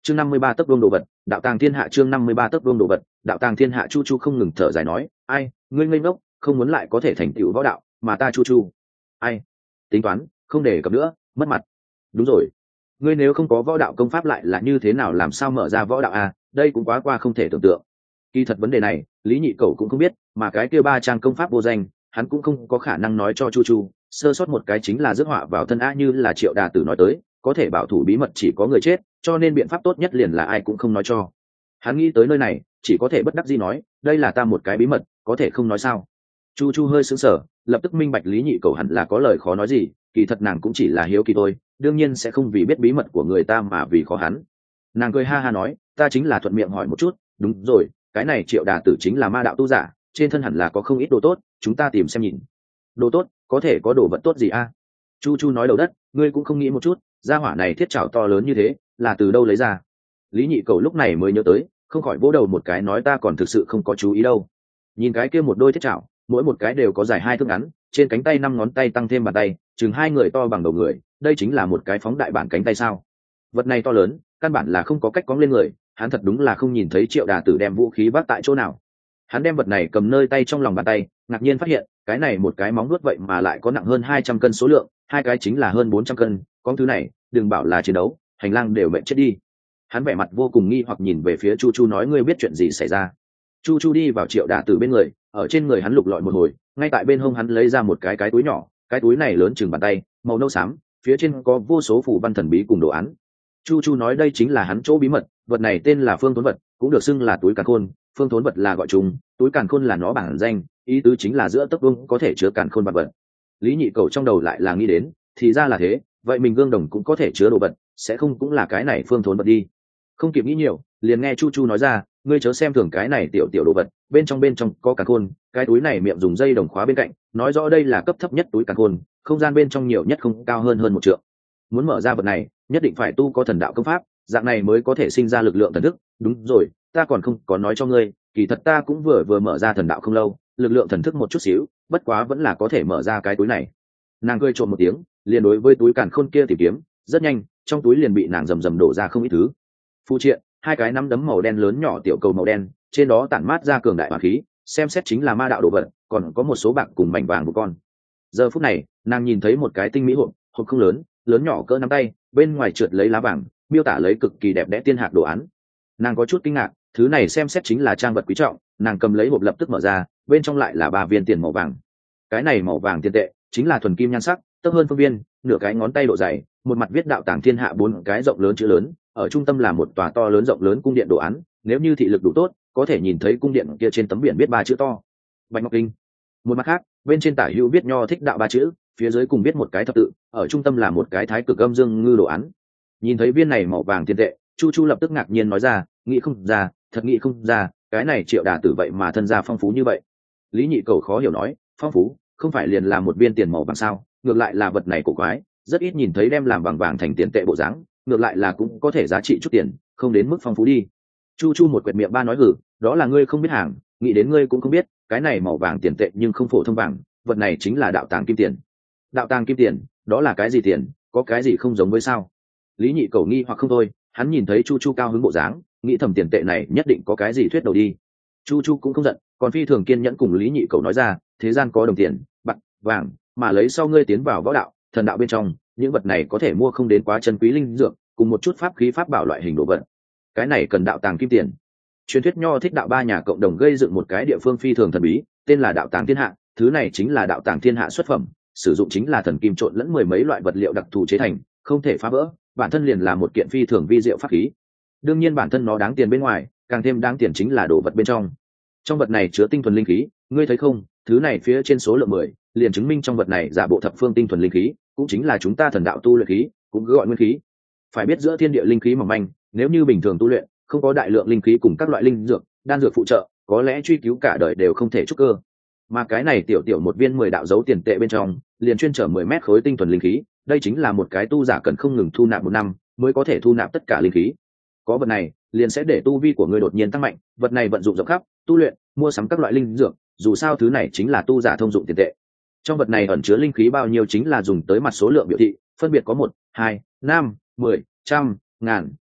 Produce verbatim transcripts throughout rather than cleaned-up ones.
chương năm mươi ba tấc vương đồ vật, đạo tàng thiên hạ. Chương năm mươi ba tấc vương đồ vật, đạo tàng thiên hạ. Chu chu không ngừng thở dài nói, ai, ngươi ngây ngốc, không muốn lại có thể thành tựu võ đạo, mà ta chu chu ai tính toán không để cập nữa, mất mặt. Đúng rồi, ngươi nếu không có võ đạo công pháp lại là như thế nào làm sao mở ra võ đạo à? Đây cũng quá qua không thể tưởng tượng. Kỳ thật vấn đề này lý nhị cầu cũng không biết, mà cái kia ba trang công pháp vô danh hắn cũng không có khả năng nói cho chu chu. Sơ sót một cái chính là rước họa vào thân a, như là Triệu Đà Tử nói tới, có thể bảo thủ bí mật chỉ có người chết, cho nên biện pháp tốt nhất liền là ai cũng không nói cho. Hắn nghĩ tới nơi này chỉ có thể bất đắc dĩ nói, đây là ta một cái bí mật, có thể không nói sao? Chu chu hơi sững sờ, lập tức minh bạch lý nhị cầu hẳn là có lời khó nói gì. Kỳ thật nàng cũng chỉ là hiếu kỳ thôi, đương nhiên sẽ không vì biết bí mật của người ta mà vì khó hắn. Nàng cười ha ha nói, ta chính là thuận miệng hỏi một chút. Đúng rồi, cái này Triệu Đà Tử chính là ma đạo tu giả, trên thân hẳn là có không ít đồ tốt, chúng ta tìm xem nhìn. Đồ tốt? Có thể có đồ vật tốt gì a? Chu chu nói đầu đất, ngươi cũng không nghĩ một chút, gia hỏa này thiết trảo to lớn như thế là từ đâu lấy ra? Lý nhị cầu lúc này mới nhớ tới, không khỏi vỗ đầu một cái nói, ta còn thực sự không có chú ý đâu. Nhìn cái kia một đôi thiết trảo, mỗi một cái đều có dài hai thước ngắn, trên cánh tay năm ngón tay tăng thêm bàn tay, chừng hai người to bằng đầu người, đây chính là một cái phóng đại bản cánh tay sao? Vật này to lớn, căn bản là không có cách cóng lên người, hắn thật đúng là không nhìn thấy Triệu Đà Tử đem vũ khí vác tại chỗ nào. Hắn đem vật này cầm nơi tay trong lòng bàn tay, ngạc nhiên phát hiện cái này một cái móng nuốt vậy mà lại có nặng hơn hai trăm cân số lượng, hai cái chính là hơn bốn trăm cân, con thứ này đừng bảo là chiến đấu, hành lang đều mệt chết đi. Hắn vẻ mặt vô cùng nghi hoặc nhìn về phía chu chu nói, ngươi biết chuyện gì xảy ra? Chu chu đi vào Triệu Đà Tử bên người, ở trên người hắn lục lọi một hồi, ngay tại bên hông hắn lấy ra một cái cái túi nhỏ, cái túi này lớn chừng bàn tay, màu nâu xám, phía trên có vô số phù văn thần bí cùng đồ án. Chu chu nói đây chính là hắn chỗ bí mật, vật này tên là phương thốn vật, cũng được xưng là túi càn khôn. Phương thốn vật là gọi chung, túi càn khôn là nó bản danh, ý tứ chính là giữa tấc vương có thể chứa càn khôn vật vật. Lý nhị cầu trong đầu lại là nghĩ đến, thì ra là thế, vậy mình gương đồng cũng có thể chứa đồ vật, sẽ không cũng là cái này phương thốn vật đi. Không kịp nghĩ nhiều, liền nghe chu chu nói ra, ngươi chớ xem thường cái này tiểu tiểu đồ vật, bên trong bên trong có càn khôn, cái túi này miệng dùng dây đồng khóa bên cạnh, nói rõ đây là cấp thấp nhất túi càn khôn, không gian bên trong nhiều nhất không cao hơn hơn một trượng. Muốn mở ra vật này, nhất định phải tu có thần đạo công pháp, dạng này mới có thể sinh ra lực lượng thần thức. Đúng rồi, ta còn không có nói cho ngươi, kỳ thật ta cũng vừa vừa mở ra thần đạo không lâu, lực lượng thần thức một chút xíu, bất quá vẫn là có thể mở ra cái túi này. Nàng cười trộm một tiếng, liền đối với túi càn khôn kia tìm kiếm, rất nhanh trong túi liền bị nàng rầm rầm đổ ra không ít thứ. Phụ triện, hai cái nắm đấm màu đen lớn nhỏ tiểu cầu màu đen, trên đó tản mát ra cường đại hỏa khí, xem xét chính là ma đạo đồ vật, còn có một số bạc cùng mảnh vàng của con. Giờ phút này, nàng nhìn thấy một cái tinh mỹ hộp, hộp không lớn, lớn nhỏ cỡ nắm tay, bên ngoài trượt lấy lá vàng, miêu tả lấy cực kỳ đẹp đẽ tiên hạc đồ án. Nàng có chút kinh ngạc, thứ này xem xét chính là trang vật quý trọng. Nàng cầm lấy hộp lập tức mở ra, bên trong lại là ba viên tiền màu vàng. Cái này màu vàng tiền tệ chính là thuần kim nhan sắc, tấp hơn phương viên, nửa cái ngón tay độ dày, một mặt viết đạo tàng thiên hạ bốn cái rộng lớn chữ lớn, ở trung tâm là một tòa to lớn rộng lớn cung điện đồ án, nếu như thị lực đủ tốt, có thể nhìn thấy cung điện kia trên tấm biển viết ba chữ to, Bạch Ngọc Kinh. Một mặt khác, bên trên tả hữu viết Nho Thích Đạo ba chữ, phía dưới cùng viết một cái thập tự, ở trung tâm là một cái thái cực âm dương ngư đồ án. Nhìn thấy viên này màu vàng tiền tệ, chu chu lập tức ngạc nhiên nói ra, nghĩ không ra, thật nghĩ không ra, cái này Triệu Đà Tử vậy mà thân gia phong phú như vậy. Lý nhị cầu khó hiểu nói, phong phú không phải liền là một viên tiền màu vàng sao? Ngược lại là vật này cổ quái, rất ít nhìn thấy đem làm bằng vàng thành tiền tệ bộ dáng, ngược lại là cũng có thể giá trị chút tiền, không đến mức phong phú đi. Chu chu một quẹt miệng ba nói, hử, đó là ngươi không biết hàng, nghĩ đến ngươi cũng không biết, cái này màu vàng tiền tệ nhưng không phổ thông vàng, vật này chính là đạo tàng kim tiền. Đạo tàng kim tiền, đó là cái gì tiền, có cái gì không giống với sao? Lý nhị cầu nghi hoặc không thôi, hắn nhìn thấy chu chu cao hứng bộ dáng, nghĩ thầm tiền tệ này nhất định có cái gì thuyết đầu đi. Chu chu cũng không giận, còn phi thường kiên nhẫn cùng lý nhị cầu nói ra, thế gian có đồng tiền, bạc, vàng, mà lấy sau ngươi tiến vào võ đạo, thần đạo bên trong, những vật này có thể mua không đến quá chân quý linh dược, cùng một chút pháp khí pháp bảo loại hình đồ vật. Cái này cần đạo tàng kim tiền. Truyền thuyết Nho Thích Đạo ba nhà cộng đồng gây dựng một cái địa phương phi thường thần bí, tên là đạo tàng thiên hạ, thứ này chính là đạo tàng thiên hạ xuất phẩm, sử dụng chính là thần kim trộn lẫn mười mấy loại vật liệu đặc thù chế thành, không thể phá vỡ, bản thân liền là một kiện phi thường vi diệu pháp khí. Đương nhiên bản thân nó đáng tiền bên ngoài, càng thêm đáng tiền chính là đồ vật bên trong. Trong vật này chứa tinh thuần linh khí, ngươi thấy không, thứ này phía trên số lượng mười, liền chứng minh trong vật này giả bộ thập phương tinh thuần linh khí, cũng chính là chúng ta thần đạo tu luyện khí, cũng gọi nguyên khí. Phải biết giữa thiên địa linh khí mỏng manh, nếu như bình thường tu luyện, không có đại lượng linh khí cùng các loại linh dược, đan dược phụ trợ, có lẽ truy cứu cả đời đều không thể trúc cơ. Mà cái này tiểu tiểu một viên mười đạo dấu tiền tệ bên trong, liền chuyên chở mười mét khối tinh thuần linh khí, đây chính là một cái tu giả cần không ngừng thu nạp một năm mới có thể thu nạp tất cả linh khí. Có vật này, liền sẽ để tu vi của ngươi đột nhiên tăng mạnh, vật này vận dụng rộng khắp, tu luyện, mua sắm các loại linh dược, dù sao thứ này chính là tu giả thông dụng tiền tệ. Trong vật này ẩn chứa linh khí bao nhiêu chính là dùng tới mặt số lượng biểu thị, phân biệt có một, hai, năm, mười, trăm, ngàn,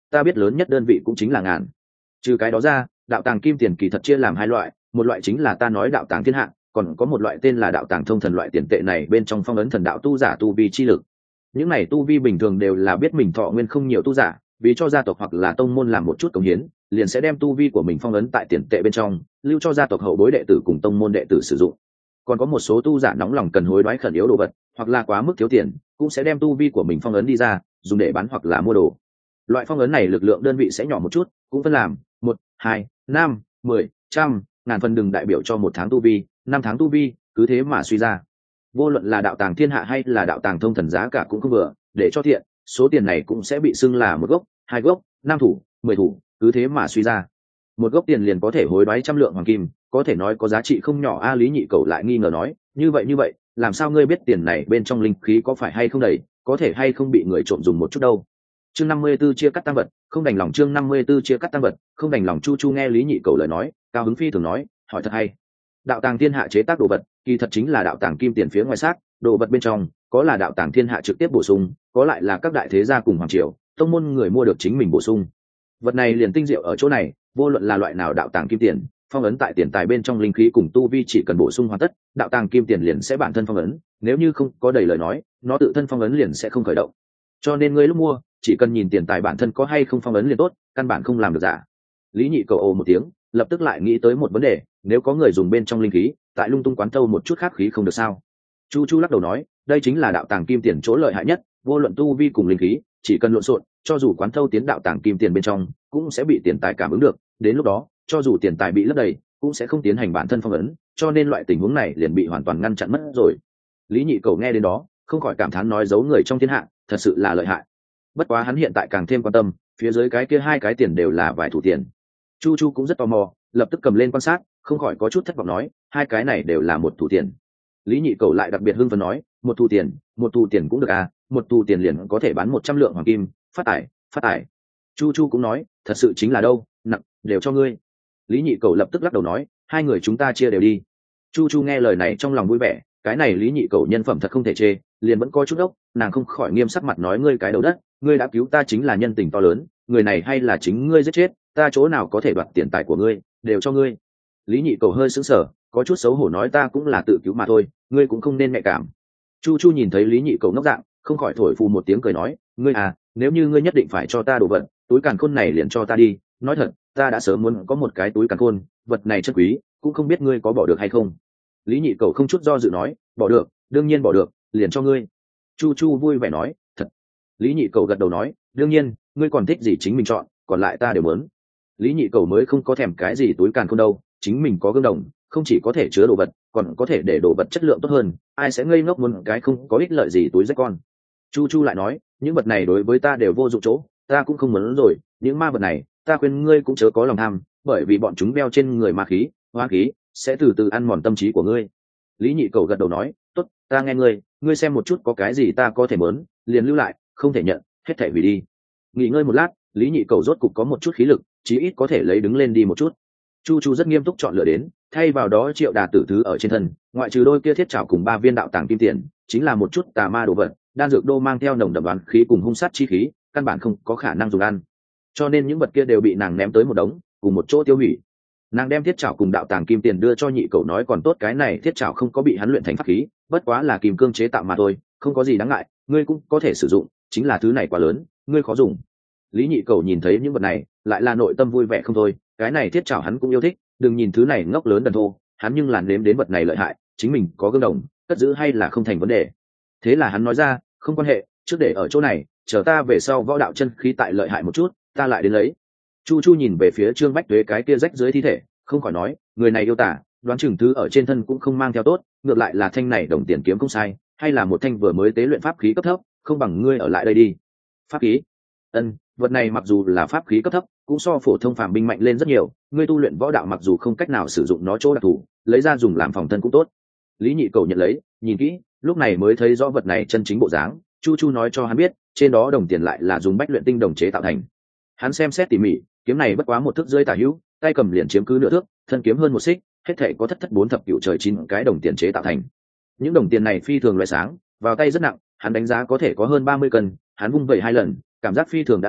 ta biết lớn nhất đơn vị cũng chính là ngàn. Trừ cái đó ra, đạo tàng kim tiền kỳ thật chia làm hai loại, một loại chính là ta nói đạo tàng thiên hạ, còn có một loại tên là đạo tàng thông thần. Loại tiền tệ này bên trong phong ấn thần đạo tu giả tu vi chi lực. Những này tu vi bình thường đều là biết mình thọ nguyên không nhiều tu giả, vì cho gia tộc hoặc là tông môn làm một chút cống hiến, liền sẽ đem tu vi của mình phong ấn tại tiền tệ bên trong, lưu cho gia tộc hậu bối đệ tử cùng tông môn đệ tử sử dụng. Còn có một số tu giả nóng lòng cần hối đoái khẩn yếu đồ vật, hoặc là quá mức thiếu tiền, cũng sẽ đem tu vi của mình phong ấn đi ra, dùng để bán hoặc là mua đồ. Loại phong ấn này lực lượng đơn vị sẽ nhỏ một chút, cũng phân làm một, hai, năm, mười, trăm, ngàn phần, đừng đại biểu cho một tháng tu vi, năm tháng tu vi, cứ thế mà suy ra. Vô luận là đạo tàng thiên hạ hay là đạo tàng thông thần, giá cả cũng không vừa, để cho thiện, số tiền này cũng sẽ bị xưng là một gốc, hai gốc, năm thủ, mười thủ, cứ thế mà suy ra. Một gốc tiền liền có thể hối đoái trăm lượng hoàng kim, có thể nói có giá trị không nhỏ a. Lý Nhị Cầu lại nghi ngờ nói, như vậy như vậy, làm sao ngươi biết tiền này bên trong linh khí có phải hay không đầy, có thể hay không bị người trộm dùng một chút đâu? Chương năm mươi 54 chia cắt tăng vật, không đành lòng. Chương năm mươi 54 chia cắt tăng vật, không đành lòng. Chu Chu nghe Lý Nhị Cầu lời nói, cao hứng phi thường nói, hỏi thật hay. Đạo tàng thiên hạ chế tác đồ vật, kỳ thật chính là đạo tàng kim tiền phía ngoài xác, đồ vật bên trong có là đạo tàng thiên hạ trực tiếp bổ sung, có lại là các đại thế gia cùng hoàng triều, tông môn người mua được chính mình bổ sung. Vật này liền tinh diệu ở chỗ này, vô luận là loại nào đạo tàng kim tiền, phong ấn tại tiền tài bên trong linh khí cùng tu vi chỉ cần bổ sung hoàn tất, đạo tàng kim tiền liền sẽ bản thân phong ấn, nếu như không có đầy lời nói, nó tự thân phong ấn liền sẽ không khởi động. Cho nên ngươi lúc mua, chỉ cần nhìn tiền tài bản thân có hay không phong ấn liền tốt, căn bản không làm được giả. Lý Nhị Cầu ồ một tiếng, lập tức lại nghĩ tới một vấn đề, nếu có người dùng bên trong linh khí, tại lung tung quán thâu một chút khác khí không được sao? Chu Chu lắc đầu nói, đây chính là đạo tàng kim tiền chỗ lợi hại nhất, vô luận tu vi cùng linh khí, chỉ cần lộn xộn, cho dù quán thâu tiến đạo tàng kim tiền bên trong, cũng sẽ bị tiền tài cảm ứng được, đến lúc đó, cho dù tiền tài bị lấp đầy, cũng sẽ không tiến hành bản thân phong ấn, cho nên loại tình huống này liền bị hoàn toàn ngăn chặn mất rồi. Lý Nhị Cầu nghe đến đó, không khỏi cảm thán nói, giấu người trong thiên hạ, thật sự là lợi hại. Bất quá hắn hiện tại càng thêm quan tâm, phía dưới cái kia hai cái tiền đều là vài thủ tiền. Chu Chu cũng rất tò mò, lập tức cầm lên quan sát, không khỏi có chút thất vọng nói, hai cái này đều là một thủ tiền. Lý Nhị Cầu lại đặc biệt hưng phấn nói, một thủ tiền, một thủ tiền cũng được à, một thủ tiền liền có thể bán một trăm lượng hoàng kim, phát tài, phát tài. Chu Chu cũng nói, thật sự chính là đâu, nặng, đều cho ngươi. Lý Nhị Cầu lập tức lắc đầu nói, hai người chúng ta chia đều đi. Chu Chu nghe lời này trong lòng vui vẻ, cái này Lý Nhị Cầu nhân phẩm thật không thể chê, liền vẫn coi chút ốc, nàng không khỏi nghiêm sắc mặt nói, ngươi cái đầu đất, ngươi đã cứu ta chính là nhân tình to lớn, người này hay là chính ngươi giết chết, ta chỗ nào có thể đoạt tiền tài của ngươi, đều cho ngươi. Lý Nhị Cầu hơi sững sờ, có chút xấu hổ nói, ta cũng là tự cứu mà thôi, ngươi cũng không nên nhạy cảm. Chu Chu nhìn thấy Lý Nhị Cầu ngốc dạng, không khỏi thổi phù một tiếng cười nói, ngươi à, nếu như ngươi nhất định phải cho ta đồ vật, túi càn khôn này liền cho ta đi, nói thật, ta đã sớm muốn có một cái túi càn khôn, vật này chân quý, cũng không biết ngươi có bỏ được hay không. Lý Nhị Cầu không chút do dự nói, bỏ được, đương nhiên bỏ được, liền cho ngươi. Chu Chu vui vẻ nói, thật. Lý Nhị Cầu gật đầu nói, đương nhiên, ngươi còn thích gì chính mình chọn, còn lại ta đều muốn. Lý Nhị Cầu mới không có thèm cái gì túi càn khôn đâu, chính mình có gương đồng, không chỉ có thể chứa đồ vật, còn có thể để đồ vật chất lượng tốt hơn, ai sẽ ngây ngốc muốn cái không có ích lợi gì túi rách con. Chu Chu lại nói, những vật này đối với ta đều vô dụng chỗ, ta cũng không muốn rồi, những ma vật này, ta khuyên ngươi cũng chớ có lòng tham, bởi vì bọn chúng đeo trên người ma khí, hoa khí, sẽ từ từ ăn mòn tâm trí của ngươi. Lý Nhị Cầu gật đầu nói, tốt, ta nghe ngươi, ngươi xem một chút có cái gì ta có thể muốn, liền lưu lại, không thể nhận, hết thảy hủy đi. Nghỉ ngơi một lát, Lý Nhị Cầu rốt cục có một chút khí lực, chí ít có thể lấy đứng lên đi một chút. Chu Chu rất nghiêm túc chọn lựa đến, thay vào đó Triệu Đà Tử thứ ở trên thân, ngoại trừ đôi kia thiết trảo cùng ba viên đạo tàng kim tiền, chính là một chút tà ma đồ vật, đan dược đô mang theo nồng đậm đoán khí cùng hung sát chi khí, căn bản không có khả năng dùng ăn. Cho nên những vật kia đều bị nàng ném tới một đống, cùng một chỗ tiêu hủy. Nàng đem thiết trảo cùng đạo tàng kim tiền đưa cho Nhị Cầu nói, còn tốt cái này thiết trảo không có bị hắn luyện thành pháp khí, bất quá là kim cương chế tạo mà thôi, không có gì đáng ngại, ngươi cũng có thể sử dụng, chính là thứ này quá lớn, ngươi khó dùng. Lý Nhị Cầu nhìn thấy những vật này, lại là nội tâm vui vẻ không thôi, cái này thiết trảo hắn cũng yêu thích, đừng nhìn thứ này ngốc lớn đần thô, hắn nhưng là nếm đến vật này lợi hại, chính mình có gương đồng, cất giữ hay là không thành vấn đề. Thế là hắn nói ra, không quan hệ, trước để ở chỗ này, chờ ta về sau võ đạo chân khí tại lợi hại một chút, ta lại đến lấy. Chu Chu nhìn về phía Trương Bách Tuế cái kia rách dưới thi thể, không khỏi nói, người này yêu tả, đoán chừng thứ ở trên thân cũng không mang theo tốt, ngược lại là thanh này đồng tiền kiếm không sai, hay là một thanh vừa mới tế luyện pháp khí cấp thấp, không bằng ngươi ở lại đây đi. Pháp khí? Ân, vật này mặc dù là pháp khí cấp thấp, cũng so phổ thông phàm binh mạnh lên rất nhiều, ngươi tu luyện võ đạo mặc dù không cách nào sử dụng nó chỗ đặc thù, lấy ra dùng làm phòng thân cũng tốt. Lý Nhị Cầu nhận lấy, nhìn kỹ, lúc này mới thấy rõ vật này chân chính bộ dáng. Chu Chu nói cho hắn biết, trên đó đồng tiền lại là dùng bách luyện tinh đồng chế tạo thành. Hắn xem xét tỉ mỉ, kiếm này bất quá một thước rưỡi tả hữu, tay cầm liền chiếm cứ nửa thước, thân kiếm hơn một xích, hết thảy có thất thất bốn thập cửu trời chín cái đồng tiền chế tạo thành. Những đồng tiền này phi thường loại sáng, vào tay rất nặng, hắn đánh giá có thể có hơn ba mươi cân, hắn vung vẩy hai lần, cảm giác phi thường đã nghiền,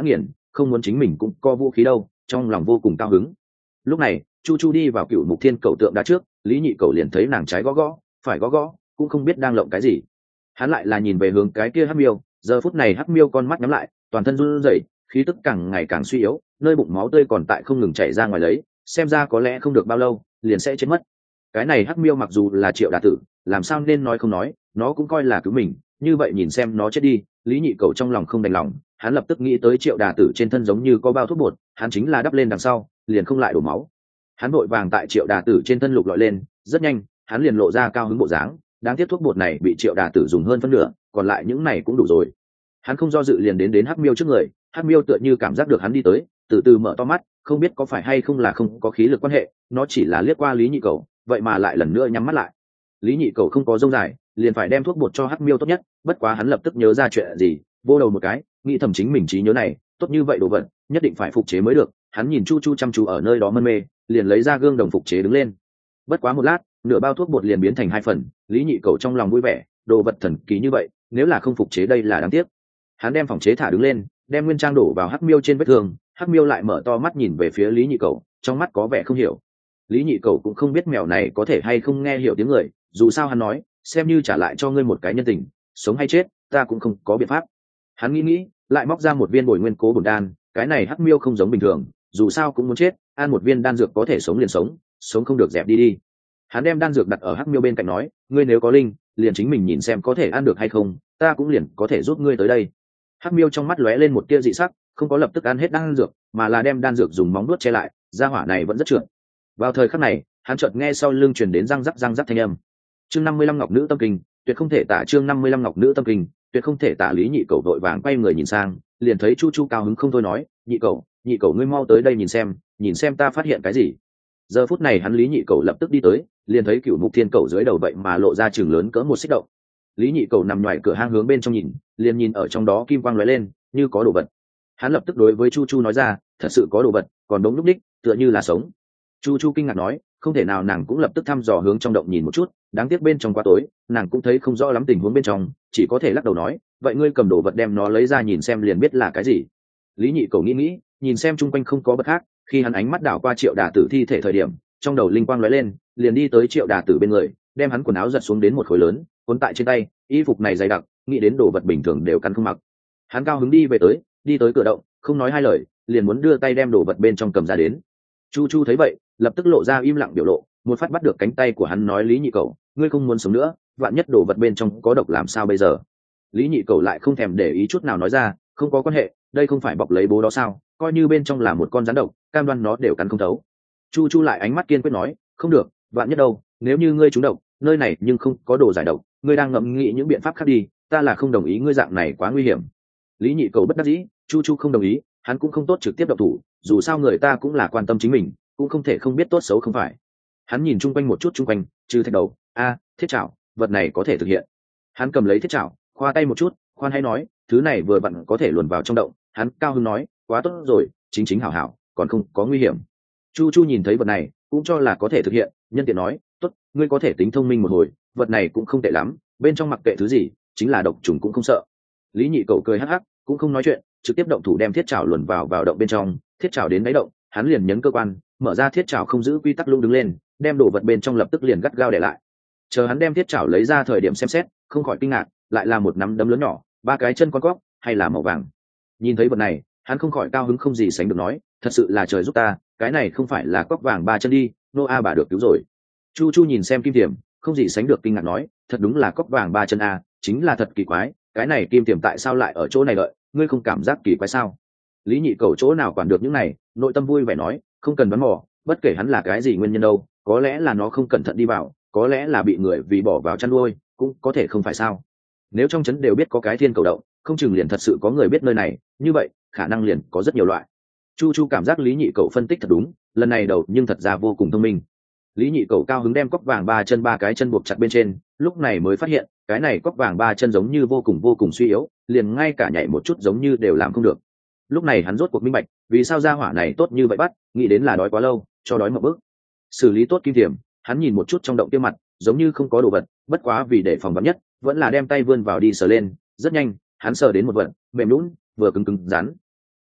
không muốn chính mình cũng có vũ khí đâu, trong lòng vô cùng cao hứng. Lúc này chu chu đi vào cựu mục thiên cầu tượng đá trước, lý nhị cầu liền thấy nàng trái gõ gõ phải gõ gõ, cũng không biết đang lộng cái gì. Hắn lại là nhìn về hướng cái kia hắc miêu, giờ phút này hắc miêu con mắt nhắm lại, toàn thân run rẩy, khí tức càng ngày càng suy yếu, nơi bụng máu tươi còn tại không ngừng chảy ra ngoài lấy, xem ra có lẽ không được bao lâu liền sẽ chết mất. Cái này hắc miêu mặc dù là Triệu Đà Tử, làm sao nên nói không nói, nó cũng coi là cứu mình, như vậy nhìn xem nó chết đi, lý nhị cầu trong lòng không đành lòng, hắn lập tức nghĩ tới Triệu Đà Tử trên thân giống như có bao thuốc bột, hắn chính là đắp lên đằng sau liền không lại đổ máu. Hắn vội vàng tại Triệu Đà Tử trên thân lục lọi lên, rất nhanh hắn liền lộ ra cao hứng bộ dáng, đáng tiếc thuốc bột này bị Triệu Đà Tử dùng hơn phân nửa, còn lại những này cũng đủ rồi. Hắn không do dự liền đến đến hắc miêu trước người, hắc miêu tựa như cảm giác được hắn đi tới, từ từ mở to mắt, không biết có phải hay không là không có khí lực quan hệ, nó chỉ là liếc qua lý nhị cầu, vậy mà lại lần nữa nhắm mắt lại. Lý nhị cầu không có dông dài, liền phải đem thuốc bột cho hắc miêu tốt nhất, bất quá hắn lập tức nhớ ra chuyện gì, vô đầu một cái, nghĩ thầm chính mình trí nhớ này tốt như vậy đồ vật nhất định phải phục chế mới được. Hắn nhìn chu chu chăm chú ở nơi đó mân mê, liền lấy ra gương đồng phục chế đứng lên. Bất quá một lát, nửa bao thuốc bột liền biến thành hai phần, lý nhị cầu trong lòng vui vẻ, đồ vật thần kỳ như vậy, nếu là không phục chế đây là đáng tiếc. Hắn đem phòng chế thả đứng lên, đem nguyên trang đổ vào hắc miêu trên vết thương, hắc miêu lại mở to mắt nhìn về phía lý nhị cầu, trong mắt có vẻ không hiểu. Lý nhị cầu cũng không biết mèo này có thể hay không nghe hiểu tiếng người, dù sao hắn nói xem như trả lại cho ngươi một cái nhân tình, sống hay chết ta cũng không có biện pháp. Hắn nghĩ nghĩ lại móc ra một viên bồi nguyên cố bổn đan, cái này hắc miêu không giống bình thường, dù sao cũng muốn chết, ăn một viên đan dược có thể sống liền sống, sống không được dẹp đi đi. Hắn đem đan dược đặt ở hắc miêu bên cạnh nói, ngươi nếu có linh liền chính mình nhìn xem có thể ăn được hay không, ta cũng liền có thể giúp ngươi tới đây. Hắc miêu trong mắt lóe lên một tia dị sắc, không có lập tức ăn hết đan dược, mà là đem đan dược dùng móng vuốt che lại, gia hỏa này vẫn rất trượt. Vào thời khắc này hắn chợt nghe sau lưng truyền đến răng rắc răng rắc thanh âm. Chương năm mươi lăm ngọc nữ tâm kinh, tuyệt không thể tả. Chương năm mươi lăm ngọc nữ tâm kinh, tuyệt không thể tả. Lý nhị cầu vội vàng quay người nhìn sang, liền thấy chu chu cao hứng không thôi nói, nhị cầu nhị cầu ngươi mau tới đây nhìn xem, nhìn xem ta phát hiện cái gì. Giờ phút này hắn lý nhị cầu lập tức đi tới, liền thấy cựu mục thiên cầu dưới đầu vậy mà lộ ra trường lớn cỡ một xích động. Lý nhị cầu nằm ngoài cửa hang hướng bên trong nhìn, liền nhìn ở trong đó kim quang lóe lên như có đồ vật. Hắn lập tức đối với chu chu nói ra, thật sự có đồ vật, còn đống lúc đích tựa như là sống. Chu chu kinh ngạc nói, không thể nào. Nàng cũng lập tức thăm dò hướng trong động nhìn một chút, đáng tiếc bên trong quá tối, nàng cũng thấy không rõ lắm tình huống bên trong, chỉ có thể lắc đầu nói, vậy ngươi cầm đồ vật đem nó lấy ra nhìn xem liền biết là cái gì. Lý nhị cầu nghĩ nghĩ, nhìn xem chung quanh không có vật khác, khi hắn ánh mắt đảo qua Triệu Đà Tử thi thể thời điểm, trong đầu linh quang lóe lên, liền đi tới Triệu Đà Tử bên người, đem hắn quần áo giật xuống đến một khối lớn, cuốn tại trên tay, y phục này dày đặc, nghĩ đến đồ vật bình thường đều căn không mặc. Hắn cao hứng đi về tới, đi tới cửa động, không nói hai lời, liền muốn đưa tay đem đồ vật bên trong cầm ra đến. Chu chu thấy vậy lập tức lộ ra im lặng biểu lộ, một phát bắt được cánh tay của hắn nói, lý nhị cầu ngươi không muốn sống nữa, vạn nhất đồ vật bên trong có độc làm sao bây giờ. Lý nhị cầu lại không thèm để ý chút nào nói ra, không có quan hệ, đây không phải bọc lấy bố đó sao, coi như bên trong là một con rắn độc, cam đoan nó đều cắn không thấu. Chu chu lại ánh mắt kiên quyết nói, không được, vạn nhất đâu, nếu như ngươi trúng độc, nơi này nhưng không có đồ giải độc, ngươi đang ngẫm nghĩ những biện pháp khác đi, ta là không đồng ý, ngươi dạng này quá nguy hiểm. Lý nhị cầu bất đắc dĩ, chu chu không đồng ý, hắn cũng không tốt trực tiếp động thủ, dù sao người ta cũng là quan tâm chính mình, cũng không thể không biết tốt xấu không phải. Hắn nhìn chung quanh một chút, chung quanh trừ thạch đầu, a thiết chảo, vật này có thể thực hiện. Hắn cầm lấy thiết chảo, khoa tay một chút, khoan hay nói, thứ này vừa vặn có thể luồn vào trong động. Hắn cao hứng nói, quá tốt rồi, chính chính hảo hảo, còn không có nguy hiểm. Chu chu nhìn thấy vật này cũng cho là có thể thực hiện, nhân tiện nói, tốt, ngươi có thể tính thông minh một hồi, vật này cũng không tệ lắm, bên trong mặc kệ thứ gì, chính là độc trùng cũng không sợ. Lý nhị cầu cười hắc hắc, cũng không nói chuyện, trực tiếp động thủ đem thiết chảo luồn vào vào động bên trong. Thiết chảo đến đáy động, hắn liền nhấn cơ quan, mở ra thiết chảo không giữ quy tắc lung đứng lên, đem đồ vật bên trong lập tức liền gắt gao để lại. Chờ hắn đem thiết chảo lấy ra thời điểm xem xét, không khỏi kinh ngạc, lại là một nắm đấm lớn nhỏ, ba cái chân con cóc, hay là màu vàng. Nhìn thấy vật này, hắn không khỏi cao hứng không gì sánh được nói, thật sự là trời giúp ta, cái này không phải là cóc vàng ba chân đi, nô a bà được cứu rồi. Chu chu nhìn xem kim tiềm, không gì sánh được kinh ngạc nói, thật đúng là cóc vàng ba chân a, chính là thật kỳ quái, cái này kim tiềm tại sao lại ở chỗ này đợi, ngươi không cảm giác kỳ quái sao? Lý nhị cầu chỗ nào quản được những này, nội tâm vui vẻ nói, không cần đoán mò, bất kể hắn là cái gì nguyên nhân đâu, có lẽ là nó không cẩn thận đi vào, có lẽ là bị người vì bỏ vào chăn nuôi, cũng có thể không phải sao. Nếu trong trấn đều biết có cái thiên cầu động, không chừng liền thật sự có người biết nơi này, như vậy khả năng liền có rất nhiều loại. Chu chu cảm giác lý nhị cầu phân tích thật đúng, lần này đầu nhưng thật ra vô cùng thông minh. Lý nhị cầu cao hứng đem cóc vàng ba chân ba cái chân buộc chặt bên trên, lúc này mới phát hiện cái này cóc vàng ba chân giống như vô cùng vô cùng suy yếu, liền ngay cả nhảy một chút giống như đều làm không được. Lúc này hắn rốt cuộc minh bạch vì sao gia hỏa này tốt như vậy, bắt nghĩ đến là đói quá lâu cho đói một bước. Xử lý tốt kim tiềm, hắn nhìn một chút trong động tiêu mặt giống như không có đồ vật, bất quá vì để phòng vắn nhất vẫn là đem tay vươn vào đi sờ lên. Rất nhanh hắn sờ đến một vật mềm lún vừa cứng cứng rắn,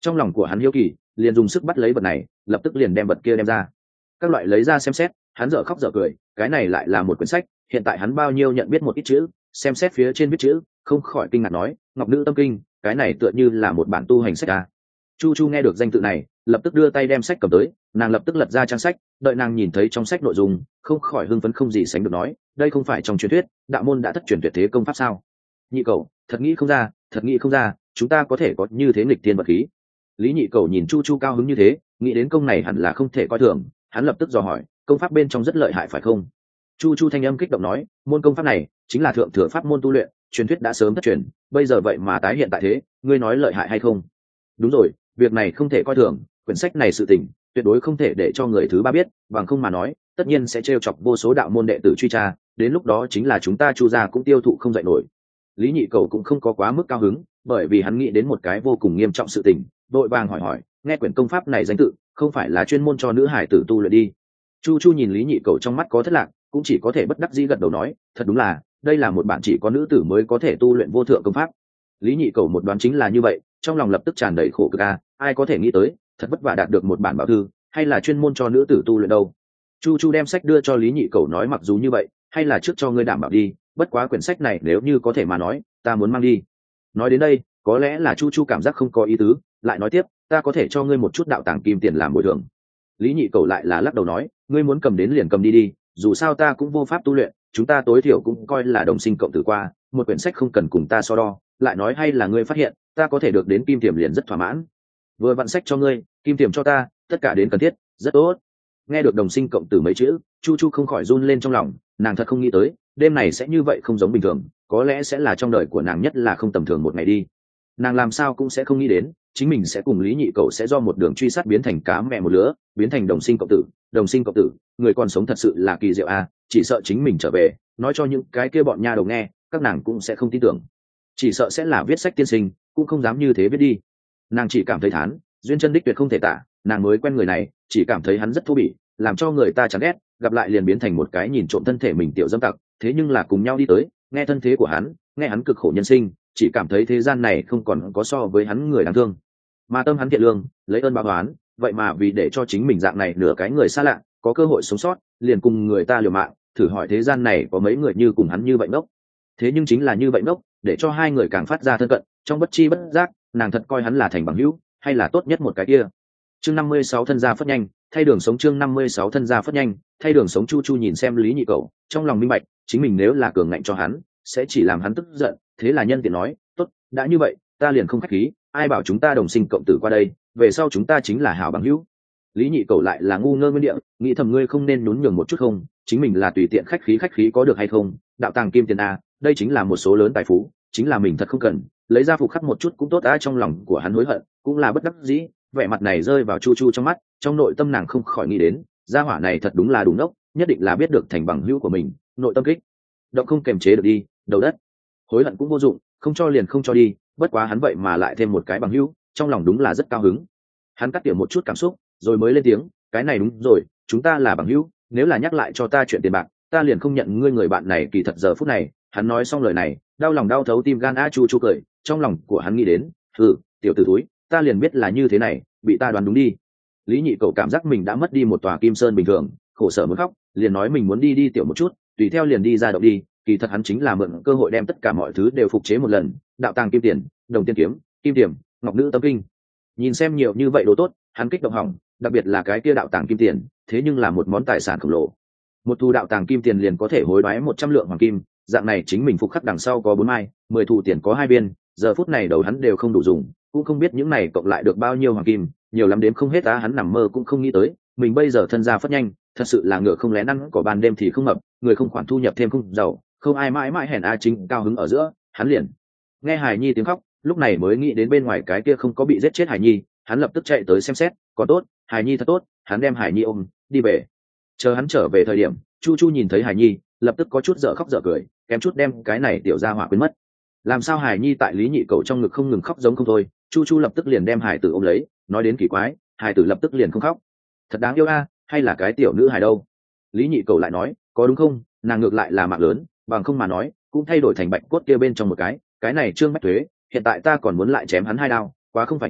Trong lòng của hắn hiếu kỳ, liền dùng sức bắt lấy vật này, lập tức liền đem vật kia đem ra. Các loại lấy ra xem xét, hắn dở khóc dở cười, cái này lại là một quyển sách, hiện tại hắn bao nhiêu nhận biết một ít chữ, xem xét phía trên viết chữ, không khỏi kinh ngạc nói, Ngọc Nữ Tâm Kinh, cái này tựa như là một bản tu hành sách à. Chu Chu nghe được danh tự này, lập tức đưa tay đem sách cầm tới, nàng lập tức lật ra trang sách, đợi nàng nhìn thấy trong sách nội dung, không khỏi hưng phấn không gì sánh được nói, đây không phải trong truyền thuyết, đạo môn đã thất truyền tuyệt thế công pháp sao? Nhị Cẩu, thật nghĩ không ra, thật nghĩ không ra, chúng ta có thể có như thế nghịch tiên vật khí. Lý Nhị Cẩu nhìn Chu Chu cao hứng như thế, nghĩ đến công này hẳn là không thể coi thường, hắn lập tức dò hỏi, công pháp bên trong rất lợi hại phải không? Chu Chu thanh âm kích động nói, môn công pháp này chính là thượng thừa pháp môn tu luyện, truyền thuyết đã sớm thất truyền, bây giờ vậy mà tái hiện tại thế, ngươi nói lợi hại hay không? Đúng rồi, việc này không thể coi thường, quyển sách này sự tình tuyệt đối không thể để cho người thứ ba biết, bằng không mà nói tất nhiên sẽ trêu chọc vô số đạo môn đệ tử truy tra, đến lúc đó chính là chúng ta Chu gia cũng tiêu thụ không dậy nổi. Lý Nhị Cẩu cũng không có quá mức cao hứng, bởi vì hắn nghĩ đến một cái vô cùng nghiêm trọng sự tình, đội vàng hỏi hỏi, nghe quyển công pháp này danh tự không phải là chuyên môn cho nữ hải tử tu luyện đi? Chu Chu nhìn Lý Nhị Cẩu trong mắt có thất lạc, cũng chỉ có thể bất đắc dĩ gật đầu nói, thật đúng là, đây là một bản chỉ có nữ tử mới có thể tu luyện vô thượng công pháp. Lý Nhị Cẩu một đoán chính là như vậy, trong lòng lập tức tràn đầy khổ cực a, ai có thể nghĩ tới, thật vất vả đạt được một bản bảo thư, hay là chuyên môn cho nữ tử tu luyện đâu. Chu Chu đem sách đưa cho Lý Nhị Cẩu nói, mặc dù như vậy, hay là trước cho ngươi đảm bảo đi, bất quá quyển sách này nếu như có thể mà nói, ta muốn mang đi. Nói đến đây, có lẽ là Chu Chu cảm giác không có ý tứ, lại nói tiếp, ta có thể cho ngươi một chút đạo tàng kim tiền làm bồi thường. Lý Nhị Cẩu lại là lắc đầu nói, ngươi muốn cầm đến liền cầm đi đi, dù sao ta cũng vô pháp tu luyện, chúng ta tối thiểu cũng coi là đồng sinh cộng tử qua, một quyển sách không cần cùng ta so đo, lại nói hay là ngươi phát hiện, ta có thể được đến kim tiềm liền rất thỏa mãn. Vừa vặn sách cho ngươi, kim tiềm cho ta, tất cả đến cần thiết, rất tốt. Nghe được đồng sinh cộng tử mấy chữ, Chu Chu không khỏi run lên trong lòng, nàng thật không nghĩ tới, đêm này sẽ như vậy không giống bình thường, có lẽ sẽ là trong đời của nàng nhất là không tầm thường một ngày đi. Nàng làm sao cũng sẽ không nghĩ đến, chính mình sẽ cùng Lý Nhị Cẩu sẽ do một đường truy sát biến thành cá mẹ một lứa, biến thành đồng sinh cộng tử, đồng sinh cộng tử, người còn sống thật sự là kỳ diệu a, chỉ sợ chính mình trở về, nói cho những cái kia bọn nha đầu nghe, các nàng cũng sẽ không tin tưởng. Chỉ sợ sẽ là viết sách tiên sinh, cũng không dám như thế viết đi. Nàng chỉ cảm thấy thán, duyên chân đích tuyệt không thể tả, nàng mới quen người này, chỉ cảm thấy hắn rất thú vị, làm cho người ta chán ghét, gặp lại liền biến thành một cái nhìn trộm thân thể mình tiểu dâm tặc, thế nhưng là cùng nhau đi tới, nghe thân thế của hắn, nghe hắn cực khổ nhân sinh, chỉ cảm thấy thế gian này không còn có so với hắn người đáng thương. Mà tâm hắn thiện lương, lấy ơn báo oán, vậy mà vì để cho chính mình dạng này nửa cái người xa lạ có cơ hội sống sót, liền cùng người ta liều mạng, thử hỏi thế gian này có mấy người như cùng hắn như vậy ngốc. Thế nhưng chính là như vậy ngốc, để cho hai người càng phát ra thân cận, trong bất chi bất giác, nàng thật coi hắn là thành bằng hữu, hay là tốt nhất một cái kia. Chương năm mươi sáu thân gia phất nhanh, thay đường sống chương năm mươi sáu thân gia phất nhanh, thay đường sống. Chu Chu nhìn xem Lý Nhị Cẩu, trong lòng minh bạch, chính mình nếu là cường ngạnh cho hắn, sẽ chỉ làm hắn tức giận, thế là nhân tiện nói, tốt, đã như vậy, ta liền không khách khí, ai bảo chúng ta đồng sinh cộng tử qua đây, về sau chúng ta chính là hảo bằng hữu. Lý Nhị Cẩu lại là ngu ngơ nguyên địa, nghĩ thầm ngươi không nên nhún nhường một chút không, chính mình là tùy tiện khách khí khách khí có được hay không, đạo tàng kim tiền a, đây chính là một số lớn tài phú, chính là mình thật không cần, lấy ra phục khắc một chút cũng tốt á. Trong lòng của hắn hối hận, cũng là bất đắc dĩ, vẻ mặt này rơi vào Chu Chu trong mắt, trong nội tâm nàng không khỏi nghĩ đến, gia hỏa này thật đúng là đúng ngốc, nhất định là biết được thành bằng hữu của mình, nội tâm kích động không kềm chế được đi, đầu đất. Hối hận cũng vô dụng, không cho liền không cho đi, bất quá hắn vậy mà lại thêm một cái bằng hữu, trong lòng đúng là rất cao hứng. Hắn cắt tiểu một chút cảm xúc, rồi mới lên tiếng, cái này đúng rồi, chúng ta là bằng hữu, nếu là nhắc lại cho ta chuyện tiền bạc, ta liền không nhận ngươi người bạn này. Kỳ thật giờ phút này, hắn nói xong lời này, đau lòng đau thấu tim gan a. Chu Chu cười, trong lòng của hắn nghĩ đến, ừ, tiểu tử túi, ta liền biết là như thế này, bị ta đoán đúng đi. Lý Nhị Cẩu cảm giác mình đã mất đi một tòa kim sơn bình thường, khổ sở muốn khóc, liền nói mình muốn đi đi tiểu một chút, tùy theo liền đi ra động đi. Kỳ thật hắn chính là mượn cơ hội đem tất cả mọi thứ đều phục chế một lần, đạo tàng kim tiền, đồng tiên kiếm, kim tiềm, ngọc nữ tâm kinh. Nhìn xem nhiều như vậy đồ tốt, hắn kích động hỏng, đặc biệt là cái kia đạo tàng kim tiền, thế nhưng là một món tài sản khổng lồ. Một thu đạo tàng kim tiền liền có thể hối đoái một trăm lượng hoàng kim, dạng này chính mình phục khắc đằng sau có bốn mai, mười thù tiền có hai viên, giờ phút này đầu hắn đều không đủ dùng, cũng không biết những này cộng lại được bao nhiêu hoàng kim, nhiều lắm đếm không hết á. Hắn nằm mơ cũng không nghĩ tới, mình bây giờ thân gia phất nhanh, thật sự là ngựa không lén ăn cỏ ban đêm thì không mập, người không khoản thu nhập thêm không giàu, không ai mãi mãi hèn a. Chính cao hứng ở giữa, hắn liền nghe Hải Nhi tiếng khóc, lúc này mới nghĩ đến bên ngoài cái kia không có bị giết chết Hải Nhi, hắn lập tức chạy tới xem xét, có tốt, Hải Nhi thật tốt, hắn đem Hải Nhi ôm đi về. Chờ hắn trở về thời điểm, Chu Chu nhìn thấy Hải Nhi, lập tức có chút dở khóc dở cười, kém chút đem cái này tiểu gia hỏa quên mất. Làm sao Hải Nhi tại Lý Nhị Cẩu trong ngực không ngừng khóc giống không thôi, Chu Chu lập tức liền đem Hải Tử ôm lấy, nói đến kỳ quái, Hải Tử lập tức liền không khóc, thật đáng yêu a, hay là cái tiểu nữ hài đâu. Lý Nhị Cẩu lại nói, có đúng không, nàng ngược lại là mạng lớn, bằng không mà nói cũng thay đổi thành bạch cốt kia bên trong một cái, cái này Trương Bách Thuế, hiện tại ta còn muốn lại chém hắn hai đao, quá không phải người,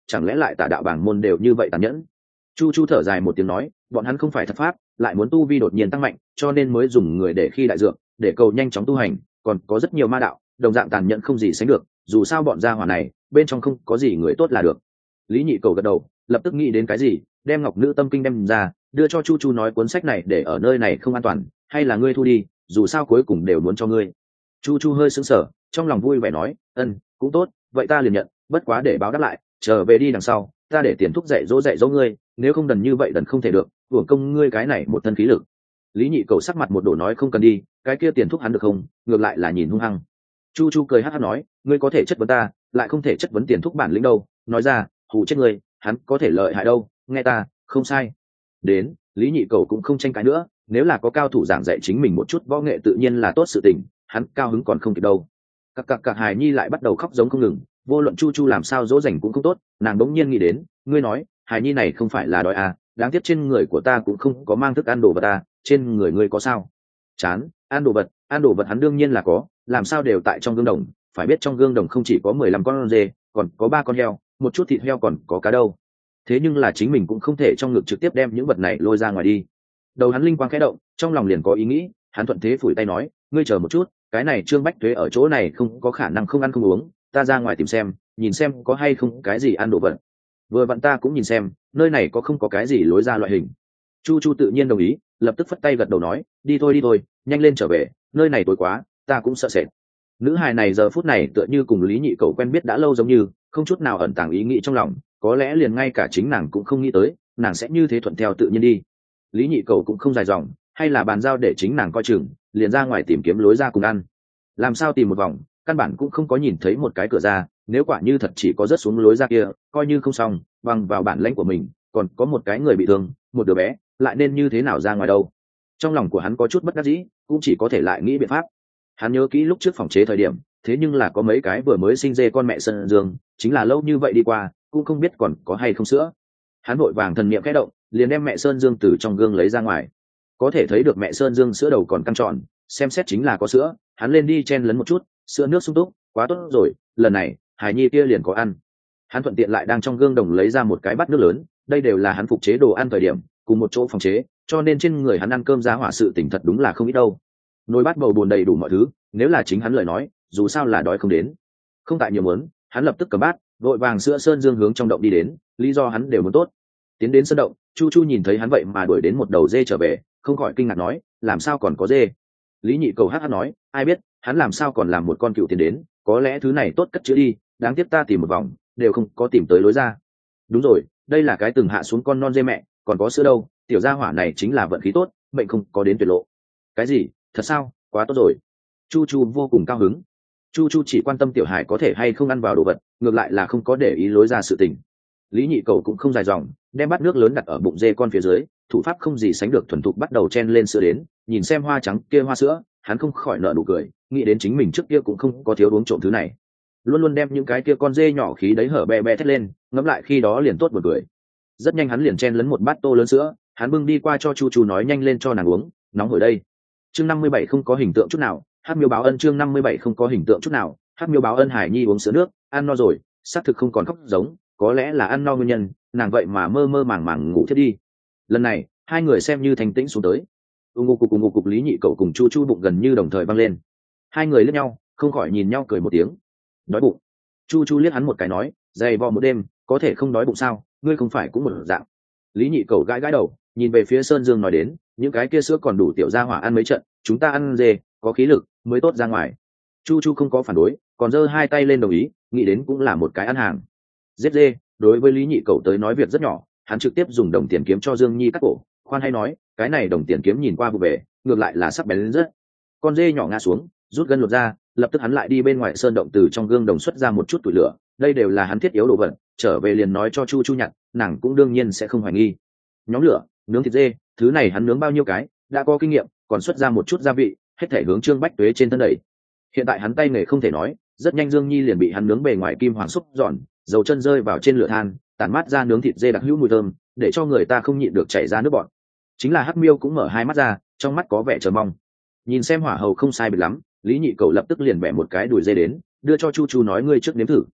chẳng lẽ lại tà đạo bảng môn đều như vậy tàn nhẫn? Chu Chu thở dài một tiếng nói, bọn hắn không phải thật pháp, lại muốn tu vi đột nhiên tăng mạnh, cho nên mới dùng người để khi đại dược, để cầu nhanh chóng tu hành, còn có rất nhiều ma đạo, đồng dạng tàn nhẫn không gì sánh được, dù sao bọn gia hỏa này, bên trong không có gì người tốt là được. Lý Nhị Cầu gật đầu, lập tức nghĩ đến cái gì, đem Ngọc Nữ Tâm Kinh đem ra, đưa cho Chu Chu nói cuốn sách này để ở nơi này không an toàn, hay là ngươi thu đi, dù sao cuối cùng đều muốn cho ngươi. Chu Chu hơi sững sờ, trong lòng vui vẻ nói, ân, cũng tốt, vậy ta liền nhận, bất quá để báo đáp lại, trở về đi đằng sau, ta để tiền thúc dạy dỗ dạy dỗ ngươi, nếu không đần như vậy đần không thể được, uổng công ngươi cái này một thân khí lực. Lý Nhị Cầu sắc mặt một đổ nói không cần đi, cái kia tiền thúc hắn được không, ngược lại là nhìn hung hăng. Chu Chu cười hắt hắt nói, ngươi có thể chất vấn ta, lại không thể chất vấn tiền thúc bản lĩnh đâu, nói ra, hù chết ngươi, hắn có thể lợi hại đâu, nghe ta, không sai. Đến, Lý Nhị Cầu cũng không tranh cãi nữa, nếu là có cao thủ giảng dạy chính mình một chút võ nghệ tự nhiên là tốt sự tình, hắn cao hứng còn không kịp đâu. Các các các hài nhi lại bắt đầu khóc giống không ngừng, vô luận Chu Chu làm sao dỗ dành cũng không tốt, nàng đống nhiên nghĩ đến, ngươi nói, hài nhi này không phải là đói à, đáng tiếc trên người của ta cũng không có mang thức ăn đồ vật ta, trên người ngươi có sao? Chán, ăn đồ vật, ăn đồ vật hắn đương nhiên là có, làm sao đều tại trong gương đồng, phải biết trong gương đồng không chỉ có mười lăm con dê, còn có ba con heo, một chút thịt heo còn có cá đâu. Thế nhưng là chính mình cũng không thể trong ngực trực tiếp đem những vật này lôi ra ngoài đi. Đầu hắn linh quang khẽ động, trong lòng liền có ý nghĩ, hắn thuận thế phủi tay nói, ngươi chờ một chút, cái này Trương Bách Tuế ở chỗ này không có khả năng không ăn không uống, ta ra ngoài tìm xem, nhìn xem có hay không cái gì ăn đồ vật. Vừa vặn ta cũng nhìn xem, nơi này có không có cái gì lối ra loại hình. Chu Chu tự nhiên đồng ý, lập tức phất tay gật đầu nói, đi thôi đi thôi, nhanh lên trở về, nơi này tối quá, ta cũng sợ sệt. Nữ hài này giờ phút này tựa như cùng Lý Nhị Cầu quen biết đã lâu giống như, không chút nào ẩn tàng ý nghĩ trong lòng, có lẽ liền ngay cả chính nàng cũng không nghĩ tới, nàng sẽ như thế thuận theo tự nhiên đi. Lý Nhị Cầu cũng không dài dòng, hay là bàn giao để chính nàng coi chừng, liền ra ngoài tìm kiếm lối ra cùng ăn. Làm sao tìm một vòng, căn bản cũng không có nhìn thấy một cái cửa ra, nếu quả như thật chỉ có rớt xuống lối ra kia, coi như không xong, bằng vào bản lãnh của mình, còn có một cái người bị thương, một đứa bé, lại nên như thế nào ra ngoài đâu. Trong lòng của hắn có chút bất đắc dĩ, cũng chỉ có thể lại nghĩ biện pháp. Hắn nhớ kỹ lúc trước phòng chế thời điểm, thế nhưng là có mấy cái vừa mới sinh dê con mẹ Sơn Dương, chính là lâu như vậy đi qua, cũng không biết còn có hay không sữa. Hắn vội vàng thần niệm khẽ động, liền đem mẹ Sơn Dương từ trong gương lấy ra ngoài. Có thể thấy được mẹ Sơn Dương sữa đầu còn căng tròn, xem xét chính là có sữa, hắn lên đi chen lấn một chút, sữa nước sung túc, quá tốt rồi, lần này, Hải Nhi kia liền có ăn. Hắn thuận tiện lại đang trong gương đồng lấy ra một cái bát nước lớn, đây đều là hắn phục chế đồ ăn thời điểm, cùng một chỗ phòng chế, cho nên trên người hắn ăn cơm giá hỏa sự tỉnh thật đúng là không ít đâu. Nồi bát bầu bùn đầy đủ mọi thứ, nếu là chính hắn lời nói, dù sao là đói không đến. Không tại nhiều muốn, hắn lập tức cầm bát, vội vàng sữa Sơn Dương hướng trong động đi đến, lý do hắn đều muốn tốt. Tiến đến sân động, Chu Chu nhìn thấy hắn vậy mà đuổi đến một đầu dê trở về, không khỏi kinh ngạc nói, làm sao còn có dê? Lý Nhị Cầu hát hát nói, ai biết, hắn làm sao còn làm một con cựu tiến đến, có lẽ thứ này tốt cất chữa đi, đáng tiếc ta tìm một vòng, đều không có tìm tới lối ra. Đúng rồi, đây là cái từng hạ xuống con non dê mẹ, còn có sữa đâu, tiểu gia hỏa này chính là vận khí tốt, mệnh không có đến tuyệt lộ. Cái gì? Thật sao? Quá tốt rồi. Chu Chu vô cùng cao hứng. Chu Chu chỉ quan tâm tiểu hải có thể hay không ăn vào đồ vật, ngược lại là không có để ý lối ra sự tình. Lý Nhị Cầu cũng không dài dòng, đem bát nước lớn đặt ở bụng dê con phía dưới, thủ pháp không gì sánh được thuần thục bắt đầu chen lên sữa đến, nhìn xem hoa trắng kia hoa sữa, hắn không khỏi nở nụ cười, nghĩ đến chính mình trước kia cũng không có thiếu uống trộm thứ này, luôn luôn đem những cái kia con dê nhỏ khí đấy hở be be thét lên, ngẫm lại khi đó liền tốt một cười. Rất nhanh hắn liền chen lấn một bát tô lớn sữa, hắn bưng đi qua cho Chu Chu nói nhanh lên cho nàng uống, nóng hổi đây. Chương năm mươi bảy không có hình tượng chút nào, Hát Miêu báo ân chương năm mươi bảy không có hình tượng chút nào, Hát Miêu báo ân Hải Nhi uống sữa nước, ăn no rồi, xác thực không còn khóc giống, có lẽ là ăn no nguyên nhân, nàng vậy mà mơ mơ màng màng ngủ thiếp đi. Lần này, hai người xem như thành tĩnh xuống tới. Ung ngục cục cùng ngục cục Lý Nhị Cậu cùng Chu Chu bụng gần như đồng thời văng lên. Hai người liếc nhau, không khỏi nhìn nhau cười một tiếng. Đói bụng. Chu Chu liếc hắn một cái nói, dày vò một đêm, có thể không đói bụng sao, ngươi không phải cũng một dạng. Lý Nhị Cậu gãi gãi đầu, nhìn về phía Sơn Dương nói đến, những cái kia sữa còn đủ tiểu gia hỏa ăn mấy trận, chúng ta ăn dê, có khí lực, mới tốt ra ngoài. Chu Chu không có phản đối, còn giơ hai tay lên đồng ý, nghĩ đến cũng là một cái ăn hàng. Giết dê, đối với Lý Nhị Cậu tới nói việc rất nhỏ, hắn trực tiếp dùng đồng tiền kiếm cho Dương Nhi cắt cổ, khoan hay nói, cái này đồng tiền kiếm nhìn qua vụ về, ngược lại là sắc bén lên rất. Con dê nhỏ ngã xuống, rút gân lột ra, lập tức hắn lại đi bên ngoài sơn động từ trong gương đồng xuất ra một chút tuổi lửa, đây đều là hắn thiết yếu đồ vật, trở về liền nói cho Chu Chu nhặt, nàng cũng đương nhiên sẽ không hoài nghi. Nhóm lửa, nướng thịt dê, thứ này hắn nướng bao nhiêu cái, đã có kinh nghiệm, còn xuất ra một chút gia vị, hết thể hướng Trương Bách Tuế trên thân đẩy. Hiện tại hắn tay nghề không thể nói, rất nhanh Dương Nhi liền bị hắn nướng bề ngoài kim hoàng xúc giòn, dầu chân rơi vào trên lửa than, tản mát ra nướng thịt dê đặc hữu mùi thơm, để cho người ta không nhịn được chảy ra nước bọt. Chính là Hắc Miêu cũng mở hai mắt ra, trong mắt có vẻ chờ mong. Nhìn xem hỏa hầu không sai biệt lắm, Lý Nhị Cậu lập tức liền bẻ một cái đùi dê đến, đưa cho Chu Chu nói ngươi trước nếm thử.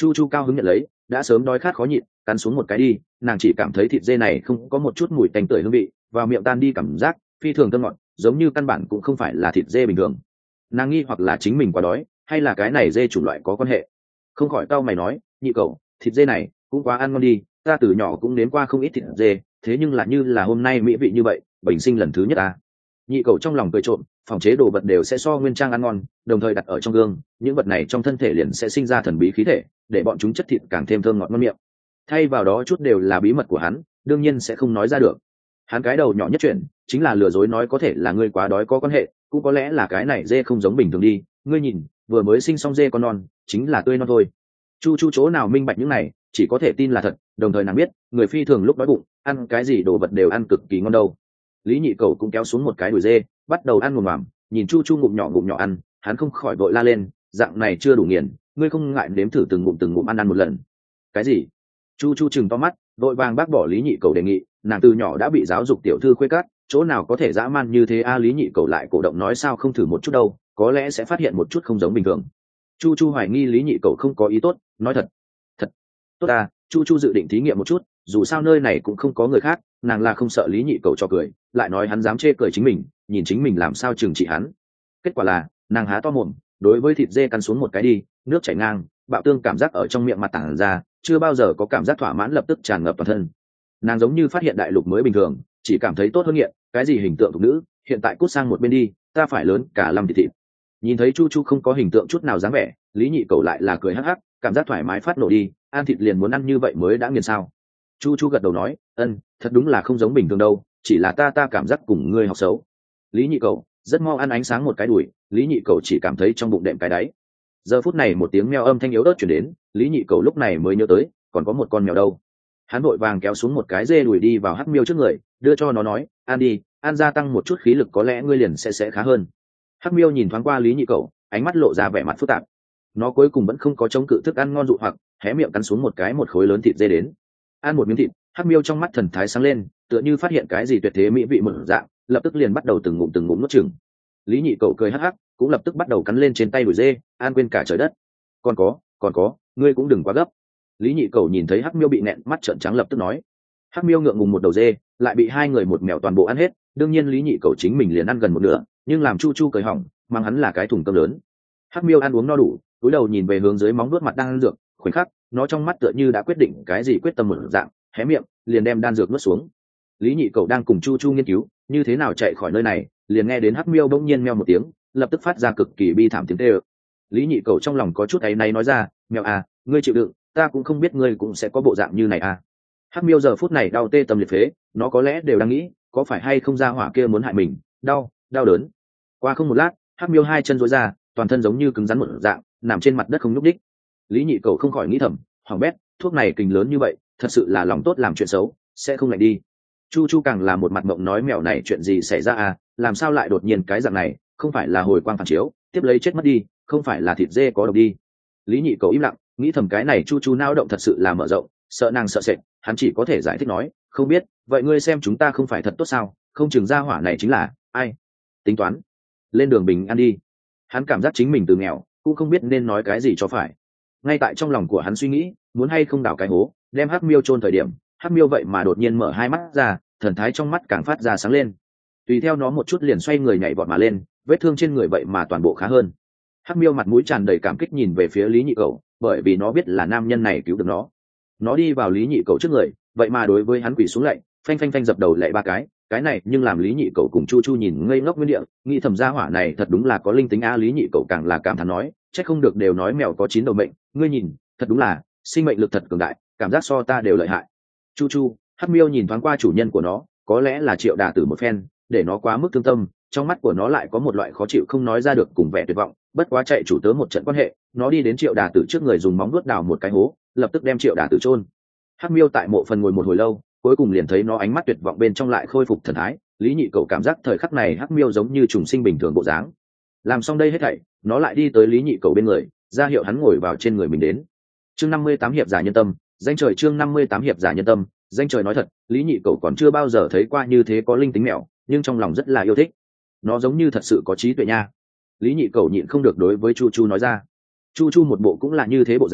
Chu Chu cao hứng nhận lấy, đã sớm đói khát khó nhịn, cắn xuống một cái đi, nàng chỉ cảm thấy thịt dê này không có một chút mùi tanh tưởi hương vị, vào miệng tan đi cảm giác phi thường thơm ngọt, giống như căn bản cũng không phải là thịt dê bình thường. Nàng nghi hoặc là chính mình quá đói, hay là cái này dê chủng loại có quan hệ. Không khỏi cau mày nói, nhị cậu, thịt dê này cũng quá ăn ngon đi, ta từ nhỏ cũng nếm qua không ít thịt dê, thế nhưng là như là hôm nay mỹ vị như vậy, bình sinh lần thứ nhất à. Nhị cậu trong lòng cười trộm, phòng chế đồ vật đều sẽ so nguyên trang ăn ngon, đồng thời đặt ở trong gương, những vật này trong thân thể liền sẽ sinh ra thần bí khí thể, để bọn chúng chất thịt càng thêm thơm ngọt ngon miệng. Thay vào đó chút đều là bí mật của hắn, đương nhiên sẽ không nói ra được. Hắn cái đầu nhỏ nhất chuyện chính là lừa dối nói có thể là ngươi quá đói có quan hệ, cũng có lẽ là cái này dê không giống bình thường đi, ngươi nhìn, vừa mới sinh xong dê con non, chính là tươi non thôi. Chu Chu chỗ nào minh bạch những này, chỉ có thể tin là thật, đồng thời nàng biết, người phi thường lúc đói bụng, ăn cái gì đồ vật đều ăn cực kỳ ngon đâu. Lý Nhị Cẩu cũng kéo xuống một cái đùi dê, bắt đầu ăn ngồm ngoàm, nhìn Chu Chu ngụm nhỏ ngụm nhỏ ăn, hắn không khỏi vội la lên, dạng này chưa đủ nghiền, ngươi không ngại nếm thử từng ngụm từng ngụm ăn ăn một lần. Cái gì? Chu Chu chừng to mắt, vội vàng bác bỏ Lý Nhị Cẩu đề nghị, nàng từ nhỏ đã bị giáo dục tiểu thư khuê cát, chỗ nào có thể dã man như thế a. Lý Nhị Cẩu lại cổ động nói sao không thử một chút đâu, có lẽ sẽ phát hiện một chút không giống bình thường. Chu Chu hoài nghi Lý Nhị Cẩu không có ý tốt, nói thật, thật tốt à. Chu Chu dự định thí nghiệm một chút, dù sao nơi này cũng không có người khác, nàng là không sợ Lý Nhị Cẩu cho cười, lại nói hắn dám chê cười chính mình, nhìn chính mình làm sao trừng trị hắn. Kết quả là nàng há to mồm, đối với thịt dê cắn xuống một cái đi, nước chảy ngang, bạo tương cảm giác ở trong miệng mặt tản ra, chưa bao giờ có cảm giác thỏa mãn lập tức tràn ngập toàn thân. Nàng giống như phát hiện đại lục mới bình thường, chỉ cảm thấy tốt hơn nghiện, cái gì hình tượng thục nữ, hiện tại cút sang một bên đi, ta phải lớn cả lâm thịt thịt. Nhìn thấy Chu Chu không có hình tượng chút nào dáng vẻ, Lý Nhị Cẩu lại là cười hắc hắc, cảm giác thoải mái phát nổ đi, ăn thịt liền muốn ăn như vậy mới đã nghiền sao. Chu Chu gật đầu nói, ân, thật đúng là không giống bình thường đâu, chỉ là ta ta cảm giác cùng ngươi học xấu. Lý Nhị Cẩu rất mau ăn ánh sáng một cái đùi, Lý Nhị Cẩu chỉ cảm thấy trong bụng đệm cái đáy. Giờ phút này một tiếng meo âm thanh yếu ớt chuyển đến, Lý Nhị Cẩu lúc này mới nhớ tới, còn có một con mèo đâu. Hắn vội vàng kéo xuống một cái dê đùi đi vào Hắc Miêu trước người, đưa cho nó nói, ăn đi, ăn gia tăng một chút khí lực có lẽ ngươi liền sẽ sẽ khá hơn. Hắc Miêu nhìn thoáng qua Lý Nhị Cẩu, ánh mắt lộ ra vẻ mặt phức tạp. Nó cuối cùng vẫn không có chống cự thức ăn ngon dụ hoặc, hé miệng cắn xuống một cái một khối lớn thịt dê đến. Ăn một miếng thịt, Hắc Miêu trong mắt thần thái sáng lên, tựa như phát hiện cái gì tuyệt thế mỹ vị mở dạng, lập tức liền bắt đầu từng ngụm từng ngụm nuốt chửng. Lý Nhị Cẩu cười hắc hắc, cũng lập tức bắt đầu cắn lên trên tay đùi dê, ăn quên cả trời đất. Còn có, còn có, ngươi cũng đừng quá gấp. Lý Nhị Cẩu nhìn thấy Hắc Miêu bị nẹn mắt trợn trắng lập tức nói. Hắc Miêu ngượng ngùng một đầu dê, lại bị hai người một mèo toàn bộ ăn hết, đương nhiên Lý Nhị Cẩu chính mình liền ăn gần một nửa, nhưng làm Chu Chu cười hỏng, mang hắn là cái thùng cơm lớn. Hắc Miêu ăn uống no đủ, cúi đầu nhìn về hướng dưới móng nuốt mặt đang ăn dược, khoảnh khắc, nó trong mắt tựa như đã quyết định cái gì quyết tâm một dạng, hé miệng, liền đem đan dược nuốt xuống. Lý Nhị Cẩu đang cùng Chu Chu nghiên cứu, như thế nào chạy khỏi nơi này, liền nghe đến Hắc Miêu bỗng nhiên meo một tiếng, lập tức phát ra cực kỳ bi thảm tiếng tê ơ. Lý Nhị Cẩu trong lòng có chút áy náy nói ra, mèo à, ngươi chịu đựng, ta cũng không biết ngươi cũng sẽ có bộ dạng như này à. Hắc Miêu giờ phút này đau tê tâm liệt phế, nó có lẽ đều đang nghĩ, có phải hay không ra hỏa kia muốn hại mình, đau, đau đớn. Qua không một lát, Hắc Miêu hai chân duỗi ra, toàn thân giống như cứng rắn một dạng, nằm trên mặt đất không nhúc đích. Lý Nhị Cẩu không khỏi nghĩ thầm, hỏng bét, thuốc này kình lớn như vậy, thật sự là lòng tốt làm chuyện xấu, sẽ không lạnh đi. Chu Chu càng là một mặt mộng nói mèo này chuyện gì xảy ra à, làm sao lại đột nhiên cái dạng này, không phải là hồi quang phản chiếu, tiếp lấy chết mất đi, không phải là thịt dê có độc đi. Lý Nhị Cẩu im lặng, nghĩ thầm cái này Chu Chu não động thật sự là mở rộng, sợ nàng sợ sệt, hắn chỉ có thể giải thích nói, không biết, vậy ngươi xem chúng ta không phải thật tốt sao, không chừng ra hỏa này chính là ai. Tính toán, lên đường bình an đi. Hắn cảm giác chính mình từ nghèo, cũng không biết nên nói cái gì cho phải. Ngay tại trong lòng của hắn suy nghĩ, muốn hay không đào cái hố, đem Hắc Miêu chôn thời điểm, Hắc Miêu vậy mà đột nhiên mở hai mắt ra, thần thái trong mắt càng phát ra sáng lên. Tùy theo nó một chút liền xoay người nhảy vọt mà lên, vết thương trên người vậy mà toàn bộ khá hơn. Hắc Miêu mặt mũi tràn đầy cảm kích nhìn về phía Lý Nhị Cẩu, bởi vì nó biết là nam nhân này cứu được nó. Nó đi vào Lý Nhị Cẩu trước người, vậy mà đối với hắn quỳ xuống lạy, phanh phanh phanh dập đầu lạy ba cái, cái này nhưng làm Lý Nhị Cẩu cùng Chu Chu nhìn ngây ngốc nguyên địa, nghĩ thầm gia hỏa này thật đúng là có linh tính a. Lý Nhị Cẩu càng là cảm thán nói, chắc không được đều nói mèo có chín đầu mệnh, ngươi nhìn, thật đúng là sinh mệnh lực thật cường đại, cảm giác so ta đều lợi hại. Chu Chu, Hắc Miêu nhìn thoáng qua chủ nhân của nó, có lẽ là Triệu Đà Tử một phen, để nó quá mức thương tâm, trong mắt của nó lại có một loại khó chịu không nói ra được cùng vẻ tuyệt vọng, bất quá chạy chủ tớ một trận quan hệ, nó đi đến Triệu Đà Tử trước người dùng móng vuốt đào một cái hố, lập tức đem Triệu Đà Tử chôn. Hắc Miêu tại mộ phần ngồi một hồi lâu, cuối cùng liền thấy nó ánh mắt tuyệt vọng bên trong lại khôi phục thần thái. Lý Nhị Cẩu cảm giác thời khắc này Hắc Miêu giống như trùng sinh bình thường bộ dáng. Làm xong đây hết thảy, nó lại đi tới Lý Nhị Cẩu bên người, ra hiệu hắn ngồi vào trên người mình đến. Chương năm mươi tám hiệp giả nhân tâm, danh trời chương năm mươi tám hiệp giả nhân tâm, danh trời nói thật, Lý Nhị Cẩu còn chưa bao giờ thấy qua như thế có linh tính mèo, nhưng trong lòng rất là yêu thích. Nó giống như thật sự có trí tuệ nha. Lý Nhị Cẩu nhịn không được đối với Chu Chu nói ra. Chu Chu một bộ cũng là như thế bộ dáng,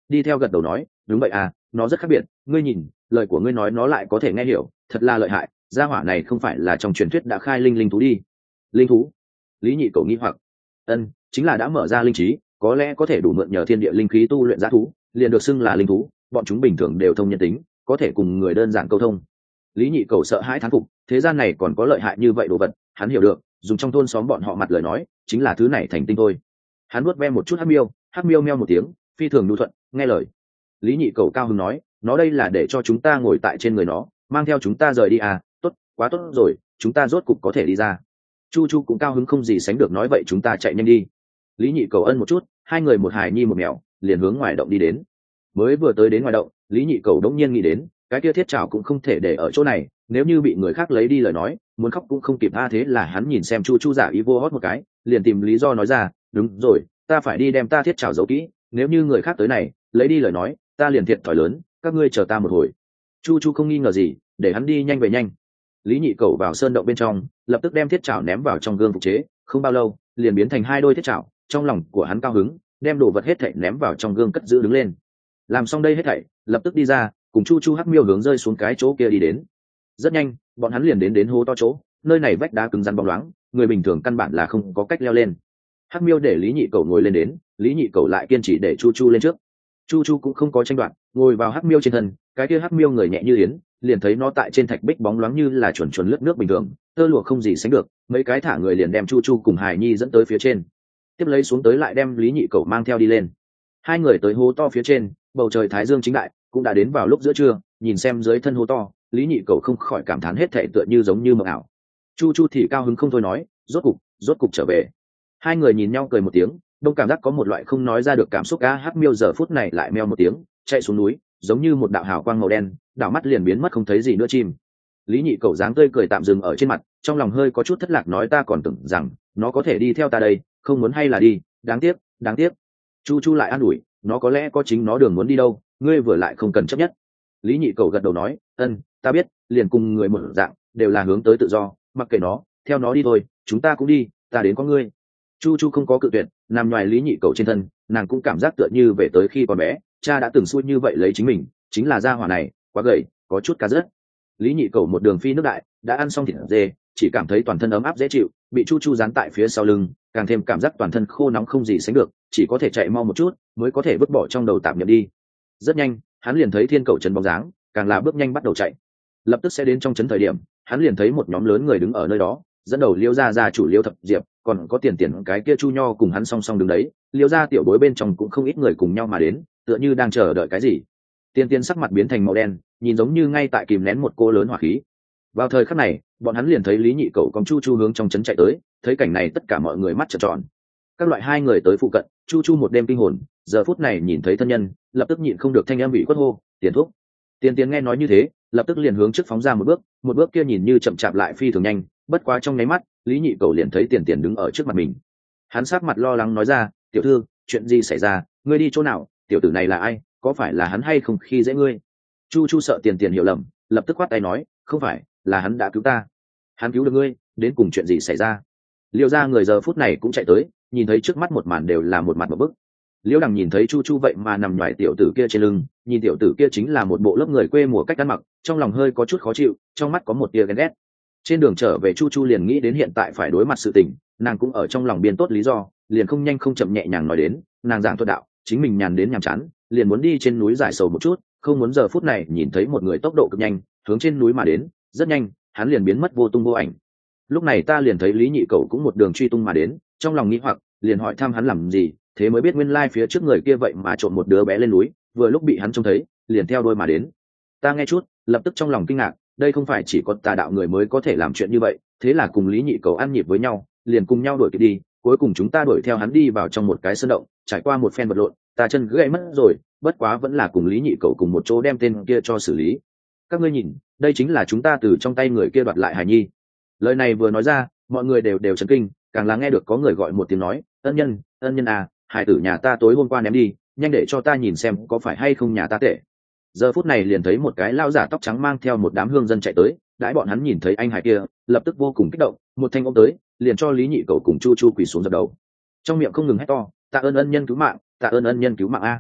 đi theo gật đầu nói đúng vậy à, nó rất khác biệt, ngươi nhìn lời của ngươi nói nó lại có thể nghe hiểu, thật là lợi hại. Gia hỏa này không phải là trong truyền thuyết đã khai linh linh thú đi. Linh thú? Lý nhị cầu nghi hoặc. Ân, chính là đã mở ra linh trí, có lẽ có thể đủ mượn nhờ thiên địa linh khí tu luyện dã thú, liền được xưng là linh thú. Bọn chúng bình thường đều thông nhân tính, có thể cùng người đơn giản câu thông. Lý nhị cầu sợ hãi thán phục, thế gian này còn có lợi hại như vậy đồ vật, hắn hiểu được, dùng trong thôn xóm bọn họ mặt lời nói chính là thứ này thành tinh thôi. Hắn nuốt ve một chút hắc miêu, hắc miêu meo một tiếng, phi thường nhu thuận, nghe lời. Lý nhị cầu cao hứng nói, nó đây là để cho chúng ta ngồi tại trên người nó, mang theo chúng ta rời đi à, tốt, quá tốt rồi, chúng ta rốt cục có thể đi ra. Chu chu cũng cao hứng không gì sánh được nói vậy chúng ta chạy nhanh đi. Lý nhị cầu ân một chút, hai người một hài nhi một mèo liền hướng ngoài động đi đến. Mới vừa tới đến ngoài động, Lý nhị cầu đống nhiên nghĩ đến, cái kia thiết trảo cũng không thể để ở chỗ này, nếu như bị người khác lấy đi lời nói, muốn khóc cũng không kịp a. Thế là hắn nhìn xem chu chu giả ý vô hót một cái, liền tìm lý do nói ra, đúng rồi, ta phải đi đem ta thiết trảo giấu kỹ, nếu như người khác tới này lấy đi lời nói, ta liền thiệt thòi lớn, các ngươi chờ ta một hồi. Chu chu không nghi ngờ gì, để hắn đi nhanh về nhanh. Lý nhị cầu vào sơn động bên trong, lập tức đem thiết trảo ném vào trong gương phục chế, không bao lâu liền biến thành hai đôi thiết trảo. Trong lòng của hắn cao hứng, đem đồ vật hết thảy ném vào trong gương cất giữ đứng lên. Làm xong đây hết thảy, lập tức đi ra, cùng chu chu hắc miêu hướng rơi xuống cái chỗ kia đi đến. Rất nhanh bọn hắn liền đến đến hố to chỗ, nơi này vách đá cứng rắn bóng loáng, người bình thường căn bản là không có cách leo lên. Hắc miêu để Lý nhị cầu ngồi lên đến, Lý nhị cầu lại kiên trì để chu chu lên trước. Chu chu cũng không có tranh đoạt, ngồi vào hắc miêu trên thân, cái kia hắc miêu người nhẹ như yến, liền thấy nó tại trên thạch bích bóng loáng như là chuẩn chuẩn lướt nước bình thường, tơ lụa không gì sánh được. Mấy cái thả người liền đem chu chu cùng hải nhi dẫn tới phía trên, tiếp lấy xuống tới lại đem Lý nhị cầu mang theo đi lên. Hai người tới hố to phía trên, bầu trời thái dương chính đại, cũng đã đến vào lúc giữa trưa. Nhìn xem dưới thân hố to, Lý nhị cầu không khỏi cảm thán hết thảy tựa như giống như mộng ảo. Chu chu thì cao hứng không thôi nói, rốt cục rốt cục trở về. Hai người nhìn nhau cười một tiếng, đông cảm giác có một loại không nói ra được cảm xúc. Cá hắc miêu giờ phút này lại meo một tiếng, chạy xuống núi, giống như một đạo hào quang màu đen, đảo mắt liền biến mất không thấy gì nữa chim. Lý nhị cầu dáng tươi cười tạm dừng ở trên mặt, trong lòng hơi có chút thất lạc nói, ta còn tưởng rằng nó có thể đi theo ta đây, không muốn hay là đi, đáng tiếc đáng tiếc. Chu chu lại an ủi, nó có lẽ có chính nó đường muốn đi đâu, ngươi vừa lại không cần chấp nhất. Lý nhị cầu gật đầu nói, ân, ta biết, liền cùng người một dạng, đều là hướng tới tự do, mặc kệ nó, theo nó đi thôi, chúng ta cũng đi, ta đến có ngươi. Chu chu không có cự tuyệt, nằm ngoài Lý nhị cầu trên thân, nàng cũng cảm giác tựa như về tới khi còn bé, cha đã từng xui như vậy lấy chính mình, chính là gia hỏa này quá gầy, có chút cá rớt. Lý nhị cầu một đường phi nước đại, đã ăn xong thịt dê, chỉ cảm thấy toàn thân ấm áp dễ chịu, bị chu chu dán tại phía sau lưng, càng thêm cảm giác toàn thân khô nóng không gì sánh được, chỉ có thể chạy mau một chút mới có thể vứt bỏ trong đầu tạp niệm đi. Rất nhanh hắn liền thấy thiên cầu trấn bóng dáng, càng là bước nhanh bắt đầu chạy. Lập tức sẽ đến trong trấn thời điểm, hắn liền thấy một nhóm lớn người đứng ở nơi đó, dẫn đầu Liêu gia gia chủ Liêu Thập Diệp, còn có tiền tiền cái kia Chu Nho cùng hắn song song đứng đấy. Liêu gia tiểu bối bên trong cũng không ít người cùng nhau mà đến, tựa như đang chờ đợi cái gì. Tiên tiên sắc mặt biến thành màu đen, nhìn giống như ngay tại kìm nén một cô lớn hỏa khí. Vào thời khắc này, bọn hắn liền thấy Lý nhị cầu con Chu Chu hướng trong trấn chạy tới. Thấy cảnh này tất cả mọi người mắt trợn tròn. Các loại hai người tới phụ cận, Chu Chu một đêm kinh hồn, giờ phút này nhìn thấy thân nhân, lập tức nhịn không được thanh âm bị quất hô, tiền thúc. Tiền tiền nghe nói như thế, lập tức liền hướng trước phóng ra một bước, một bước kia nhìn như chậm chạp lại phi thường nhanh, bất quá trong nháy mắt, Lý nhị cầu liền thấy tiền tiền đứng ở trước mặt mình. Hắn sát mặt lo lắng nói ra, tiểu thư, chuyện gì xảy ra, ngươi đi chỗ nào, tiểu tử này là ai, có phải là hắn hay không khi dễ ngươi? Chu Chu sợ tiền tiền hiểu lầm, lập tức quát tay nói, không phải, là hắn đã cứu ta. Hắn cứu được ngươi, đến cùng chuyện gì xảy ra? Liêu gia người giờ phút này cũng chạy tới, nhìn thấy trước mắt một màn đều là một mặt một bức. Liêu Đằng nhìn thấy Chu Chu vậy mà nằm nhòi tiểu tử kia trên lưng, nhìn tiểu tử kia chính là một bộ lớp người quê mùa cách ăn mặc, trong lòng hơi có chút khó chịu, trong mắt có một tia ghen ghét. Trên đường trở về Chu Chu liền nghĩ đến hiện tại phải đối mặt sự tình, nàng cũng ở trong lòng biên tốt lý do, liền không nhanh không chậm nhẹ nhàng nói đến, nàng giảng thuật đạo, chính mình nhàn đến nhàm chán, liền muốn đi trên núi giải sầu một chút, không muốn giờ phút này nhìn thấy một người tốc độ cực nhanh, hướng trên núi mà đến, rất nhanh, hắn liền biến mất vô tung vô ảnh. Lúc này ta liền thấy Lý nhị cầu cũng một đường truy tung mà đến, trong lòng nghĩ hoặc, liền hỏi thăm hắn làm gì, thế mới biết nguyên lai phía trước người kia vậy mà trộm một đứa bé lên núi, vừa lúc bị hắn trông thấy, liền theo đôi mà đến. Ta nghe chút, lập tức trong lòng kinh ngạc, đây không phải chỉ có tà đạo người mới có thể làm chuyện như vậy, thế là cùng Lý nhị cầu ăn nhịp với nhau, liền cùng nhau đuổi kịp đi, cuối cùng chúng ta đuổi theo hắn đi vào trong một cái sơn động, trải qua một phen vật lộn, ta chân gãy mất rồi, bất quá vẫn là cùng Lý nhị cầu cùng một chỗ đem tên kia cho xử lý. Các ngươi nhìn, đây chính là chúng ta từ trong tay người kia đoạt lại Hải Nhi. Lời này vừa nói ra, mọi người đều đều chấn kinh, càng là nghe được có người gọi một tiếng nói, ân nhân, ân nhân à, hải tử nhà ta tối hôm qua ném đi, nhanh để cho ta nhìn xem có phải hay không nhà ta tệ. Giờ phút này liền thấy một cái lao giả tóc trắng mang theo một đám hương dân chạy tới, đãi bọn hắn nhìn thấy anh hải kia, lập tức vô cùng kích động, một thanh ôm tới, liền cho Lý nhị cầu cùng Chu Chu quỳ xuống dập đầu, trong miệng không ngừng hét to, tạ ơn ân nhân cứu mạng, tạ ơn ân nhân cứu mạng a.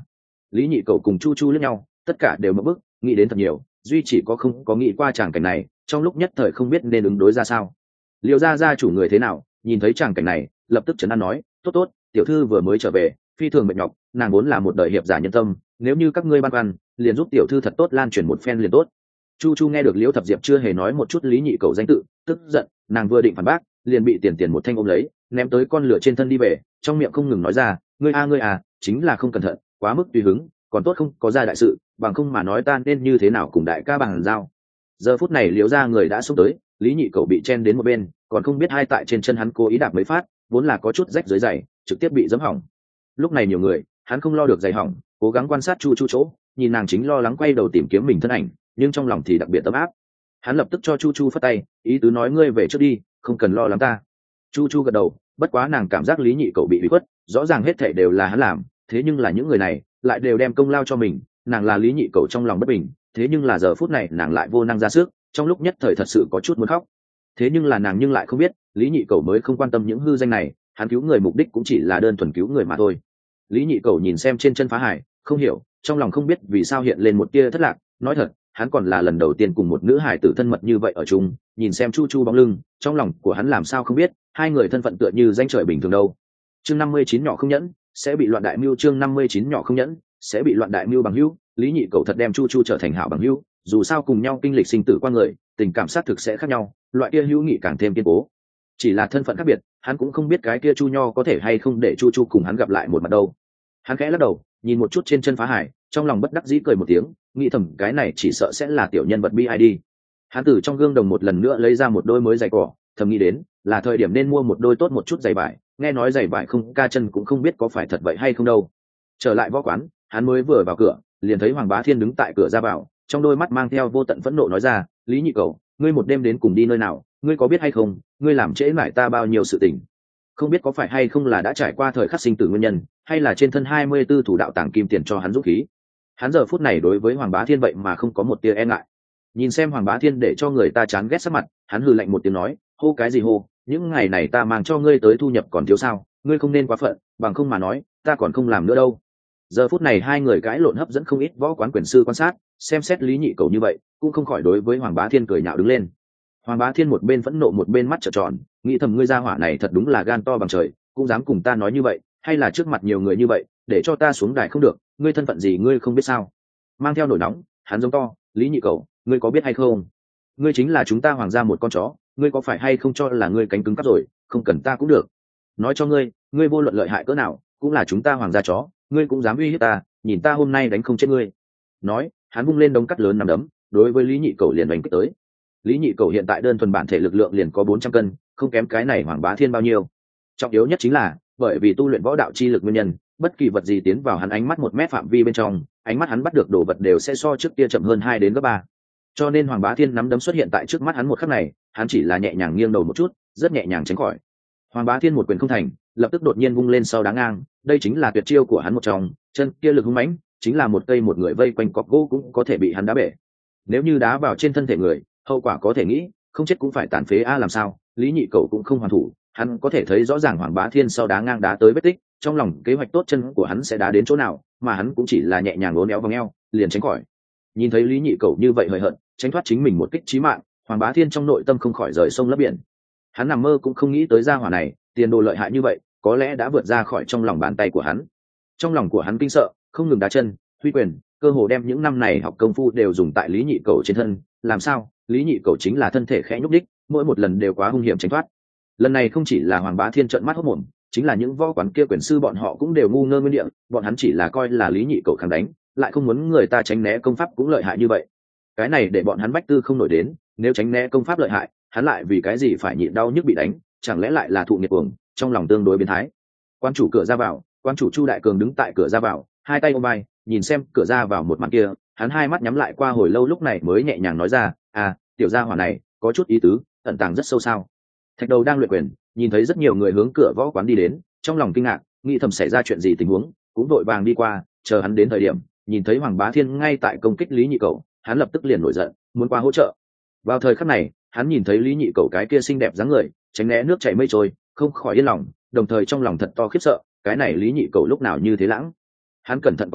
Lý nhị cầu cùng chu chu lẫn nhau, tất cả đều mất bức, nghĩ đến thật nhiều, duy chỉ có không có nghĩ qua tràng cảnh này, trong lúc nhất thời không biết nên ứng đối ra sao. Liêu gia gia chủ người thế nào, nhìn thấy tràng cảnh này lập tức trấn an nói, tốt tốt, tiểu thư vừa mới trở về, phi thường mệt nhọc, nàng vốn là một đời hiệp giả nhân tâm, nếu như các ngươi băn khoăn, liền giúp tiểu thư thật tốt lan truyền một phen liền tốt. Chu chu nghe được Liễu Thập Diệp chưa hề nói một chút Lý nhị cầu danh tự, tức giận, nàng vừa định phản bác, liền bị tiền tiền một thanh ôm lấy, ném tới con lửa trên thân đi về, trong miệng không ngừng nói ra, ngươi a ngươi à, chính là không cẩn thận, quá mức tùy hứng, còn tốt không có ra đại sự, bằng không mà nói ta nên như thế nào cùng đại ca bằng giao. Giờ phút này Liễu gia người đã xông tới, Lý nhị cầu bị chen đến một bên, còn không biết hai tại trên chân hắn cố ý đạp mấy phát, vốn là có chút rách dưới giày, trực tiếp bị giẫm hỏng. Lúc này nhiều người, hắn không lo được giày hỏng, cố gắng quan sát chu chu chỗ, nhìn nàng chính lo lắng quay đầu tìm kiếm mình thân ảnh, nhưng trong lòng thì đặc biệt ấm áp. Hắn lập tức cho chu chu phất tay, ý tứ nói ngươi về trước đi, không cần lo lắng ta. Chu chu gật đầu, bất quá nàng cảm giác Lý nhị cầu bị bị khuất, rõ ràng hết thảy đều là hắn làm, thế nhưng là những người này lại đều đem công lao cho mình, nàng là Lý nhị cầu trong lòng bất bình, thế nhưng là giờ phút này nàng lại vô năng ra sức, trong lúc nhất thời thật sự có chút muốn khóc. Thế nhưng là nàng nhưng lại không biết, Lý nhị cầu mới không quan tâm những hư danh này, hắn cứu người mục đích cũng chỉ là đơn thuần cứu người mà thôi. Lý nhị cầu nhìn xem trên chân phá hải, không hiểu, trong lòng không biết vì sao hiện lên một tia thất lạc, nói thật, hắn còn là lần đầu tiên cùng một nữ hải tử thân mật như vậy ở chung, nhìn xem chu chu bóng lưng, trong lòng của hắn làm sao không biết, hai người thân phận tựa như danh trời bình thường đâu. Chương năm mươi chín nhỏ không nhẫn, sẽ bị loạn đại mưu, chương năm mươi chín nhỏ không nhẫn, sẽ bị loạn đại mưu bằng hữu, Lý nhị cầu thật đem chu chu trở thành hảo bằng hữu, dù sao cùng nhau kinh lịch sinh tử qua người, tình cảm xác thực sẽ khác nhau, loại kia hữu nghị càng thêm kiên cố. Chỉ là thân phận khác biệt, hắn cũng không biết cái kia chu nho có thể hay không để chu chu cùng hắn gặp lại một mặt đâu. Hắn khẽ lắc đầu, nhìn một chút trên chân phá hải, trong lòng bất đắc dĩ cười một tiếng, nghĩ thầm cái này chỉ sợ sẽ là tiểu nhân vật bi ai đi. Hắn từ trong gương đồng một lần nữa lấy ra một đôi mới giày cỏ, thầm nghĩ đến là thời điểm nên mua một đôi tốt một chút giày vải, nghe nói giày vải không ca chân cũng không biết có phải thật vậy hay không đâu. Trở lại võ quán, hắn mới vừa vào cửa, liền thấy Hoàng Bá Thiên đứng tại cửa ra vào, trong đôi mắt mang theo vô tận phẫn nộ nói ra, Lý nhị cầu, ngươi một đêm đến cùng đi nơi nào, ngươi có biết hay không, ngươi làm trễ mãi ta bao nhiêu sự tình. Không biết có phải hay không là đã trải qua thời khắc sinh tử nguyên nhân, hay là trên thân hai mươi tư thủ đạo tàng kim tiền cho hắn dũng khí. Hắn giờ phút này đối với Hoàng Bá Thiên vậy mà không có một tia e ngại. Nhìn xem Hoàng Bá Thiên để cho người ta chán ghét sắc mặt, hắn hừ lạnh một tiếng nói, hô cái gì hô, những ngày này ta mang cho ngươi tới thu nhập còn thiếu sao, ngươi không nên quá phận, bằng không mà nói ta còn không làm nữa đâu. Giờ phút này hai người cãi lộn hấp dẫn không ít võ quán quyền sư quan sát, xem xét Lý nhị cầu như vậy cũng không khỏi đối với Hoàng Bá Thiên cười nhạo đứng lên. Hoàng Bá Thiên một bên phẫn nộ một bên mắt trợn tròn, nghĩ thầm ngươi gia hỏa này thật đúng là gan to bằng trời, cũng dám cùng ta nói như vậy, hay là trước mặt nhiều người như vậy để cho ta xuống đài không được, ngươi thân phận gì ngươi không biết sao. Mang theo nổi nóng, hắn giống to, Lý nhị cầu, ngươi có biết hay không, ngươi chính là chúng ta Hoàng gia một con chó, ngươi có phải hay không cho là ngươi cánh cứng cắp rồi, không cần ta cũng được. Nói cho ngươi, ngươi vô luận lợi hại cỡ nào cũng là chúng ta Hoàng gia chó, ngươi cũng dám uy hiếp ta, nhìn ta hôm nay đánh không chết ngươi. Nói, hắn vung lên đống cắt lớn nằm đấm, đối với Lý nhị cầu liền đánh kích tới. Lý nhị cầu hiện tại đơn thuần bản thể lực lượng liền có bốn trăm cân, không kém cái này Hoàng Bá Thiên bao nhiêu. Trọng yếu nhất chính là bởi vì tu luyện võ đạo chi lực nguyên nhân, bất kỳ vật gì tiến vào hắn ánh mắt một mét phạm vi bên trong, ánh mắt hắn bắt được đồ vật đều sẽ so trước kia chậm hơn hai đến gấp ba. Cho nên Hoàng Bá Thiên nắm đấm xuất hiện tại trước mắt hắn một khắc này, hắn chỉ là nhẹ nhàng nghiêng đầu một chút, rất nhẹ nhàng tránh khỏi. Hoàng Bá Thiên một quyền không thành, lập tức đột nhiên vung lên sau đá ngang, đây chính là tuyệt chiêu của hắn một trong, chân kia lực hung mãnh, chính là một cây một người vây quanh cọc gỗ cũng có thể bị hắn đá bể. Nếu như đá vào trên thân thể người, hậu quả có thể nghĩ, không chết cũng phải tàn phế a làm sao, Lý nhị cầu cũng không hoàn thủ, hắn có thể thấy rõ ràng Hoàng Bá Thiên sau đá ngang đá tới vết tích, trong lòng kế hoạch tốt chân của hắn sẽ đá đến chỗ nào, mà hắn cũng chỉ là nhẹ nhàng uốn éo vòng eo, liền tránh khỏi. Nhìn thấy Lý nhị cầu như vậy hời hợt, tránh thoát chính mình một kích chí mạng, Hoàng Bá Thiên trong nội tâm không khỏi rời sông lấp biển. Hắn nằm mơ cũng không nghĩ tới gia hỏa này, tiền đồ lợi hại như vậy, có lẽ đã vượt ra khỏi trong lòng bàn tay của hắn. Trong lòng của hắn kinh sợ, không ngừng đá chân, huy quyền, cơ hồ đem những năm này học công phu đều dùng tại Lý nhị cầu trên thân. Làm sao? Lý nhị cầu chính là thân thể khẽ nhúc đích, mỗi một lần đều quá hung hiểm tránh thoát. Lần này không chỉ là Hoàng Bá Thiên trợn mắt hốt mồm, chính là những võ quán kia quyền sư bọn họ cũng đều ngu ngơ nguyên địa, bọn hắn chỉ là coi là Lý nhị cầu kháng đánh, lại không muốn người ta tránh né công pháp cũng lợi hại như vậy. Cái này để bọn hắn bách tư không nổi đến, nếu tránh né công pháp lợi hại, hắn lại vì cái gì phải nhịn đau nhức bị đánh, chẳng lẽ lại là thụ nghiệt cuồng, trong lòng tương đối biến thái. Quan chủ cửa ra vào, quan chủ Chu Đại Cường đứng tại cửa ra vào, hai tay ôm vai, nhìn xem cửa ra vào một màn kia, hắn hai mắt nhắm lại qua hồi lâu lúc này mới nhẹ nhàng nói ra, à, tiểu gia hỏa này có chút ý tứ, ẩn tàng rất sâu sao. Thạch Đầu đang luyện quyền, nhìn thấy rất nhiều người hướng cửa võ quán đi đến, trong lòng kinh ngạc, nghĩ thầm xảy ra chuyện gì tình huống, cũng vội vàng đi qua, chờ hắn đến thời điểm, nhìn thấy Hoàng Bá Thiên ngay tại công kích Lý nhị cầu, hắn lập tức liền nổi giận, muốn qua hỗ trợ. Vào thời khắc này, hắn nhìn thấy Lý nhị cầu cái kia xinh đẹp dáng người, tránh né nước chảy mây trôi, không khỏi yên lòng, đồng thời trong lòng thật to khiếp sợ, cái này Lý nhị cầu lúc nào như thế lãng. Hắn cẩn thận quan sát,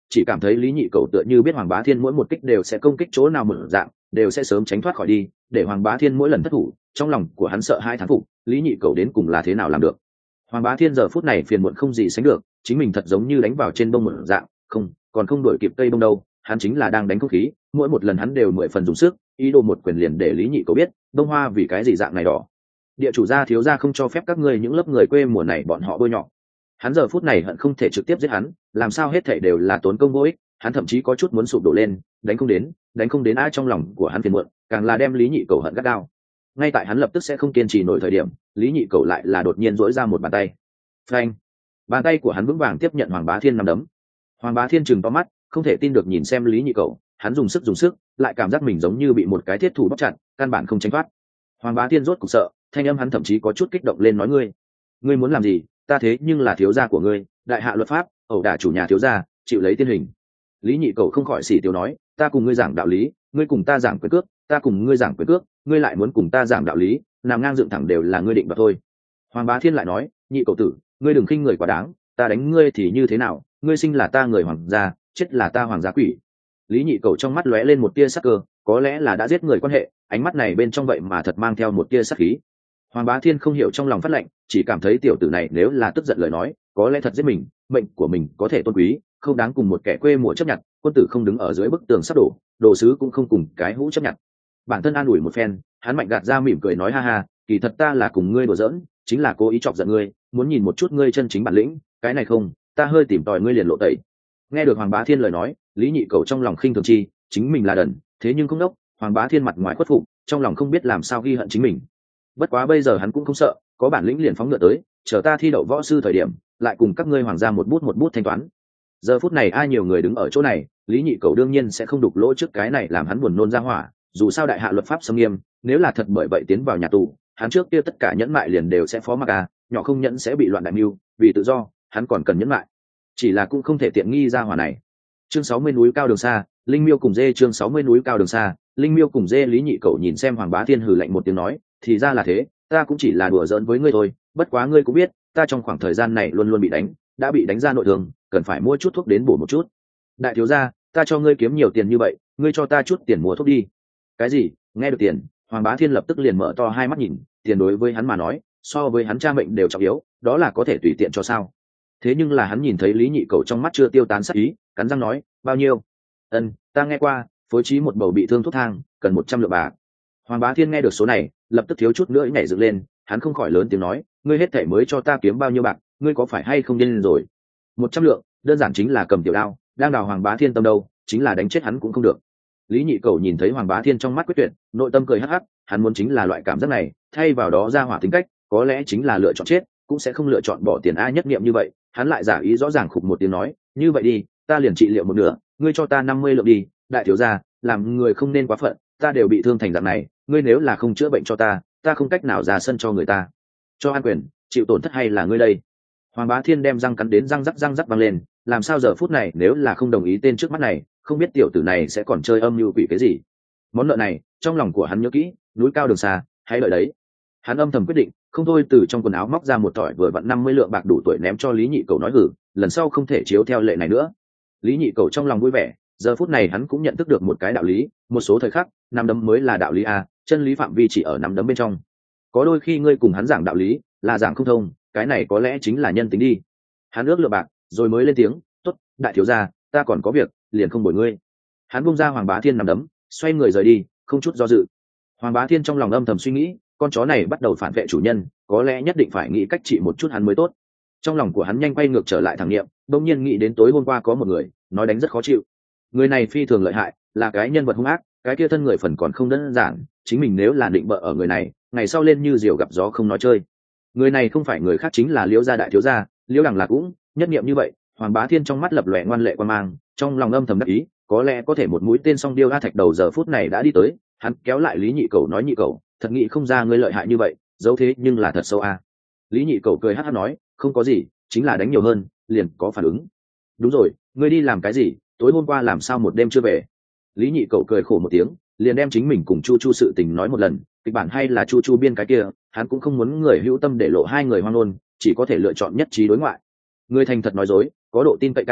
chỉ cảm thấy lý nhị cầu tựa như biết hoàng bá thiên mỗi một kích đều sẽ công kích chỗ nào một dạng, đều sẽ sớm tránh thoát khỏi đi, để hoàng bá thiên mỗi lần thất thủ trong lòng của hắn sợ hai thán phục lý nhị cầu đến cùng là thế nào làm được. Hoàng bá thiên giờ phút này phiền muộn không gì sánh được, chính mình thật giống như đánh vào trên bông một dạng, không còn không đuổi kịp cây bông đâu, hắn chính là đang đánh không khí, mỗi một lần hắn đều mười phần dùng sức, ý đồ một quyền liền để lý nhị cầu biết bông hoa vì cái gì dạng này đỏ. Địa chủ gia thiếu gia không cho phép các ngươi những lớp người quê mùa này bọn họ bôi nhọ. Hắn giờ phút này hận không thể trực tiếp giết hắn, làm sao hết thảy đều là tốn công vô ích, hắn thậm chí có chút muốn sụp đổ lên, đánh không đến, đánh không đến ai trong lòng của hắn phiền muộn, càng là đem lý nhị cầu hận gắt gao. Ngay tại hắn lập tức sẽ không kiên trì nổi thời điểm, lý nhị cầu lại là đột nhiên dỗi ra một bàn tay. Phanh! Bàn tay của hắn vững vàng tiếp nhận hoàng bá thiên nắm đấm. Hoàng bá thiên trừng to mắt, không thể tin được nhìn xem lý nhị cầu, hắn dùng sức dùng sức, lại cảm giác mình giống như bị một cái thiết thủ bóp chặt, căn bản không tránh thoát. Hoàng bá thiên rốt cục sợ, thanh âm hắn thậm chí có chút kích động lên nói ngươi, ngươi muốn làm gì? Ta thế nhưng là thiếu gia của ngươi, đại hạ luật pháp, ẩu đả chủ nhà thiếu gia, chịu lấy tiên hình. Lý nhị cầu không khỏi xỉ tiêu nói, ta cùng ngươi giảng đạo lý, ngươi cùng ta giảng quyền cước, ta cùng ngươi giảng quyền cước, ngươi lại muốn cùng ta giảng đạo lý, nằm ngang dựng thẳng đều là ngươi định đoạt thôi. Hoàng bá thiên lại nói, nhị cầu tử, ngươi đừng khinh người quá đáng, ta đánh ngươi thì như thế nào, ngươi sinh là ta người hoàng gia, chết là ta hoàng gia quỷ. Lý nhị cầu trong mắt lóe lên một tia sắc cơ, có lẽ là đã giết người quan hệ, ánh mắt này bên trong vậy mà thật mang theo một tia sắc khí. Hoàng bá thiên không hiểu trong lòng phát lệnh, chỉ cảm thấy tiểu tử này nếu là tức giận lời nói, có lẽ thật giết mình, mệnh của mình có thể tôn quý, không đáng cùng một kẻ quê mùa chấp nhận, quân tử không đứng ở dưới bức tường sắp đổ, đồ sứ cũng không cùng cái hũ chấp nhận. Bản thân an ủi một phen, hắn mạnh gạt ra mỉm cười nói ha ha, kỳ thật ta là cùng ngươi đùa giỡn, chính là cố ý chọc giận ngươi, muốn nhìn một chút ngươi chân chính bản lĩnh, cái này không, ta hơi tìm tòi ngươi liền lộ tẩy. Nghe được Hoàng bá thiên lời nói, Lý nhị cầu trong lòng khinh thường chi, chính mình là đần, thế nhưng không đốc, Hoàng bá thiên mặt ngoài khuất phục, trong lòng không biết làm sao ghi hận chính mình. Bất quá bây giờ hắn cũng không sợ, có bản lĩnh liền phóng ngựa tới, chờ ta thi đậu võ sư thời điểm, lại cùng các ngươi hoàng gia một bút một bút thanh toán. Giờ phút này ai nhiều người đứng ở chỗ này, Lý nhị cầu đương nhiên sẽ không đục lỗ trước cái này làm hắn buồn nôn ra hỏa, dù sao đại hạ luật pháp xâm nghiêm, nếu là thật bởi vậy tiến vào nhà tù, hắn trước kia tất cả nhẫn mại liền đều sẽ phó mặc à, nhỏ không nhẫn sẽ bị loạn đại mưu, vì tự do, hắn còn cần nhẫn mại. Chỉ là cũng không thể tiện nghi ra hỏa này. Chương sáu mươi núi cao đường xa, Linh Miêu cùng dê chương sáu mươi núi cao đường xa, Linh Miêu cùng dê Lý nhị cầu nhìn xem Hoàng bá thiên hừ lạnh một tiếng nói, thì ra là thế, ta cũng chỉ là đùa giỡn với ngươi thôi, bất quá ngươi cũng biết, ta trong khoảng thời gian này luôn luôn bị đánh, đã bị đánh ra nội thương, cần phải mua chút thuốc đến bổ một chút. Đại thiếu gia, ta cho ngươi kiếm nhiều tiền như vậy, ngươi cho ta chút tiền mua thuốc đi. Cái gì? Nghe được tiền, Hoàng bá thiên lập tức liền mở to hai mắt nhìn, tiền đối với hắn mà nói, so với hắn cha mệnh đều trọng yếu, đó là có thể tùy tiện cho sao? Thế nhưng là hắn nhìn thấy Lý nhị cầu trong mắt chưa tiêu tán sắc ý, cắn răng nói, bao nhiêu? Ân, ta nghe qua, phối trí một bầu bị thương thuốc thang, cần một trăm lượng bạc. Hoàng bá thiên nghe được số này, lập tức thiếu chút nữa nhảy dựng lên, hắn không khỏi lớn tiếng nói, ngươi hết thảy mới cho ta kiếm bao nhiêu bạc, ngươi có phải hay không điên rồi? Một trăm lượng, đơn giản chính là cầm tiểu đao, đang đào Hoàng bá thiên tâm đâu, chính là đánh chết hắn cũng không được. Lý nhị cầu nhìn thấy Hoàng bá thiên trong mắt quyết tuyệt, nội tâm cười hắc hắc, hắn muốn chính là loại cảm giác này, thay vào đó ra hỏa tính cách, có lẽ chính là lựa chọn chết, cũng sẽ không lựa chọn bỏ tiền a nhất niệm như vậy, hắn lại giả ý rõ ràng khục một tiếng nói, như vậy đi, ta liền trị liệu một nửa, ngươi cho ta năm mươi lượng đi, đại thiếu gia, làm người không nên quá phận, ta đều bị thương thành dạng này, ngươi nếu là không chữa bệnh cho ta, ta không cách nào ra sân cho người ta. Cho an quyền, chịu tổn thất hay là ngươi đây? Hoàng bá thiên đem răng cắn đến răng rắc răng rắc văng lên, làm sao giờ phút này nếu là không đồng ý tên trước mắt này, không biết tiểu tử này sẽ còn chơi âm mưu quỷ cái gì. Món nợ này, trong lòng của hắn nhớ kỹ, núi cao đường xa, hãy đợi đấy. Hắn âm thầm quyết định, không thôi từ trong quần áo móc ra một tỏi vừa vặn năm mươi lượng bạc đủ tuổi ném cho Lý nhị cầu nói hử, lần sau không thể chiếu theo lệ này nữa. Lý nhị cầu trong lòng vui vẻ, giờ phút này hắn cũng nhận thức được một cái đạo lý, một số thời khắc, nắm đấm mới là đạo lý a, chân lý phạm vi chỉ ở nắm đấm bên trong. Có đôi khi ngươi cùng hắn giảng đạo lý, là giảng không thông, cái này có lẽ chính là nhân tính đi. Hắn ước lượng bạc, rồi mới lên tiếng, tốt, đại thiếu gia, ta còn có việc, liền không bồi ngươi. Hắn buông ra Hoàng bá thiên nắm đấm, xoay người rời đi, không chút do dự. Hoàng bá thiên trong lòng âm thầm suy nghĩ, con chó này bắt đầu phản vệ chủ nhân, có lẽ nhất định phải nghĩ cách trị một chút hắn mới tốt. Trong lòng của hắn nhanh quay ngược trở lại thằng niệm, đông nhiên nghĩ đến tối hôm qua có một người nói đánh rất khó chịu, người này phi thường lợi hại, là cái nhân vật hung ác, cái kia thân người phần còn không đơn giản, chính mình nếu là định bợ ở người này, ngày sau lên như diều gặp gió không nói chơi. Người này không phải người khác chính là Liễu gia đại thiếu gia, Liễu Đằng là cũng nhất niệm như vậy. Hoàng bá thiên trong mắt lập lòe ngoan lệ quan mang, trong lòng âm thầm đắc ý, có lẽ có thể một mũi tên song điêu a thạch đầu giờ phút này đã đi tới, hắn kéo lại Lý nhị cầu nói nhị cầu, thật nghĩ không ra ngươi lợi hại như vậy, dấu thế nhưng là thật sâu a. Lý nhị cầu cười hắt hắt nói, không có gì, chính là đánh nhiều hơn, liền có phản ứng. Đúng rồi, ngươi đi làm cái gì, tối hôm qua làm sao một đêm chưa về? Lý nhị cầu cười khổ một tiếng, liền đem chính mình cùng Chu Chu sự tình nói một lần, kịch bản hay là Chu Chu biên cái kia, hắn cũng không muốn người hữu tâm để lộ hai người hoang ngôn, chỉ có thể lựa chọn nhất trí đối ngoại. Người thành thật nói dối, có độ tin cậy cao,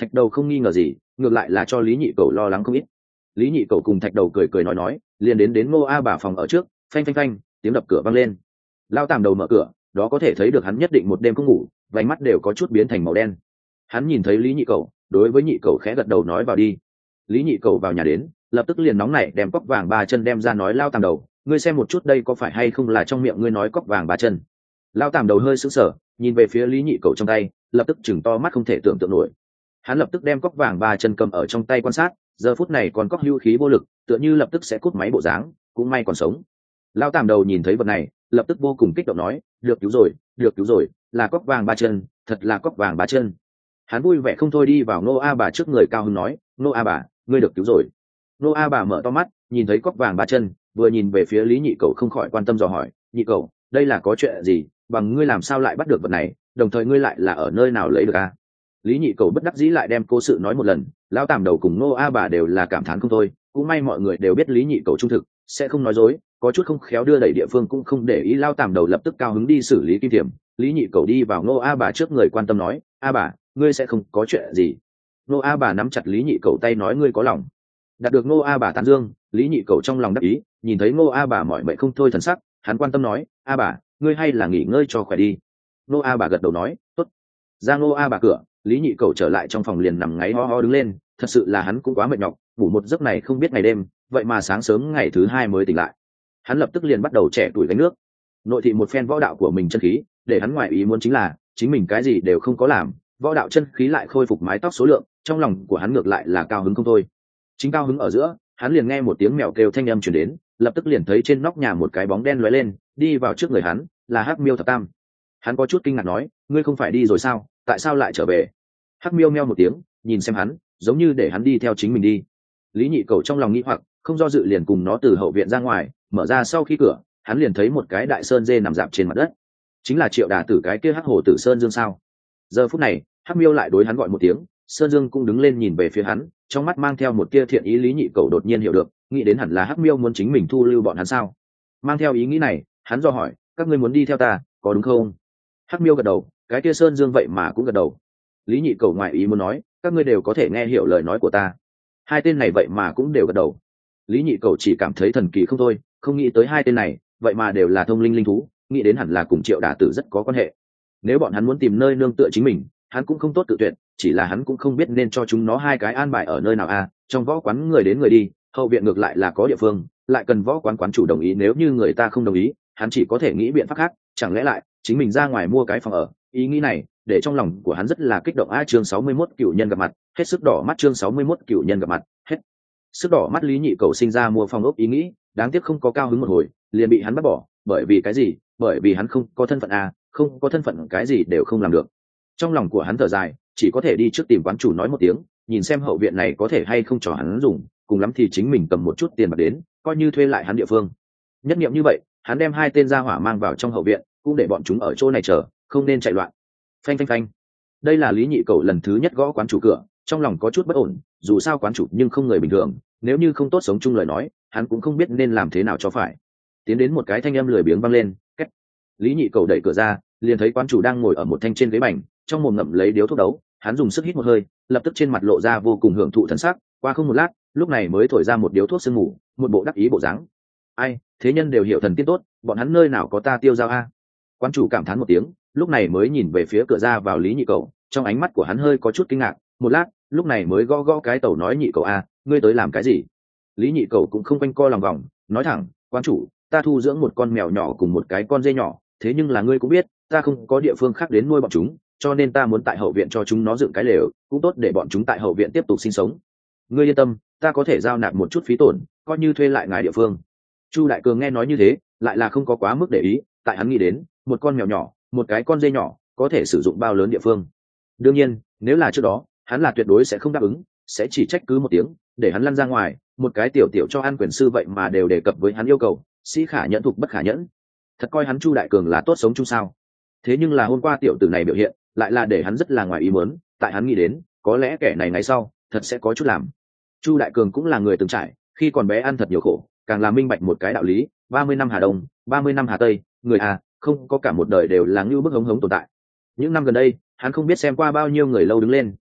Thạch đầu không nghi ngờ gì, ngược lại là cho lý nhị cầu lo lắng không ít. Lý nhị cầu cùng thạch đầu cười cười nói nói, liền đến đến ngô a bà phòng ở trước, phanh phanh phanh, tiếng đập cửa vang lên. Lao tàm đầu mở cửa, đó có thể thấy được hắn nhất định một đêm không ngủ, vành mắt đều có chút biến thành màu đen. Hắn nhìn thấy lý nhị cầu, đối với nhị cầu khẽ gật đầu nói vào đi. Lý nhị cầu vào nhà đến, lập tức liền nóng nảy đem cốc vàng ba chân đem ra nói Lao tàm đầu, ngươi xem một chút đây có phải hay không là trong miệng ngươi nói cốc vàng ba chân. Lao tàm đầu hơi sững sờ, nhìn về phía lý nhị cầu trong tay, lập tức chừng to mắt không thể tưởng tượng nổi. Hắn lập tức đem cốc vàng ba chân cầm ở trong tay quan sát, giờ phút này còn cốc hưu khí vô lực, tựa như lập tức sẽ cút máy bộ dáng, cũng may còn sống. Lao tàm đầu nhìn thấy vật này, lập tức vô cùng kích động nói, được cứu rồi, được cứu rồi, là cốc vàng ba chân, thật là cốc vàng ba chân. Hắn vui vẻ không thôi đi vào Ngô a bà trước người cao hứng nói, Ngô a bà, ngươi được cứu rồi. Ngô a bà mở to mắt, nhìn thấy cốc vàng ba chân, vừa nhìn về phía lý nhị cầu không khỏi quan tâm dò hỏi, nhị cầu, đây là có chuyện gì, bằng ngươi làm sao lại bắt được vật này, đồng thời ngươi lại là ở nơi nào lấy được a? Lý nhị cầu bất đắc dĩ lại đem cố sự nói một lần, lão tàm đầu cùng Ngô a bà đều là cảm thán không thôi, cũng may mọi người đều biết lý nhị cầu trung thực, sẽ không nói dối, có chút không khéo đưa đẩy địa phương cũng không để ý. Lao tàm đầu lập tức cao hứng đi xử lý kim thiểm. Lý nhị cầu đi vào Ngô a bà trước người quan tâm nói, a bà, ngươi sẽ không có chuyện gì. Ngô a bà nắm chặt lý nhị cầu tay nói, ngươi có lòng. Đạt được Ngô a bà tán dương, lý nhị cầu trong lòng đắc ý, nhìn thấy Ngô a bà mỏi mệt không thôi thần sắc, hắn quan tâm nói, a bà, ngươi hay là nghỉ ngơi cho khỏe đi. Ngô a bà gật đầu nói, tốt. Ra Ngô a bà cửa, lý nhị cầu trở lại trong phòng liền nằm ngáy ho ho đứng lên, thật sự là hắn cũng quá mệt nhọc, ngủ một giấc này không biết ngày đêm, vậy mà sáng sớm ngày thứ hai mới tỉnh lại. Hắn lập tức liền bắt đầu trẻ tuổi gánh nước, nội thị một phen võ đạo của mình chân khí, để hắn ngoại ý muốn chính là chính mình cái gì đều không có làm, võ đạo chân khí lại khôi phục mái tóc số lượng, trong lòng của hắn ngược lại là cao hứng không thôi. Chính cao hứng ở giữa, hắn liền nghe một tiếng mèo kêu thanh âm truyền đến, lập tức liền thấy trên nóc nhà một cái bóng đen lóe lên, đi vào trước người hắn, là Hắc Miêu Thập Tam. Hắn có chút kinh ngạc nói, ngươi không phải đi rồi sao, tại sao lại trở về? Hắc Miêu meo một tiếng, nhìn xem hắn, giống như để hắn đi theo chính mình đi. Lý nhị cầu trong lòng nghĩ hoặc, không do dự liền cùng nó từ hậu viện ra ngoài, mở ra sau khi cửa, hắn liền thấy một cái đại sơn dê nằm dạp trên mặt đất, chính là Triệu Đà Tử cái kia hắc hồ tử Sơn Dương sao. Giờ phút này, Hắc Miêu lại đối hắn gọi một tiếng, Sơn Dương cũng đứng lên nhìn về phía hắn, trong mắt mang theo một tia thiện ý. Lý nhị cầu đột nhiên hiểu được, nghĩ đến hẳn là Hắc Miêu muốn chính mình thu lưu bọn hắn sao. Mang theo ý nghĩ này, hắn do hỏi, các ngươi muốn đi theo ta, có đúng không? Hắc Miêu gật đầu, cái kia Sơn Dương vậy mà cũng gật đầu. Lý nhị cầu ngoại ý muốn nói, các ngươi đều có thể nghe hiểu lời nói của ta. Hai tên này vậy mà cũng đều gật đầu. Lý nhị cầu chỉ cảm thấy thần kỳ không thôi, không nghĩ tới hai tên này vậy mà đều là thông linh linh thú, nghĩ đến hẳn là cùng Triệu Đà Tử rất có quan hệ. Nếu bọn hắn muốn tìm nơi nương tựa chính mình, hắn cũng không tốt tự tuyệt, chỉ là hắn cũng không biết nên cho chúng nó hai cái an bài ở nơi nào a. À, trong võ quán người đến người đi, hậu viện ngược lại là có địa phương, lại cần võ quán quán chủ đồng ý, nếu như người ta không đồng ý, hắn chỉ có thể nghĩ biện pháp khác, chẳng lẽ lại chính mình ra ngoài mua cái phòng ở. Ý nghĩ này để trong lòng của hắn rất là kích động. A chương sáu mươi mốt cựu nhân gặp mặt, hết sức đỏ mắt. Chương sáu mươi mốt cựu nhân gặp mặt, hết sức đỏ mắt. Lý nhị cầu sinh ra mua phòng ốc ý nghĩ, đáng tiếc không có cao hứng một hồi liền bị hắn bắt bỏ. Bởi vì cái gì? Bởi vì hắn không có thân phận a, không có thân phận cái gì đều không làm được. Trong lòng của hắn thở dài, chỉ có thể đi trước tìm quán chủ nói một tiếng, nhìn xem hậu viện này có thể hay không cho hắn dùng, cùng lắm thì chính mình cầm một chút tiền bạc đến, coi như thuê lại hắn địa phương. Nhất niệm như vậy, hắn đem hai tên gia hỏa mang vào trong hậu viện, cũng để bọn chúng ở chỗ này chờ, không nên chạy loạn. Phanh phanh phanh. Đây là Lý nhị cầu lần thứ nhất gõ quán chủ cửa, trong lòng có chút bất ổn, dù sao quán chủ nhưng không người bình thường, nếu như không tốt sống chung lời nói, hắn cũng không biết nên làm thế nào cho phải. Tiến đến một cái thanh âm lười biếng vang lên, két. Lý nhị cầu đẩy cửa ra, liền thấy quán chủ đang ngồi ở một thanh trên ghế bành, trong mồm ngậm lấy điếu thuốc đấu. Hắn dùng sức hít một hơi, lập tức trên mặt lộ ra vô cùng hưởng thụ thần sắc. Qua không một lát, lúc này mới thổi ra một điếu thuốc sương mù, một bộ đắc ý bộ dáng. Ai, thế nhân đều hiểu thần tiên tốt, bọn hắn nơi nào có ta tiêu dao a? Quán chủ cảm thán một tiếng, lúc này mới nhìn về phía cửa ra vào Lý nhị cầu, trong ánh mắt của hắn hơi có chút kinh ngạc. Một lát, lúc này mới gõ gõ cái tẩu nói, nhị cầu a, ngươi tới làm cái gì? Lý nhị cầu cũng không quanh co lòng vòng, nói thẳng, quán chủ, ta thu dưỡng một con mèo nhỏ cùng một cái con dê nhỏ, thế nhưng là ngươi cũng biết, ta không có địa phương khác đến nuôi bọn chúng, cho nên ta muốn tại hậu viện cho chúng nó dựng cái lều, cũng tốt để bọn chúng tại hậu viện tiếp tục sinh sống. Ngươi yên tâm, ta có thể giao nạp một chút phí tổn, coi như thuê lại ngài địa phương. Chu Đại Cường nghe nói như thế, lại là không có quá mức để ý, tại hắn nghĩ đến, một con mèo nhỏ, một cái con dê nhỏ, có thể sử dụng bao lớn địa phương. Đương nhiên, nếu là trước đó, hắn là tuyệt đối sẽ không đáp ứng, sẽ chỉ trách cứ một tiếng, để hắn lăn ra ngoài. Một cái tiểu tiểu cho ăn quyền sư vậy mà đều đề cập với hắn yêu cầu, sĩ khả nhẫn thục bất khả nhẫn, thật coi hắn Chu Đại Cường là tốt sống chung sao? Thế nhưng là hôm qua tiểu tử này biểu hiện, lại là để hắn rất là ngoài ý muốn, tại hắn nghĩ đến, có lẽ kẻ này ngày sau thật sẽ có chút làm. Chu Đại Cường cũng là người từng trải, khi còn bé ăn thật nhiều khổ, càng là minh bạch một cái đạo lý, ba mươi năm Hà Đông, ba mươi năm Hà Tây, người à, không có cả một đời đều là ngưu bức hống hống tồn tại. Những năm gần đây, hắn không biết xem qua bao nhiêu người lâu đứng lên,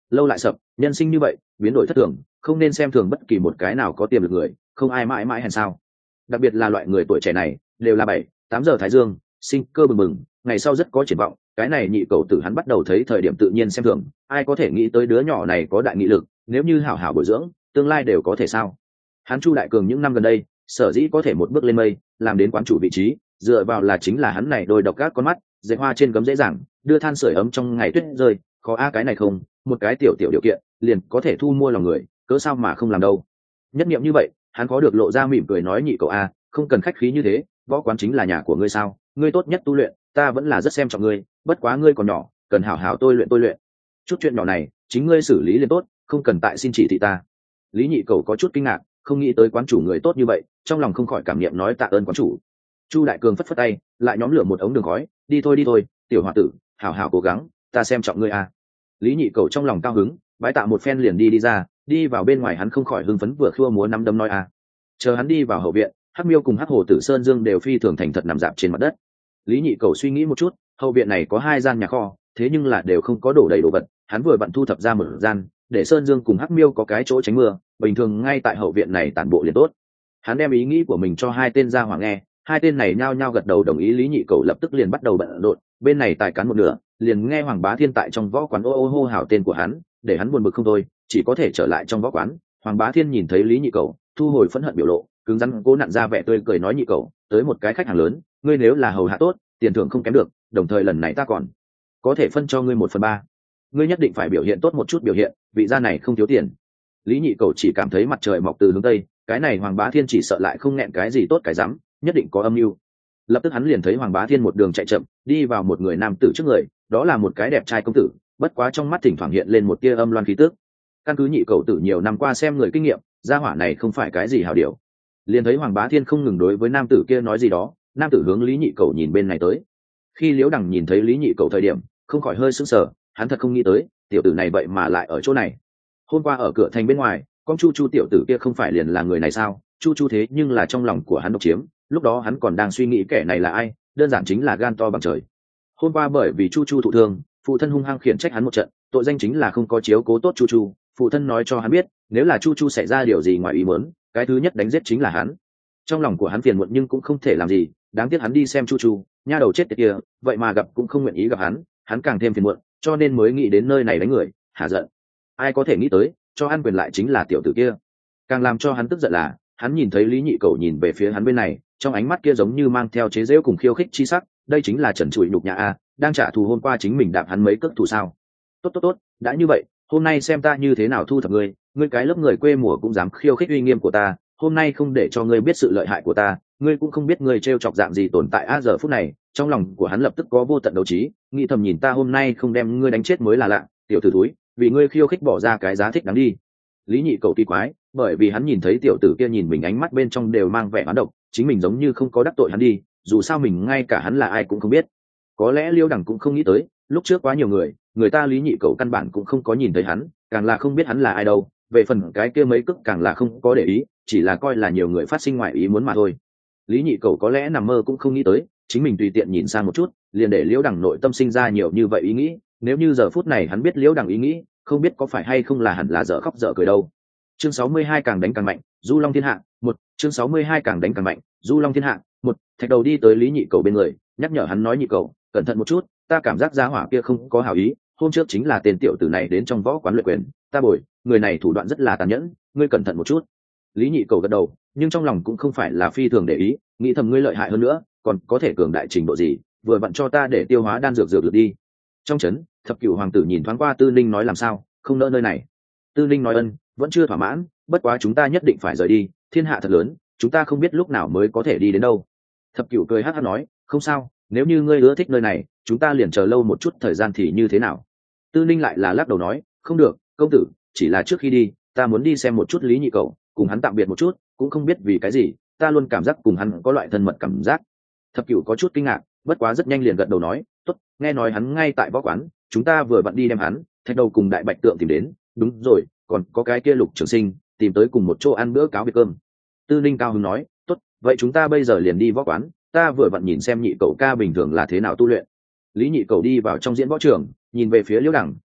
lâu lại sập, nhân sinh như vậy biến đổi thất thường, không nên xem thường bất kỳ một cái nào có tiềm lực người, không ai mãi mãi hèn sao. Đặc biệt là loại người tuổi trẻ này đều là bảy tám giờ thái dương, sinh cơ bừng bừng, ngày sau rất có triển vọng. Cái này nhị cầu tử hắn bắt đầu thấy thời điểm tự nhiên xem thường, ai có thể nghĩ tới đứa nhỏ này có đại nghị lực, nếu như hảo hảo bồi dưỡng tương lai đều có thể sao. Hắn Chu Đại Cường những năm gần đây sở dĩ có thể một bước lên mây làm đến quán chủ vị trí, dựa vào là chính là hắn này đôi độc các con mắt, dạy hoa trên gấm dễ dàng, đưa than sưởi ấm trong ngày tuyết rơi, khó a cái này không, một cái tiểu tiểu điều kiện liền có thể thu mua lòng người, cớ sao mà không làm đâu. Nhất niệm như vậy, hắn có được lộ ra mỉm cười nói nhị cậu a, không cần khách khí như thế, võ quán chính là nhà của ngươi sao, ngươi tốt nhất tu luyện, ta vẫn là rất xem trọng ngươi, bất quá ngươi còn nhỏ, cần hảo hảo tôi luyện tôi luyện. Chút chuyện nhỏ này, chính ngươi xử lý liền tốt, không cần tại xin chỉ thị ta. Lý nhị cầu có chút kinh ngạc, không nghĩ tới quán chủ người tốt như vậy, trong lòng không khỏi cảm niệm nói tạ ơn quán chủ. Chu Đại Cường phất phất tay, lại nhóm lửa một ống đường khói, đi thôi đi thôi, tiểu hòa tử, hảo hảo cố gắng, ta xem trọng ngươi a. Lý nhị cầu trong lòng cao hứng, bái tạ một phen liền đi đi ra, đi vào bên ngoài hắn không khỏi hưng phấn vừa khua múa nắm đấm nói a. Chờ hắn đi vào hậu viện, Hắc Miêu cùng Hắc Hồ Tử Sơn Dương đều phi thường thành thật nằm dạp trên mặt đất. Lý nhị cầu suy nghĩ một chút, hậu viện này có hai gian nhà kho, thế nhưng là đều không có đổ đầy đồ vật, hắn vừa bận thu thập ra một gian, để Sơn Dương cùng Hắc Miêu có cái chỗ tránh mưa, bình thường ngay tại hậu viện này tản bộ liền tốt. Hắn đem ý nghĩ của mình cho hai tên gia hỏa nghe, hai tên này nhao nhao gật đầu đồng ý. Lý nhị cầu lập tức liền bắt đầu bận rộn, bên này tài cán một nửa, liền nghe Hoàng Bá Thiên tại trong võ quán ô ô hô hào tên của hắn, để hắn buồn bực không thôi, chỉ có thể trở lại trong võ quán. Hoàng Bá Thiên nhìn thấy Lý nhị cầu, thu hồi phẫn hận biểu lộ, cứng rắn cố nặn ra vẻ tươi cười nói nhị cầu, tới một cái khách hàng lớn, ngươi nếu là hầu hạ tốt, tiền thưởng không kém được, đồng thời lần này ta còn có thể phân cho ngươi một phần ba, ngươi nhất định phải biểu hiện tốt một chút biểu hiện, vị gia này không thiếu tiền. Lý nhị cầu chỉ cảm thấy mặt trời mọc từ hướng tây, cái này Hoàng Bá Thiên chỉ sợ lại không nghẹn cái gì tốt cái rắm, nhất định có âm mưu. Lập tức hắn liền thấy Hoàng Bá Thiên một đường chạy chậm đi vào một người nam tử trước người, đó là một cái đẹp trai công tử, bất quá trong mắt thỉnh thoảng hiện lên một tia âm loan khí tức. Căn cứ nhị cầu tử nhiều năm qua xem người kinh nghiệm, gia hỏa này không phải cái gì hảo điều. Liền thấy Hoàng Bá Thiên không ngừng đối với nam tử kia nói gì đó, nam tử hướng Lý nhị cầu nhìn bên này tới. Khi Liễu Đằng nhìn thấy Lý nhị cầu thời điểm, không khỏi hơi sững sờ, hắn thật không nghĩ tới tiểu tử này vậy mà lại ở chỗ này. Hôm qua ở cửa thành bên ngoài, con chu chu tiểu tử kia không phải liền là người này sao? Chu chu thế nhưng là trong lòng của hắn độc chiếm, lúc đó hắn còn đang suy nghĩ kẻ này là ai, đơn giản chính là gan to bằng trời. Hôm qua bởi vì chu chu thụ thương, phụ thân hung hăng khiển trách hắn một trận, tội danh chính là không có chiếu cố tốt chu chu. Phụ thân nói cho hắn biết, nếu là chu chu xảy ra điều gì ngoài ý muốn, cái thứ nhất đánh giết chính là hắn. Trong lòng của hắn phiền muộn nhưng cũng không thể làm gì, đáng tiếc hắn đi xem chu chu, nha đầu chết tiệt kia, vậy mà gặp cũng không nguyện ý gặp hắn, hắn càng thêm phiền muộn, cho nên mới nghĩ đến nơi này đánh người, hả giận. Ai có thể nghĩ tới, cho ăn quyền lại chính là tiểu tử kia. Càng làm cho hắn tức giận là, hắn nhìn thấy Lý nhị cầu nhìn về phía hắn bên này, trong ánh mắt kia giống như mang theo chế giễu cùng khiêu khích chi sắc, đây chính là trần trụi nhục nhã a, đang trả thù hôm qua chính mình đạp hắn mấy cước thù sao. Tốt tốt tốt, đã như vậy, hôm nay xem ta như thế nào thu thập ngươi, ngươi cái lớp người quê mùa cũng dám khiêu khích uy nghiêm của ta, hôm nay không để cho ngươi biết sự lợi hại của ta, ngươi cũng không biết ngươi trêu chọc dạng gì tồn tại a. Giờ phút này, trong lòng của hắn lập tức có vô tận đấu trí, nghĩ thầm nhìn ta hôm nay không đem ngươi đánh chết mới là lạ, tiểu tử túi, vì ngươi khiêu khích bỏ ra cái giá thích đáng đi. Lý nhị cầu kỳ quái, bởi vì hắn nhìn thấy tiểu tử kia nhìn mình ánh mắt bên trong đều mang vẻ oán độc, chính mình giống như không có đắc tội hắn đi, dù sao mình ngay cả hắn là ai cũng không biết. Có lẽ Liêu Đằng cũng không nghĩ tới, lúc trước quá nhiều người, người ta Lý nhị cầu căn bản cũng không có nhìn thấy hắn, càng là không biết hắn là ai đâu, về phần cái kia mấy cước càng là không có để ý, chỉ là coi là nhiều người phát sinh ngoại ý muốn mà thôi. Lý nhị cầu có lẽ nằm mơ cũng không nghĩ tới, chính mình tùy tiện nhìn sang một chút, liền để Liễu Đằng nội tâm sinh ra nhiều như vậy ý nghĩ, nếu như giờ phút này hắn biết Liễu Đằng ý nghĩ, không biết có phải hay không là hẳn là dở khóc dở cười đâu. Chương sáu mươi hai càng đánh càng mạnh, Du Long Thiên Hạ, một, chương sáu mươi hai càng đánh càng mạnh, Du Long Thiên Hạ, một. Thạch Đầu đi tới Lý nhị cầu bên người, nhắc nhở hắn nói nhị cầu, cẩn thận một chút, ta cảm giác gia hỏa kia không có hảo ý, hôm trước chính là tên tiểu tử này đến trong võ quán luyện quyền, ta bồi, người này thủ đoạn rất là tàn nhẫn, ngươi cẩn thận một chút. Lý nhị cầu gật đầu, nhưng trong lòng cũng không phải là phi thường để ý, nghĩ thầm ngươi lợi hại hơn nữa, còn có thể cường đại trình độ gì, vừa vặn cho ta để tiêu hóa đan dược dược được đi. Trong trấn, Thập Cửu hoàng tử nhìn thoáng qua Tư Ninh nói làm sao, không nỡ nơi này. Tư Ninh nói ân, vẫn chưa thỏa mãn, bất quá chúng ta nhất định phải rời đi, thiên hạ thật lớn, chúng ta không biết lúc nào mới có thể đi đến đâu. Thập Cửu cười hắc hắc nói, không sao, nếu như ngươi ưa thích nơi này, chúng ta liền chờ lâu một chút thời gian thì như thế nào. Tư Ninh lại là lắc đầu nói, không được, công tử, chỉ là trước khi đi, ta muốn đi xem một chút Lý nhị cầu, cùng hắn tạm biệt một chút, cũng không biết vì cái gì, ta luôn cảm giác cùng hắn có loại thân mật cảm giác. Thập Cửu có chút kinh ngạc, bất quá rất nhanh liền gật đầu nói, tốt, nghe nói hắn ngay tại võ quán, chúng ta vừa vặn đi đem hắn, Thạch Đầu cùng Đại Bạch Tượng tìm đến, đúng rồi, còn có cái kia Lục Trường Sinh, tìm tới cùng một chỗ ăn bữa cáo biệt cơm. Tư Ninh cao hứng nói, tốt, vậy chúng ta bây giờ liền đi võ quán, ta vừa vặn nhìn xem nhị cậu ca bình thường là thế nào tu luyện. Lý nhị cậu đi vào trong diễn võ trường, nhìn về phía Liễu Đằng,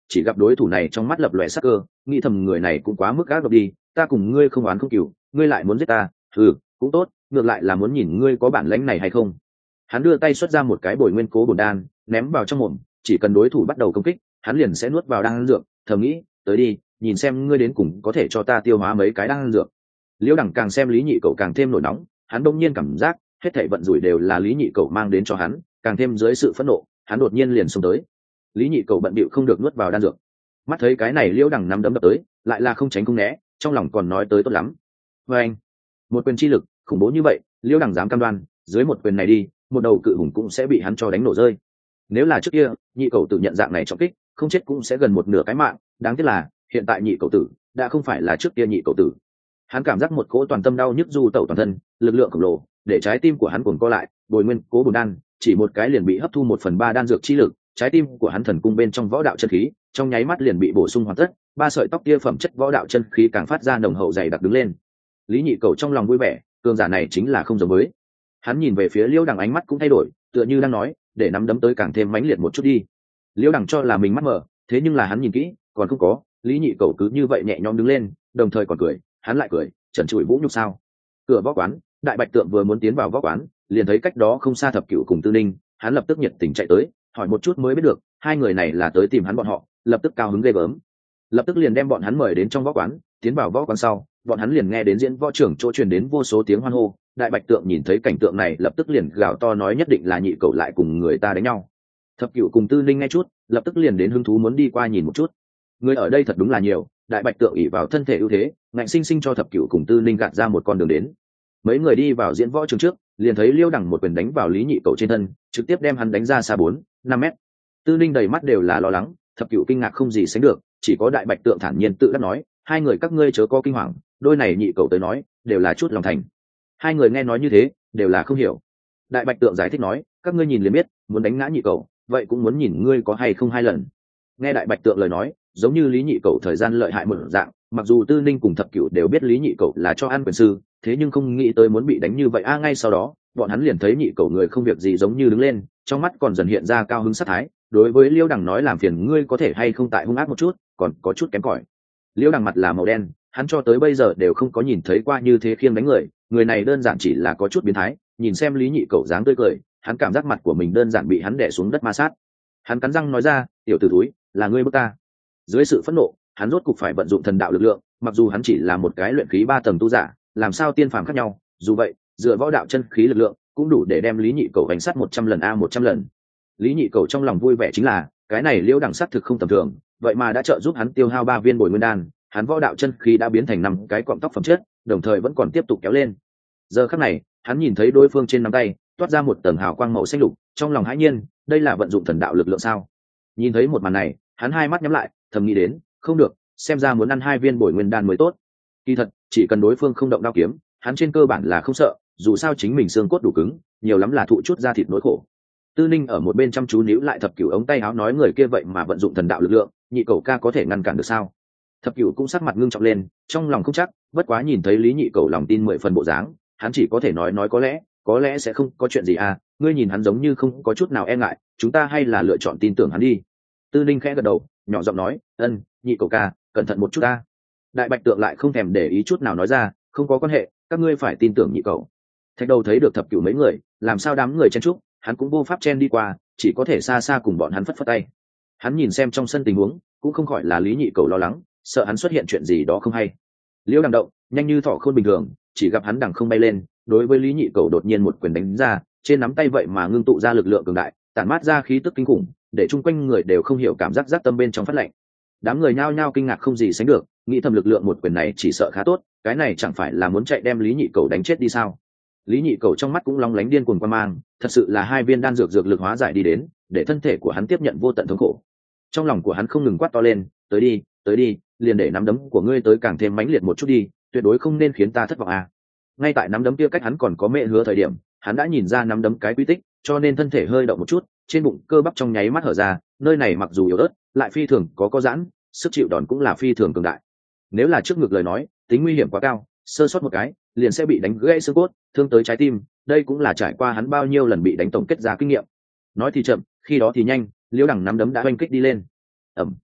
chỉ gặp đối thủ này trong mắt lập lòe sắc cơ, nghĩ thầm người này cũng quá mức ác độc đi, ta cùng ngươi không oán không cừu, ngươi lại muốn giết ta, ừ, cũng tốt, ngược lại là muốn nhìn ngươi có bản lĩnh này hay không. Hắn đưa tay xuất ra một cái bồi nguyên cố bổn đan, ném vào trong mồm, chỉ cần đối thủ bắt đầu công kích, hắn liền sẽ nuốt vào đan dược, thầm nghĩ, tới đi, nhìn xem ngươi đến cùng có thể cho ta tiêu hóa mấy cái đan dược. Liễu Đằng càng xem Lý Nhị Cẩu càng thêm nổi nóng, hắn đông nhiên cảm giác hết thảy vận rủi đều là Lý Nhị Cẩu mang đến cho hắn, càng thêm dưới sự phẫn nộ, hắn đột nhiên liền xông tới. Lý Nhị Cẩu bận bịu không được nuốt vào đan dược. Mắt thấy cái này Liễu Đằng nắm đấm đập tới, lại là không tránh không né, trong lòng còn nói tới tốt lắm. Và anh, một quyền chi lực khủng bố như vậy, Liễu Đằng dám cam đoan, dưới một quyền này đi, một đầu cự hùng cũng sẽ bị hắn cho đánh nổ rơi. Nếu là trước kia, Nhị Cẩu tự nhận dạng này trọng kích, không chết cũng sẽ gần một nửa cái mạng, đáng tiếc là hiện tại Nhị Cẩu tử đã không phải là trước kia Nhị Cẩu tử. Hắn cảm giác một cỗ toàn tâm đau nhức du tẩu toàn thân, lực lượng khổng lồ để trái tim của hắn cuồng co lại, bồi nguyên cố bổn đan chỉ một cái liền bị hấp thu một phần ba đan dược chi lực, trái tim của hắn thần cung bên trong võ đạo chân khí trong nháy mắt liền bị bổ sung hoàn tất, ba sợi tóc kia phẩm chất võ đạo chân khí càng phát ra nồng hậu dày đặc đứng lên. Lý Nhị Cẩu trong lòng vui vẻ, cường giả này chính là không giống với. Hắn nhìn về phía Liễu Đằng, ánh mắt cũng thay đổi, tựa như đang nói, để nắm đấm tới càng thêm mãnh liệt một chút đi. Liễu Đằng cho là mình mắt mở, thế nhưng là hắn nhìn kỹ, còn không có, Lý Nhị Cẩu cứ như vậy nhẹ nhõm đứng lên, đồng thời còn cười, hắn lại cười, trần trụi vũ nhục sao? Cửa võ quán, Đại Bạch Tượng vừa muốn tiến vào võ quán, liền thấy cách đó không xa Thập Cửu cùng Tư Ninh, hắn lập tức nhiệt tình chạy tới, hỏi một chút mới biết được, hai người này là tới tìm hắn bọn họ, lập tức cao hứng ghê gớm. Lập tức liền đem bọn hắn mời đến trong võ quán, tiến vào võ quán sau, bọn hắn liền nghe đến diễn võ trưởng chỗ truyền đến vô số tiếng hoan hô, Đại Bạch Tượng nhìn thấy cảnh tượng này lập tức liền gào to nói nhất định là Nhị Cẩu lại cùng người ta đánh nhau. Thập Cửu cùng Tư Ninh nghe chút, lập tức liền đến hứng thú muốn đi qua nhìn một chút. Người ở đây thật đúng là nhiều, Đại Bạch Tượng ỷ vào thân thể ưu thế, ngạnh sinh sinh cho Thập Cửu cùng Tư Ninh gạt ra một con đường đến. Mấy người đi vào diễn võ trường trước, liền thấy Liêu Đằng một quyền đánh vào Lý Nhị Cẩu trên thân, trực tiếp đem hắn đánh ra xa bốn năm mét. Tư Ninh đầy mắt đều là lo lắng, Thập Cửu kinh ngạc không gì sánh được, chỉ có Đại Bạch Tượng thản nhiên tự đắc nói, hai người các ngươi chớ có kinh hoàng, đôi này Nhị Cẩu tới nói, đều là chút lòng thành. Hai người nghe nói như thế, đều là không hiểu. Đại Bạch Tượng giải thích nói, các ngươi nhìn liền biết, muốn đánh ngã Nhị Cẩu, vậy cũng muốn nhìn ngươi có hay không hai lần. Nghe Đại Bạch Tượng lời nói, giống như Lý Nhị Cẩu thời gian lợi hại một dạng, mặc dù Tư Ninh cùng Thập Cửu đều biết Lý Nhị Cẩu là cho ăn quyền sư, thế nhưng không nghĩ tới muốn bị đánh như vậy a. À, ngay sau đó, bọn hắn liền thấy Nhị Cẩu người không việc gì giống như đứng lên, trong mắt còn dần hiện ra cao hứng sát thái, đối với Liêu Đằng nói làm phiền ngươi có thể hay không tại hung ác một chút, còn có chút kém cỏi. Liêu Đằng mặt là màu đen, hắn cho tới bây giờ đều không có nhìn thấy qua như thế khiêng đánh người, người này đơn giản chỉ là có chút biến thái, nhìn xem Lý Nhị Cẩu dáng tươi cười, hắn cảm giác mặt của mình đơn giản bị hắn đè xuống đất ma sát. Hắn cắn răng nói ra, tiểu tử thúi, là ngươi bức ta. Dưới sự phẫn nộ, hắn rốt cục phải vận dụng thần đạo lực lượng, mặc dù hắn chỉ là một cái luyện khí ba tầng tu giả, làm sao tiên phàm khác nhau, dù vậy, dựa võ đạo chân khí lực lượng, cũng đủ để đem Lý Nhị Cẩu đánh sát một trăm lần a một trăm lần. Lý Nhị Cẩu trong lòng vui vẻ chính là, cái này Liễu Đằng sát thực không tầm thường, vậy mà đã trợ giúp hắn tiêu hao ba viên bồi nguyên đan, hắn võ đạo chân khí đã biến thành năm cái cọng tóc phẩm chất, đồng thời vẫn còn tiếp tục kéo lên. Giờ khắc này, hắn nhìn thấy đối phương trên nắm tay, toát ra một tầng hào quang màu xanh lục, trong lòng hãi nhiên, đây là vận dụng thần đạo lực lượng sao? Nhìn thấy một màn này, hắn hai mắt nhắm lại, thầm nghĩ đến, không được, xem ra muốn ăn hai viên bồi nguyên đan mới tốt. Kỳ thật, chỉ cần đối phương không động đao kiếm, hắn trên cơ bản là không sợ, dù sao chính mình xương cốt đủ cứng, nhiều lắm là thụ chút da thịt nỗi khổ. Tư Ninh ở một bên chăm chú níu lại Thập Cửu ống tay áo nói người kia vậy mà vận dụng thần đạo lực lượng, Nhị Cẩu ca có thể ngăn cản được sao? Thập Cửu cũng sắc mặt ngưng trọng lên, trong lòng không chắc, bất quá nhìn thấy Lý Nhị Cẩu lòng tin mười phần bộ dáng, hắn chỉ có thể nói nói có lẽ, có lẽ sẽ không có chuyện gì à, ngươi nhìn hắn giống như không có chút nào e ngại, chúng ta hay là lựa chọn tin tưởng hắn đi. Tư Ninh khẽ gật đầu, nhỏ giọng nói, ân, Nhị Cẩu ca, cẩn thận một chút ta. Đại Bạch Tượng lại không thèm để ý chút nào nói ra, không có quan hệ, các ngươi phải tin tưởng Nhị Cẩu. Thạch Đầu thấy được Thập Cửu mấy người, làm sao đám người chen chúc, hắn cũng vô pháp chen đi qua, chỉ có thể xa xa cùng bọn hắn phất phất tay. Hắn nhìn xem trong sân tình huống, cũng không khỏi là Lý Nhị Cẩu lo lắng, sợ hắn xuất hiện chuyện gì đó không hay. Liễu Đằng động, nhanh như thỏ khôn bình thường, chỉ gặp hắn đằng không bay lên, đối với Lý Nhị Cẩu đột nhiên một quyền đánh ra, trên nắm tay vậy mà ngưng tụ ra lực lượng cường đại, tản mát ra khí tức kinh khủng, để chung quanh người đều không hiểu cảm giác giác tâm bên trong phát lạnh. Đám người nhao nhao kinh ngạc không gì sánh được, nghĩ thầm lực lượng một quyền này chỉ sợ khá tốt, cái này chẳng phải là muốn chạy đem Lý Nhị Cẩu đánh chết đi sao? Lý Nhị Cẩu trong mắt cũng long lánh điên cuồng quan mang, thật sự là hai viên đan dược dược lực hóa giải đi đến, để thân thể của hắn tiếp nhận vô tận thống khổ. Trong lòng của hắn không ngừng quát to lên, tới đi, tới đi, liền để nắm đấm của ngươi tới càng thêm mãnh liệt một chút đi, tuyệt đối không nên khiến ta thất vọng à. Ngay tại nắm đấm kia cách hắn còn có mẹ hứa thời điểm, hắn đã nhìn ra nắm đấm cái quy tích, cho nên thân thể hơi động một chút, trên bụng cơ bắp trong nháy mắt hở ra, nơi này mặc dù yếu ớt, lại phi thường có có giãn, sức chịu đòn cũng là phi thường cường đại. Nếu là trước ngực lời nói, tính nguy hiểm quá cao, sơ sót một cái, liền sẽ bị đánh gãy xương cốt, thương tới trái tim, đây cũng là trải qua hắn bao nhiêu lần bị đánh tổng kết ra kinh nghiệm. Nói thì chậm, khi đó thì nhanh, Liễu Đằng nắm đấm đã oanh kích đi lên. Ầm.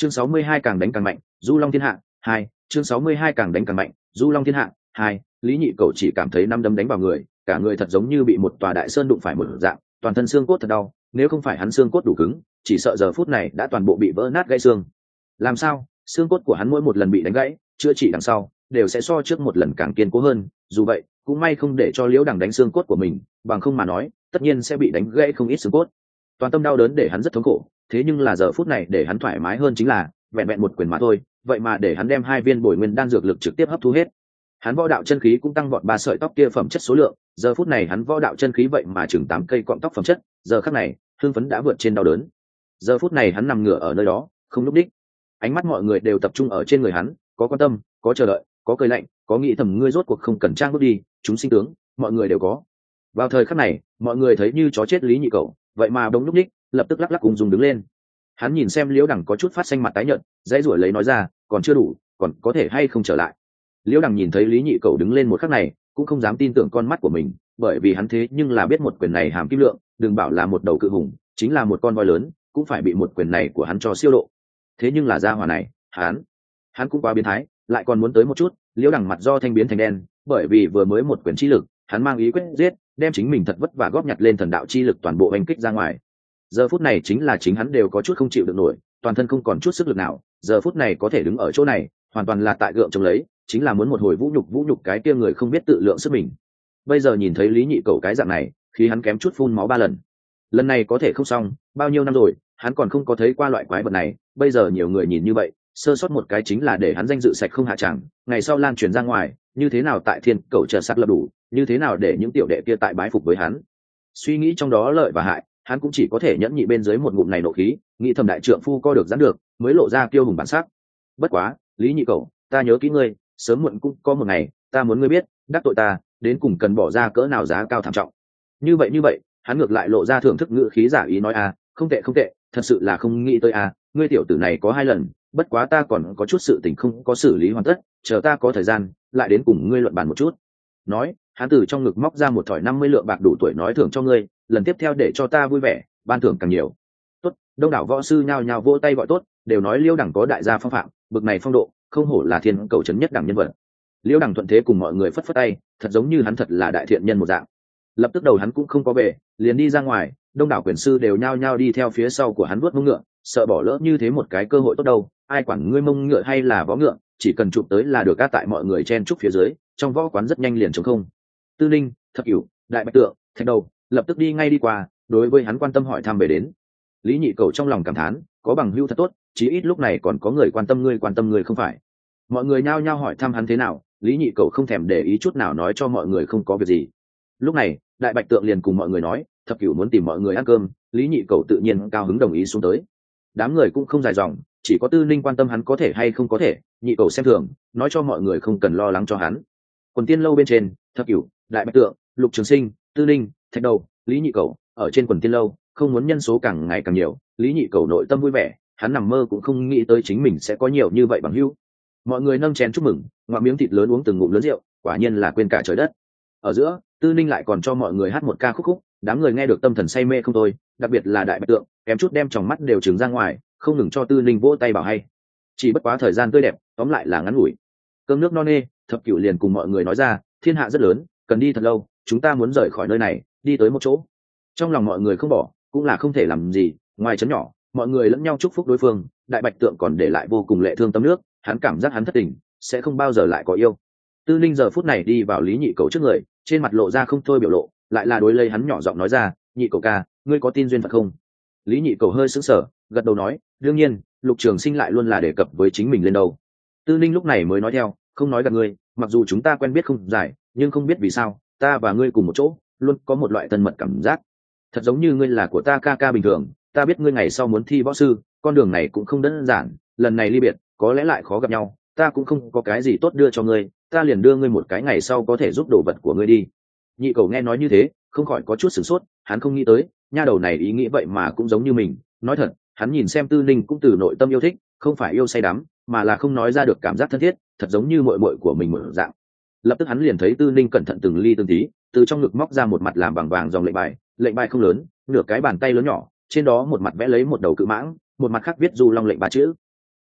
chương sáu mươi hai càng đánh càng mạnh, du long thiên hạ hai chương sáu mươi hai càng đánh càng mạnh, du long thiên hạ hai Lý Nhị Cầu chỉ cảm thấy năm đấm đánh vào người, cả người thật giống như bị một tòa đại sơn đụng phải một dạng, toàn thân xương cốt thật đau, nếu không phải hắn xương cốt đủ cứng, chỉ sợ giờ phút này đã toàn bộ bị vỡ nát gãy xương. Làm sao? Xương cốt của hắn mỗi một lần bị đánh gãy, chữa trị đằng sau, đều sẽ so trước một lần càng kiên cố hơn, dù vậy, cũng may không để cho Liễu Đằng đánh xương cốt của mình, bằng không mà nói, tất nhiên sẽ bị đánh gãy không ít xương cốt. Toàn tâm đau đớn để hắn rất thống khổ, thế nhưng là giờ phút này để hắn thoải mái hơn chính là, vẹn vẹn một quyền mà thôi, vậy mà để hắn đem hai viên bồi nguyên đan dược lực trực tiếp hấp thu hết. Hắn võ đạo chân khí cũng tăng vọt ba sợi tóc kia phẩm chất số lượng, giờ phút này hắn võ đạo chân khí vậy mà chừng tám cây cọng tóc phẩm chất, giờ khắc này, hưng phấn đã vượt trên đau đớn. Giờ phút này hắn nằm ngửa ở nơi đó, không lúc đích. Ánh mắt mọi người đều tập trung ở trên người hắn, có quan tâm, có chờ đợi, có cười lạnh, có nghĩ thầm ngươi rốt cuộc không cần trang bước đi, chúng sinh tướng, mọi người đều có. Vào thời khắc này, mọi người thấy như chó chết Lý Nhị Cầu, vậy mà đông lúc đích, lập tức lắc lắc cùng dùng đứng lên. Hắn nhìn xem Liễu Đằng có chút phát xanh mặt tái nhợt, dãy rủi lấy nói ra, còn chưa đủ, còn có thể hay không trở lại. Liễu Đằng nhìn thấy Lý Nhị Cầu đứng lên một khắc này, cũng không dám tin tưởng con mắt của mình, bởi vì hắn thế nhưng là biết một quyền này hàm kim lượng, đừng bảo là một đầu cự hùng, chính là một con voi lớn, cũng phải bị một quyền này của hắn cho siêu độ. Thế nhưng là gia hỏa này, hắn, hắn cũng quá biến thái, lại còn muốn tới một chút. Liễu Đằng mặt do thanh biến thành đen, bởi vì vừa mới một quyền chi lực, hắn mang ý quyết giết, đem chính mình thật vất vả góp nhặt lên thần đạo chi lực toàn bộ đánh kích ra ngoài. Giờ phút này chính là chính hắn đều có chút không chịu được nổi, toàn thân không còn chút sức lực nào, giờ phút này có thể đứng ở chỗ này, hoàn toàn là tại gượng chống lấy, chính là muốn một hồi vũ nhục vũ nhục cái kia người không biết tự lượng sức mình. Bây giờ nhìn thấy Lý Nhị Cầu cái dạng này, khi hắn kém chút phun máu ba lần. Lần này có thể không xong, bao nhiêu năm rồi, hắn còn không có thấy qua loại quái vật này, bây giờ nhiều người nhìn như vậy, sơ sót một cái chính là để hắn danh dự sạch không hạ tràng, ngày sau lan truyền ra ngoài, như thế nào tại Thiên Cầu chờ sắc lập đủ, như thế nào để những tiểu đệ kia tại bái phục với hắn. Suy nghĩ trong đó lợi và hại, hắn cũng chỉ có thể nhẫn nhị bên dưới một ngụm này nộ khí, nghĩ thầm đại trượng phu co được giãn được, mới lộ ra kiêu hùng bản sắc. Bất quá, Lý Nhị Cầu, ta nhớ kỹ ngươi, sớm muộn cũng có một ngày, ta muốn ngươi biết, đắc tội ta, đến cùng cần bỏ ra cỡ nào giá cao thảm trọng. Như vậy như vậy, hắn ngược lại lộ ra thưởng thức ngữ khí giả ý nói a, không tệ không tệ, thật sự là không nghĩ tới a, ngươi tiểu tử này có hai lần, bất quá ta còn có chút sự tình không có xử lý hoàn tất, chờ ta có thời gian, lại đến cùng ngươi luận bàn một chút. Nói, hắn từ trong ngực móc ra một thỏi năm mươi lượng bạc đủ tuổi nói thưởng cho ngươi, lần tiếp theo để cho ta vui vẻ, ban thưởng càng nhiều. Tốt, đông đảo võ sư nhao nhao vỗ tay gọi tốt, đều nói Liễu Đằng có đại gia phong phạm, bực này phong độ, không hổ là Thiên Cầu trấn nhất đẳng nhân vật. Liễu Đằng thuận thế cùng mọi người phất phất tay, thật giống như hắn thật là đại thiện nhân một dạng. Lập tức đầu hắn cũng không có về, liền đi ra ngoài, đông đảo quyền sư đều nhao nhao đi theo phía sau của hắn vuốt mông ngựa, sợ bỏ lỡ như thế một cái cơ hội tốt đâu, ai quản ngươi mông ngựa hay là võ ngựa, chỉ cần chụp tới là được. Các tại mọi người chen chúc phía dưới, trong võ quán rất nhanh liền trống không. Tư Ninh, Thập Cửu, Đại Bạch Tượng, Thạch Đầu, lập tức đi ngay đi qua, đối với hắn quan tâm hỏi thăm về đến. Lý Nhị Cầu trong lòng cảm thán, có bằng hữu thật tốt, chí ít lúc này còn có người quan tâm ngươi, quan tâm ngươi không phải. Mọi người nhao nhao hỏi thăm hắn thế nào, Lý Nhị Cầu không thèm để ý chút nào, nói cho mọi người không có việc gì. Lúc này, Đại Bạch Tượng liền cùng mọi người nói, Thập Cửu muốn tìm mọi người ăn cơm, Lý Nhị Cầu tự nhiên cao hứng đồng ý xuống tới. Đám người cũng không dài dòng, chỉ có Tư Ninh quan tâm hắn có thể hay không có thể, Nhị Cầu xem thường, nói cho mọi người không cần lo lắng cho hắn. Quần tiên lâu bên trên, Thập Cửu, Đại Bạch Tượng, Lục Trường Sinh, Tư Ninh, Thạch Đầu, Lý Nhị Cầu ở trên quần tiên lâu, không muốn nhân số càng ngày càng nhiều, Lý Nhị Cầu nội tâm vui vẻ, hắn nằm mơ cũng không nghĩ tới chính mình sẽ có nhiều như vậy bằng hữu. Mọi người nâng chén chúc mừng, ngoạm miếng thịt lớn uống từng ngụm lớn rượu, quả nhiên là quên cả trời đất. Ở giữa, Tư Ninh lại còn cho mọi người hát một ca khúc khúc, đám người nghe được tâm thần say mê không thôi, đặc biệt là Đại Bạch Tượng, kém chút đem tròng mắt đều trừng ra ngoài, không ngừng cho Tư Ninh vỗ tay bảo hay. Chỉ bất quá thời gian tươi đẹp, tóm lại là ngắn ngủi. Cơm nước no nê, Thập Cửu liền cùng mọi người nói ra, thiên hạ rất lớn, cần đi thật lâu, chúng ta muốn rời khỏi nơi này, đi tới một chỗ. Trong lòng mọi người không bỏ, cũng là không thể làm gì, ngoài trấn nhỏ, mọi người lẫn nhau chúc phúc đối phương. Đại Bạch Tượng còn để lại vô cùng lệ thương tâm nước, hắn cảm giác hắn thất tình, sẽ không bao giờ lại có yêu. Tư Ninh giờ phút này đi vào Lý Nhị Cầu trước người, trên mặt lộ ra không thôi biểu lộ, lại là đối lấy hắn nhỏ giọng nói ra, Nhị Cầu ca, ngươi có tin duyên phận không? Lý Nhị Cầu hơi sững sờ, gật đầu nói, đương nhiên, Lục Trường Sinh lại luôn là đề cập với chính mình lên đầu. Tư Ninh lúc này mới nói theo, không nói gạt ngươi, mặc dù chúng ta quen biết không dài, nhưng không biết vì sao, ta và ngươi cùng một chỗ, luôn có một loại thân mật cảm giác, thật giống như ngươi là của ta ca ca bình thường. Ta biết ngươi ngày sau muốn thi võ sư, con đường này cũng không đơn giản, lần này ly biệt, có lẽ lại khó gặp nhau, ta cũng không có cái gì tốt đưa cho ngươi, ta liền đưa ngươi một cái ngày sau có thể giúp đồ vật của ngươi đi. Nhị Cầu nghe nói như thế, không khỏi có chút sửng sốt, hắn không nghĩ tới, nha đầu này ý nghĩ vậy mà cũng giống như mình. Nói thật, hắn nhìn xem Tư Ninh cũng từ nội tâm yêu thích, không phải yêu say đắm, mà là không nói ra được cảm giác thân thiết, thật giống như muội muội của mình một dạng. Lập tức hắn liền thấy Tư Ninh cẩn thận từng ly từng tí, từ trong ngực móc ra một mặt làm bằng vàng dòng lệnh bài, lệnh bài không lớn, nửa cái bàn tay lớn nhỏ, trên đó một mặt vẽ lấy một đầu cự mãng, một mặt khác viết Du Long lệnh ba chữ.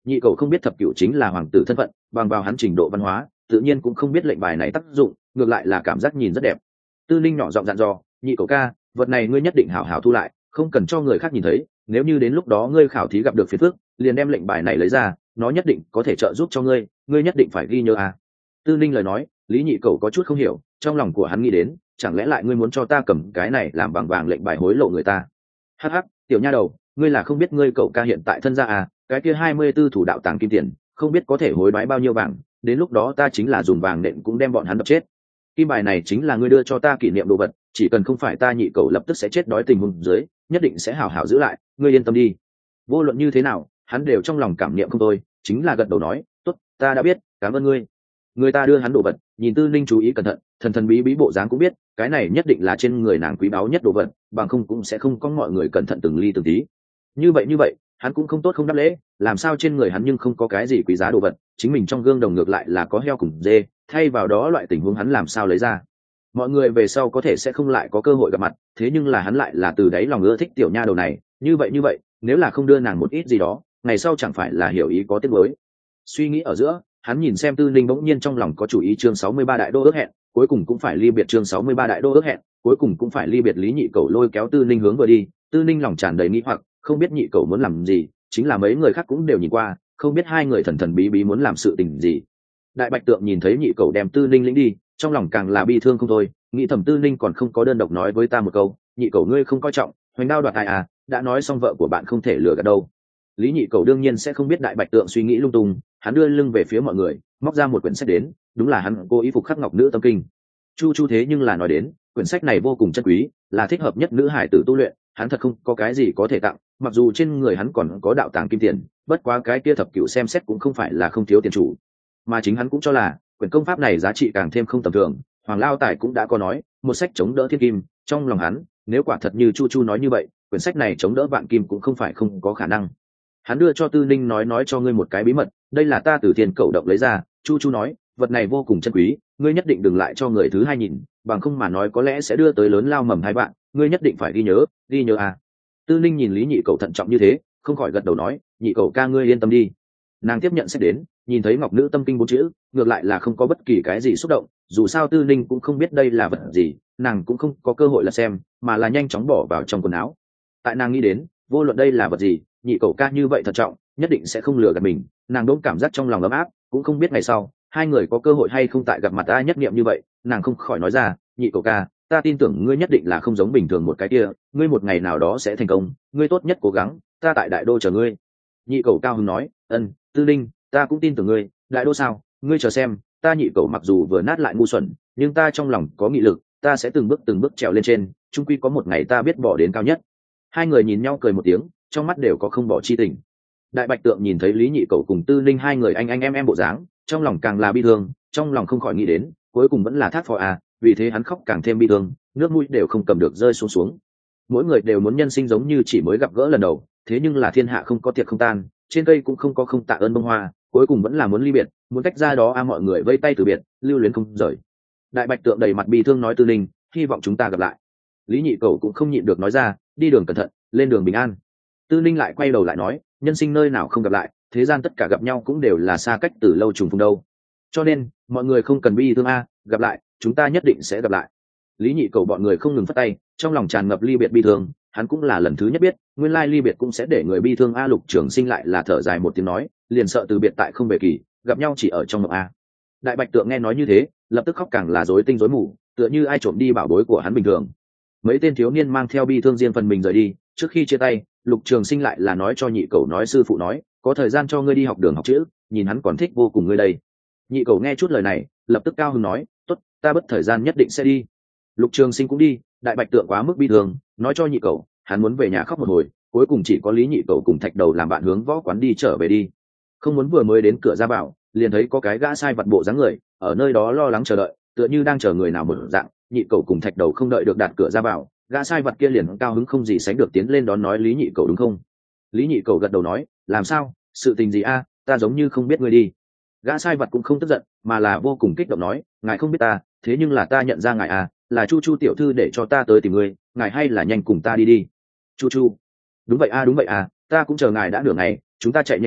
Nhị cầu không biết thập cửu chính là hoàng tử thân phận, bằng vào hắn trình độ văn hóa tự nhiên cũng không biết lệnh bài này tác dụng, ngược lại là cảm giác nhìn rất đẹp. Tư Ninh nhỏ giọng dặn dò, nhị cầu ca, vật này ngươi nhất định hảo hảo thu lại, không cần cho người khác nhìn thấy, nếu như đến lúc đó ngươi khảo thí gặp được phiền phức liền đem lệnh bài này lấy ra, nó nhất định có thể trợ giúp cho ngươi, ngươi nhất định phải ghi nhớ à. Tư Ninh lời nói lý nhị cầu có chút không hiểu, trong lòng của hắn nghĩ đến chẳng lẽ lại ngươi muốn cho ta cầm cái này làm bằng vàng lệnh bài hối lộ người ta. Hắc hắc, tiểu nha đầu, ngươi là không biết ngươi cậu ca hiện tại thân gia à, cái kia hai mươi tư thủ đạo tàng kim tiền không biết có thể hối đoái bao nhiêu vàng, đến lúc đó ta chính là dùng vàng nện cũng đem bọn hắn đập chết. Kim bài này chính là ngươi đưa cho ta kỷ niệm đồ vật, chỉ cần không phải ta nhị cầu lập tức sẽ chết đói tình huống dưới nhất định sẽ hảo hảo giữ lại, ngươi yên tâm đi. Vô luận như thế nào hắn đều trong lòng cảm niệm không thôi, chính là gật đầu nói tốt, ta đã biết, cảm ơn ngươi. Người ta đưa hắn đồ vật, nhìn Tư Ninh chú ý cẩn thận, thần thần bí bí bộ dáng cũng biết cái này nhất định là trên người nàng quý báu nhất đồ vật, bằng không cũng sẽ không có mọi người cẩn thận từng ly từng tí. Như vậy như vậy hắn cũng không tốt không đáp lễ, làm sao trên người hắn nhưng không có cái gì quý giá đồ vật, chính mình trong gương đồng ngược lại là có heo cùng dê, thay vào đó loại tình huống hắn làm sao lấy ra. Mọi người về sau có thể sẽ không lại có cơ hội gặp mặt, thế nhưng là hắn lại là từ đáy lòng ưa thích tiểu nha đầu này, như vậy như vậy nếu là không đưa nàng một ít gì đó ngày sau chẳng phải là hiểu ý có tiếc nuối. Suy nghĩ ở giữa hắn nhìn xem Tư Ninh bỗng nhiên trong lòng có chủ ý, chương sáu mươi ba đại đô ước hẹn cuối cùng cũng phải ly biệt, chương sáu mươi ba đại đô ước hẹn cuối cùng cũng phải ly biệt. Lý nhị cầu lôi kéo Tư Ninh hướng vừa đi, Tư Ninh lòng tràn đầy nghĩ hoặc không biết nhị cầu muốn làm gì, chính là mấy người khác cũng đều nhìn qua không biết hai người thần thần bí bí muốn làm sự tình gì. Đại Bạch Tượng nhìn thấy nhị cầu đem Tư Ninh lĩnh đi, trong lòng càng là bi thương không thôi, nghĩ thầm Tư Ninh còn không có đơn độc nói với ta một câu, nhị cầu ngươi không coi trọng hoành đao đoạt tài à, đã nói xong vợ của bạn không thể lừa gạt đâu. Lý nhị cầu đương nhiên sẽ không biết Đại Bạch Tượng suy nghĩ lung tung, hắn đưa lưng về phía mọi người móc ra một quyển sách đến, đúng là hắn cố ý phục khắc ngọc nữ tâm kinh. Chu chu thế nhưng là nói đến quyển sách này vô cùng chân quý, là thích hợp nhất nữ hải tử tu luyện, hắn thật không có cái gì có thể tặng, mặc dù trên người hắn còn có đạo tàng kim tiền, bất quá cái kia thập cửu xem xét cũng không phải là không thiếu tiền chủ, mà chính hắn cũng cho là quyển công pháp này giá trị càng thêm không tầm thường. Hoàng Lao Tài cũng đã có nói một sách chống đỡ thiên kim, trong lòng hắn nếu quả thật như chu chu nói như vậy quyển sách này chống đỡ vạn kim cũng không phải không có khả năng. Hắn đưa cho Tư Ninh nói nói cho ngươi một cái bí mật, đây là ta từ tiền cẩu động lấy ra, chu chu nói vật này vô cùng chân quý, ngươi nhất định đừng lại cho người thứ hai nhìn, bằng không mà nói có lẽ sẽ đưa tới lớn lao mầm hai bạn, ngươi nhất định phải ghi nhớ, ghi nhớ à. Tư Ninh nhìn Lý nhị cậu thận trọng như thế không khỏi gật đầu nói, nhị cậu ca ngươi yên tâm đi. Nàng tiếp nhận sách đến, nhìn thấy ngọc nữ tâm kinh bốn chữ ngược lại là không có bất kỳ cái gì xúc động, dù sao Tư Ninh cũng không biết đây là vật gì, nàng cũng không có cơ hội là xem mà là nhanh chóng bỏ vào trong quần áo. Tại nàng nghĩ đến vô luận đây là vật gì nhị cậu ca như vậy thận trọng nhất định sẽ không lừa gạt mình, nàng đỗng cảm giác trong lòng ấm áp, cũng không biết ngày sau hai người có cơ hội hay không tại gặp mặt ai nhất niệm như vậy, nàng không khỏi nói ra, nhị cậu ca ta tin tưởng ngươi nhất định là không giống bình thường một cái kia, ngươi một ngày nào đó sẽ thành công, ngươi tốt nhất cố gắng, ta tại đại đô chờ ngươi. Nhị cậu cao hứng nói, ân Tư Ninh ta cũng tin tưởng ngươi, đại đô sao, ngươi chờ xem, ta nhị cậu mặc dù vừa nát lại ngu xuẩn nhưng ta trong lòng có nghị lực, ta sẽ từng bước từng bước trèo lên trên, chung quy có một ngày ta biết bỏ đến cao nhất. Hai người nhìn nhau cười một tiếng, trong mắt đều có không bỏ chi tình. Đại Bạch Tượng nhìn thấy Lý nhị cậu cùng Tư Ninh hai người anh anh em em bộ dáng, trong lòng càng là bi thương, trong lòng không khỏi nghĩ đến cuối cùng vẫn là thác phò à, vì thế hắn khóc càng thêm bi thương, nước mũi đều không cầm được rơi xuống xuống. Mỗi người đều muốn nhân sinh giống như chỉ mới gặp gỡ lần đầu, thế nhưng là thiên hạ không có tiệc không tan, trên cây cũng không có không tạ ơn bông hoa, cuối cùng vẫn là muốn ly biệt, muốn cách ra đó a à, mọi người vây tay từ biệt, lưu luyến không rời. Đại Bạch Tượng đầy mặt bi thương nói, Tư Ninh hy vọng chúng ta gặp lại. Lý nhị cầu cũng không nhịn được nói ra, đi đường cẩn thận, lên đường bình an. Tư Ninh lại quay đầu lại nói, nhân sinh nơi nào không gặp lại, thế gian tất cả gặp nhau cũng đều là xa cách từ lâu trùng phùng đâu, cho nên mọi người không cần bi thương a, gặp lại chúng ta nhất định sẽ gặp lại. Lý nhị cầu bọn người không ngừng phất tay, trong lòng tràn ngập ly biệt bi thương, hắn cũng là lần thứ nhất biết nguyên lai ly biệt cũng sẽ để người bi thương a. Lục Trường Sinh lại là thở dài một tiếng nói, liền sợ từ biệt tại không về kỳ, gặp nhau chỉ ở trong mộng a. Đại Bạch Tượng nghe nói như thế lập tức khóc càng là rối tinh rối mù, tựa như ai trộm đi bảo bối của hắn bình thường. Mấy tên thiếu niên mang theo bi thương riêng phần mình rời đi, trước khi chia tay Lục Trường Sinh lại là nói cho nhị cầu nói, sư phụ nói có thời gian cho ngươi đi học đường học chữ, nhìn hắn còn thích vô cùng ngươi đây. Nhị cầu nghe chút lời này lập tức cao hứng nói, tốt, ta bất thời gian nhất định sẽ đi. Lục Trường Sinh cũng đi. Đại Bạch Tượng quá mức bi thương, nói cho nhị cầu hắn muốn về nhà khóc một hồi, cuối cùng chỉ có Lý nhị cầu cùng Thạch Đầu làm bạn hướng võ quán đi trở về đi. Không muốn vừa mới đến cửa ra bảo liền thấy có cái gã sai vặt bộ dáng người ở nơi đó lo lắng chờ đợi, tựa như đang chờ người nào một dạng. Nhị cầu cùng Thạch Đầu không đợi được đạt cửa ra bảo, gã sai vặt kia liền cao hứng không gì sánh được tiến lên đón nói, Lý nhị cầu đúng không? Lý nhị cầu gật đầu nói, làm sao, sự tình gì a, ta giống như không biết ngươi đi. Gã sai vặt cũng không tức giận mà là vô cùng kích động nói, ngài không biết ta, thế nhưng là ta nhận ra ngài à, là Chu Chu tiểu thư để cho ta tới tìm ngươi, ngài hay là nhanh cùng ta đi đi. Chu Chu, đúng vậy a, đúng vậy à, ta cũng chờ ngài đã nửa ngày, chúng ta chạy nhanh đi,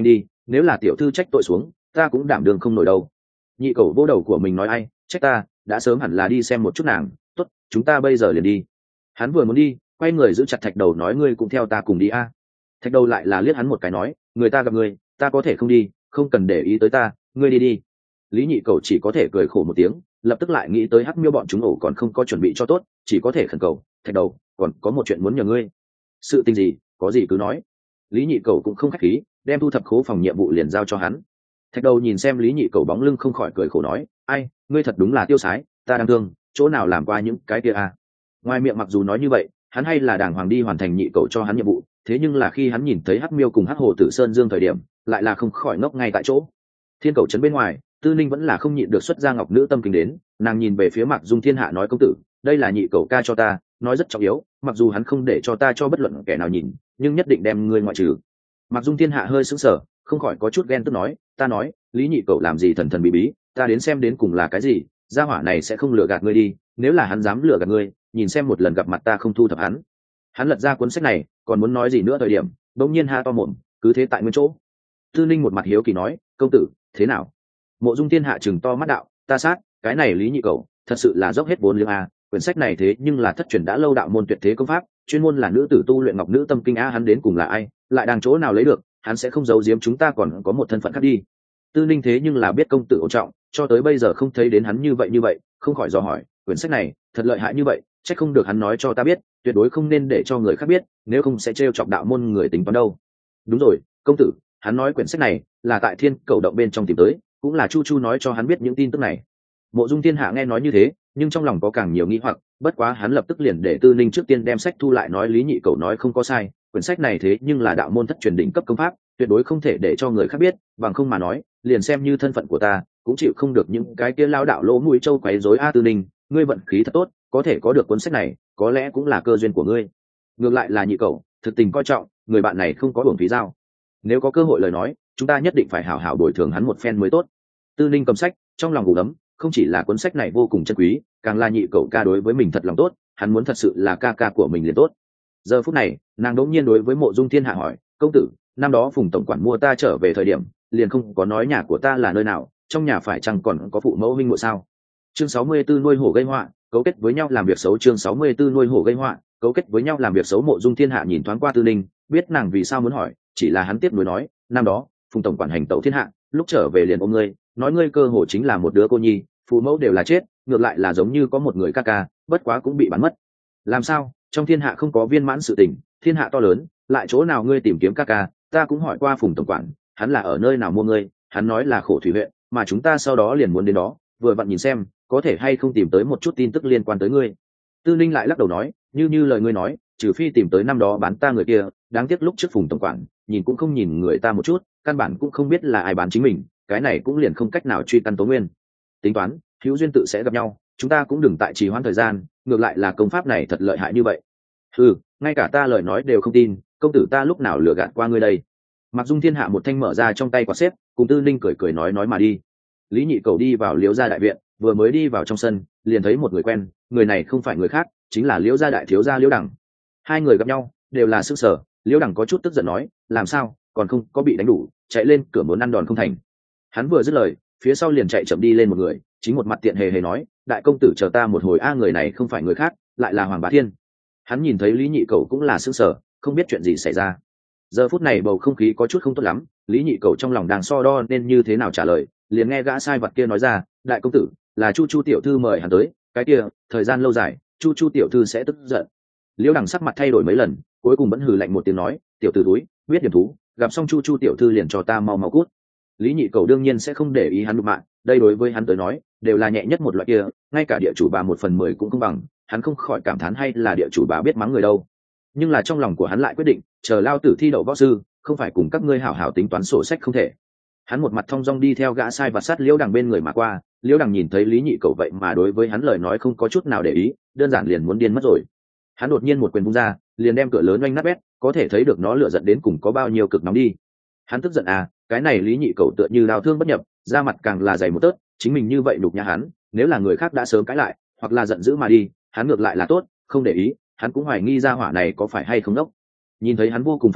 nếu là tiểu thư trách tội xuống ta cũng đảm đương không nổi đâu. Nhị cầu vô đầu của mình nói ai trách ta, đã sớm hẳn là đi xem một chút nàng. Tốt, chúng ta bây giờ liền đi. Hắn vừa muốn đi, quay người giữ chặt thạch đầu nói ngươi cũng theo ta cùng đi a. Thạch đầu lại là liếc hắn một cái nói người ta gặp ngươi ta có thể không đi, không cần để ý tới ta, ngươi đi đi. Lý nhị cầu chỉ có thể cười khổ một tiếng, lập tức lại nghĩ tới hắc miêu bọn chúng ổ còn không có chuẩn bị cho tốt, chỉ có thể khẩn cầu thạch đầu còn có một chuyện muốn nhờ ngươi. Sự tình gì, có gì cứ nói. Lý nhị cầu cũng không khách khí, đem thu thập khố phòng nhiệm vụ liền giao cho hắn. Thạch đầu nhìn xem lý nhị cầu bóng lưng không khỏi cười khổ nói ai, ngươi thật đúng là tiêu sái, ta đang thương chỗ nào làm qua những cái kia à. Ngoài miệng mặc dù nói như vậy, hắn hay là đàng hoàng đi hoàn thành nhị cầu cho hắn nhiệm vụ, thế nhưng là khi hắn nhìn thấy hắc miêu cùng hắc hồ tử sơn dương thời điểm lại là không khỏi ngốc ngay tại chỗ. Thiên cầu trấn bên ngoài, Tư Ninh vẫn là không nhịn được xuất ra ngọc nữ tâm kính đến, nàng nhìn về phía Mạc Dung Thiên Hạ nói công tử, đây là nhị cầu ca cho ta, nói rất trọng yếu, mặc dù hắn không để cho ta cho bất luận kẻ nào nhìn, nhưng nhất định đem ngươi ngoại trừ. Mạc Dung Thiên Hạ hơi sững sờ, không khỏi có chút ghen tức nói, ta nói, Lý nhị cầu làm gì thần thần bí bí, ta đến xem đến cùng là cái gì, gia hỏa này sẽ không lừa gạt ngươi đi, nếu là hắn dám lừa gạt ngươi, nhìn xem một lần gặp mặt ta không thu thập hắn. Hắn lật ra cuốn sách này, còn muốn nói gì nữa thời điểm, bỗng nhiên ha to mồm, cứ thế tại nguyên chỗ. Tư Ninh một mặt hiếu kỳ nói, công tử, thế nào? Mộ Dung Thiên Hạ chừng to mắt đạo, ta sát, cái này Lý nhị cầu, thật sự là dốc hết vốn liếng a, quyển sách này thế nhưng là thất truyền đã lâu đạo môn tuyệt thế công pháp, chuyên môn là nữ tử tu luyện ngọc nữ tâm kinh a, hắn đến cùng là ai, lại đang chỗ nào lấy được, hắn sẽ không giấu giếm chúng ta còn có một thân phận khác đi. Tư Ninh thế nhưng là biết công tử ổn trọng, cho tới bây giờ không thấy đến hắn như vậy như vậy, không khỏi dò hỏi, quyển sách này thật lợi hại như vậy, chắc không được hắn nói cho ta biết, tuyệt đối không nên để cho người khác biết, nếu không sẽ trêu chọc đạo môn người tính toán đâu. Đúng rồi, công tử, hắn nói quyển sách này là tại Thiên Cầu động bên trong tìm tới, cũng là Chu Chu nói cho hắn biết những tin tức này. Mộ Dung Thiên Hạ nghe nói như thế, nhưng trong lòng có càng nhiều nghi hoặc, bất quá hắn lập tức liền để Tư Ninh trước tiên đem sách thu lại, nói Lý nhị cầu nói không có sai, quyển sách này thế nhưng là đạo môn thất truyền đỉnh cấp công pháp, tuyệt đối không thể để cho người khác biết, bằng không mà nói, liền xem như thân phận của ta, cũng chịu không được những cái kia lao đạo lỗ mũi trâu quấy rối a. Tư Ninh, ngươi vận khí thật tốt, có thể có được cuốn sách này, có lẽ cũng là cơ duyên của ngươi. Ngược lại là nhị cầu, thực tình coi trọng, người bạn này không có uổng phí giao. Nếu có cơ hội lời nói, chúng ta nhất định phải hảo hảo bồi thường hắn một phen mới tốt. Tư Ninh cầm sách, trong lòng ngủ ấm, không chỉ là cuốn sách này vô cùng chân quý, càng là nhị cậu ca đối với mình thật lòng tốt, hắn muốn thật sự là ca ca của mình liền tốt. Giờ phút này, nàng đỗng nhiên đối với Mộ Dung Thiên Hạ hỏi, công tử, năm đó Phùng tổng quản mua ta trở về thời điểm, liền không có nói nhà của ta là nơi nào, trong nhà phải chăng còn có phụ mẫu huynh muội sao? Chương sáu mươi tư nuôi hổ gây họa, cấu kết với nhau làm việc xấu. Chương sáu mươi tư nuôi hổ gây họa, cấu kết với nhau làm việc xấu. Mộ Dung Thiên Hạ nhìn thoáng qua Tư Ninh, biết nàng vì sao muốn hỏi, chỉ là hắn tiếp nối nói, năm đó Phùng tổng quản hành tẩu thiên hạ, lúc trở về liền ôm ngươi, nói ngươi cơ hồ chính là một đứa cô nhi, phụ mẫu đều là chết, ngược lại là giống như có một người ca ca, bất quá cũng bị bắn mất. Làm sao, trong thiên hạ không có viên mãn sự tình, thiên hạ to lớn, lại chỗ nào ngươi tìm kiếm ca ca? Ta cũng hỏi qua Phùng tổng quản, hắn là ở nơi nào mua ngươi, hắn nói là Khổ Thủy huyện, mà chúng ta sau đó liền muốn đến đó, vừa vặn nhìn xem, có thể hay không tìm tới một chút tin tức liên quan tới ngươi. Tư Ninh lại lắc đầu nói, như như lời ngươi nói, trừ phi tìm tới năm đó bán ta người kia, đáng tiếc lúc trước Phùng tổng quản nhìn cũng không nhìn người ta một chút, căn bản cũng không biết là ai bán chính mình, cái này cũng liền không cách nào truy căn tố nguyên. Tính toán, hữu duyên tự sẽ gặp nhau, chúng ta cũng đừng tại trì hoãn thời gian, ngược lại là công pháp này thật lợi hại như vậy. Ừ, ngay cả ta lời nói đều không tin, công tử ta lúc nào lừa gạt qua ngươi đây? Mặc Dung Thiên Hạ một thanh mở ra trong tay quạt xếp, cùng Tư Ninh cười cười nói nói mà đi. Lý Nhị Cầu đi vào Liễu gia đại viện, vừa mới đi vào trong sân, liền thấy một người quen, người này không phải người khác, chính là Liễu gia đại thiếu gia Liễu Đằng. Hai người gặp nhau, đều là sức sở, Liễu Đằng có chút tức giận nói, làm sao, còn không có bị đánh đủ, chạy lên cửa muốn ăn đòn không thành. Hắn vừa dứt lời, phía sau liền chạy chậm đi lên một người, chính một mặt tiện hề hề nói, đại công tử chờ ta một hồi a. Người này không phải người khác, lại là Hoàng Bá Thiên. Hắn nhìn thấy Lý Nhị Cầu cũng là sức sở, không biết chuyện gì xảy ra. Giờ phút này bầu không khí có chút không tốt lắm, Lý Nhị Cầu trong lòng đang so đo nên như thế nào trả lời, liền nghe gã sai vật kia nói ra, đại công tử, là Chu Chu tiểu thư mời hắn tới, cái kia, thời gian lâu dài, Chu Chu tiểu thư sẽ tức giận. Liễu Đằng sắc mặt thay đổi mấy lần, cuối cùng vẫn hừ lạnh một tiếng nói, tiểu tử túi, biết điểm thú, gặp xong Chu Chu tiểu thư liền cho ta mau mau cút. Lý Nhị Cầu đương nhiên sẽ không để ý hắn đụng mạng, đây đối với hắn tới nói, đều là nhẹ nhất một loại kia, ngay cả địa chủ bà một phần mười cũng không bằng, hắn không khỏi cảm thán hay là địa chủ bà biết mắng người đâu. Nhưng là trong lòng của hắn lại quyết định, chờ lao tử thi đậu võ sư, không phải cùng các ngươi hảo hảo tính toán sổ sách không thể. Hắn một mặt thong dong đi theo gã sai và sát Liễu Đằng bên người mà qua, Liễu Đằng nhìn thấy Lý Nhị Cầu vậy mà đối với hắn lời nói không có chút nào để ý, đơn giản liền muốn điên mất rồi. Hắn đột nhiên một quyền vung ra, liền đem cửa lớn oanh nát bét, có thể thấy được nó lửa giận đến cùng có bao nhiêu cực nóng đi. Hắn tức giận à, cái này Lý Nhị Cầu tựa như đào thương bất nhập, da mặt càng là dày một tớt, chính mình như vậy nhục nhã hắn, nếu là người khác đã sớm cãi lại, hoặc là giận dữ mà đi, hắn ngược lại là tốt, không để ý, hắn cũng hoài nghi ra hỏa này có phải hay không đốc. Nhìn thấy hắn vô cùng phẫn nộ,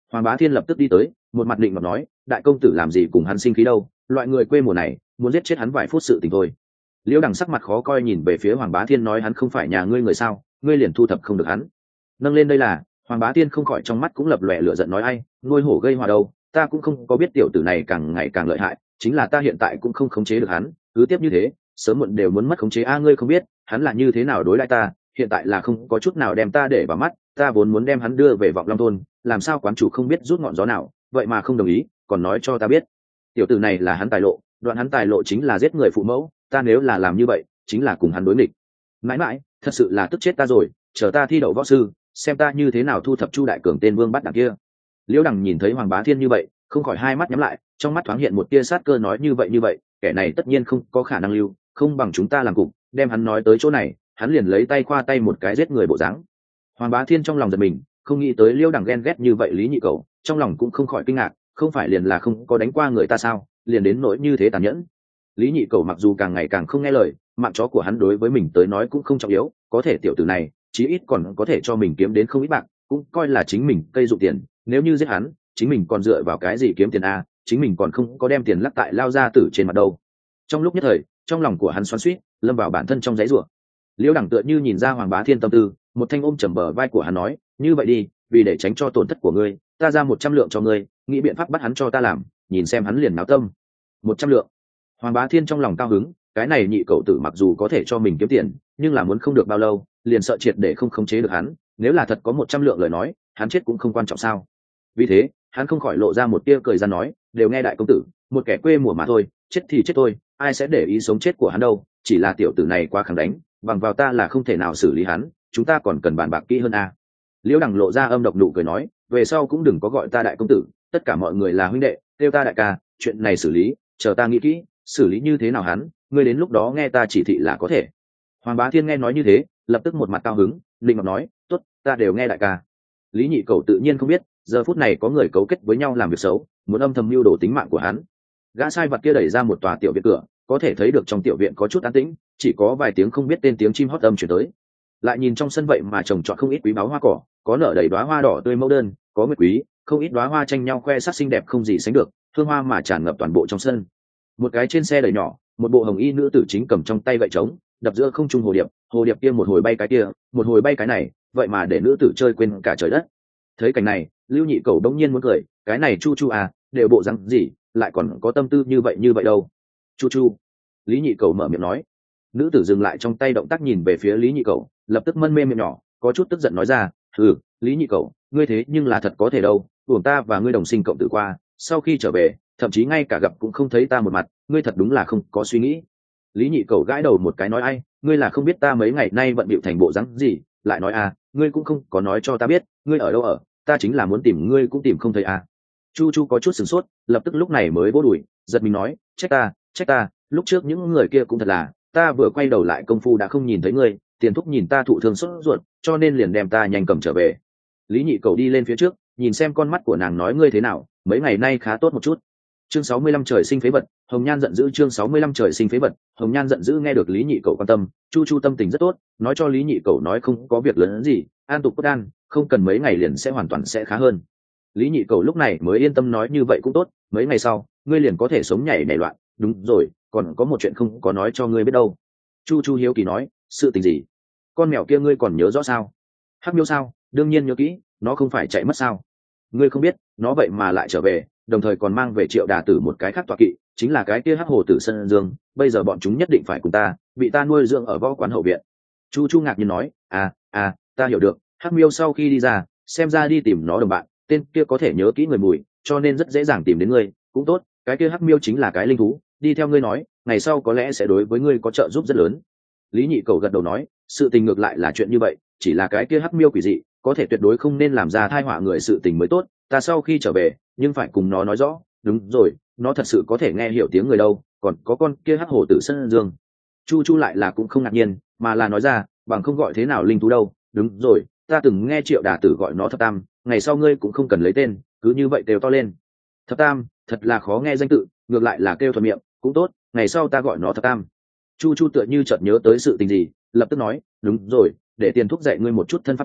Hoàng Bá Thiên lập tức đi tới, một mặt định mà nói, đại công tử làm gì cùng hắn sinh khí đâu, loại người quê mùa này muốn giết chết hắn vài phút sự tình thôi. Liễu Đằng sắc mặt khó coi nhìn về phía Hoàng Bá Thiên nói, hắn không phải nhà ngươi người sao, ngươi liền thu thập không được hắn. Nâng lên đây là, Hoàng Bá Thiên không khỏi trong mắt cũng lập lòe lửa giận nói, ai, nuôi hổ gây hòa đâu, ta cũng không có biết tiểu tử này càng ngày càng lợi hại, chính là ta hiện tại cũng không khống chế được hắn, cứ tiếp như thế, sớm muộn đều muốn mất khống chế. A ngươi không biết, hắn là như thế nào đối đãi ta, hiện tại là không có chút nào đem ta để vào mắt, ta vốn muốn đem hắn đưa về Vọng Long thôn, làm sao quán chủ không biết rút ngọn gió nào, vậy mà không đồng ý, còn nói cho ta biết. Tiểu tử này là hắn tài lộ, đoạn hắn tài lộ chính là giết người phụ mẫu, ta nếu là làm như vậy, chính là cùng hắn đối nghịch. Mãi mãi, thật sự là tức chết ta rồi, chờ ta thi đậu võ sư, xem ta như thế nào thu thập Chu đại cường tên vương bắt đằng kia. Liễu Đằng nhìn thấy Hoàng Bá Thiên như vậy, không khỏi hai mắt nhắm lại, trong mắt thoáng hiện một tia sát cơ nói, như vậy như vậy, kẻ này tất nhiên không có khả năng lưu, không bằng chúng ta làm cục, đem hắn nói tới chỗ này, hắn liền lấy tay khoa tay một cái giết người bộ dáng. Hoàng Bá Thiên trong lòng giật mình, không nghĩ tới Liễu Đằng ghen ghét như vậy Lý Nhị Cẩu, trong lòng cũng không khỏi kinh ngạc, không phải liền là không có đánh qua người ta sao, liền đến nỗi như thế tàn nhẫn. Lý Nhị Cẩu mặc dù càng ngày càng không nghe lời, mạng chó của hắn đối với mình tới nói cũng không trọng yếu, có thể tiểu tử này chí ít còn có thể cho mình kiếm đến không ít bạc, cũng coi là chính mình cây dụng tiền, nếu như giết hắn, chính mình còn dựa vào cái gì kiếm tiền a, chính mình còn không có đem tiền lắc tại lao ra tử trên mặt đâu. Trong lúc nhất thời, trong lòng của hắn xoắn xuýt, lâm vào bản thân trong giấy rủa. Liễu Đằng tựa như nhìn ra Hoàng Bá Thiên tâm tư, một thanh ôm chầm bờ vai của hắn nói, như vậy đi, vì để tránh cho tổn thất của ngươi, ta ra một trăm lượng cho ngươi, nghĩ biện pháp bắt hắn cho ta làm, nhìn xem hắn liền náo tâm. Một trăm lượng. Hoàng Bá Thiên trong lòng cao hứng, cái này nhị cậu tử mặc dù có thể cho mình kiếm tiền, nhưng là muốn không được bao lâu, liền sợ triệt để không khống chế được hắn, nếu là thật có một trăm lượng lời nói, hắn chết cũng không quan trọng sao. Vì thế, hắn không khỏi lộ ra một tia cười ra nói, đều nghe đại công tử, một kẻ quê mùa mà thôi, chết thì chết thôi, ai sẽ để ý sống chết của hắn đâu, chỉ là tiểu tử này quá kháng đánh, bằng vào ta là không thể nào xử lý hắn, chúng ta còn cần bàn bạc kỹ hơn a. Liễu Đằng lộ ra âm độc nụ cười nói, về sau cũng đừng có gọi ta đại công tử, tất cả mọi người là huynh đệ, kêu ta đại ca, chuyện này xử lý, chờ ta nghĩ kỹ, xử lý như thế nào hắn, ngươi đến lúc đó nghe ta chỉ thị là có thể. Hoàng Bá Thiên nghe nói như thế, lập tức một mặt cao hứng, định ngọc nói, tốt, ta đều nghe đại ca. Lý Nhị Cẩu tự nhiên không biết, giờ phút này có người cấu kết với nhau làm việc xấu, muốn âm thầm mưu đồ tính mạng của hắn. Gã sai vật kia đẩy ra một tòa tiểu viện cửa, có thể thấy được trong tiểu viện có chút an tĩnh, chỉ có vài tiếng không biết tên tiếng chim hót âm truyền tới. Lại nhìn trong sân vậy mà trồng trọt không ít quý báu hoa cỏ, có nở đầy đóa hoa đỏ tươi mẫu đơn, có nguyệt quý, không ít đóa hoa tranh nhau khoe sắc xinh đẹp không gì sánh được, hương hoa mà tràn ngập toàn bộ trong sân. Một cái trên xe đẩy nhỏ, một bộ hồng y nữ tử chính cầm trong tay gậy trống, đập giữa không trung hồ điệp, hồ điệp kia một hồi bay cái kia, một hồi bay cái này, vậy mà để nữ tử chơi quên cả trời đất. Thấy cảnh này, Lưu Nhị Cẩu đông nhiên muốn cười, cái này Chu Chu à, đều bộ răng gì, lại còn có tâm tư như vậy như vậy đâu. Chu Chu. Lý Nhị Cẩu mở miệng nói. Nữ tử dừng lại trong tay động tác nhìn về phía Lý Nhị Cẩu, lập tức mân mê miệng nhỏ, có chút tức giận nói ra, ừ, Lý Nhị Cẩu, ngươi thế nhưng là thật có thể đâu, uổng ta và ngươi đồng sinh cộng tử qua, sau khi trở về, thậm chí ngay cả gặp cũng không thấy ta một mặt, ngươi thật đúng là không có suy nghĩ. Lý Nhị Cẩu gãi đầu một cái nói, ai, ngươi là không biết ta mấy ngày nay bận bịu thành bộ dáng gì, lại nói à, ngươi cũng không có nói cho ta biết, ngươi ở đâu ở, ta chính là muốn tìm ngươi cũng tìm không thấy à. Chu Chu có chút sửng sốt, lập tức lúc này mới vỗ đùi, giật mình nói, trách ta, trách ta, lúc trước những người kia cũng thật là, ta vừa quay đầu lại công phu đã không nhìn thấy ngươi, tiền thúc nhìn ta thụ thương sốt ruột, cho nên liền đem ta nhanh cầm trở về. Lý Nhị Cẩu đi lên phía trước, nhìn xem con mắt của nàng nói, ngươi thế nào, mấy ngày nay khá tốt một chút. Chương sáu mươi lăm trời sinh phế vật, Hồng Nhan giận dữ. Chương sáu mươi lăm trời sinh phế vật, Hồng Nhan giận dữ. Nghe được Lý Nhị Cẩu quan tâm, Chu Chu tâm tình rất tốt, nói cho Lý Nhị Cẩu nói không có việc lớn gì, an tục cốt đan, không cần mấy ngày liền sẽ hoàn toàn sẽ khá hơn. Lý Nhị Cẩu lúc này mới yên tâm nói, như vậy cũng tốt, mấy ngày sau ngươi liền có thể sống nhảy nảy loạn. Đúng rồi, còn có một chuyện không có nói cho ngươi biết đâu. Chu Chu hiếu kỳ nói, sự tình gì? Con mèo kia ngươi còn nhớ rõ sao? Hắc Miêu sao? Đương nhiên nhớ kỹ, nó không phải chạy mất sao? Ngươi không biết, nó vậy mà lại trở về, đồng thời còn mang về Triệu Đà Tử một cái khác tọa kỵ, chính là cái kia Hắc Hồ Tử Sơn Dương, bây giờ bọn chúng nhất định phải cùng ta, bị ta nuôi dưỡng ở võ quán hậu viện. Chu Chu ngạc nhiên nói, à, à, ta hiểu được, Hắc Miêu sau khi đi ra, xem ra đi tìm nó đồng bạn, tên kia có thể nhớ kỹ người mùi, cho nên rất dễ dàng tìm đến ngươi, cũng tốt, cái kia Hắc Miêu chính là cái linh thú, đi theo ngươi nói, ngày sau có lẽ sẽ đối với ngươi có trợ giúp rất lớn. Lý Nhị Cẩu gật đầu nói, sự tình ngược lại là chuyện như vậy, chỉ là cái kia Hắc Miêu quỷ dị, có thể tuyệt đối không nên làm ra thai họa người sự tình mới tốt, ta sau khi trở về, nhưng phải cùng nó nói rõ, đúng rồi, nó thật sự có thể nghe hiểu tiếng người đâu, còn có con kia Hắc Hồ Tử Sơn Dương. Chu Chu lại là cũng không ngạc nhiên, mà là nói ra, bằng không gọi thế nào linh thú đâu, đúng rồi, ta từng nghe Triệu Đà Tử gọi nó Thập Tam, ngày sau ngươi cũng không cần lấy tên, cứ như vậy đều to lên. Thập Tam, thật là khó nghe danh tự, ngược lại là kêu thuận miệng, cũng tốt, ngày sau ta gọi nó Thập Tam. Chu Chu tựa như chợt nhớ tới sự tình gì, lập tức nói, đúng rồi, để tiền thúc dạy ngươi một chút thân pháp đi,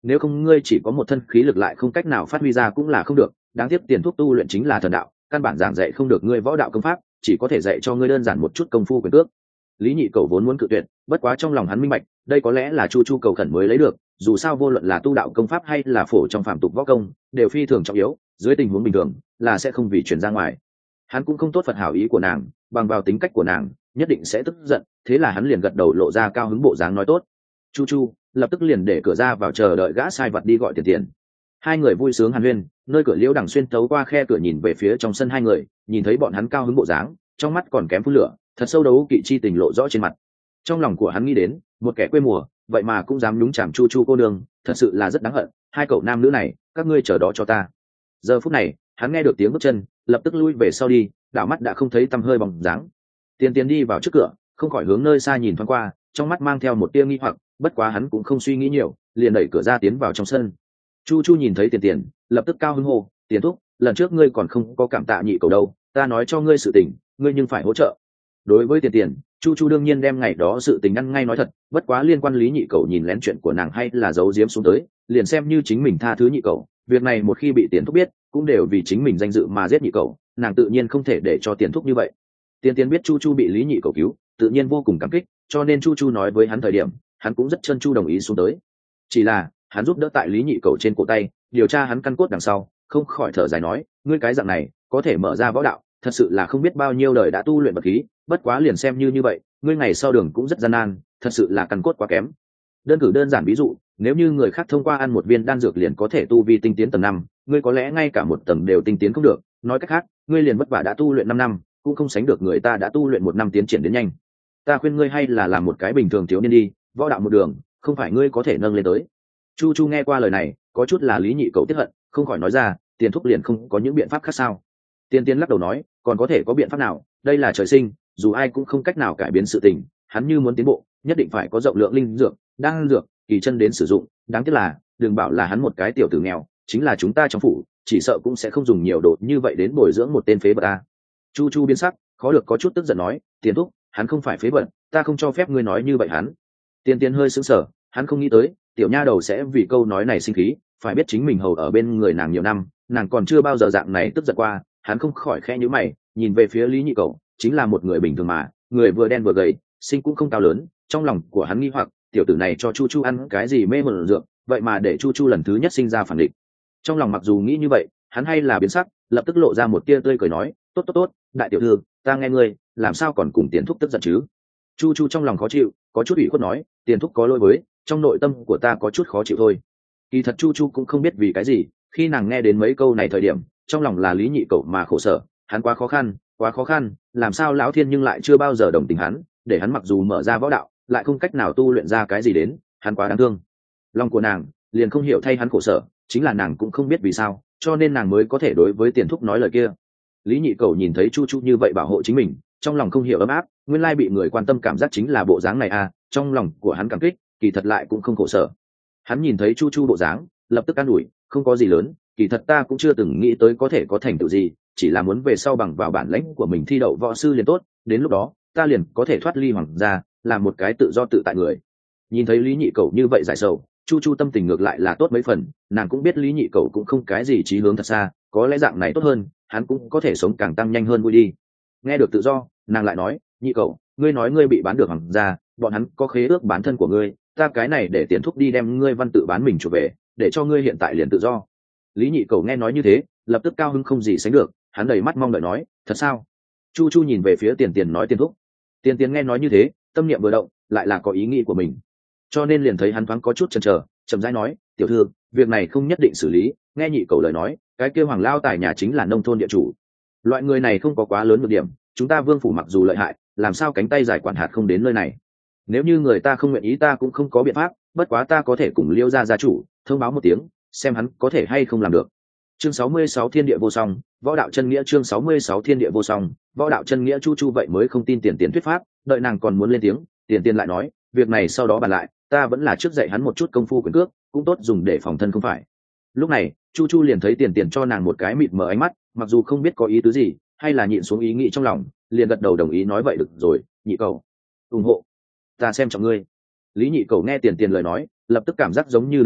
nếu không ngươi chỉ có một thân khí lực lại không cách nào phát huy ra cũng là không được. Đáng tiếc tiền thuốc tu luyện chính là thần đạo, căn bản giảng dạy không được ngươi võ đạo công pháp, chỉ có thể dạy cho ngươi đơn giản một chút công phu quyền cước. Lý Nhị Cầu vốn muốn cự tuyệt, bất quá trong lòng hắn minh bạch, đây có lẽ là chu chu cầu khẩn mới lấy được, dù sao vô luận là tu đạo công pháp hay là phổ trong phạm tục võ công đều phi thường trọng yếu, dưới tình huống bình thường là sẽ không vì chuyển ra ngoài. Hắn cũng không tốt phật hảo ý của nàng, bằng vào tính cách của nàng nhất định sẽ tức giận, thế là hắn liền gật đầu lộ ra cao hứng bộ dáng nói tốt. Chu chu lập tức liền để cửa ra vào chờ đợi gã sai vật đi gọi tiền tiền. Hai người vui sướng hàn huyên, nơi cửa liễu đằng xuyên thấu qua khe cửa nhìn về phía trong sân hai người, nhìn thấy bọn hắn cao hứng bộ dáng, trong mắt còn kém phun lửa, thật sâu đấu kỵ chi tình lộ rõ trên mặt. Trong lòng của hắn nghĩ đến, một kẻ quê mùa vậy mà cũng dám nhúng chàm chu chu cô nương, thật sự là rất đáng hận. Hai cậu nam nữ này, các ngươi chờ đó cho ta. Giờ phút này hắn nghe được tiếng bước chân, lập tức lui về sau đi, đảo mắt đã không thấy tăm hơi bóng dáng. Tiền Tiền đi vào trước cửa, không khỏi hướng nơi xa nhìn thoáng qua, trong mắt mang theo một tia nghi hoặc, bất quá hắn cũng không suy nghĩ nhiều, liền đẩy cửa ra tiến vào trong sân. Chu chu nhìn thấy Tiền Tiền, lập tức cao hứng hô, Tiền thúc, lần trước ngươi còn không có cảm tạ nhị cầu đâu, ta nói cho ngươi sự tình, ngươi nhưng phải hỗ trợ. Đối với Tiền Tiền, chu chu đương nhiên đem ngày đó sự tình ăn ngay nói thật, bất quá liên quan Lý Nhị Cầu nhìn lén chuyện của nàng hay là giấu giếm xuống tới, liền xem như chính mình tha thứ Nhị Cầu, việc này một khi bị Tiền thúc biết, cũng đều vì chính mình danh dự mà giết Nhị Cầu, nàng tự nhiên không thể để cho Tiền thúc như vậy. Tiền Tiền biết chu chu bị Lý Nhị Cầu cứu, tự nhiên vô cùng cảm kích, cho nên chu chu nói với hắn thời điểm, hắn cũng rất trân chu đồng ý xuống tới. Chỉ là hắn giúp đỡ tại Lý Nhị Cầu trên cổ tay điều tra hắn căn cốt đằng sau, không khỏi thở dài nói, ngươi cái dạng này có thể mở ra võ đạo, thật sự là không biết bao nhiêu đời đã tu luyện vật khí, bất quá liền xem như như vậy, ngươi ngày sau đường cũng rất gian nan, thật sự là căn cốt quá kém. Đơn cử đơn giản ví dụ, nếu như người khác thông qua ăn một viên đan dược liền có thể tu vi tinh tiến tầng năm, ngươi có lẽ ngay cả một tầng đều tinh tiến không được, nói cách khác, ngươi liền vất vả đã tu luyện năm năm, cũng không sánh được người ta đã tu luyện một năm tiến triển đến nhanh. Ta khuyên ngươi hay là làm một cái bình thường thiếu niên đi, võ đạo một đường, không phải ngươi có thể nâng lên tới. Chu chu nghe qua lời này, có chút là Lý Nhị Cầu tiếc hận, không khỏi nói ra, Tiền thúc liền không có những biện pháp khác sao? Tiên Tiên lắc đầu nói, còn có thể có biện pháp nào, đây là trời sinh, dù ai cũng không cách nào cải biến sự tình, hắn như muốn tiến bộ, nhất định phải có rộng lượng linh dược, đan dược, kỳ chân đến sử dụng, đáng tiếc là, đừng bảo là hắn một cái tiểu tử nghèo, chính là chúng ta trong phủ, chỉ sợ cũng sẽ không dùng nhiều đồ như vậy đến bồi dưỡng một tên phế vật ta. Chu chu biến sắc, khó được có chút tức giận nói, Tiền thúc, hắn không phải phế vật, ta không cho phép ngươi nói như vậy hắn. Tiên Tiên hơi sững sờ, hắn không nghĩ tới, tiểu nha đầu sẽ vì câu nói này sinh khí, phải biết chính mình hầu ở bên người nàng nhiều năm, nàng còn chưa bao giờ dạng này tức giận qua. Hắn không khỏi khẽ nhíu mày, nhìn về phía Lý Nhị Cầu, chính là một người bình thường mà, người vừa đen vừa gầy, sinh cũng không cao lớn, trong lòng của hắn nghi hoặc, tiểu tử này cho chu chu ăn cái gì mê mẩn dược, vậy mà để chu chu lần thứ nhất sinh ra phản định. Trong lòng mặc dù nghĩ như vậy, hắn hay là biến sắc, lập tức lộ ra một tia tươi cười nói, tốt tốt tốt, đại tiểu thư, ta nghe ngươi, làm sao còn cùng Tiền thúc tức giận chứ? Chu chu trong lòng khó chịu, có chút ủy khuất nói, Tiền thúc có lỗi với, trong nội tâm của ta có chút khó chịu thôi. Kỳ thật chu chu cũng không biết vì cái gì, khi nàng nghe đến mấy câu này thời điểm, trong lòng là Lý Nhị Cầu mà khổ sở, hắn quá khó khăn, quá khó khăn, làm sao lão thiên nhưng lại chưa bao giờ đồng tình hắn, để hắn mặc dù mở ra võ đạo, lại không cách nào tu luyện ra cái gì đến, hắn quá đáng thương. Lòng của nàng liền không hiểu thay hắn khổ sở, chính là nàng cũng không biết vì sao, cho nên nàng mới có thể đối với Tiền thúc nói lời kia. Lý Nhị Cầu nhìn thấy chu chu như vậy bảo hộ chính mình, trong lòng không hiểu ấm áp, nguyên lai bị người quan tâm cảm giác chính là bộ dáng này à, trong lòng của hắn cảm kích, kỳ thật lại cũng không khổ sở. Hắn nhìn thấy chu chu bộ dáng, lập tức an ủi, không có gì lớn, kỳ thật ta cũng chưa từng nghĩ tới có thể có thành tựu gì, chỉ là muốn về sau bằng vào bản lãnh của mình thi đậu võ sư liền tốt, đến lúc đó ta liền có thể thoát ly hoàng gia, làm một cái tự do tự tại người. Nhìn thấy Lý Nhị Cầu như vậy giải sầu, chu chu tâm tình ngược lại là tốt mấy phần, nàng cũng biết Lý Nhị Cầu cũng không cái gì chí hướng thật xa, có lẽ dạng này tốt hơn, hắn cũng có thể sống càng tăng nhanh hơn vui đi. Nghe được tự do, nàng lại nói, Nhị Cầu, ngươi nói ngươi bị bán được hoàng gia, bọn hắn có khế ước bán thân của ngươi, ta cái này để Tiền thúc đi đem ngươi văn tự bán mình trở về, để cho ngươi hiện tại liền tự do. Lý Nhị Cầu nghe nói như thế, lập tức cao hứng không gì sánh được, hắn đầy mắt mong đợi nói, thật sao? Chu chu nhìn về phía Tiền Tiền nói, Tiền thúc. Tiền Tiền nghe nói như thế, tâm niệm vừa động, lại là có ý nghĩ của mình, cho nên liền thấy hắn thoáng có chút chần chờ, chậm rãi nói, tiểu thư, việc này không nhất định xử lý, nghe Nhị Cầu lời nói, cái kêu Hoàng lao tài nhà chính là nông thôn địa chủ, loại người này không có quá lớn nhược điểm, chúng ta vương phủ mặc dù lợi hại, làm sao cánh tay giải quản hạt không đến nơi này. Nếu như người ta không nguyện ý ta cũng không có biện pháp, bất quá ta có thể cùng Liêu gia gia chủ thông báo một tiếng, xem hắn có thể hay không làm được. Chương sáu mươi sáu Thiên địa vô song, võ đạo chân nghĩa. Chương sáu mươi sáu Thiên địa vô song, võ đạo chân nghĩa. Chu chu vậy mới không tin Tiền Tiền thuyết pháp, đợi nàng còn muốn lên tiếng, Tiền Tiền lại nói, việc này sau đó bàn lại, ta vẫn là trước dạy hắn một chút công phu quyền cước, cũng tốt dùng để phòng thân không phải. Lúc này chu chu liền thấy Tiền Tiền cho nàng một cái mịt mờ ánh mắt, mặc dù không biết có ý tứ gì, hay là nhịn xuống ý nghĩ trong lòng, liền gật đầu đồng ý nói vậy được rồi, Nhị Cầu, ủng hộ, ta xem trọng ngươi. Lý Nhị Cầu nghe Tiền Tiền lời nói, lập tức cảm giác giống như đừng đùa,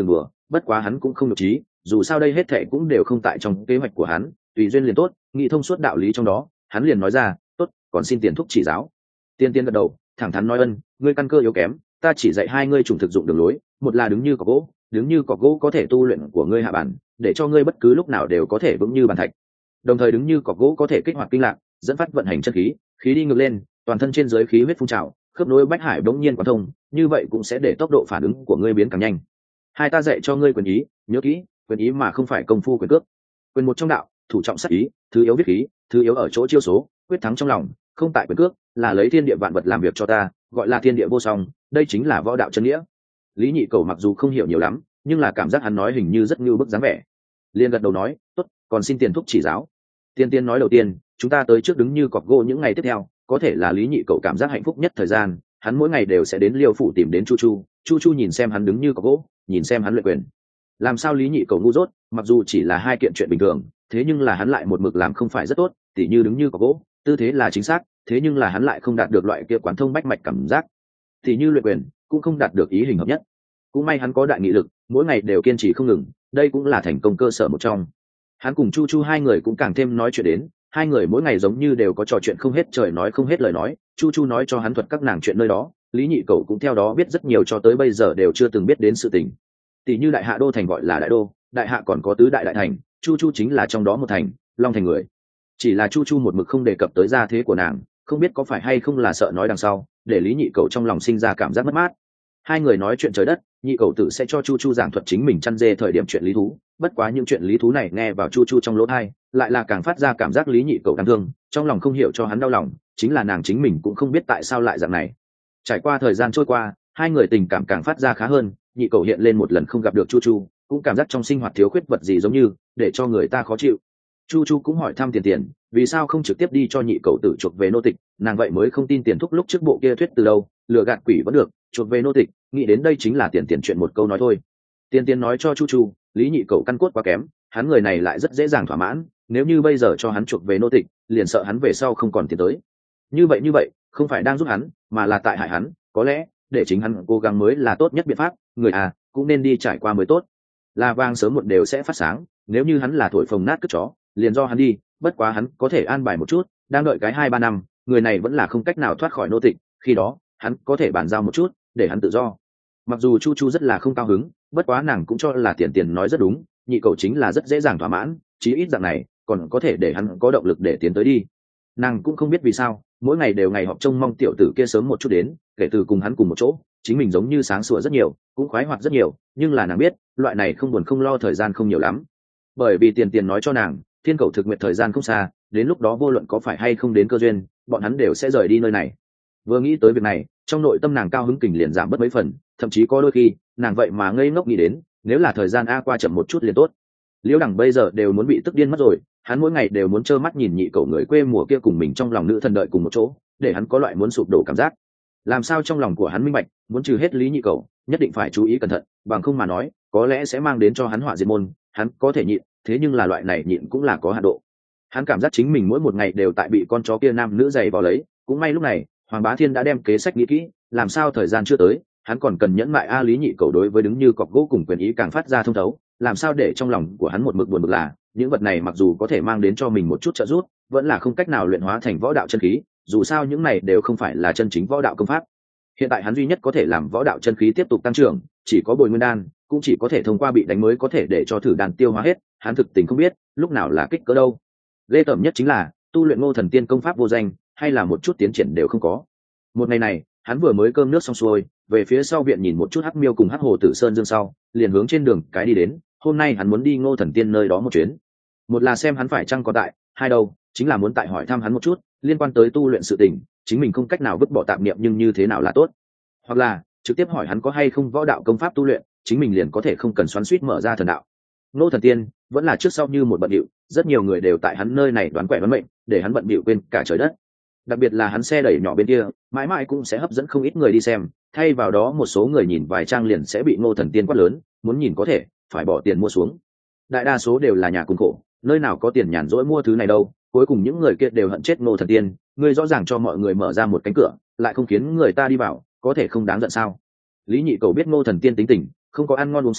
bất quá hắn cũng không nhục trí, dù sao đây hết thệ cũng đều không tại trong kế hoạch của hắn, tùy duyên liền tốt, nghĩ thông suốt đạo lý trong đó, hắn liền nói ra, tốt, còn xin tiền thúc chỉ giáo. Tiên tiên gật đầu, thẳng thắn nói, ân, ngươi căn cơ yếu kém, ta chỉ dạy hai ngươi chủng thực dụng đường lối, một là đứng như cọc gỗ, đứng như cọc gỗ có thể tu luyện của ngươi hạ bản, để cho ngươi bất cứ lúc nào đều có thể vững như bàn thạch. Đồng thời đứng như cọc gỗ có thể kích hoạt kinh lạc, dẫn phát vận hành chân khí, khí đi ngược lên, toàn thân trên dưới khí huyết phun trào, khớp nối bách hải bỗng nhiên quán thông, như vậy cũng sẽ để tốc độ phản ứng của ngươi biến càng nhanh. Hai ta dạy cho ngươi quyền ý, nhớ kỹ, quyền ý mà không phải công phu quyền cước. Quyền một trong đạo, thủ trọng sát ý, thứ yếu viết khí, thứ yếu ở chỗ chiêu số, quyết thắng trong lòng, không tại quyền cước, là lấy thiên địa vạn vật làm việc cho ta, gọi là thiên địa vô song, đây chính là võ đạo chân nghĩa. Lý Nhị Cầu mặc dù không hiểu nhiều lắm, nhưng là cảm giác hắn nói hình như rất như bức dáng vẻ, liền gật đầu nói, tốt, còn xin tiền thúc chỉ giáo. Tiên tiên nói đầu tiên, chúng ta tới trước đứng như cọc gỗ những ngày tiếp theo, có thể là Lý Nhị Cầu cảm giác hạnh phúc nhất thời gian, hắn mỗi ngày đều sẽ đến Liêu phủ tìm đến Chu Chu, Chu Chu nhìn xem hắn đứng như cọc gỗ, nhìn xem hắn luyện quyền. Làm sao Lý Nhị Cầu ngu dốt, mặc dù chỉ là hai kiện chuyện bình thường, thế nhưng là hắn lại một mực làm không phải rất tốt, tỉ như đứng như cọc gỗ, tư thế là chính xác, thế nhưng là hắn lại không đạt được loại kia quán thông bách mạch cảm giác, tỉ như luyện quyền cũng không đạt được ý hình hợp nhất. Cũng may hắn có đại nghị lực, mỗi ngày đều kiên trì không ngừng, đây cũng là thành công cơ sở một trong. Hắn cùng Chu Chu hai người cũng càng thêm nói chuyện đến, hai người mỗi ngày giống như đều có trò chuyện không hết trời nói không hết lời nói. Chu Chu nói cho hắn thuật các nàng chuyện nơi đó, Lý Nhị Cầu cũng theo đó biết rất nhiều cho tới bây giờ đều chưa từng biết đến sự tình. Tỷ như đại hạ đô thành gọi là đại đô, đại hạ còn có tứ đại đại thành, Chu Chu chính là trong đó một thành, Long thành người. Chỉ là Chu Chu một mực không đề cập tới gia thế của nàng, không biết có phải hay không là sợ nói đằng sau, để Lý Nhị Cầu trong lòng sinh ra cảm giác mất mát. Hai người nói chuyện trời đất, Nhị Cầu tự sẽ cho Chu Chu giảng thuật chính mình chăn dê thời điểm chuyện lý thú, bất quá những chuyện lý thú này nghe vào Chu Chu trong lỗ tai, lại là càng phát ra cảm giác Lý Nhị Cầu đáng thương, trong lòng không hiểu cho hắn đau lòng, chính là nàng chính mình cũng không biết tại sao lại dạng này. Trải qua thời gian trôi qua, hai người tình cảm càng phát ra khá hơn, Nhị Cầu hiện lên một lần không gặp được Chu Chu, cũng cảm giác trong sinh hoạt thiếu khuyết vật gì giống như, để cho người ta khó chịu. Chu Chu cũng hỏi thăm tiền tiền, vì sao không trực tiếp đi cho Nhị Cầu tử chuộc về nô tịch, nàng vậy mới không tin tiền thúc lúc trước bộ kia thuyết từ đâu, lừa gạt quỷ vẫn được, chuộc về nô tịch, nghĩ đến đây chính là tiền tiền chuyện một câu nói thôi. Tiền tiền nói cho Chu Chu, Lý Nhị Cầu căn cốt quá kém, hắn người này lại rất dễ dàng thỏa mãn, nếu như bây giờ cho hắn chuộc về nô tịch, liền sợ hắn về sau không còn tiền tới. Như vậy như vậy, không phải đang giúp hắn, mà là tại hại hắn, có lẽ, để chính hắn cố gắng mới là tốt nhất biện pháp, người à, cũng nên đi trải qua mới tốt. Là vang sớm muộn đều sẽ phát sáng, nếu như hắn là thổi phồng nát cất chó, liền do hắn đi, bất quá hắn có thể an bài một chút, đang đợi cái hai ba năm, người này vẫn là không cách nào thoát khỏi nô tịch, khi đó, hắn có thể bàn giao một chút, để hắn tự do. Mặc dù Chu Chu rất là không cao hứng, bất quá nàng cũng cho là tiền tiền nói rất đúng, Nhị Cầu chính là rất dễ dàng thỏa mãn, chí ít dạng này còn có thể để hắn có động lực để tiến tới đi. Nàng cũng không biết vì sao, mỗi ngày đều ngày họp trông mong tiểu tử kia sớm một chút đến, kể từ cùng hắn cùng một chỗ, chính mình giống như sáng sủa rất nhiều, cũng khoái hoạt rất nhiều, nhưng là nàng biết, loại này không buồn không lo thời gian không nhiều lắm. Bởi vì tiền tiền nói cho nàng, thiên cầu thực nguyện thời gian không xa, đến lúc đó vô luận có phải hay không đến cơ duyên, bọn hắn đều sẽ rời đi nơi này. Vừa nghĩ tới việc này, trong nội tâm nàng cao hứng kình liền giảm bớt mấy phần, thậm chí có đôi khi, nàng vậy mà ngây ngốc nghĩ đến, nếu là thời gian a qua chậm một chút liền tốt. Liễu Đằng bây giờ đều muốn bị tức điên mất rồi, hắn mỗi ngày đều muốn trơ mắt nhìn Nhị Cầu người quê mùa kia cùng mình trong lòng nữ thần đợi cùng một chỗ, để hắn có loại muốn sụp đổ cảm giác. Làm sao trong lòng của hắn minh bạch, muốn trừ hết Lý Nhị Cầu, nhất định phải chú ý cẩn thận, bằng không mà nói, có lẽ sẽ mang đến cho hắn họa diệt môn. Hắn có thể nhịn, thế nhưng là loại này nhịn cũng là có hạn độ. Hắn cảm giác chính mình mỗi một ngày đều tại bị con chó kia nam nữ giày vào lấy, cũng may lúc này, Hoàng Bá Thiên đã đem kế sách nghĩ kỹ, làm sao thời gian chưa tới, hắn còn cần nhẫn mại a. Lý Nhị Cầu đối với đứng như cọc gỗ cùng quyền ý càng phát ra thông thấu, làm sao để trong lòng của hắn một mực buồn bực là, những vật này mặc dù có thể mang đến cho mình một chút trợ giúp, vẫn là không cách nào luyện hóa thành võ đạo chân khí, dù sao những này đều không phải là chân chính võ đạo công pháp. Hiện tại hắn duy nhất có thể làm võ đạo chân khí tiếp tục tăng trưởng, chỉ có Bồi Nguyên Đan, cũng chỉ có thể thông qua bị đánh mới có thể để cho thử đan tiêu hóa hết, hắn thực tình không biết, lúc nào là kích cỡ đâu. Ghê tởm nhất chính là, tu luyện Ngô Thần Tiên công pháp vô danh, hay là một chút tiến triển đều không có. Một ngày này, hắn vừa mới cơm nước xong xuôi, về phía sau viện nhìn một chút Hắc Miêu cùng Hắc Hồ Tử Sơn Dương sau, liền hướng trên đường cái đi đến, hôm nay hắn muốn đi Ngô Thần Tiên nơi đó một chuyến. Một là xem hắn phải chăng có tại, hai đâu, chính là muốn tại hỏi thăm hắn một chút, liên quan tới tu luyện sự tình, chính mình không cách nào vứt bỏ tạp niệm nhưng như thế nào là tốt. Hoặc là, trực tiếp hỏi hắn có hay không võ đạo công pháp tu luyện, chính mình liền có thể không cần xoắn xuýt mở ra thần đạo. Ngô Thần Tiên vẫn là trước sau như một bận bịu, rất nhiều người đều tại hắn nơi này đoán quẻ đoán mệnh, để hắn bận bịu quên cả trời đất. Đặc biệt là hắn xe đẩy nhỏ bên kia, mãi mãi cũng sẽ hấp dẫn không ít người đi xem, thay vào đó một số người nhìn vài trang liền sẽ bị Ngô Thần Tiên quát lớn, muốn nhìn có thể phải bỏ tiền mua xuống. Đại đa số đều là nhà cùng khổ, nơi nào có tiền nhàn rỗi mua thứ này đâu, cuối cùng những người kia đều hận chết Ngô Thần Tiên, ngươi rõ ràng cho mọi người mở ra một cánh cửa, lại không khiến người ta đi vào, có thể không đáng giận sao? Lý Nhị Cầu biết Ngô Thần Tiên tính tình, không có ăn ngon uống sướng,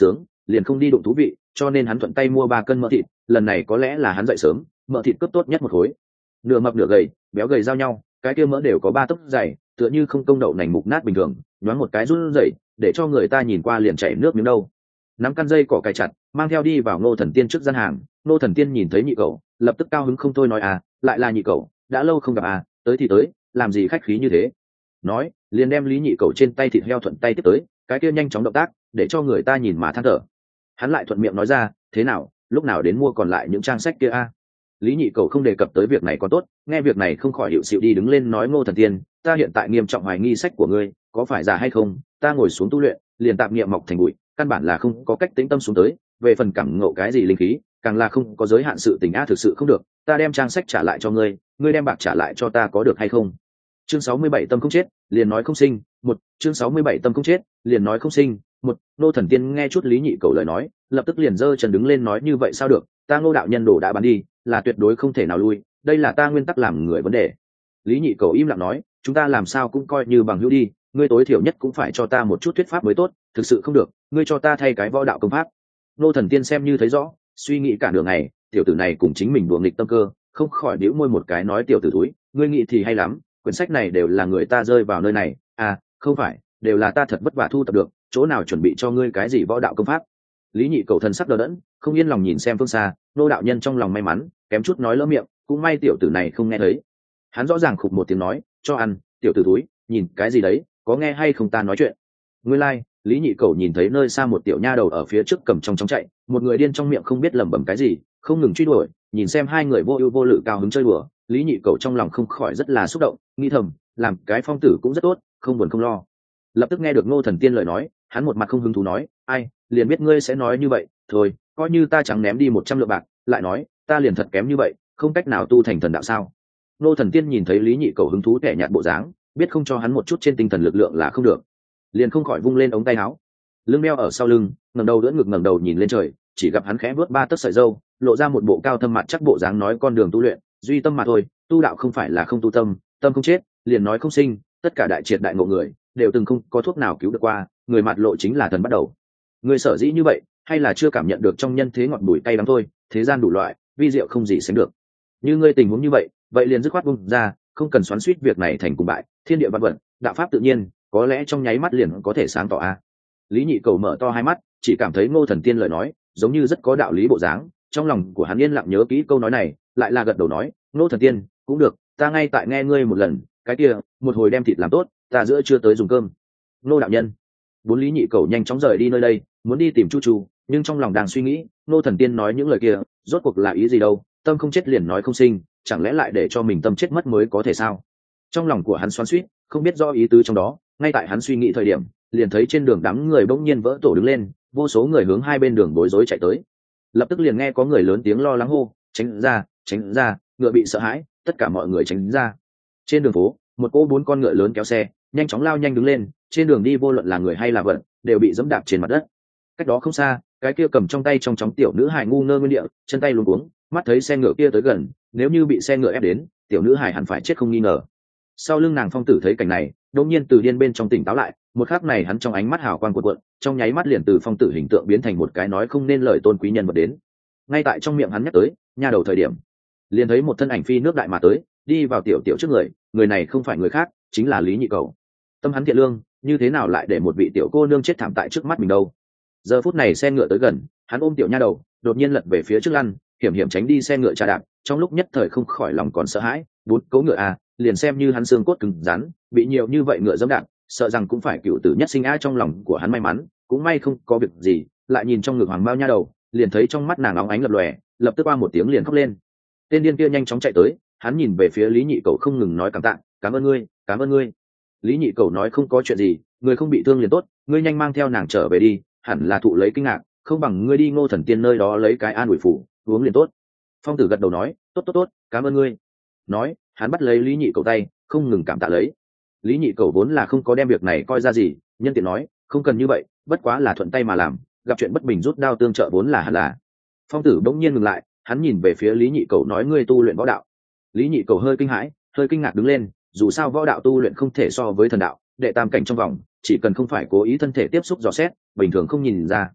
liền không đi đụng thú vị, cho nên hắn thuận tay mua ba cân mỡ thịt. Lần này có lẽ là hắn dậy sớm, mỡ thịt cướp tốt nhất một khối, nửa mập nửa gầy, béo gầy giao nhau, cái kia mỡ đều có ba tấc dày, tựa như không công đậu nành mục nát bình thường, nhoáng một cái run rẩy, để cho người ta nhìn qua liền chảy nước miếng đâu. Nắm căn dây cỏ cài chặt, mang theo đi vào Ngô Thần Tiên trước gian hàng. Ngô Thần Tiên nhìn thấy nhị cậu, lập tức cao hứng không thôi, nói à, lại là nhị cậu, đã lâu không gặp à, tới thì tới, làm gì khách khí như thế. Nói liền đem lý nhị cậu trên tay thịt heo thuận tay tiếp tới, cái kia nhanh chóng động tác để cho người ta nhìn mà than thở. Hắn lại thuận miệng nói ra, thế nào, lúc nào đến mua còn lại những trang sách kia a? Lý nhị cậu không đề cập tới việc này còn tốt, nghe việc này không khỏi hiệu xịu đi đứng lên, nói Ngô Thần Tiên, ta hiện tại nghiêm trọng hoài nghi sách của ngươi có phải giả hay không, ta ngồi xuống tu luyện liền tạp niệm mọc thành bụi, căn bản là không có cách tĩnh tâm xuống tới, về phần cảm ngộ cái gì linh khí càng là không có giới hạn, sự tình a thực sự không được, ta đem trang sách trả lại cho ngươi, ngươi đem bạc trả lại cho ta có được hay không? Chương sáu mươi bảy tâm không chết liền nói không sinh một. Chương sáu mươi bảy tâm không chết liền nói không sinh một. Ngô Thần Tiên nghe chút lý nhị cầu lời nói, lập tức liền giơ chân đứng lên, nói như vậy sao được, ta Ngô đạo nhân đồ đã bán đi, là tuyệt đối không thể nào lui, đây là ta nguyên tắc làm người vấn đề. Lý nhị cầu im lặng nói, chúng ta làm sao cũng coi như bằng hữu đi, ngươi tối thiểu nhất cũng phải cho ta một chút thuyết pháp mới tốt, thực sự không được ngươi cho ta thay cái võ đạo công pháp. Ngô Thần Tiên xem như thấy rõ, suy nghĩ cả đường ngày, tiểu tử này cùng chính mình đùa nghịch tâm cơ, không khỏi bĩu môi một cái, nói tiểu tử túi, ngươi nghĩ thì hay lắm, quyển sách này đều là người ta rơi vào nơi này, à không phải, đều là ta thật vất vả thu tập được, chỗ nào chuẩn bị cho ngươi cái gì võ đạo công pháp. Lý nhị cầu thần sắc đờ đẫn, không yên lòng nhìn xem phương xa. Nô đạo nhân trong lòng may mắn, kém chút nói lỡ miệng, cũng may tiểu tử này không nghe thấy. Hắn rõ ràng khục một tiếng nói, cho ăn, tiểu tử túi, nhìn cái gì đấy, có nghe hay không ta nói chuyện. Nguyên lai, like, Lý nhị cầu nhìn thấy nơi xa một tiểu nha đầu ở phía trước cầm trong chóng chạy, một người điên trong miệng không biết lẩm bẩm cái gì, không ngừng truy đuổi, nhìn xem hai người vô ưu vô lự cao hứng chơi đùa, Lý nhị cầu trong lòng không khỏi rất là xúc động, nghĩ thầm, làm cái phong tử cũng rất tốt, không buồn không lo. Lập tức nghe được Ngô Thần Tiên lời nói, hắn một mặt không hứng thú nói, ai, liền biết ngươi sẽ nói như vậy, thôi, coi như ta chẳng ném đi một trăm lượng bạc, lại nói, ta liền thật kém như vậy, không cách nào tu thành thần đạo sao? Ngô Thần Tiên nhìn thấy Lý nhị cầu hứng thú kẻ nhạt bộ dáng, biết không cho hắn một chút trên tinh thần lực lượng là không được, liền không khỏi vung lên ống tay áo, lưng đeo ở sau lưng, ngẩng đầu đỡ ngực ngẩng đầu nhìn lên trời, chỉ gặp hắn khẽ vuốt ba tấc sợi râu, lộ ra một bộ cao thâm mặt chắc bộ dáng, nói con đường tu luyện, duy tâm mà thôi, tu đạo không phải là không tu tâm, tâm không chết, liền nói không sinh, tất cả đại triệt đại ngộ người đều từng không có thuốc nào cứu được qua, người mặt lộ chính là thần bắt đầu. Người sở dĩ như vậy, hay là chưa cảm nhận được trong nhân thế ngọt bùi cay đắng thôi, thế gian đủ loại, vi diệu không gì sánh được. Như ngươi tình huống như vậy, vậy liền dứt khoát buông ra, không cần xoắn xuýt việc này thành cùng bại, thiên địa vạn vật, đạo pháp tự nhiên, có lẽ trong nháy mắt liền có thể sáng tỏ a. Lý nhị cầu mở to hai mắt, chỉ cảm thấy Ngô Thần Tiên lời nói giống như rất có đạo lý bộ dáng, trong lòng của hắn yên lặng nhớ kỹ câu nói này, lại là gật đầu nói, Ngô Thần Tiên, cũng được, ta ngay tại nghe ngươi một lần, cái kia, một hồi đem thịt làm tốt, ta giữa chưa tới dùng cơm. Ngô đạo nhân. Bốn Lý nhị cầu nhanh chóng rời đi nơi đây, muốn đi tìm Chu Chu, nhưng trong lòng đang suy nghĩ, Ngô Thần Tiên nói những lời kia, rốt cuộc là ý gì đâu, tâm không chết liền nói không sinh, chẳng lẽ lại để cho mình tâm chết mất mới có thể sao? Trong lòng của hắn xoắn xuýt, không biết rõ ý tứ trong đó, ngay tại hắn suy nghĩ thời điểm, liền thấy trên đường đám người bỗng nhiên vỡ tổ đứng lên, vô số người hướng hai bên đường bối rối chạy tới. Lập tức liền nghe có người lớn tiếng lo lắng hô, tránh ra, tránh ra, ngựa bị sợ hãi, tất cả mọi người tránh ra. Trên đường phố, một cỗ bốn con ngựa lớn kéo xe, nhanh chóng lao nhanh đứng lên, trên đường đi vô luận là người hay là vật, đều bị dẫm đạp trên mặt đất. Cách đó không xa, cái kia cầm trong tay trong chóng tiểu nữ hài ngu ngơ nguyên địa, chân tay luống cuống, mắt thấy xe ngựa kia tới gần, nếu như bị xe ngựa ép đến, tiểu nữ hài hẳn phải chết không nghi ngờ. Sau lưng nàng Phong Tử thấy cảnh này, đột nhiên từ điên bên trong tỉnh táo lại, một khắc này hắn trong ánh mắt hào quang cuộn cuộn, trong nháy mắt liền từ Phong Tử hình tượng biến thành một cái nói không nên lời tôn quý nhân vật đến. Ngay tại trong miệng hắn nhắc tới nha đầu thời điểm, liền thấy một thân ảnh phi nước đại mà tới, đi vào tiểu tiểu trước người, người này không phải người khác, chính là Lý nhị cầu. Tâm hắn thiện lương, như thế nào lại để một vị tiểu cô nương chết thảm tại trước mắt mình đâu? Giờ phút này xe ngựa tới gần, hắn ôm tiểu nha đầu, đột nhiên lật về phía trước lăn, hiểm hiểm tránh đi xe ngựa trà đạp, trong lúc nhất thời không khỏi lòng còn sợ hãi, bốn cấu ngựa à, liền xem như hắn xương cốt cứng rắn, bị nhiều như vậy ngựa dẫm đạp, sợ rằng cũng phải cựu tử nhất sinh a. Trong lòng của hắn may mắn, cũng may không có việc gì, lại nhìn trong ngực hoàng bao nha đầu, liền thấy trong mắt nàng óng ánh lập lòe, lập tức qua một tiếng liền khóc lên. Tên điên kia nhanh chóng chạy tới, hắn nhìn về phía Lý nhị cầu không ngừng nói cảm tạ, cảm ơn ngươi, cảm ơn ngươi. Lý nhị cầu nói không có chuyện gì, người không bị thương liền tốt, ngươi nhanh mang theo nàng trở về đi, hẳn là thụ lấy kinh ngạc, không bằng ngươi đi Ngô Thần Tiên nơi đó lấy cái an ủi phủ uống liền tốt. Phong Tử gật đầu nói, tốt tốt tốt, cảm ơn ngươi. Nói, hắn bắt lấy Lý nhị cầu tay, không ngừng cảm tạ lấy. Lý nhị cầu vốn là không có đem việc này coi ra gì, nhân tiện nói, không cần như vậy, bất quá là thuận tay mà làm, gặp chuyện bất bình rút đao tương trợ vốn là hẳn là. Phong Tử bỗng nhiên ngừng lại, hắn nhìn về phía Lý nhị cầu nói, ngươi tu luyện võ đạo. Lý nhị cầu hơi kinh hãi, hơi kinh ngạc đứng lên, dù sao võ đạo tu luyện không thể so với thần đạo, đệ tam cảnh trong vòng, chỉ cần không phải cố ý thân thể tiếp xúc dò xét, bình thường không nhìn ra.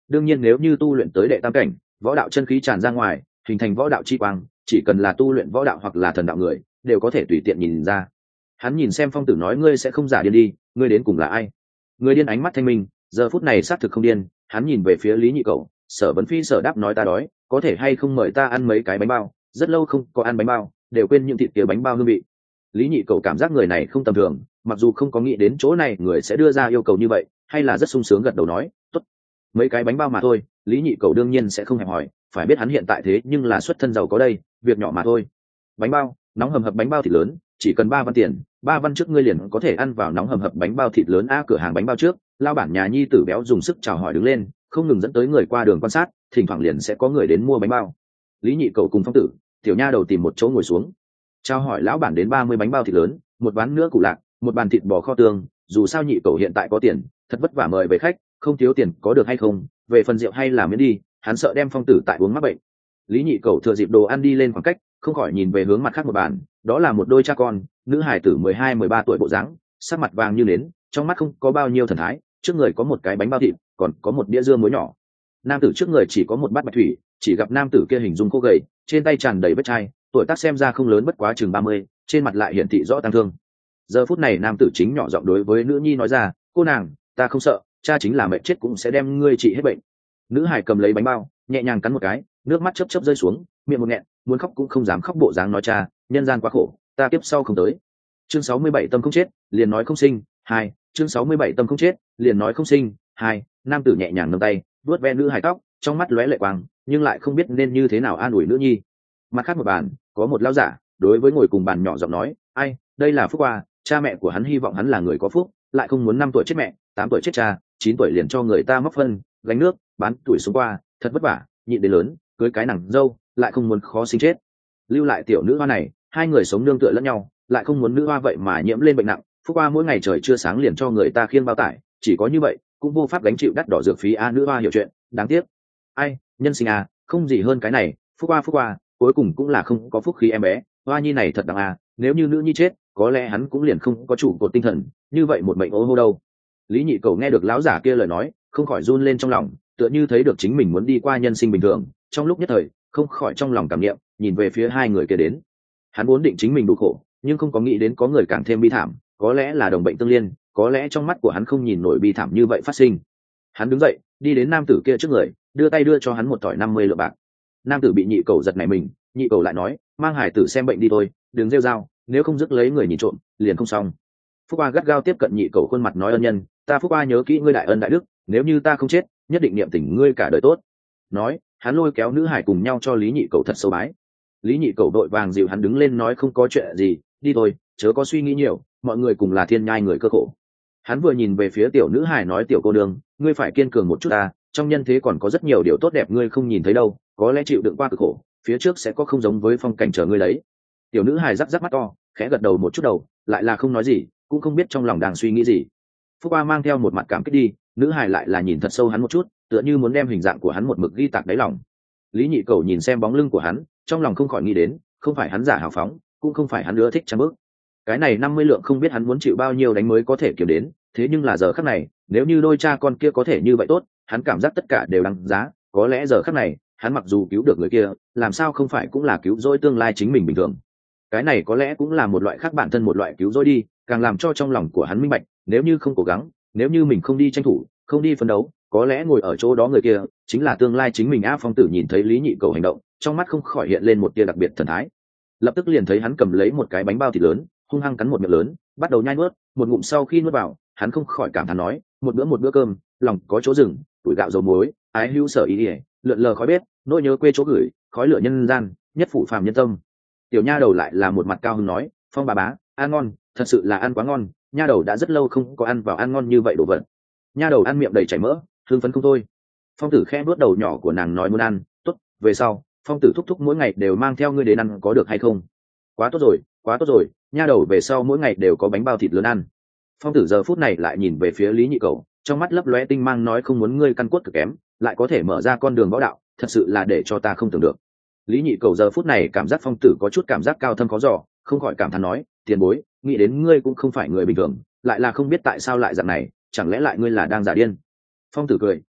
đương nhiên nếu như tu luyện tới đệ tam cảnh, võ đạo chân khí tràn ra ngoài, hình thành võ đạo chi quang, chỉ cần là tu luyện võ đạo hoặc là thần đạo người đều có thể tùy tiện nhìn ra. Hắn nhìn xem Phong Tử nói, ngươi sẽ không giả điên đi, ngươi đến cùng là ai? Người điên ánh mắt thanh minh, giờ phút này xác thực không điên. Hắn nhìn về phía Lý Nhị Cầu, Sở Vấn Phi sở đáp nói, ta đói, có thể hay không mời ta ăn mấy cái bánh bao, rất lâu không có ăn bánh bao, đều quên những thịt kia bánh bao hương vị. Lý Nhị Cầu cảm giác người này không tầm thường, mặc dù không có nghĩ đến chỗ này người sẽ đưa ra yêu cầu như vậy, hay là rất sung sướng gật đầu nói, tốt, mấy cái bánh bao mà thôi. Lý Nhị Cầu đương nhiên sẽ không hẹp hỏi, phải biết hắn hiện tại thế nhưng là xuất thân giàu có đây, việc nhỏ mà thôi. Bánh bao, nóng hầm hập bánh bao thịt lớn, chỉ cần ba văn tiền, ba văn trước ngươi liền có thể ăn vào nóng hầm hập bánh bao thịt lớn. A, cửa hàng bánh bao trước, lao bản nhà nhi tử béo dùng sức chào hỏi đứng lên, không ngừng dẫn tới người qua đường quan sát, thỉnh thoảng liền sẽ có người đến mua bánh bao. Lý Nhị Cầu cùng Phong Tử, tiểu nha đầu tìm một chỗ ngồi xuống, chào hỏi lão bản đến ba mươi bánh bao thịt lớn, một ván nữa củ lạc, một bàn thịt bò kho tương. Dù sao Nhị Cầu hiện tại có tiền, thật vất vả mời về khách, không thiếu tiền có được hay không, về phần rượu hay là miễn đi, hắn sợ đem Phong Tử tại uống mắc bệnh. Lý Nhị Cầu thừa dịp đồ ăn đi lên khoảng cách, không khỏi nhìn về hướng mặt khác một bàn, đó là một đôi cha con, nữ hải tử mười hai mười ba tuổi bộ dáng, sắc mặt vàng như nến, trong mắt không có bao nhiêu thần thái, trước người có một cái bánh bao thịt, còn có một đĩa dưa muối nhỏ. Nam tử trước người chỉ có một bát bạch thủy, chỉ gặp nam tử kia hình dung khô gầy, trên tay tràn đầy vết chai, tuổi tác xem ra không lớn, bất quá chừng ba mươi, trên mặt lại hiển thị rõ tăng thương. Giờ phút này nam tử chính nhỏ giọng đối với nữ nhi nói ra, cô nàng, ta không sợ, cha chính là mệt chết cũng sẽ đem ngươi trị hết bệnh. Nữ hải cầm lấy bánh bao, nhẹ nhàng cắn một cái, nước mắt chớp chớp rơi xuống, miệng một nghẹn, muốn khóc cũng không dám khóc, bộ dáng nói, cha, nhân gian quá khổ, ta kiếp sau không tới. Chương sáu mươi bảy tâm không chết, liền nói không sinh. Hai, chương sáu mươi bảy tâm không chết, liền nói không sinh. Hai, nam tử nhẹ nhàng nâng tay, vuốt ve nữ hài tóc, trong mắt lóe lệ quang, nhưng lại không biết nên như thế nào an ủi nữ nhi. Mặt khác một bàn, có một lão giả, đối với ngồi cùng bàn nhỏ giọng nói, ai, đây là phúc qua, cha mẹ của hắn hy vọng hắn là người có phúc, lại không muốn năm tuổi chết mẹ, tám tuổi chết cha, chín tuổi liền cho người ta móc phân, gánh nước, bán tuổi xuống qua, thật vất vả, nhịn đến lớn, cưới cái nàng dâu, lại không muốn khó sinh chết. Lưu lại tiểu nữ hoa này, hai người sống nương tựa lẫn nhau, lại không muốn nữ hoa vậy mà nhiễm lên bệnh nặng. Phúc Hoa mỗi ngày trời chưa sáng liền cho người ta khiêng bao tải, chỉ có như vậy cũng vô pháp gánh chịu đắt đỏ dược phí. A, nữ hoa hiểu chuyện, đáng tiếc. Ai, nhân sinh à, không gì hơn cái này. Phúc Hoa, Phúc Hoa, cuối cùng cũng là không có phúc khí em bé. Hoa nhi này thật đáng à, nếu như nữ nhi chết, có lẽ hắn cũng liền không có chủ cột tinh thần, như vậy một mệnh ô hô đâu. Lý Nhị Cầu nghe được lão giả kia lời nói, không khỏi run lên trong lòng, tựa như thấy được chính mình muốn đi qua nhân sinh bình thường. Trong lúc nhất thời, không khỏi trong lòng cảm niệm, nhìn về phía hai người kia đến. Hắn vốn định chính mình đủ khổ, nhưng không có nghĩ đến có người càng thêm bi thảm, có lẽ là đồng bệnh tương liên, có lẽ trong mắt của hắn không nhìn nổi bi thảm như vậy phát sinh. Hắn đứng dậy, đi đến nam tử kia trước người, đưa tay đưa cho hắn một thỏi năm mươi lượng bạc. Nam tử bị Nhị Cầu giật nảy mình, Nhị Cầu lại nói, mang hải tử xem bệnh đi thôi, đừng rêu rao, nếu không rước lấy người nhìn trộm, liền không xong. Phúc Hoa gắt gao tiếp cận Nhị Cầu khuôn mặt nói, ân nhân, ta Phúc Hoa nhớ kỹ ngươi đại ân đại đức, nếu như ta không chết, nhất định niệm tình ngươi cả đời tốt. Nói, hắn lôi kéo nữ hải cùng nhau cho Lý Nhị Cầu thật sâu bái. Lý Nhị Cầu đội vàng dịu hắn đứng lên nói, không có chuyện gì, đi thôi, chớ có suy nghĩ nhiều, mọi người cùng là thiên nhai người cơ khổ. Hắn vừa nhìn về phía tiểu nữ hải nói, tiểu cô nương, ngươi phải kiên cường một chút ta, trong nhân thế còn có rất nhiều điều tốt đẹp ngươi không nhìn thấy đâu, có lẽ chịu đựng qua cực khổ, phía trước sẽ có không giống với phong cảnh chờ ngươi đấy. Tiểu nữ hải rắc rắc mắt to, khẽ gật đầu một chút đầu, lại là không nói gì, cũng không biết trong lòng đang suy nghĩ gì. Phúc Hoa mang theo một mặt cảm kích đi, nữ hải lại là nhìn thật sâu hắn một chút, tựa như muốn đem hình dạng của hắn một mực ghi tạc đáy lòng. Lý Nhị Cầu nhìn xem bóng lưng của hắn, trong lòng không khỏi nghĩ đến, không phải hắn giả hào phóng, cũng không phải hắn ưa thích trang bước. Cái này năm mươi lượng không biết hắn muốn chịu bao nhiêu đánh mới có thể kiếm đến, thế nhưng là giờ khắc này, nếu như đôi cha con kia có thể như vậy tốt, hắn cảm giác tất cả đều đáng giá. Có lẽ giờ khắc này, hắn mặc dù cứu được người kia, làm sao không phải cũng là cứu rỗi tương lai chính mình bình thường. Cái này có lẽ cũng là một loại khác bản thân một loại cứu rỗi đi, càng làm cho trong lòng của hắn minh bạch, nếu như không cố gắng, nếu như mình không đi tranh thủ, không đi phấn đấu, có lẽ ngồi ở chỗ đó người kia chính là tương lai chính mình. A, Phong Tử nhìn thấy Lý Nhị Cầu hành động, trong mắt không khỏi hiện lên một tia đặc biệt thần thái, lập tức liền thấy hắn cầm lấy một cái bánh bao thịt lớn, hung hăng cắn một miệng lớn, bắt đầu nhai nuốt. Một ngụm sau khi nuốt vào, hắn không khỏi cảm thán nói, một bữa một bữa cơm, lòng có chỗ dừng, tuổi gạo dầu muối, ái hữu sở ý ỉa, lượn lờ khói bếp, nỗi nhớ quê chỗ gửi, khói lửa nhân gian, nhất phủ phàm nhân tâm. Tiểu nha đầu lại là một mặt cao hứng nói, Phong bà bá, ăn ngon, thật sự là ăn quá ngon, nha đầu đã rất lâu không có ăn vào ăn ngon như vậy đồ vật. Nha đầu ăn miệng đầy chảy mỡ, hương phấn không thôi. Phong Tử khẽ nuốt đầu nhỏ của nàng nói, muốn ăn, tốt, về sau Phong Tử thúc thúc mỗi ngày đều mang theo ngươi đến ăn có được hay không? Quá tốt rồi, quá tốt rồi, nha đầu về sau mỗi ngày đều có bánh bao thịt lớn ăn. Phong Tử giờ phút này lại nhìn về phía Lý Nhị Cầu, trong mắt lấp lóe tinh mang nói, không muốn ngươi căn cốt cực kém, lại có thể mở ra con đường võ đạo, thật sự là để cho ta không tưởng được. Lý Nhị Cầu giờ phút này cảm giác Phong Tử có chút cảm giác cao thâm khó dò, không khỏi cảm thán nói, tiền bối, nghĩ đến ngươi cũng không phải người bình thường, lại là không biết tại sao lại dạng này, chẳng lẽ lại ngươi là đang giả điên? Phong Tử cười,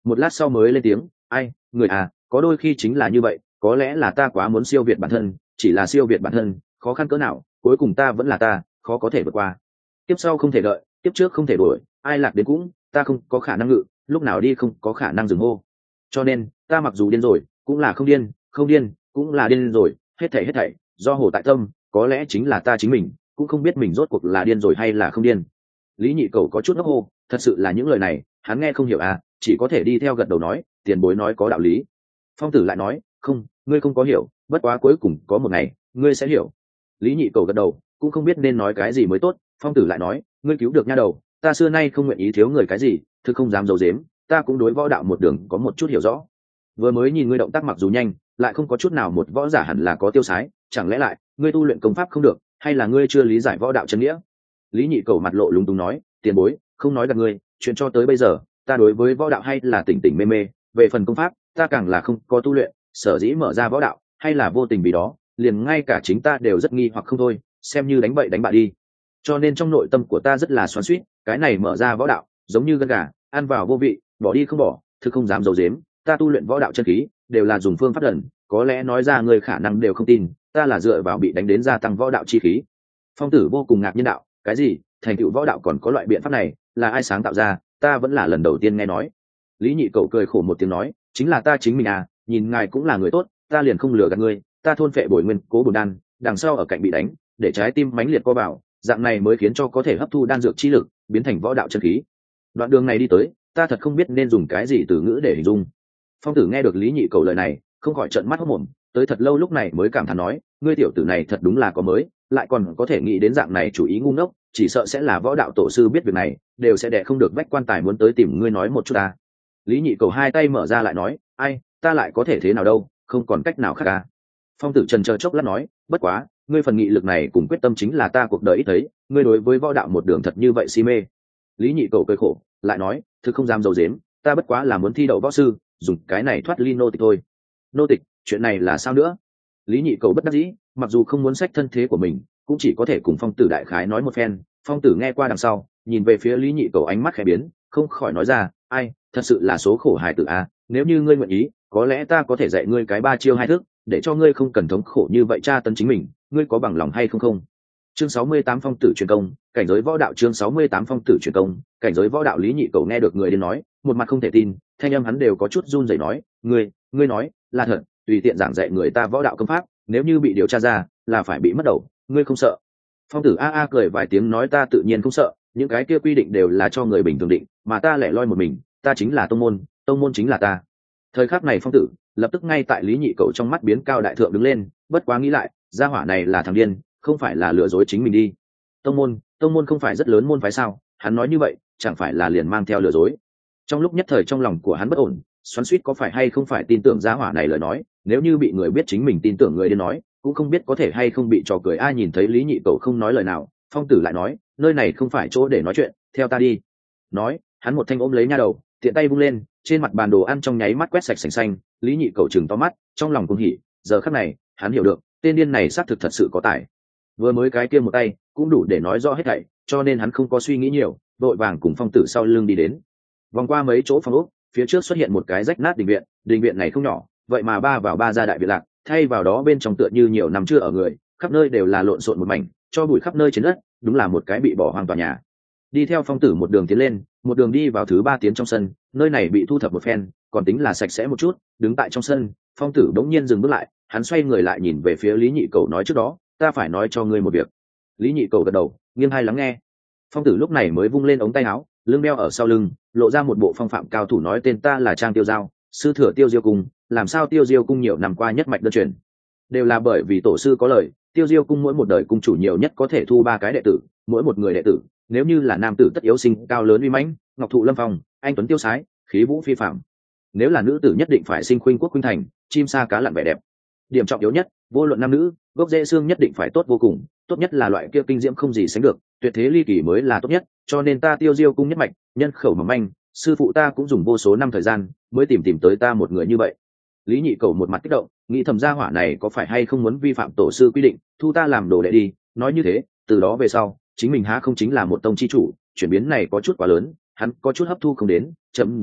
một lát sau mới lên tiếng, ai, người à, có đôi khi chính là như vậy, có lẽ là ta quá muốn siêu việt bản thân, chỉ là siêu việt bản thân, khó khăn cỡ nào, cuối cùng ta vẫn là ta, khó có thể vượt qua. Tiếp sau không thể đợi, tiếp trước không thể đuổi, ai lạc đến cũng, ta không có khả năng ngự, lúc nào đi không có khả năng dừng hô. Cho nên, ta mặc dù điên rồi, cũng là không điên, không điên, cũng là điên rồi, hết thảy hết thảy, do hồ tại tâm, có lẽ chính là ta chính mình, cũng không biết mình rốt cuộc là điên rồi hay là không điên. Lý Nhị Cầu có chút ngốc hô, thật sự là những lời này, hắn nghe không hiểu à, chỉ có thể đi theo gật đầu nói, tiền bối nói có đạo lý. Phong Tử lại nói, không, ngươi không có hiểu, bất quá cuối cùng có một ngày, ngươi sẽ hiểu. Lý Nhị Cầu gật đầu, cũng không biết nên nói cái gì mới tốt. Phong Tử lại nói, ngươi cứu được nha đầu, ta xưa nay không nguyện ý thiếu người cái gì, thực không dám giấu giếm, ta cũng đối võ đạo một đường có một chút hiểu rõ. Vừa mới nhìn ngươi động tác mặc dù nhanh, lại không có chút nào một võ giả hẳn là có tiêu sái, chẳng lẽ lại ngươi tu luyện công pháp không được, hay là ngươi chưa lý giải võ đạo chân nghĩa? Lý Nhị Cầu mặt lộ lúng túng nói, tiền bối, không nói gạt ngươi, chuyện cho tới bây giờ, ta đối với võ đạo hay là tỉnh tỉnh mê mê, về phần công pháp, ta càng là không có tu luyện, sở dĩ mở ra võ đạo, hay là vô tình vì đó, liền ngay cả chính ta đều rất nghi hoặc không thôi, xem như đánh bậy đánh bạ đi. Cho nên trong nội tâm của ta rất là xoắn xuýt, cái này mở ra võ đạo, giống như gân gà, ăn vào vô vị, bỏ đi không bỏ, thực không dám giấu giếm, ta tu luyện võ đạo chân khí, đều là dùng phương pháp đần, có lẽ nói ra người khả năng đều không tin, ta là dựa vào bị đánh đến gia tăng võ đạo chi khí. Phong Tử vô cùng ngạc nhiên đạo, cái gì, thành tựu võ đạo còn có loại biện pháp này, là ai sáng tạo ra, ta vẫn là lần đầu tiên nghe nói. Lý Nhị Cầu cười khổ một tiếng nói, chính là ta chính mình à, nhìn ngài cũng là người tốt, ta liền không lừa gạt ngươi, ta thôn phệ bồi nguyên cố bổn đan, đằng sau ở cạnh bị đánh, để trái tim mãnh liệt co vào, dạng này mới khiến cho có thể hấp thu đan dược chi lực, biến thành võ đạo chân khí. Đoạn đường này đi tới, ta thật không biết nên dùng cái gì từ ngữ để hình dung. Phong Tử nghe được Lý Nhị Cầu lời này, không khỏi trợn mắt hốt mồm, tới thật lâu lúc này mới cảm thán nói, ngươi tiểu tử này thật đúng là có mới, lại còn có thể nghĩ đến dạng này chủ ý ngu ngốc, chỉ sợ sẽ là võ đạo tổ sư biết việc này, đều sẽ đẻ không được vách quan tài muốn tới tìm ngươi nói một chút ta. Lý Nhị Cầu hai tay mở ra lại nói, ai, ta lại có thể thế nào đâu, không còn cách nào khác à. Phong Tử trần chờ chốc lát nói, bất quá, ngươi phần nghị lực này cùng quyết tâm chính là ta cuộc đời ít thấy, ngươi đối với võ đạo một đường thật như vậy si mê. Lý Nhị Cầu cười khổ, lại nói, thực không dám dầu dếm, ta bất quá là muốn thi đậu võ sư, dùng cái này thoát ly nô tịch thôi. Nô tịch, chuyện này là sao nữa? Lý Nhị Cầu bất đắc dĩ, mặc dù không muốn sách thân thế của mình, cũng chỉ có thể cùng Phong Tử đại khái nói một phen. Phong Tử nghe qua đằng sau, nhìn về phía Lý Nhị Cầu ánh mắt khẽ biến, không khỏi nói ra, ai, thật sự là số khổ hài tử a, nếu như ngươi nguyện ý, có lẽ ta có thể dạy ngươi cái ba chiêu hai thức, để cho ngươi không cần thống khổ như vậy tra tấn chính mình, ngươi có bằng lòng hay không không? Chương sáu mươi tám Phong Tử truyền công, cảnh giới võ đạo. Chương sáu mươi tám Phong Tử truyền công, cảnh giới võ đạo. Lý Nhị Cầu nghe được người đến nói, một mặt không thể tin, thanh âm hắn đều có chút run rẩy nói, ngươi, ngươi nói là thật, tùy tiện giảng dạy người ta võ đạo công pháp, nếu như bị điều tra ra, là phải bị mất đầu, ngươi không sợ? Phong Tử a a cười vài tiếng nói, ta tự nhiên không sợ, những cái kia quy định đều là cho người bình thường định, mà ta lẻ loi một mình, ta chính là tông môn, tông môn chính là ta. Thời khắc này Phong Tử lập tức ngay tại Lý Nhị Cầu trong mắt biến cao đại thượng đứng lên, bất quá nghĩ lại, gia hỏa này là thằng điên, không phải là lừa dối chính mình đi. Tông môn, tông môn không phải rất lớn môn phái sao? Hắn nói như vậy, chẳng phải là liền mang theo lừa dối? Trong lúc nhất thời trong lòng của hắn bất ổn, xoắn xuýt có phải hay không phải tin tưởng gia hỏa này lời nói, nếu như bị người biết chính mình tin tưởng người điên nói, cũng không biết có thể hay không bị trò cười. Ai nhìn thấy Lý Nhị Cầu không nói lời nào, Phong Tử lại nói, nơi này không phải chỗ để nói chuyện, theo ta đi. Nói, hắn một thanh ôm lấy nha đầu, tiện tay vung lên, trên mặt bàn đồ ăn trong nháy mắt quét sạch sành xanh. Lý Nhị Cầu chừng to mắt, trong lòng cuồng hỉ, giờ khắc này, hắn hiểu được, tên điên này xác thực thật sự có tài. Vừa mới cái kia một tay, cũng đủ để nói rõ hết thảy, cho nên hắn không có suy nghĩ nhiều, vội vàng cùng Phong Tử sau lưng đi đến. Vòng qua mấy chỗ phòng ốc, phía trước xuất hiện một cái rách nát đình viện, đình viện này không nhỏ, vậy mà ba vào ba ra đại viện lạc, thay vào đó bên trong tựa như nhiều năm chưa ở người, khắp nơi đều là lộn xộn một mảnh, cho bụi khắp nơi trên đất, đúng là một cái bị bỏ hoang tòa nhà. Đi theo Phong Tử một đường tiến lên, một đường đi vào thứ ba tiến trong sân, nơi này bị thu thập một phen, còn tính là sạch sẽ một chút. Đứng tại trong sân, Phong Tử bỗng nhiên dừng bước lại, hắn xoay người lại nhìn về phía Lý Nhị Cầu nói, trước đó ta phải nói cho ngươi một việc. Lý Nhị Cầu gật đầu, nghiêng tai lắng nghe. Phong Tử lúc này mới vung lên ống tay áo, lưng đeo ở sau lưng, lộ ra một bộ phong phạm cao thủ, nói, tên ta là Trang Tiêu Giao, sư thừa Tiêu Diêu cung. Làm sao Tiêu Diêu cung nhiều năm qua nhất mạch đơn truyền, đều là bởi vì tổ sư có lời. Tiêu Diêu cung mỗi một đời cung chủ nhiều nhất có thể thu ba cái đệ tử, mỗi một người đệ tử nếu như là nam tử tất yếu sinh cao lớn uy mãnh, ngọc thụ lâm phong, anh tuấn tiêu sái, khí vũ phi phạm. Nếu là nữ tử nhất định phải sinh khuynh quốc khuynh thành, chim sa cá lặn vẻ đẹp. Điểm trọng yếu nhất, vô luận nam nữ, gốc rễ xương nhất định phải tốt vô cùng, tốt nhất là loại kia kinh diễm không gì sánh được, tuyệt thế ly kỳ mới là tốt nhất. Cho nên ta Tiêu Diêu cung nhất mạch, nhân khẩu mỏng manh, sư phụ ta cũng dùng vô số năm thời gian mới tìm tìm tới ta một người như vậy. Lý Nhị Cầu một mặt kích động, nghĩ thầm gia hỏa này có phải hay không muốn vi phạm tổ sư quy định, thu ta làm đồ đệ đi. Nói như thế, từ đó về sau, chính mình há không chính là một tông chi chủ? Chuyển biến này có chút quá lớn, hắn có chút hấp thu không đến, chậm rãi,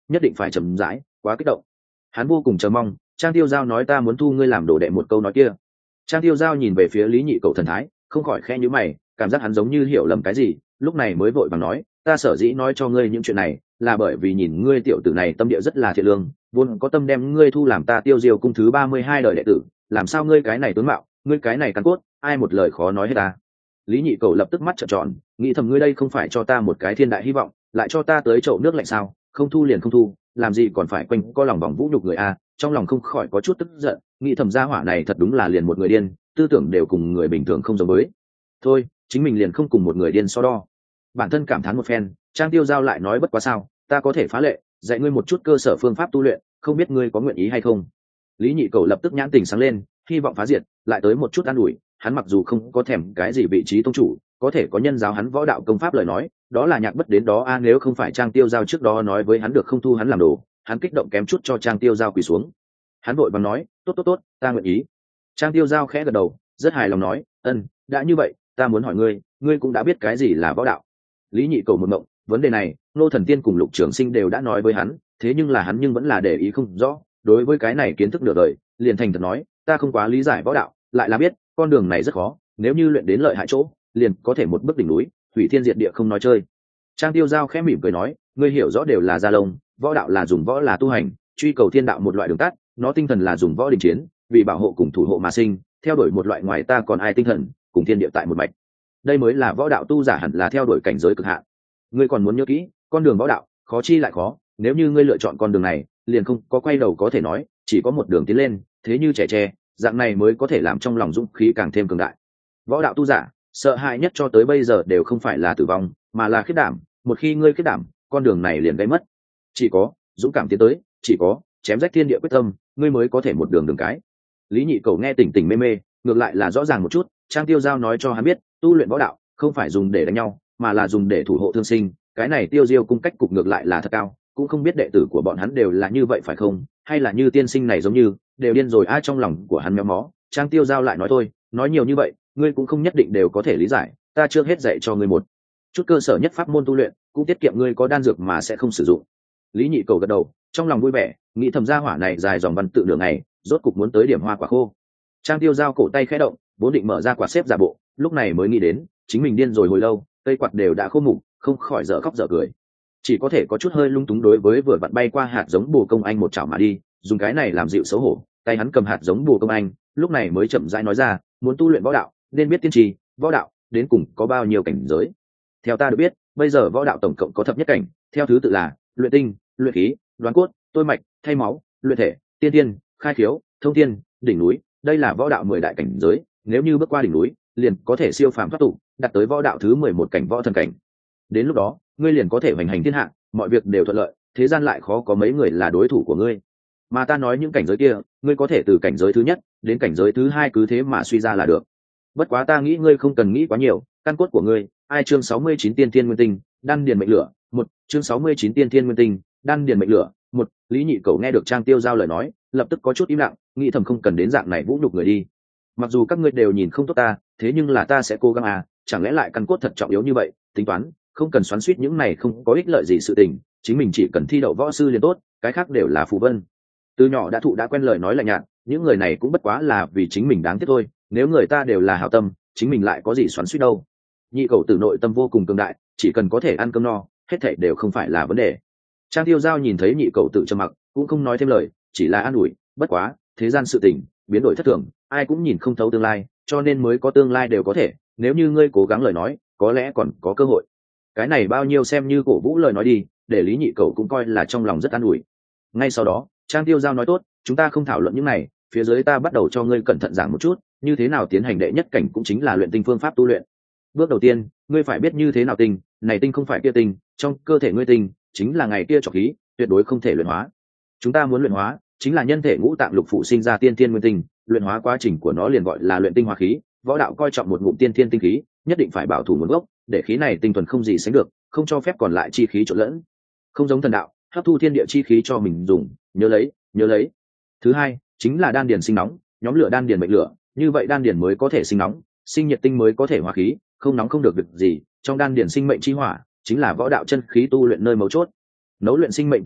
nhất định phải chậm rãi, quá kích động. Hắn vô cùng chờ mong. Trang Tiêu Giao nói ta muốn thu ngươi làm đồ đệ một câu nói kia. Trang Tiêu Giao nhìn về phía Lý Nhị Cậu thần thái, không khỏi khẽ nhíu mày, cảm giác hắn giống như hiểu lầm cái gì, lúc này mới vội vàng nói, ta sở dĩ nói cho ngươi những chuyện này, là bởi vì nhìn ngươi tiểu tử này tâm địa rất là thiện lương, vốn có tâm đem ngươi thu làm ta Tiêu Diêu cung thứ ba mươi hai đời đệ tử, làm sao ngươi cái này tướng mạo, ngươi cái này căn cốt, ai một lời khó nói hết ta. Lý Nhị Cậu lập tức mắt trợn tròn, nghĩ thầm ngươi đây không phải cho ta một cái thiên đại hy vọng, lại cho ta tới chậu nước lạnh sao, không thu liền không thu, làm gì còn phải quanh co lòng vòng vũ nhục người a. Trong lòng không khỏi có chút tức giận, nghĩ thầm gia hỏa này thật đúng là liền một người điên, tư tưởng đều cùng người bình thường không giống với. Thôi, chính mình liền không cùng một người điên so đo. Bản thân cảm thán một phen, Trang Tiêu Giao lại nói bất quá sao, ta có thể phá lệ, dạy ngươi một chút cơ sở phương pháp tu luyện, không biết ngươi có nguyện ý hay không. Lý Nhị Cầu lập tức nhãn tình sáng lên, hy vọng phá diệt, lại tới một chút an ủi, hắn mặc dù không có thèm cái gì vị trí tông chủ, có thể có nhân giáo hắn võ đạo công pháp lời nói, đó là nhạc bất đến đó a. Nếu không phải Trang Tiêu Giao trước đó nói với hắn được không thu hắn làm đồ, hắn kích động kém chút cho Trang Tiêu Giao quỳ xuống. Hắn vội vàng nói, tốt tốt tốt, ta nguyện ý. Trang Tiêu Giao khẽ gật đầu, rất hài lòng nói, ân, đã như vậy, ta muốn hỏi ngươi, ngươi cũng đã biết cái gì là võ đạo. Lý Nhị Cầu một mộng, vấn đề này, Nô Thần Tiên cùng Lục Trường Sinh đều đã nói với hắn, thế nhưng là hắn nhưng vẫn là để ý không rõ. Đối với cái này kiến thức nửa đời, liền thành thật nói, ta không quá lý giải võ đạo, lại là biết, con đường này rất khó, nếu như luyện đến lợi hại chỗ, liền có thể một bước đỉnh núi, hủy thiên diệt địa không nói chơi. Trang Tiêu Giao khẽ mỉm cười nói, ngươi hiểu rõ đều là gia lông, võ đạo là dùng võ là tu hành, truy cầu thiên đạo một loại đường tắt, nó tinh thần là dùng võ đình chiến, vì bảo hộ cùng thủ hộ mà sinh, theo đuổi một loại ngoài ta còn ai tinh thần, cùng thiên địa tại một mạch. Đây mới là võ đạo tu giả hẳn là theo đuổi cảnh giới cực hạn. Ngươi còn muốn nhớ kỹ, con đường võ đạo khó chi lại khó, nếu như ngươi lựa chọn con đường này, liền không có quay đầu có thể nói, chỉ có một đường tiến lên, thế như trẻ tre, dạng này mới có thể làm trong lòng dũng khí càng thêm cường đại. Võ đạo tu giả, sợ hãi nhất cho tới bây giờ đều không phải là tử vong, mà là khiết đảm, một khi ngươi khiết đảm, con đường này liền gây mất. Chỉ có dũng cảm tiến tới, chỉ có chém rách thiên địa quyết tâm, ngươi mới có thể một đường đường cái. Lý Nhị Cầu nghe tỉnh tỉnh mê mê, ngược lại là rõ ràng một chút. Trang Tiêu Giao nói cho hắn biết, tu luyện võ đạo không phải dùng để đánh nhau, mà là dùng để thủ hộ thương sinh. Cái này Tiêu Diêu cung cách cục ngược lại là thật cao, cũng không biết đệ tử của bọn hắn đều là như vậy phải không, hay là như tiên sinh này giống như đều điên rồi. Ai trong lòng của hắn méo mó. Trang Tiêu Giao lại nói thôi, nói nhiều như vậy, ngươi cũng không nhất định đều có thể lý giải. Ta chưa hết dạy cho ngươi một chút cơ sở nhất pháp môn tu luyện, cũng tiết kiệm ngươi có đan dược mà sẽ không sử dụng. Lý Nhị Cầu gật đầu, trong lòng vui vẻ, nghĩ thầm gia hỏa này dài dòng văn tự đường này, rốt cục muốn tới điểm hoa quả khô. Trang Tiêu Giao cổ tay khẽ động, vốn định mở ra quạt xếp giả bộ, lúc này mới nghĩ đến, chính mình điên rồi hồi lâu, cây quạt đều đã khô mục, không khỏi dở khóc dở cười. Chỉ có thể có chút hơi lung túng đối với vừa vặn bay qua hạt giống bồ công anh một chảo mà đi, dùng cái này làm dịu xấu hổ. Tay hắn cầm hạt giống bồ công anh, lúc này mới chậm rãi nói ra, muốn tu luyện võ đạo, nên biết tiên trì, võ đạo đến cùng có bao nhiêu cảnh giới. Theo ta được biết, bây giờ võ đạo tổng cộng có thập nhất cảnh, theo thứ tự là luyện tinh, luyện khí, đoán cốt, tôi mạch, thay máu, luyện thể, tiên tiên, khai khiếu, thông tiên, đỉnh núi. Đây là võ đạo mười đại cảnh giới, nếu như bước qua đỉnh núi, liền có thể siêu phàm thoát tục, đạt tới võ đạo thứ mười một cảnh võ thần cảnh. Đến lúc đó, ngươi liền có thể hoành hành thiên hạ, mọi việc đều thuận lợi, thế gian lại khó có mấy người là đối thủ của ngươi. Mà ta nói những cảnh giới kia, ngươi có thể từ cảnh giới thứ nhất đến cảnh giới thứ hai cứ thế mà suy ra là được. Bất quá ta nghĩ ngươi không cần nghĩ quá nhiều, căn cốt của ngươi, ai chương sáu mươi chín tiên thiên nguyên tinh, đan điền mệnh lửa, một chương sáu mươi chín tiên thiên nguyên tinh, đan điền mệnh lửa, một. Lý Nhị Cầu nghe được Trang Tiêu Giao lời nói, lập tức có chút im lặng, nghĩ thầm không cần đến dạng này vũ nhục người đi. Mặc dù các ngươi đều nhìn không tốt ta, thế nhưng là ta sẽ cố gắng à, chẳng lẽ lại căn cốt thật trọng yếu như vậy, tính toán, không cần xoắn xuýt những này không có ích lợi gì sự tình, chính mình chỉ cần thi đậu võ sư liền tốt, cái khác đều là phù vân. Từ nhỏ đã thụ đã quen lời nói lạnh nhạt, những người này cũng bất quá là vì chính mình đáng tiếc thôi, nếu người ta đều là hảo tâm, chính mình lại có gì xoắn xuýt đâu. Nhị Cầu tử nội tâm vô cùng cường đại, chỉ cần có thể ăn cơm no, hết thảy đều không phải là vấn đề. Trang Tiêu Giao nhìn thấy Nhị Cầu tử trầm mặc, cũng không nói thêm lời, chỉ là an ủi, bất quá, thế gian sự tình biến đổi thất thường, ai cũng nhìn không thấu tương lai, cho nên mới có tương lai đều có thể, nếu như ngươi cố gắng lời nói, có lẽ còn có cơ hội. Cái này bao nhiêu xem như cổ vũ lời nói đi, để Lý Nhị Cầu cũng coi là trong lòng rất an ủi. Ngay sau đó, Trang Tiêu Giao nói tốt, chúng ta không thảo luận những này, phía dưới ta bắt đầu cho ngươi cẩn thận giảng một chút, như thế nào tiến hành đệ nhất cảnh cũng chính là luyện tinh phương pháp tu luyện. Bước đầu tiên, ngươi phải biết như thế nào tinh, này tinh không phải kia tinh, trong cơ thể ngươi tinh chính là ngày kia trọc khí, tuyệt đối không thể luyện hóa. Chúng ta muốn luyện hóa, chính là nhân thể ngũ tạng lục phụ sinh ra tiên thiên nguyên tinh, luyện hóa quá trình của nó liền gọi là luyện tinh hóa khí. Võ đạo coi trọng một ngụm tiên thiên tinh khí, nhất định phải bảo thủ nguồn gốc, để khí này tinh thuần không gì sánh được, không cho phép còn lại chi khí trộn lẫn. Không giống thần đạo, hấp thu thiên địa chi khí cho mình dùng, nhớ lấy, nhớ lấy. Thứ hai, chính là đan điền sinh nóng, nhóm lửa đan điền mệnh lửa, như vậy đan điền mới có thể sinh nóng, sinh nhiệt tinh mới có thể hóa khí, không nóng không được việc gì, trong đan điền sinh mệnh chi hỏa, chính là võ đạo chân khí tu luyện nơi mấu chốt. Nấu luyện sinh mệnh tinh năng,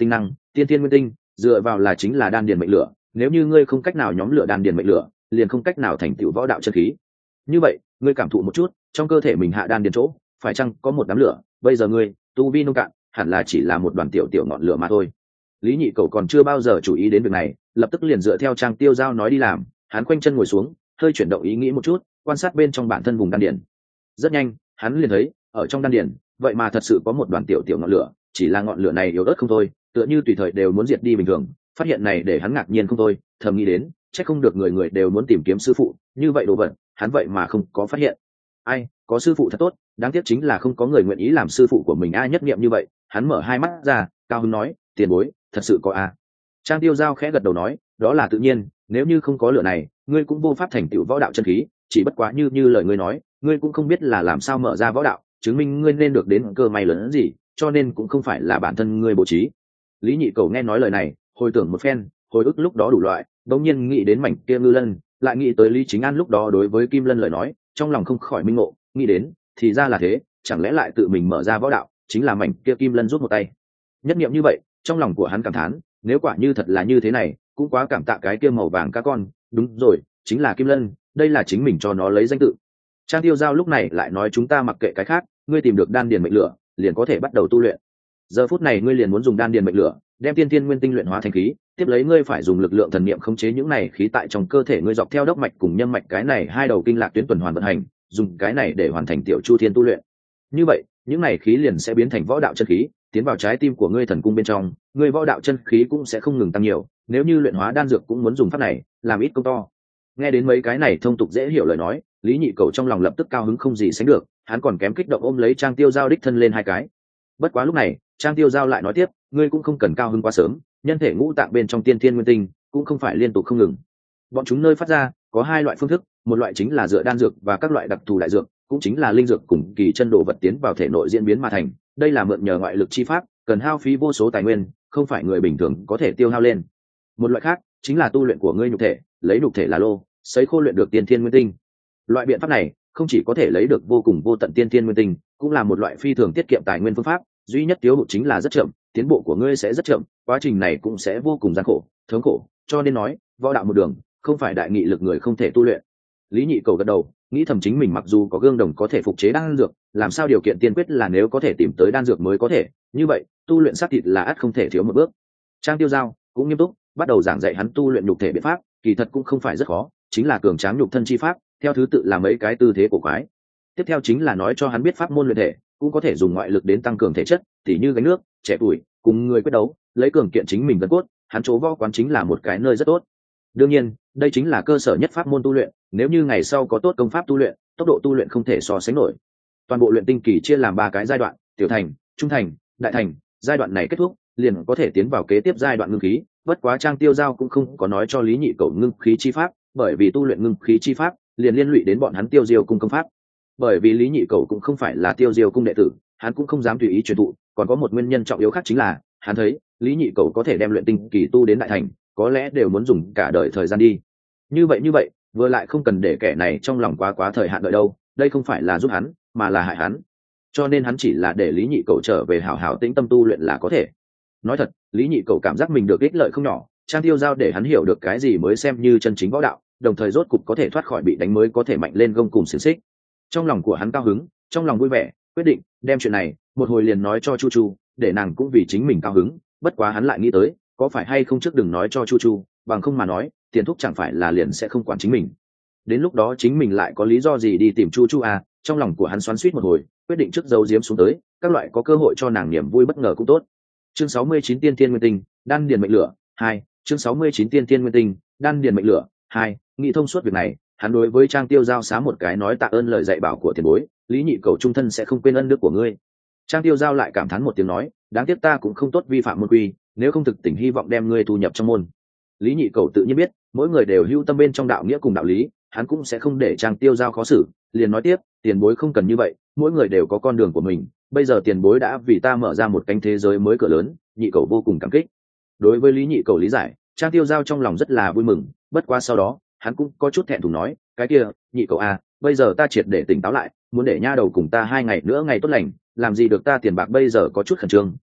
tiên thiên nguyên tinh dựa vào là chính là đan điền mệnh lửa, nếu như ngươi không cách nào nhóm lửa đan điền mệnh lửa, liền không cách nào thành tựu võ đạo chân khí. Như vậy ngươi cảm thụ một chút, trong cơ thể mình hạ đan điền chỗ phải chăng có một đám lửa? Bây giờ ngươi tu vi nông cạn, hẳn là chỉ là một đoàn tiểu tiểu ngọn lửa mà thôi. Lý Nhị Cầu còn chưa bao giờ chú ý đến việc này, lập tức liền dựa theo Trang Tiêu Giao nói đi làm. Hắn khoanh chân ngồi xuống, hơi chuyển động ý nghĩ một chút, quan sát bên trong bản thân vùng đan điền. Rất nhanh hắn liền thấy ở trong đan điền vậy mà thật sự có một đoàn tiểu tiểu ngọn lửa, chỉ là ngọn lửa này yếu ớt không thôi, tựa như tùy thời đều muốn diệt đi bình thường. Phát hiện này để hắn ngạc nhiên không thôi, thầm nghĩ đến chắc không được người người đều muốn tìm kiếm sư phụ như vậy đồ vật, hắn vậy mà không có phát hiện. Ai, có sư phụ thật tốt, đáng tiếc chính là không có người nguyện ý làm sư phụ của mình. A, nhất niệm như vậy, hắn mở hai mắt ra, cao hứng nói, tiền bối thật sự có a. Trang Tiêu Giao khẽ gật đầu nói, đó là tự nhiên, nếu như không có lửa này ngươi cũng vô pháp thành tựu võ đạo chân khí, chỉ bất quá như như lời ngươi nói, ngươi cũng không biết là làm sao mở ra võ đạo, chứng minh ngươi nên được đến cơ may lớn hơn gì, cho nên cũng không phải là bản thân ngươi bố trí. Lý Nhị Cầu nghe nói lời này, hồi tưởng một phen, hồi ức lúc đó đủ loại, đống nhiên nghĩ đến mảnh kia ngư lân, lại nghĩ tới Lý Chính An lúc đó đối với Kim Lân lời nói, trong lòng không khỏi minh ngộ, nghĩ đến thì ra là thế, chẳng lẽ lại tự mình mở ra võ đạo chính là mảnh kia Kim Lân rút một tay. Nhất niệm như vậy, trong lòng của hắn cảm thán, nếu quả như thật là như thế này, cũng quá cảm tạ cái kia màu vàng cá con, đúng rồi, chính là Kim Lân, đây là chính mình cho nó lấy danh tự. Trang Tiêu Giao lúc này lại nói, chúng ta mặc kệ cái khác, ngươi tìm được đan điền mệnh lửa, liền có thể bắt đầu tu luyện. Giờ phút này ngươi liền muốn dùng đan điền mệnh lửa, đem tiên tiên nguyên tinh luyện hóa thành khí, tiếp lấy ngươi phải dùng lực lượng thần niệm khống chế những này khí tại trong cơ thể ngươi, dọc theo đốc mạch cùng nhân mạch cái này hai đầu kinh lạc tuyến tuần hoàn vận hành, dùng cái này để hoàn thành tiểu chu thiên tu luyện. Như vậy, những này khí liền sẽ biến thành võ đạo chân khí, tiến vào trái tim của ngươi thần cung bên trong, ngươi võ đạo chân khí cũng sẽ không ngừng tăng nhiều. Nếu như luyện hóa đan dược cũng muốn dùng pháp này, làm ít công to. Nghe đến mấy cái này thông tục dễ hiểu lời nói, Lý Nhị Cầu trong lòng lập tức cao hứng không gì sánh được, hắn còn kém kích động ôm lấy Trang Tiêu Giao đích thân lên hai cái. Bất quá lúc này, Trang Tiêu Giao lại nói tiếp, ngươi cũng không cần cao hứng quá sớm, nhân thể ngũ tạng bên trong tiên thiên nguyên tinh cũng không phải liên tục không ngừng. Bọn chúng nơi phát ra có hai loại phương thức, một loại chính là dựa đan dược và các loại đặc thù đại dược, cũng chính là linh dược cùng kỳ chân đồ vật tiến vào thể nội diễn biến mà thành, đây là mượn nhờ ngoại lực chi pháp, cần hao phí vô số tài nguyên, không phải người bình thường có thể tiêu hao lên. Một loại khác chính là tu luyện của ngươi nhục thể, lấy nhục thể là lô, sấy khô luyện được tiên thiên nguyên tinh. Loại biện pháp này không chỉ có thể lấy được vô cùng vô tận tiên thiên nguyên tinh, cũng là một loại phi thường tiết kiệm tài nguyên phương pháp, duy nhất thiếu hụt chính là rất chậm, tiến bộ của ngươi sẽ rất chậm, quá trình này cũng sẽ vô cùng gian khổ, thống khổ, cho nên nói, võ đạo một đường, không phải đại nghị lực người không thể tu luyện. Lý Nhị Cầu gật đầu, nghĩ thầm chính mình mặc dù có gương đồng có thể phục chế đan dược, làm sao điều kiện tiên quyết là nếu có thể tìm tới đan dược mới có thể, như vậy, tu luyện xác thịt là ắt không thể thiếu một bước. Trang Tiêu Giao cũng nghiêm túc, bắt đầu giảng dạy hắn tu luyện nhục thể biện pháp, kỳ thật cũng không phải rất khó, chính là cường tráng nhục thân chi pháp, theo thứ tự là mấy cái tư thế cổ quái. Tiếp theo chính là nói cho hắn biết pháp môn luyện thể, cũng có thể dùng ngoại lực đến tăng cường thể chất, tỉ như gánh nước, trẻ tuổi, cùng người quyết đấu, lấy cường kiện chính mình gân cốt, hắn chỗ võ quán chính là một cái nơi rất tốt. Đương nhiên, đây chính là cơ sở nhất pháp môn tu luyện, nếu như ngày sau có tốt công pháp tu luyện, tốc độ tu luyện không thể so sánh nổi. Toàn bộ luyện tinh kỳ chia làm ba cái giai đoạn, tiểu thành, trung thành, đại thành, giai đoạn này kết thúc, liền có thể tiến vào kế tiếp giai đoạn ngưng khí, bất quá Trang Tiêu Giao cũng không có nói cho Lý Nhị Cầu ngưng khí chi pháp, bởi vì tu luyện ngưng khí chi pháp liền liên lụy đến bọn hắn Tiêu Diêu cung công pháp. Bởi vì Lý Nhị Cầu cũng không phải là Tiêu Diêu cung đệ tử, hắn cũng không dám tùy ý truyền thụ, còn có một nguyên nhân trọng yếu khác chính là, hắn thấy, Lý Nhị Cầu có thể đem luyện tinh kỳ tu đến đại thành, có lẽ đều muốn dùng cả đời thời gian đi. Như vậy như vậy, vừa lại không cần để kẻ này trong lòng quá quá thời hạn đợi đâu, đây không phải là giúp hắn, mà là hại hắn. Cho nên hắn chỉ là để Lý Nhị Cầu trở về hảo hảo tĩnh tâm tu luyện là có thể. Nói thật, Lý Nhị Cầu cảm giác mình được ích lợi không nhỏ, Trang Tiêu Giao để hắn hiểu được cái gì mới xem như chân chính võ đạo, đồng thời rốt cục có thể thoát khỏi bị đánh mới có thể mạnh lên gông cùng xiềng xích. Trong lòng của hắn cao hứng, trong lòng vui vẻ, quyết định đem chuyện này một hồi liền nói cho Chu Chu, để nàng cũng vì chính mình cao hứng. Bất quá hắn lại nghĩ tới, có phải hay không trước đừng nói cho Chu Chu, bằng không mà nói, Tiền Thúc chẳng phải là liền sẽ không quản chính mình. Đến lúc đó chính mình lại có lý do gì đi tìm Chu Chu à? Trong lòng của hắn xoắn xuýt một hồi, quyết định trước giấu giếm xuống tới, các loại có cơ hội cho nàng niềm vui bất ngờ cũng tốt. Chương sáu mươi chín Tiên Tiên Nguyên Tinh, đan điền mệnh lửa hai. Chương sáu mươi chín Tiên Tiên Nguyên Tinh, đan điền mệnh lửa hai. Nghĩ thông suốt việc này, hắn đối với Trang Tiêu Giao xá một cái nói tạ ơn lời dạy bảo của tiền bối, Lý Nhị Cầu trung thân sẽ không quên ân đức của ngươi. Trang Tiêu Giao lại cảm thán một tiếng nói, đáng tiếc ta cũng không tốt vi phạm môn quy, nếu không thực tình hy vọng đem ngươi thu nhập trong môn. Lý Nhị Cầu tự nhiên biết, mỗi người đều hưu tâm bên trong đạo nghĩa cùng đạo lý, hắn cũng sẽ không để Trang Tiêu Giao khó xử, liền nói tiếp, tiền bối không cần như vậy, mỗi người đều có con đường của mình, bây giờ tiền bối đã vì ta mở ra một cánh thế giới mới cửa lớn, Nhị Cầu vô cùng cảm kích. Đối với Lý Nhị Cầu lý giải, Trang Tiêu Giao trong lòng rất là vui mừng, bất quá sau đó, hắn cũng có chút thẹn thùng nói, cái kia, Nhị Cầu à, bây giờ ta triệt để tỉnh táo lại, muốn để nha đầu cùng ta hai ngày nữa ngày tốt lành, làm gì được, ta tiền bạc bây giờ có chút khẩn trương,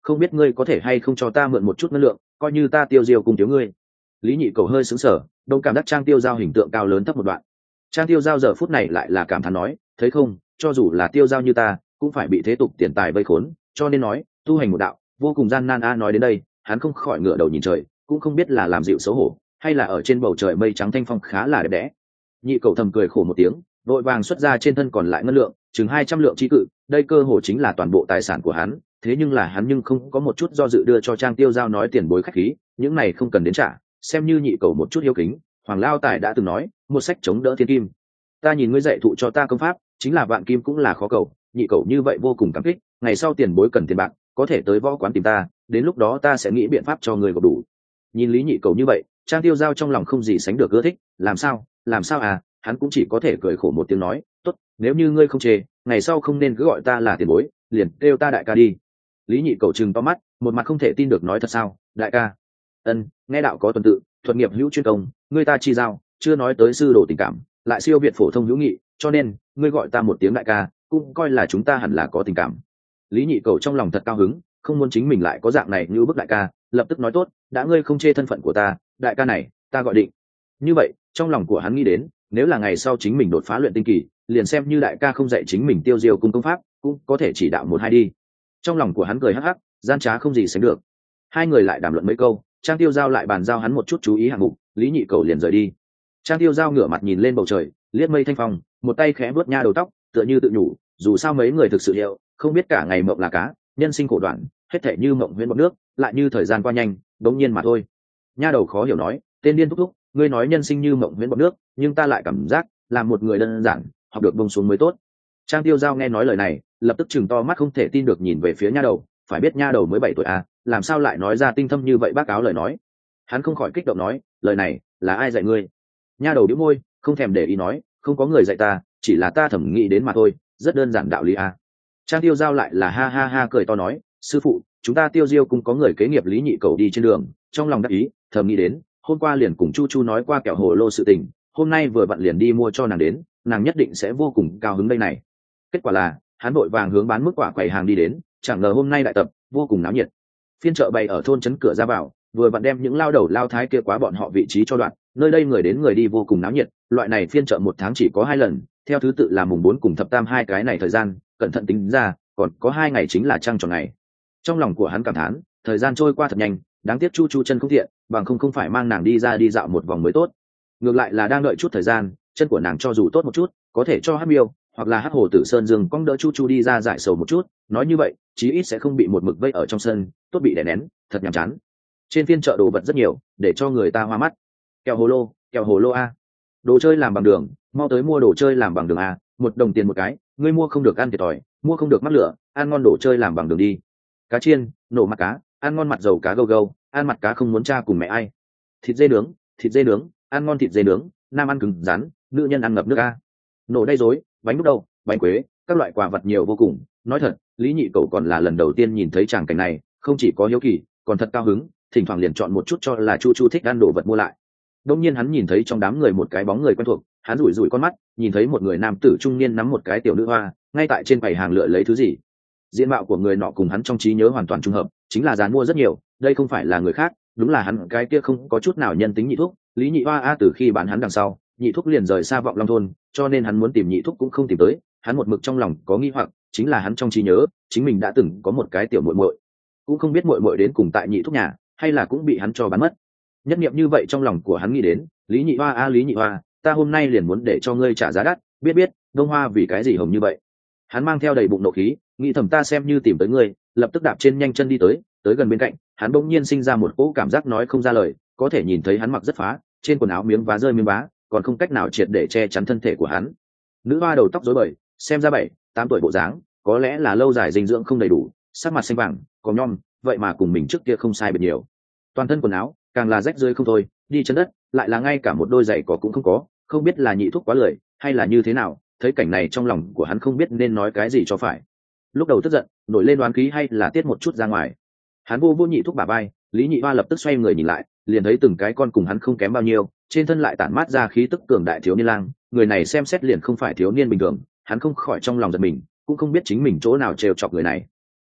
không biết ngươi có thể hay không cho ta mượn một chút năng lượng, coi như ta tiêu diêu cùng thiếu ngươi. Lý Nhị Cầu hơi sững sờ, đông cảm giác Trang Tiêu Giao hình tượng cao lớn thấp một đoạn. Trang Tiêu Giao giờ phút này lại là cảm thán nói, thấy không, cho dù là Tiêu Giao như ta cũng phải bị thế tục tiền tài vây khốn, cho nên nói tu hành một đạo vô cùng gian nan. A nói đến đây hắn không khỏi ngửa đầu nhìn trời, cũng không biết là làm dịu xấu hổ hay là ở trên bầu trời mây trắng thanh phong khá là đẹp đẽ. Nhị Cầu thầm cười khổ một tiếng, vội vàng xuất ra trên thân còn lại ngân lượng chừng hai trăm lượng chi cự, đây cơ hồ chính là toàn bộ tài sản của hắn. Thế nhưng là hắn nhưng không có một chút do dự đưa cho Trang Tiêu Giao, nói tiền bối khách khí, những này không cần đến trả, xem như Nhị Cầu một chút hiếu kính. Hoàng Lao Tài đã từng nói, một sách chống đỡ thiên kim, ta nhìn ngươi dạy thụ cho ta công pháp chính là vạn kim cũng là khó cầu. Nhị Cầu như vậy vô cùng cảm kích, ngày sau tiền bối cần tiền bạc có thể tới võ quán tìm ta, đến lúc đó ta sẽ nghĩ biện pháp cho người gộp đủ. Nhìn Lý Nhị Cầu như vậy, Trang Tiêu Giao trong lòng không gì sánh được ưa thích. Làm sao làm sao à, hắn cũng chỉ có thể cười khổ một tiếng nói, tốt, nếu như ngươi không chê, ngày sau không nên cứ gọi ta là tiền bối, liền kêu ta đại ca đi. Lý Nhị Cầu trừng to mắt, một mặt không thể tin được nói, thật sao, đại ca? Ân, nghe đạo có tuần tự, thuật nghiệp hữu chuyên công, ngươi ta chi giao, chưa nói tới sư đồ tình cảm, lại siêu việt phổ thông hữu nghị, cho nên ngươi gọi ta một tiếng đại ca, cũng coi là chúng ta hẳn là có tình cảm. Lý Nhị Cầu trong lòng thật cao hứng, không muốn chính mình lại có dạng này như bức đại ca, lập tức nói tốt, đã ngươi không chê thân phận của ta, đại ca này ta gọi định. Như vậy trong lòng của hắn nghĩ đến, nếu là ngày sau chính mình đột phá luyện tinh kỳ, liền xem như đại ca không dạy chính mình tiêu diêu cung công pháp, cũng có thể chỉ đạo một hai đi. Trong lòng của hắn cười hắc hắc, gian trá không gì sánh được. Hai người lại đàm luận mấy câu, Trang Tiêu Giao lại bàn giao hắn một chút chú ý hạng mục, Lý Nhị Cầu liền rời đi. Trang Tiêu Giao ngửa mặt nhìn lên bầu trời, liếc mây thanh phong, một tay khẽ vuốt nha đầu tóc, tựa như tự nhủ, dù sao mấy người thực sự hiệu, không biết cả ngày mộng là cá, nhân sinh khổ đoạn, hết thảy như mộng huyễn bọt nước, lại như thời gian qua nhanh, đống nhiên mà thôi. Nha đầu khó hiểu nói, tên điên thúc thúc, ngươi nói nhân sinh như mộng huyễn bọt nước, nhưng ta lại cảm giác làm một người đơn giản, học được bông xuống mới tốt. Trang Tiêu Giao nghe nói lời này, lập tức chừng to mắt không thể tin được nhìn về phía nha đầu, phải biết nha đầu mới bảy tuổi à, làm sao lại nói ra tinh thâm như vậy bác áo lời nói. Hắn không khỏi kích động nói, lời này là ai dạy ngươi? Nha đầu bĩu môi, không thèm để ý nói, không có người dạy ta, chỉ là ta thẩm nghĩ đến mà thôi, rất đơn giản đạo lý à. Trang Tiêu Giao lại là ha ha ha cười to nói, sư phụ, chúng ta Tiêu Diêu cũng có người kế nghiệp Lý Nhị Cầu đi trên đường, trong lòng đắc ý, thầm nghĩ đến, hôm qua liền cùng Chu Chu nói qua kẹo hồ lô sự tình, hôm nay vừa vặn liền đi mua cho nàng đến, nàng nhất định sẽ vô cùng cao hứng đây này. Kết quả là hắn vội vàng hướng bán mức quả quầy hàng đi đến, chẳng ngờ hôm nay đại tập vô cùng náo nhiệt. Phiên chợ bày ở thôn trấn cửa ra vào, vừa vặn đem những lao đầu lao thái kia quá bọn họ vị trí cho đoạn, nơi đây người đến người đi vô cùng náo nhiệt. Loại này phiên chợ một tháng chỉ có hai lần, theo thứ tự là mùng bốn cùng thập tam, hai cái này thời gian cẩn thận tính ra còn có hai ngày chính là trăng tròn ngày. Trong lòng của hắn cảm thán, thời gian trôi qua thật nhanh, đáng tiếc Chu Chu chân không thiện, bằng không không phải mang nàng đi ra đi dạo một vòng mới tốt. Ngược lại là đang đợi chút thời gian, chân của nàng cho dù tốt một chút, có thể cho Hắc Miêu hoặc là Hắc Hồ Tử Sơn Dương cong đỡ Chu Chu đi ra giải sầu một chút, nói như vậy chí ít sẽ không bị một mực vây ở trong sân, tốt bị đè nén, thật nhàm chán. Trên phiên chợ đồ vật rất nhiều, để cho người ta hoa mắt. Kẹo hồ lô, kẹo hồ lô a, đồ chơi làm bằng đường, mau tới mua đồ chơi làm bằng đường a, một đồng tiền một cái, ngươi mua không được ăn thiệt thòi, mua không được mắc lửa, ăn ngon đồ chơi làm bằng đường đi. Cá chiên, nổ mặt cá, ăn ngon mặt dầu cá gâu gâu, ăn mặt cá không muốn cha cùng mẹ ai. Thịt dê nướng, thịt dê nướng, ăn ngon thịt dê nướng, nam ăn cứng rắn, nữ nhân ăn ngập nước a. Nổ đay rối, bánh đúc đâu, bánh quế, các loại quà vật nhiều vô cùng. Nói thật, Lý Nhị Cầu còn là lần đầu tiên nhìn thấy tràng cảnh này, không chỉ có hiếu kỳ, còn thật cao hứng, thỉnh thoảng liền chọn một chút cho là Chu Chu thích ăn đồ vật mua lại. Đông nhiên hắn nhìn thấy trong đám người một cái bóng người quen thuộc, hắn rủi rủi con mắt, nhìn thấy một người nam tử trung niên nắm một cái tiểu nữ hoa, ngay tại trên quầy hàng lựa lấy thứ gì. Diện mạo của người nọ cùng hắn trong trí nhớ hoàn toàn trùng hợp, chính là dán mua rất nhiều, đây không phải là người khác, đúng là hắn cái kia không có chút nào nhân tính Nhị Thúc, Lý Nhị Hoa a. Từ khi bán hắn đằng sau, Nhị Thúc liền rời xa Vọng Long thôn, cho nên hắn muốn tìm Nhị Thúc cũng không tìm tới, hắn một mực trong lòng có nghi hoặc, chính là hắn trong trí nhớ, chính mình đã từng có một cái tiểu muội muội, cũng không biết muội muội đến cùng tại Nhị Thúc nhà, hay là cũng bị hắn cho bán mất. Nhất niệm như vậy trong lòng của hắn nghĩ đến, Lý Nhị Hoa a, Lý Nhị Hoa, ta hôm nay liền muốn để cho ngươi trả giá đắt, biết biết đông hoa vì cái gì hồng như vậy. Hắn mang theo đầy bụng nộ khí, nghĩ thầm ta xem như tìm tới ngươi, lập tức đạp trên nhanh chân đi tới, tới gần bên cạnh hắn bỗng nhiên sinh ra một cỗ cảm giác nói không ra lời, có thể nhìn thấy hắn mặc rất phá, trên quần áo miếng vá rơi miếng vá, còn không cách nào triệt để che chắn thân thể của hắn. Nữ hoa đầu tóc rối bời, xem ra bảy tám tuổi bộ dáng, có lẽ là lâu dài dinh dưỡng không đầy đủ, sắc mặt xanh vàng có nhom, vậy mà cùng mình trước kia không sai biệt nhiều. Toàn thân quần áo càng là rách rơi không thôi, đi chân đất lại là ngay cả một đôi giày có cũng không có, không biết là Nhị Thúc quá lười hay là như thế nào. Thấy cảnh này trong lòng của hắn không biết nên nói cái gì cho phải, lúc đầu tức giận nổi lên đoán khí hay là tiết một chút ra ngoài. Hắn vô vô Nhị Thúc bả vai, Lý Nhị Hoa lập tức xoay người nhìn lại, liền thấy từng cái con cùng hắn không kém bao nhiêu, trên thân lại tản mát ra khí tức cường đại thiếu niên lang, người này xem xét liền không phải thiếu niên bình thường, hắn không khỏi trong lòng giật mình, cũng không biết chính mình chỗ nào trêu chọc người này.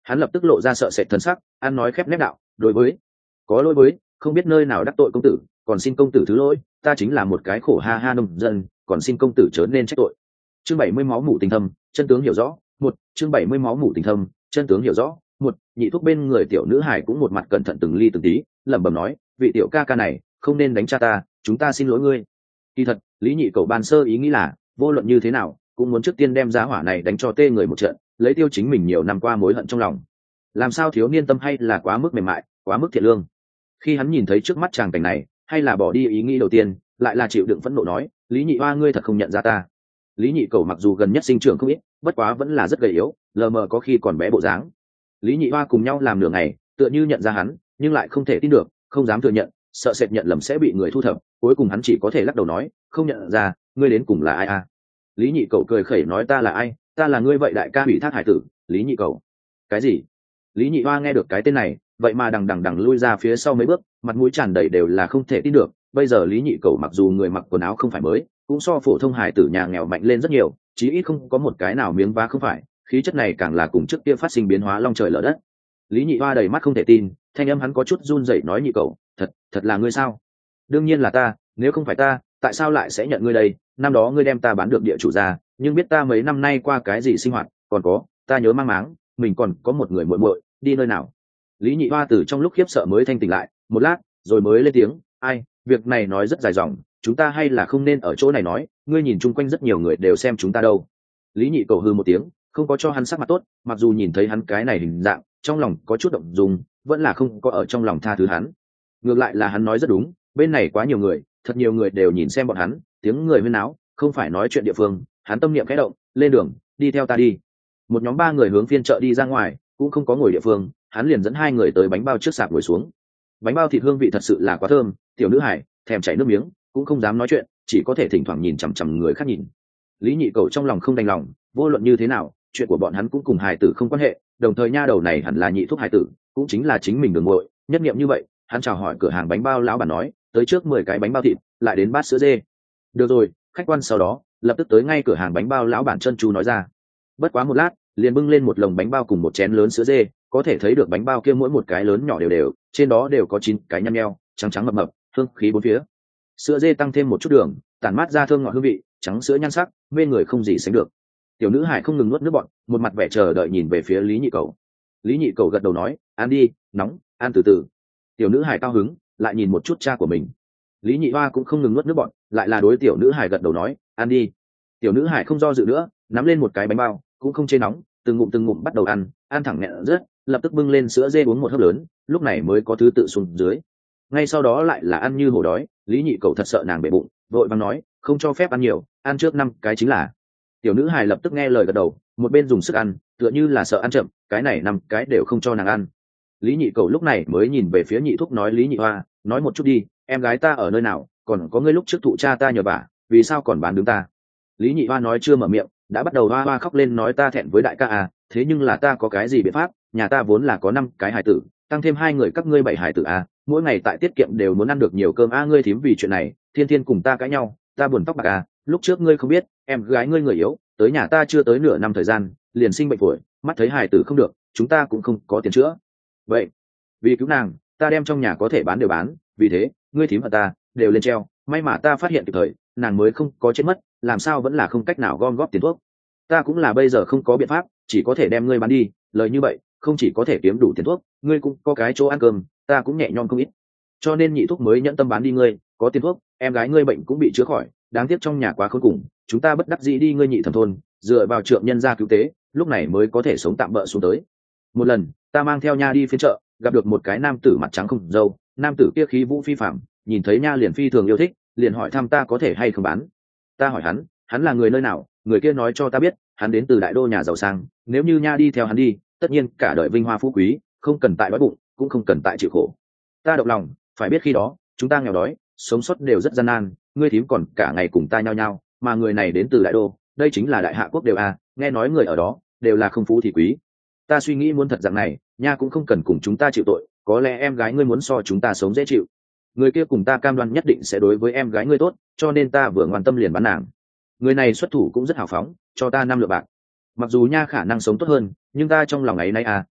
Hắn lập tức lộ ra sợ sệt thần sắc, ăn nói khép nép đạo, đối với có lỗi với, không biết nơi nào đắc tội công tử, còn xin công tử thứ lỗi, ta chính là một cái khổ ha ha nông dân, còn xin công tử chớ nên trách tội. Chương bảy mươi máu mủ tình thâm, chân tướng hiểu rõ. Một chương bảy mươi máu mủ tình thâm, chân tướng hiểu rõ. Một nhị thuốc bên người tiểu nữ hải cũng một mặt cẩn thận từng ly từng tí, lẩm bẩm nói, vị tiểu ca ca này không nên đánh cha ta, chúng ta xin lỗi ngươi. Kỳ thật lý nhị cầu ban sơ ý nghĩ là vô luận như thế nào cũng muốn trước tiên đem giá hỏa này đánh cho tê người một trận, lấy tiêu chính mình nhiều năm qua mối hận trong lòng. Làm sao thiếu niên tâm hay là quá mức mềm mại, quá mức thiện lương. Khi hắn nhìn thấy trước mắt chàng cảnh này, hay là bỏ đi ý nghĩ đầu tiên, lại là chịu đựng phẫn nộ nói, lý nhị hoa ngươi thật không nhận ra ta. Lý nhị cầu mặc dù gần nhất sinh trưởng không ít, bất quá vẫn là rất gầy yếu, lờ mờ có khi còn bé bộ dáng. Lý nhị hoa cùng nhau làm nửa ngày, tựa như nhận ra hắn, nhưng lại không thể tin được, không dám thừa nhận, sợ sệt nhận lầm sẽ bị người thu thập, cuối cùng hắn chỉ có thể lắc đầu nói, không nhận ra, ngươi đến cùng là ai à? Lý nhị cầu cười khẩy nói, ta là ai, ta là ngươi vậy đại ca bị thác hải tử. Lý nhị cầu. Cái gì? Lý nhị hoa nghe được cái tên này, vậy mà đằng đằng đằng lui ra phía sau mấy bước, mặt mũi tràn đầy đều là không thể tin được. Bây giờ Lý nhị cầu mặc dù người mặc quần áo không phải mới, cũng so phổ thông hải tử nhà nghèo mạnh lên rất nhiều, chí ít không có một cái nào miếng vá không phải, khí chất này càng là cùng trước kia phát sinh biến hóa long trời lở đất. Lý nhị hoa đầy mắt không thể tin, thanh âm hắn có chút run rẩy nói, nhị cầu, thật thật là ngươi sao? Đương nhiên là ta, nếu không phải ta, tại sao lại sẽ nhận ngươi đây? Năm đó ngươi đem ta bán được địa chủ ra, nhưng biết ta mấy năm nay qua cái gì sinh hoạt, còn có, ta nhớ mang máng, mình còn có một người muội muội, đi nơi nào? Lý nhị hoa từ trong lúc khiếp sợ mới thanh tỉnh lại, một lát, rồi mới lên tiếng, ai, việc này nói rất dài dòng, chúng ta hay là không nên ở chỗ này nói, ngươi nhìn chung quanh rất nhiều người đều xem chúng ta đâu. Lý nhị cầu hư một tiếng, không có cho hắn sắc mặt tốt, mặc dù nhìn thấy hắn cái này hình dạng, trong lòng có chút động dung, vẫn là không có ở trong lòng tha thứ hắn. Ngược lại là hắn nói rất đúng, bên này quá nhiều người, thật nhiều người đều nhìn xem bọn hắn, tiếng người huyên náo, không phải nói chuyện địa phương. Hắn tâm niệm khẽ động, lên đường, đi theo ta đi. Một nhóm ba người hướng phiên chợ đi ra ngoài, cũng không có ngồi địa phương, hắn liền dẫn hai người tới bánh bao trước sạp ngồi xuống. Bánh bao thịt hương vị thật sự là quá thơm, tiểu nữ hải thèm chảy nước miếng, cũng không dám nói chuyện, chỉ có thể thỉnh thoảng nhìn chằm chằm người khác nhìn. Lý nhị cầu trong lòng không đành lòng, vô luận như thế nào, chuyện của bọn hắn cũng cùng hài tử không quan hệ, đồng thời nha đầu này hẳn là nhị thuốc hài tử, cũng chính là chính mình đường muội, nhất niệm như vậy, hắn chào hỏi cửa hàng bánh bao lão bản nói, tới trước mười cái bánh bao thịt, lại đến bát sữa dê. Được rồi, khách quan sau đó lập tức tới ngay cửa hàng bánh bao lão bản chân chu nói ra. Bất quá một lát, liền bưng lên một lồng bánh bao cùng một chén lớn sữa dê, có thể thấy được bánh bao kia mỗi một cái lớn nhỏ đều đều, trên đó đều có chín cái nhăn nheo, trắng trắng mập mập, hương khí bốn phía. Sữa dê tăng thêm một chút đường, tản mát ra thơm ngọt hương vị, trắng sữa nhan sắc, mê người không gì sánh được. Tiểu nữ hải không ngừng nuốt nước bọt, một mặt vẻ chờ đợi nhìn về phía Lý nhị cầu. Lý nhị cầu gật đầu nói, ăn đi, nóng, ăn từ từ. Tiểu nữ hải cao hứng, lại nhìn một chút cha của mình. Lý nhị hoa cũng không ngừng nuốt nước bọt, lại là đối tiểu nữ hải gật đầu nói, ăn đi. Tiểu nữ hải không do dự nữa, nắm lên một cái bánh bao, cũng không chê nóng, từng ngụm từng ngụm bắt đầu ăn, ăn thẳng nghẹn rớt, lập tức bưng lên sữa dê uống một hớp lớn, lúc này mới có thứ tự xuống dưới. Ngay sau đó lại là ăn như hổ đói, Lý nhị cầu thật sợ nàng bể bụng, vội vàng nói, không cho phép ăn nhiều, ăn trước năm cái chính là. Tiểu nữ hài lập tức nghe lời gật đầu, một bên dùng sức ăn, tựa như là sợ ăn chậm, cái này năm cái đều không cho nàng ăn. Lý nhị cầu lúc này mới nhìn về phía nhị thúc nói, Lý nhị hoa, nói một chút đi, em gái ta ở nơi nào, còn có ngươi lúc trước thụ cha ta nhờ vả, vì sao còn bán đứng ta? Lý nhị hoa nói chưa mở miệng, đã bắt đầu hoa hoa khóc lên, nói ta thẹn với đại ca à, thế nhưng là ta có cái gì biện pháp, nhà ta vốn là có năm cái hài tử, tăng thêm hai người các ngươi bảy hài tử à, mỗi ngày tại tiết kiệm đều muốn ăn được nhiều cơm a, ngươi thím vì chuyện này thiên thiên cùng ta cãi nhau, ta buồn tóc bạc à, lúc trước ngươi không biết, em gái ngươi người yếu, tới nhà ta chưa tới nửa năm thời gian liền sinh bệnh phổi, mắt thấy hài tử không được, chúng ta cũng không có tiền chữa, vậy vì cứu nàng ta đem trong nhà có thể bán đều bán, vì thế ngươi thím và ta đều lên treo, may mà ta phát hiện kịp thời, nàng mới không có chết mất, làm sao vẫn là không cách nào gom góp tiền thuốc, ta cũng là bây giờ không có biện pháp, chỉ có thể đem ngươi bán đi, lời như vậy không chỉ có thể kiếm đủ tiền thuốc, ngươi cũng có cái chỗ ăn cơm, ta cũng nhẹ nhõm không ít, cho nên nhị thuốc mới nhẫn tâm bán đi ngươi, có tiền thuốc em gái ngươi bệnh cũng bị chữa khỏi, đáng tiếc trong nhà quá khốn cùng, chúng ta bất đắc dĩ đi ngươi nhị thẩm thôn, dựa vào trượng nhân gia cứu tế, lúc này mới có thể sống tạm bợ xuống tới. Một lần ta mang theo nha đi phiên chợ, gặp được một cái nam tử mặt trắng không râu, nam tử kia khí vũ phi phạm, nhìn thấy nha liền phi thường yêu thích, liền hỏi thăm ta có thể hay không bán. Ta hỏi hắn hắn là người nơi nào, người kia nói cho ta biết hắn đến từ đại đô nhà giàu sang, nếu như nha đi theo hắn đi, tất nhiên cả đời vinh hoa phú quý, không cần tại đói bụng, cũng không cần tại chịu khổ. Ta động lòng, phải biết khi đó chúng ta nghèo đói, sống sót đều rất gian nan, ngươi thím còn cả ngày cùng ta nhao nhao, mà người này đến từ đại đô, đây chính là đại hạ quốc đều à, nghe nói người ở đó đều là không phú thì quý. Ta suy nghĩ muốn thật dạng này, nha cũng không cần cùng chúng ta chịu tội, có lẽ em gái ngươi muốn so chúng ta sống dễ chịu, người kia cùng ta cam đoan nhất định sẽ đối với em gái ngươi tốt, cho nên ta vừa ngoan tâm liền bán nàng. Người này xuất thủ cũng rất hào phóng, cho ta năm lượng bạc. Mặc dù nha khả năng sống tốt hơn, nhưng ta trong lòng ấy nay à,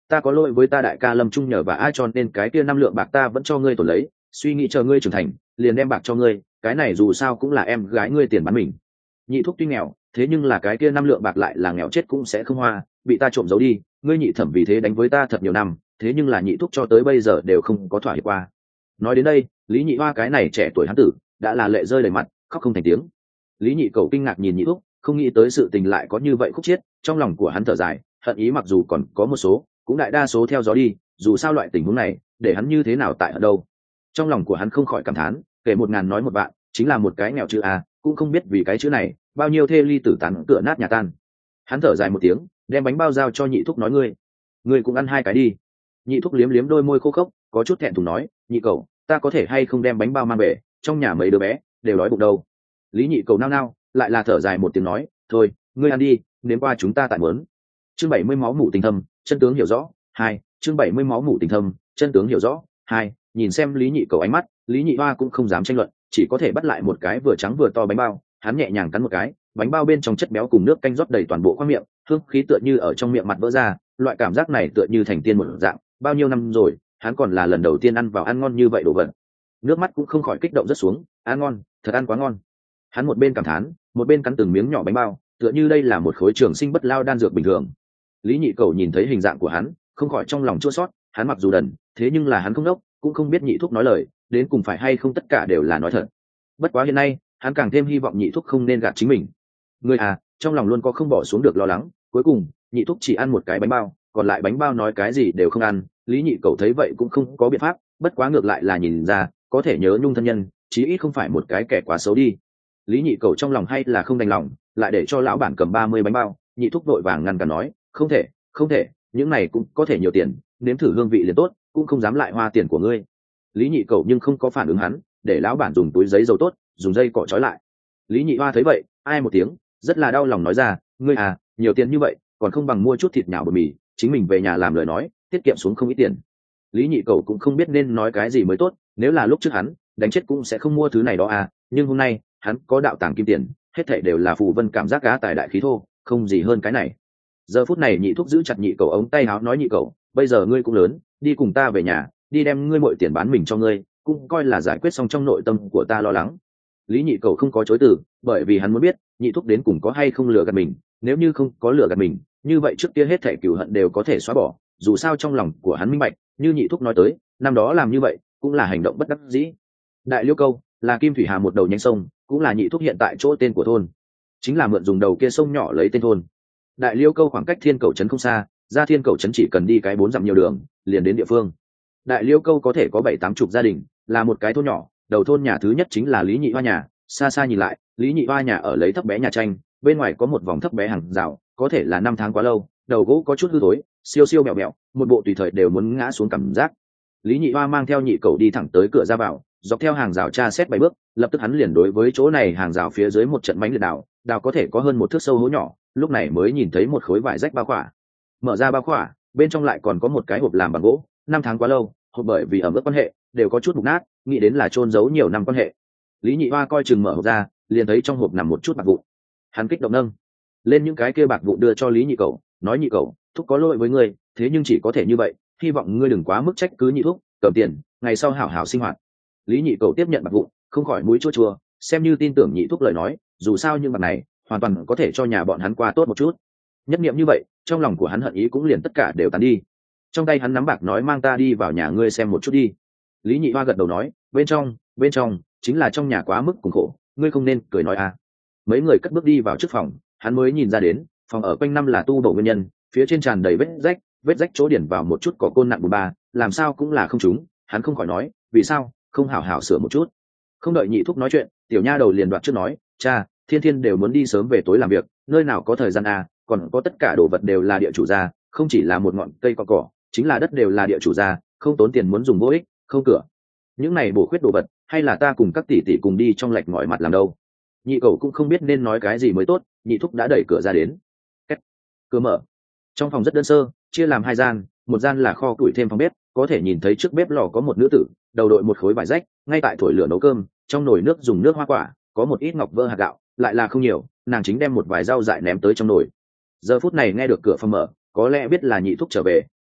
ta có lỗi với ta đại ca Lâm Trung nhờ và ai cho nên cái kia năm lượng bạc ta vẫn cho ngươi tổn lấy, suy nghĩ chờ ngươi trưởng thành liền đem bạc cho ngươi, cái này dù sao cũng là em gái ngươi tiền bán mình. Nhị thúc tuy nghèo, thế nhưng là cái kia năm lượng bạc lại là nghèo chết cũng sẽ không hoa, bị ta trộm giấu đi, ngươi nhị thẩm vì thế đánh với ta thật nhiều năm, thế nhưng là nhị thúc cho tới bây giờ đều không có thỏa hiệp qua. Nói đến đây, Lý Nhị Hoa cái này trẻ tuổi hắn tử đã là lệ rơi đầy mặt, khóc không thành tiếng. Lý Nhị Cầu kinh ngạc nhìn nhị thúc, không nghĩ tới sự tình lại có như vậy khúc chiết, trong lòng của hắn thở dài, hận ý mặc dù còn có một số, cũng đại đa số theo gió đi, dù sao loại tình huống này, để hắn như thế nào tại ở đâu. Trong lòng của hắn không khỏi cảm thán, kể một ngàn nói một vạn, chính là một cái nghèo chữ a, cũng không biết vì cái chữ này, bao nhiêu thê ly tử tán tựa nát nhà tan. Hắn thở dài một tiếng, đem bánh bao giao cho nhị thúc nói ngươi, ngươi cũng ăn hai cái đi. Nhị thúc liếm liếm đôi môi khô khốc, có chút thẹn thùng nói, nhị cậu, ta có thể hay không đem bánh bao mang về, trong nhà mấy đứa bé đều đói bụng đâu. Lý Nhị Cầu nao nao, lại là thở dài một tiếng nói, thôi, ngươi ăn đi, nếm qua chúng ta tại muốn. Chương bảy mươi máu mủ tình thâm, chân tướng hiểu rõ. Hai, chương bảy mươi máu mủ tình thâm, chân tướng hiểu rõ. Hai, nhìn xem Lý Nhị Cầu ánh mắt, Lý Nhị Hoa cũng không dám tranh luận, chỉ có thể bắt lại một cái vừa trắng vừa to bánh bao, hắn nhẹ nhàng cắn một cái, bánh bao bên trong chất béo cùng nước canh rót đầy toàn bộ khoang miệng, hương khí tựa như ở trong miệng mặt vỡ ra, loại cảm giác này tựa như thành tiên một dạng, bao nhiêu năm rồi, hắn còn là lần đầu tiên ăn vào ăn ngon như vậy đồ vật. Nước mắt cũng không khỏi kích động rất xuống, ăn ngon, thật ăn quá ngon. Hắn một bên cảm thán, một bên cắn từng miếng nhỏ bánh bao, tựa như đây là một khối trường sinh bất lao đan dược bình thường. Lý Nhị Cầu nhìn thấy hình dạng của hắn, không khỏi trong lòng chua xót, hắn mặc dù đần, thế nhưng là hắn không đốc, cũng không biết nhị thúc nói lời, đến cùng phải hay không tất cả đều là nói thật. Bất quá hiện nay, hắn càng thêm hy vọng nhị thúc không nên gạt chính mình. Người à, trong lòng luôn có không bỏ xuống được lo lắng, cuối cùng, nhị thúc chỉ ăn một cái bánh bao, còn lại bánh bao nói cái gì đều không ăn. Lý Nhị Cầu thấy vậy cũng không có biện pháp, bất quá ngược lại là nhìn ra, có thể nhớ nhung thân nhân, chí ít không phải một cái kẻ quá xấu đi. Lý Nhị Cầu trong lòng hay là không đành lòng, lại để cho lão bản cầm ba mươi bánh bao, nhị thúc vội vàng ngăn cản nói, không thể, không thể, những này cũng có thể nhiều tiền, nếm thử hương vị liền tốt, cũng không dám lại hoa tiền của ngươi. Lý Nhị Cầu nhưng không có phản ứng hắn, để lão bản dùng túi giấy dầu tốt, dùng dây cỏ trói lại. Lý Nhị Hoa thấy vậy, ai một tiếng, rất là đau lòng nói ra, ngươi à, nhiều tiền như vậy, còn không bằng mua chút thịt nhào bột mì, chính mình về nhà làm lời nói, tiết kiệm xuống không ít tiền. Lý Nhị Cầu cũng không biết nên nói cái gì mới tốt, nếu là lúc trước hắn, đánh chết cũng sẽ không mua thứ này đó à, nhưng hôm nay, hắn có đạo tàng kim tiền, hết thảy đều là phù vân cảm giác cá tài đại khí thô, không gì hơn cái này. Giờ phút này nhị thúc giữ chặt nhị cầu ống tay áo nói, nhị cầu, bây giờ ngươi cũng lớn, đi cùng ta về nhà, đi đem ngươi mọi tiền bán mình cho ngươi, cũng coi là giải quyết xong trong nội tâm của ta lo lắng. Lý Nhị Cầu không có chối từ, bởi vì hắn muốn biết nhị thúc đến cùng có hay không lừa gạt mình, nếu như không có lừa gạt mình, như vậy trước kia hết thảy cừu hận đều có thể xóa bỏ, dù sao trong lòng của hắn minh bạch, như nhị thúc nói tới, năm đó làm như vậy cũng là hành động bất đắc dĩ. Đại Liêu Câu là Kim Thủy Hà một đầu nhánh sông, cũng là nhị thúc hiện tại chỗ tên của thôn, chính là mượn dùng đầu kia sông nhỏ lấy tên thôn. Đại Liêu Câu khoảng cách Thiên Cầu trấn không xa, ra Thiên Cầu trấn chỉ cần đi cái bốn dặm nhiều đường, liền đến địa phương. Đại Liêu Câu có thể có bảy tám chục gia đình, là một cái thôn nhỏ, đầu thôn nhà thứ nhất chính là Lý Nhị Hoa nhà, xa xa nhìn lại, Lý Nhị Hoa nhà ở lấy thấp bé nhà tranh, bên ngoài có một vòng thấp bé hàng rào, có thể là năm tháng quá lâu, đầu gỗ có chút hư thối, siêu siêu mẹo mẹo, một bộ tùy thời đều muốn ngã xuống cảm giác. Lý Nhị Hoa mang theo nhị cầu đi thẳng tới cửa ra vào, dọc theo hàng rào tra xét bảy bước, lập tức hắn liền đối với chỗ này hàng rào phía dưới một trận mánh liệt đào, đào có thể có hơn một thước sâu hố nhỏ, lúc này mới nhìn thấy một khối vải rách bao khỏa. Mở ra bao khỏa, bên trong lại còn có một cái hộp làm bằng gỗ, năm tháng quá lâu, hộp bởi vì ẩm ướt quan hệ, đều có chút mục nát, nghĩ đến là chôn giấu nhiều năm quan hệ. Lý Nhị Hoa coi chừng mở hộp ra, liền thấy trong hộp nằm một chút bạc vụn. Hắn kích động nâng lên những cái kia bạc vụn đưa cho Lý Nhị Cầu, nói, nhị cầu, thúc có lỗi với ngươi, thế nhưng chỉ có thể như vậy, hy vọng ngươi đừng quá mức trách cứ nhị thúc, cầm tiền, ngày sau hảo hảo sinh hoạt. Lý Nhị Cầu tiếp nhận bạc vụn, không khỏi mũi chua chua, xem như tin tưởng nhị thúc lời nói, dù sao những bạc này hoàn toàn có thể cho nhà bọn hắn qua tốt một chút. Nhất niệm như vậy, trong lòng của hắn hận ý cũng liền tất cả đều tán đi. Trong tay hắn nắm bạc nói, mang ta đi vào nhà ngươi xem một chút đi. Lý Nhị Hoa gật đầu nói, bên trong, bên trong chính là trong nhà quá mức cùng khổ, ngươi không nên cười nói à. Mấy người cất bước đi vào trước phòng, hắn mới nhìn ra đến, phòng ở quanh năm là tu bổ nguyên nhân, phía trên tràn đầy vết rách, vết rách chỗ điển vào một chút cỏ côn nặng bùn ba, làm sao cũng là không trúng. Hắn không khỏi nói, vì sao không hảo hảo sửa một chút. Không đợi nhị thúc nói chuyện, tiểu nha đầu liền đoạt trước nói, cha, thiên thiên đều muốn đi sớm về tối làm việc, nơi nào có thời gian à, còn có tất cả đồ vật đều là địa chủ gia, không chỉ là một ngọn cây con cỏ, chính là đất đều là địa chủ gia, không tốn tiền muốn dùng vô ích, không cửa. Những này bổ khuyết đồ vật, hay là ta cùng các tỷ tỷ cùng đi trong lạch mọi mặt làm đâu. Nhị cầu cũng không biết nên nói cái gì mới tốt, nhị thúc đã đẩy cửa ra đến. Cách cửa mở, trong phòng rất đơn sơ, chia làm hai gian, một gian là kho củi thêm phòng bếp, có thể nhìn thấy trước bếp lò có một nữ tử, đầu đội một khối vải rách, ngay tại thổi lửa nấu cơm, trong nồi nước dùng nước hoa quả, có một ít ngọc vỡ hạt gạo, lại là không nhiều, nàng chính đem một vài rau dại ném tới trong nồi. Giờ phút này nghe được cửa phòng mở, có lẽ biết là nhị thúc trở về,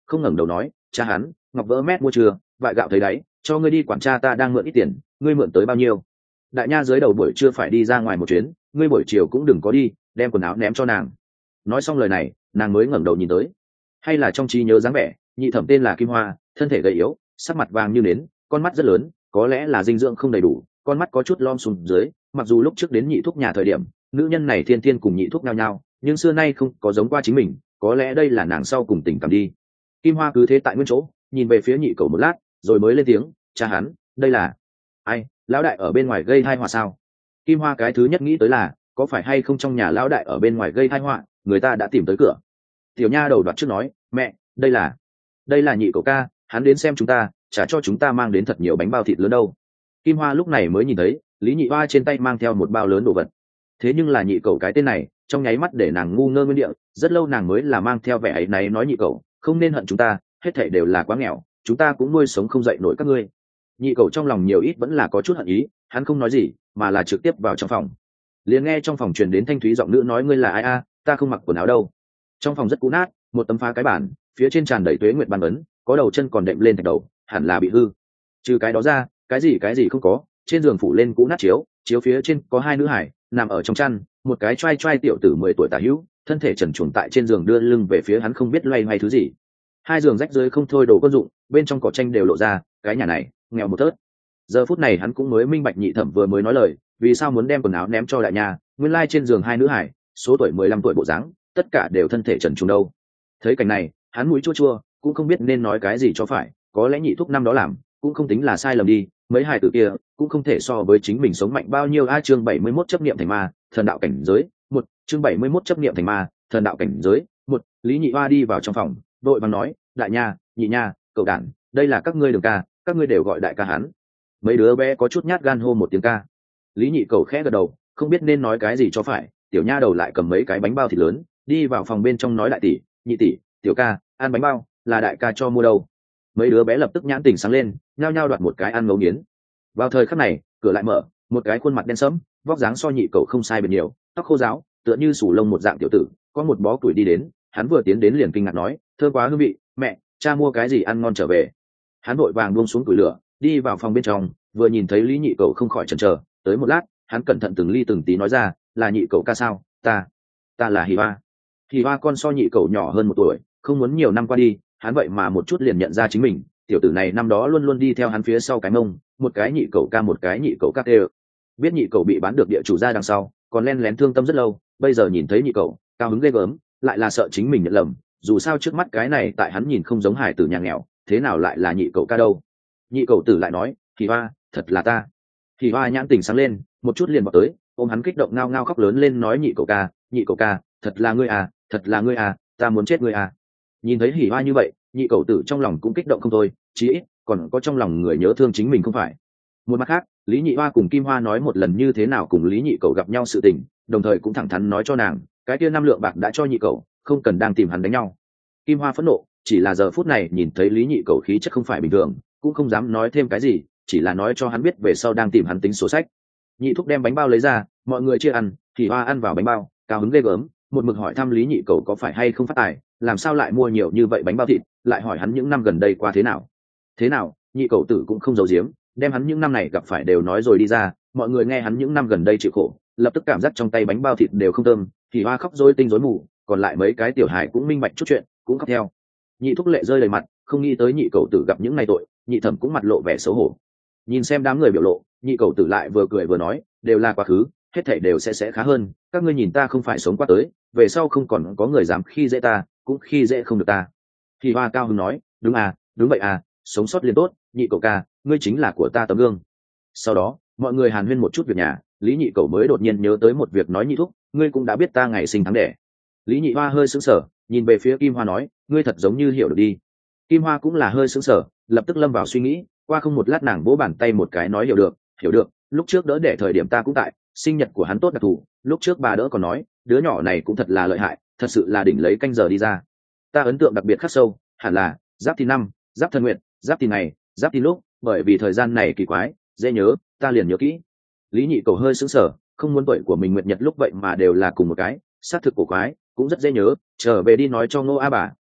không ngẩng đầu nói, cha hắn, ngọc vỡ mét mua chưa, vại gạo thấy đáy, cho ngươi đi quản cha ta đang mượn ít tiền, ngươi mượn tới bao nhiêu? Đại nha dưới đầu buổi trưa phải đi ra ngoài một chuyến, ngươi buổi chiều cũng đừng có đi, đem quần áo ném cho nàng. Nói xong lời này, nàng mới ngẩng đầu nhìn tới. Hay là trong trí nhớ dáng vẻ, nhị thẩm tên là Kim Hoa, thân thể gầy yếu, sắc mặt vàng như nến, con mắt rất lớn, có lẽ là dinh dưỡng không đầy đủ, con mắt có chút lom xuống dưới. Mặc dù lúc trước đến nhị thúc nhà thời điểm, nữ nhân này thiên thiên cùng nhị thúc nhau nhau, nhưng xưa nay không có giống qua chính mình, có lẽ đây là nàng sau cùng tình cảm đi. Kim Hoa cứ thế tại nguyên chỗ, nhìn về phía nhị cậu một lát, rồi mới lên tiếng, cha hắn, đây là ai? Lão đại ở bên ngoài gây tai họa sao? Kim Hoa cái thứ nhất nghĩ tới là, có phải hay không trong nhà lão đại ở bên ngoài gây tai họa, người ta đã tìm tới cửa. Tiểu nha đầu đoạt trước nói, mẹ, đây là đây là nhị cậu ca, hắn đến xem chúng ta, trả cho chúng ta mang đến thật nhiều bánh bao thịt lớn đâu. Kim Hoa lúc này mới nhìn thấy Lý Nhị Hoa trên tay mang theo một bao lớn đồ vật. Thế nhưng là nhị cậu cái tên này, trong nháy mắt để nàng ngu ngơ nguyên địa, rất lâu nàng mới là mang theo vẻ ấy náy nói nhị cậu, không nên hận chúng ta, hết thảy đều là quá nghèo, chúng ta cũng nuôi sống không dậy nổi các ngươi. Nhị cậu trong lòng nhiều ít vẫn là có chút hận ý, hắn không nói gì, mà là trực tiếp vào trong phòng. Liền nghe trong phòng truyền đến thanh thúy giọng nữ nói, ngươi là ai a, ta không mặc quần áo đâu. Trong phòng rất cũ nát, một tấm phá cái bản, phía trên tràn đầy tuế nguyệt bàn ấn, có đầu chân còn đệm lên thạch đầu, hẳn là bị hư. Trừ cái đó ra, cái gì cái gì không có. Trên giường phủ lên cũ nát chiếu, chiếu phía trên có hai nữ hải nằm ở trong chăn, một cái trai trai tiểu tử mười tuổi tả hữu, thân thể trần truồng tại trên giường đưa lưng về phía hắn không biết loay hoay thứ gì. Hai giường rách rưới không thôi đồ quân dụng, bên trong cỏ tranh đều lộ ra, cái nhà này nghèo một tớt. Giờ phút này hắn cũng mới minh bạch nhị thẩm vừa mới nói lời, vì sao muốn đem quần áo ném cho đại nhà, nguyên lai trên giường hai nữ hải, số tuổi mười lăm tuổi bộ dáng, tất cả đều thân thể trần truồng đâu. Thấy cảnh này, hắn mũi chua chua, cũng không biết nên nói cái gì cho phải, có lẽ nhị thúc năm đó làm, cũng không tính là sai lầm đi, mấy hài tử kia cũng không thể so với chính mình sống mạnh bao nhiêu. A chương bảy mươi mốt chấp niệm thành ma, thần đạo cảnh giới, một chương bảy mươi mốt chấp niệm thành ma, thần đạo cảnh giới, một Lý Nhị Hoa đi vào trong phòng, đội vàng nói, đại nha, nhị nha, cậu đản, đây là các ngươi đường ca, các ngươi đều gọi đại ca hắn. Mấy đứa bé có chút nhát gan hô một tiếng ca. Lý Nhị cầu khẽ gật đầu, không biết nên nói cái gì cho phải, tiểu nha đầu lại cầm mấy cái bánh bao thịt lớn, đi vào phòng bên trong nói, đại tỷ, nhị tỷ, tiểu ca, ăn bánh bao, là đại ca cho mua đâu. Mấy đứa bé lập tức nhãn tình sáng lên, nhao nhao đoạt một cái ăn ngấu nghiến. Vào thời khắc này, cửa lại mở, một cái khuôn mặt đen sẫm, vóc dáng so nhị cậu không sai biệt nhiều, tóc khô ráo, tựa như sủ lông một dạng tiểu tử, có một bó củi đi đến. Hắn vừa tiến đến liền kinh ngạc nói, thơm quá hương vị, mẹ, cha mua cái gì ăn ngon trở về. Hắn vội vàng buông xuống củi lửa, đi vào phòng bên trong, vừa nhìn thấy Lý Nhị cậu không khỏi chần chờ, tới một lát, hắn cẩn thận từng ly từng tí nói ra, là nhị cậu ca sao, ta ta là Hỉ Hoa. Hỉ Hoa con so nhị cậu nhỏ hơn một tuổi, không muốn nhiều năm qua đi, hắn vậy mà một chút liền nhận ra chính mình, tiểu tử này năm đó luôn luôn đi theo hắn phía sau cái mông, một cái nhị cậu ca một cái nhị cậu ca tê. Biết nhị cậu bị bán được địa chủ ra đằng sau, còn len lén thương tâm rất lâu, bây giờ nhìn thấy nhị cậu, cao hứng ghê gớm, lại là sợ chính mình nhận lầm, dù sao trước mắt cái này tại hắn nhìn không giống hài tử nhà nghèo, thế nào lại là nhị cậu ca đâu. Nhị cậu tử lại nói, Hỉ Hoa, thật là ta. Hỉ Hoa nhãn tình sáng lên, một chút liền bỏ tới, ôm hắn kích động ngao ngao khóc lớn lên nói, nhị cậu ca, nhị cậu ca, thật là ngươi à, thật là ngươi à, ta muốn chết ngươi à. Nhìn thấy Hỉ Hoa như vậy, nhị cậu tử trong lòng cũng kích động không thôi, chí ít còn có trong lòng người nhớ thương chính mình không phải. Một mặt khác, Lý Nhị Hoa cùng Kim Hoa nói một lần như thế nào cùng Lý Nhị cậu gặp nhau sự tình, đồng thời cũng thẳng thắn nói cho nàng, cái kia năm lượng bạc đã cho nhị cậu, không cần đang tìm hắn đánh nhau. Kim Hoa phẫn nộ, chỉ là giờ phút này nhìn thấy Lý Nhị cậu khí chất không phải bình thường, cũng không dám nói thêm cái gì, chỉ là nói cho hắn biết về sau đang tìm hắn tính sổ sách. Nhị thúc đem bánh bao lấy ra, mọi người chia ăn, thì Hoa ăn vào bánh bao, cao hứng ghê gớm, một mực hỏi thăm Lý Nhị cậu có phải hay không phát tài, làm sao lại mua nhiều như vậy bánh bao thịt, lại hỏi hắn những năm gần đây qua thế nào. Thế nào, nhị cậu tử cũng không giấu giếm, đem hắn những năm này gặp phải đều nói rồi đi ra. Mọi người nghe hắn những năm gần đây chịu khổ, lập tức cảm giác trong tay bánh bao thịt đều không thơm, thì Hoa khóc rối tinh rối mù, còn lại mấy cái tiểu hài cũng minh bạch chút chuyện, cũng khóc theo. Nhị thúc lệ rơi đầy mặt, không nghĩ tới nhị cậu tử gặp những ngày tội, nhị thẩm cũng mặt lộ vẻ xấu hổ. Nhìn xem đám người biểu lộ, nhị cậu tử lại vừa cười vừa nói, đều là quá khứ, hết thảy đều sẽ sẽ khá hơn, các ngươi nhìn ta không phải sống qua tới, về sau không còn có người dám khi dễ ta, cũng khi dễ không được ta. Thì Hoa cao hứng nói, đúng à, đúng vậy à, sống sót liền tốt, nhị cậu ca, ngươi chính là của ta tấm gương. Sau đó, mọi người hàn huyên một chút việc nhà, Lý Nhị cậu mới đột nhiên nhớ tới một việc nói, nhị thúc, ngươi cũng đã biết ta ngày sinh tháng đẻ. Lý Nhị Hoa hơi sững sờ, nhìn về phía Kim Hoa nói, ngươi thật giống như hiểu được đi. Kim Hoa cũng là hơi sững sờ, lập tức lâm vào suy nghĩ, qua không một lát nàng vỗ bàn tay một cái nói, hiểu được, hiểu được, lúc trước đỡ đẻ thời điểm ta cũng tại, sinh nhật của hắn tốt đặc thù, lúc trước bà đỡ còn nói, đứa nhỏ này cũng thật là lợi hại, thật sự là đỉnh lấy canh giờ đi ra. Ta ấn tượng đặc biệt khắc sâu, hẳn là giáp thìn năm, giáp thân nguyện, giáp thìn ngày, giáp thìn lúc, bởi vì thời gian này kỳ quái, dễ nhớ, ta liền nhớ kỹ. Lý Nhị cầu hơi sững sờ, không muốn tuổi của mình nguyệt nhật lúc vậy mà đều là cùng một cái, xác thực cổ quái, cũng rất dễ nhớ, trở về đi nói cho Ngô A bà,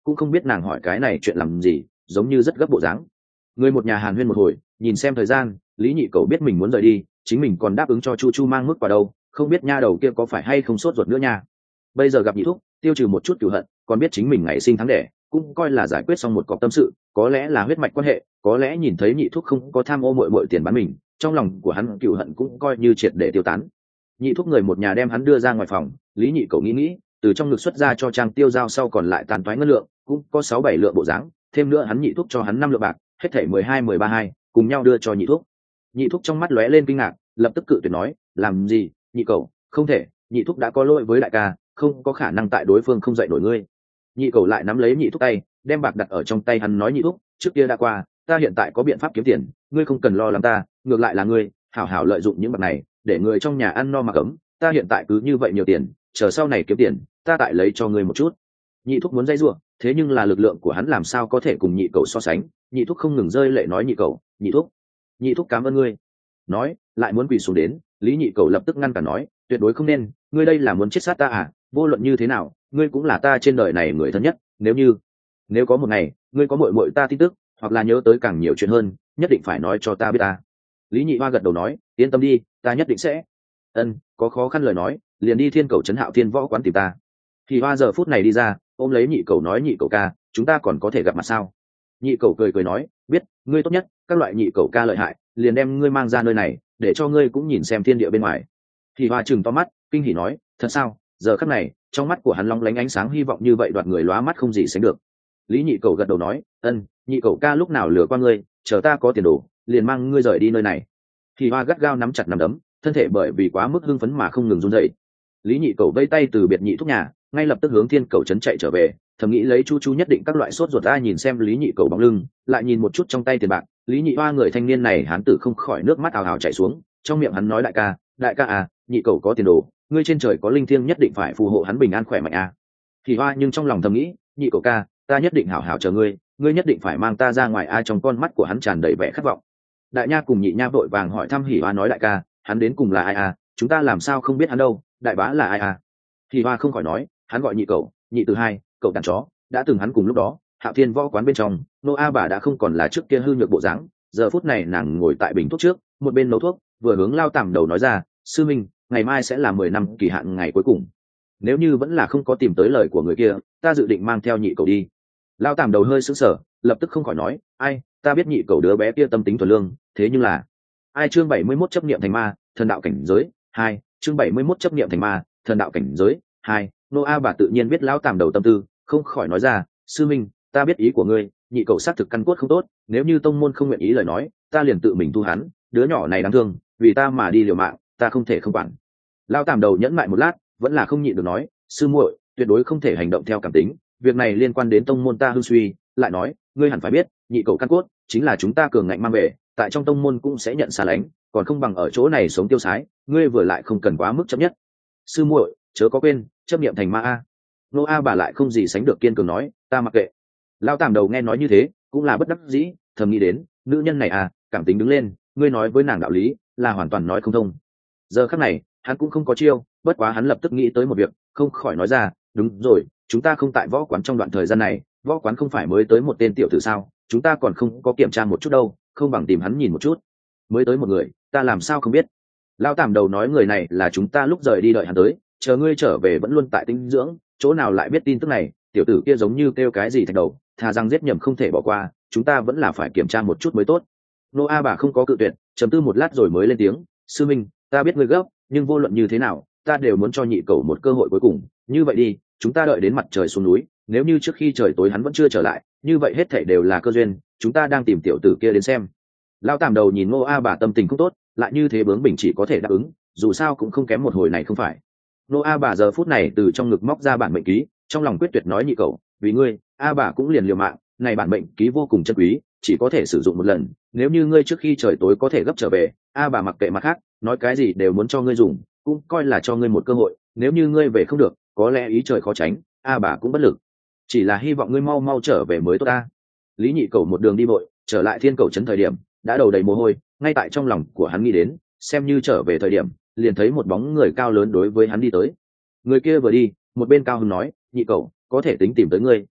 cũng không biết nàng hỏi cái này chuyện làm gì, giống như rất gấp bộ dáng. Người một nhà hàn huyên một hồi, nhìn xem thời gian, lý nhị cầu biết mình muốn rời đi, chính mình còn đáp ứng cho chu chu mang mức qua đâu, không biết nha đầu kia có phải hay không sốt ruột nữa nha. Bây giờ gặp nhị thúc, tiêu trừ một chút cửu hận, còn biết chính mình ngày sinh tháng đẻ, cũng coi là giải quyết xong một cọc tâm sự, có lẽ là huyết mạch quan hệ, có lẽ nhìn thấy nhị thúc không có tham ô muội muội tiền bán mình, trong lòng của hắn cửu hận cũng coi như triệt để tiêu tán. Nhị thúc người một nhà đem hắn đưa ra ngoài phòng, lý nhị cầu nghĩ nghĩ, từ trong ngực xuất ra cho trang tiêu giao sau còn lại tàn toái ngân lượng, cũng có sáu bảy lượng bộ dáng, thêm nữa hắn nhị thúc cho hắn năm lượng bạc, hết thảy mười hai mười ba hai, cùng nhau đưa cho nhị thúc. Nhị thúc trong mắt lóe lên kinh ngạc, lập tức cự tuyệt nói, làm gì? Nhị cầu, không thể, nhị thúc đã có lỗi với đại ca, không có khả năng tại đối phương không dạy nổi ngươi. Nhị cầu lại nắm lấy nhị thúc tay, đem bạc đặt ở trong tay hắn nói, nhị thúc, trước kia đã qua, ta hiện tại có biện pháp kiếm tiền, ngươi không cần lo lắng ta, ngược lại là ngươi hảo hảo lợi dụng những bạc này để người trong nhà ăn no mặc ấm, ta hiện tại cứ như vậy nhiều tiền, chờ sau này kiếm tiền ta tại lấy cho ngươi một chút. Nhị thúc muốn dây giụa, thế nhưng là lực lượng của hắn làm sao có thể cùng nhị cầu so sánh. Nhị thúc không ngừng rơi lệ nói, nhị cầu, nhị thúc, nhị thúc cảm ơn ngươi. Nói lại muốn quỳ xuống đến, lý nhị cầu lập tức ngăn cản nói, tuyệt đối không nên, ngươi đây là muốn chết sát ta à? Vô luận như thế nào ngươi cũng là ta trên đời này người thân nhất, nếu như nếu có một ngày ngươi có muội muội ta tin tức, hoặc là nhớ tới càng nhiều chuyện hơn, nhất định phải nói cho ta biết ta. Lý nhị hoa gật đầu nói, yên tâm đi, ta nhất định sẽ. Ân, có khó khăn lời nói liền đi thiên cầu trấn Hạo Thiên võ quán tìm ta. Thì hoa giờ phút này đi ra, ôm lấy nhị cầu nói, nhị cầu ca, chúng ta còn có thể gặp mặt sao? Nhị cầu cười cười nói, biết, ngươi tốt nhất, các loại nhị cầu ca lợi hại liền đem ngươi mang ra nơi này để cho ngươi cũng nhìn xem thiên địa bên ngoài. Thì hoa chừng to mắt kinh hỉ nói, thật sao? Giờ khắc này trong mắt của hắn long lánh ánh sáng hy vọng như vậy đoạt người lóa mắt không gì sánh được. Lý nhị cầu gật đầu nói, ân, nhị cầu ca lúc nào lừa qua ngươi, chờ ta có tiền đồ liền mang ngươi rời đi nơi này. Thì hoa gắt gao nắm chặt nắm đấm, thân thể bởi vì quá mức hưng phấn mà không ngừng run rẩy. Lý nhị cầu vây tay từ biệt nhị thúc nhà, ngay lập tức hướng thiên cầu trấn chạy trở về, thầm nghĩ lấy chu chu nhất định các loại sốt ruột. Ai nhìn xem lý nhị cầu bóng lưng, lại nhìn một chút trong tay tiền bạc, lý nhị hoa người thanh niên này hán tử không khỏi nước mắt ào ào chảy xuống, trong miệng hắn nói, đại ca, đại ca à, nhị cầu có tiền đồ, ngươi trên trời có linh thiêng nhất định phải phù hộ hắn bình an khỏe mạnh à. Thì hoa nhưng trong lòng thầm nghĩ, nhị cầu ca, ta nhất định hảo hảo chờ ngươi, ngươi nhất định phải mang ta ra ngoài. Ai trong con mắt của hắn tràn đầy vẻ khát vọng. Đại nha cùng nhị nha vội vàng hỏi thăm Hỉ Hoa, nói, đại ca, hắn đến cùng là ai à, chúng ta làm sao không biết hắn đâu, đại bá là ai à? Hỉ Hoa không khỏi nói, hắn gọi nhị cậu, nhị từ hai, cậu đàn chó, đã từng hắn cùng lúc đó Hạo Thiên võ quán bên trong, nô a bà đã không còn là trước kia hư nhược bộ dáng, giờ phút này nàng ngồi tại bình thuốc trước, một bên nấu thuốc, vừa hướng Lao Tảm Đầu nói ra, sư minh, ngày mai sẽ là mười năm kỳ hạn ngày cuối cùng, nếu như vẫn là không có tìm tới lời của người kia, ta dự định mang theo nhị cậu đi. Lao Tảm Đầu hơi sững sờ, lập tức không khỏi nói, ai, ta biết nhị cậu đứa bé kia tâm tính thuần lương, thế nhưng là ai? Chương bảy mươi mốt chấp niệm thành ma, thần đạo cảnh giới hai. Chương bảy mươi mốt chấp niệm thành ma, thần đạo cảnh giới hai. Nô a bà tự nhiên biết Lão Tảm Đầu tâm tư, không khỏi nói ra, sư minh, ta biết ý của ngươi, nhị cậu xác thực căn cốt không tốt, nếu như tông môn không nguyện ý lời nói, ta liền tự mình thu hắn, đứa nhỏ này đáng thương, vì ta mà đi liều mạng, ta không thể không quản. Lão Tảm Đầu nhẫn mại một lát, vẫn là không nhịn được nói, sư muội, tuyệt đối không thể hành động theo cảm tính, việc này liên quan đến tông môn ta hư suy. Lại nói, ngươi hẳn phải biết, nhị cậu căn cốt chính là chúng ta cường ngạnh mang về, tại trong tông môn cũng sẽ nhận xa lánh, còn không bằng ở chỗ này sống tiêu sái, ngươi vừa lại không cần quá mức chấp nhất. Sư muội, chớ có quên, chấp niệm thành ma a. Nô a bà lại không gì sánh được kiên cường nói, ta mặc kệ. Lão Tảm Đầu nghe nói như thế, cũng là bất đắc dĩ, thầm nghĩ đến, nữ nhân này à, cảm tính đứng lên, ngươi nói với nàng đạo lý, là hoàn toàn nói không thông. Giờ khắc này, hắn cũng không có chiêu, bất quá hắn lập tức nghĩ tới một việc, không khỏi nói ra, đúng rồi, chúng ta không tại võ quán trong đoạn thời gian này, võ quán không phải mới tới một tên tiểu tử sao, chúng ta còn không có kiểm tra một chút đâu, không bằng tìm hắn nhìn một chút. Mới tới một người, ta làm sao không biết. Lão Tảm Đầu nói, người này là chúng ta lúc rời đi đợi hắn tới, chờ ngươi trở về vẫn luôn tại tinh dưỡng, chỗ nào lại biết tin tức này, tiểu tử kia giống như kêu cái gì thạch đầu, thà rằng giết nhầm không thể bỏ qua, chúng ta vẫn là phải kiểm tra một chút mới tốt. Nô a bà không có cự tuyệt, trầm tư một lát rồi mới lên tiếng, sư minh, ta biết ngươi gấp, nhưng vô luận như thế nào, ta đều muốn cho nhị cậu một cơ hội cuối cùng, như vậy đi, chúng ta đợi đến mặt trời xuống núi, nếu như trước khi trời tối hắn vẫn chưa trở lại, như vậy hết thảy đều là cơ duyên, chúng ta đang tìm tiểu tử kia đến xem. Lão Tảm Đầu nhìn Ngô a bà tâm tình không tốt, lại như thế bướng bỉnh chỉ có thể đáp ứng, dù sao cũng không kém một hồi này không phải. Ngô a bà giờ phút này từ trong ngực móc ra bản mệnh ký, trong lòng quyết tuyệt nói, nhị cậu, vì ngươi, a bà cũng liền liều mạng, này bản mệnh ký vô cùng chân quý, chỉ có thể sử dụng một lần, nếu như ngươi trước khi trời tối có thể gấp trở về, a bà mặc kệ mặt khác, nói cái gì đều muốn cho ngươi dùng, cũng coi là cho ngươi một cơ hội, nếu như ngươi về không được, có lẽ ý trời khó tránh, a bà cũng bất lực, chỉ là hy vọng ngươi mau mau trở về mới tốt ta. Lý nhị cậu một đường đi vội, trở lại thiên cầu trấn thời điểm đã đầu đầy mồ hôi, ngay tại trong lòng của hắn nghĩ đến, xem như trở về thời điểm liền thấy một bóng người cao lớn đối với hắn đi tới. Người kia vừa đi, một bên cao hứng nói, nhị cậu, có thể tính tìm tới ngươi,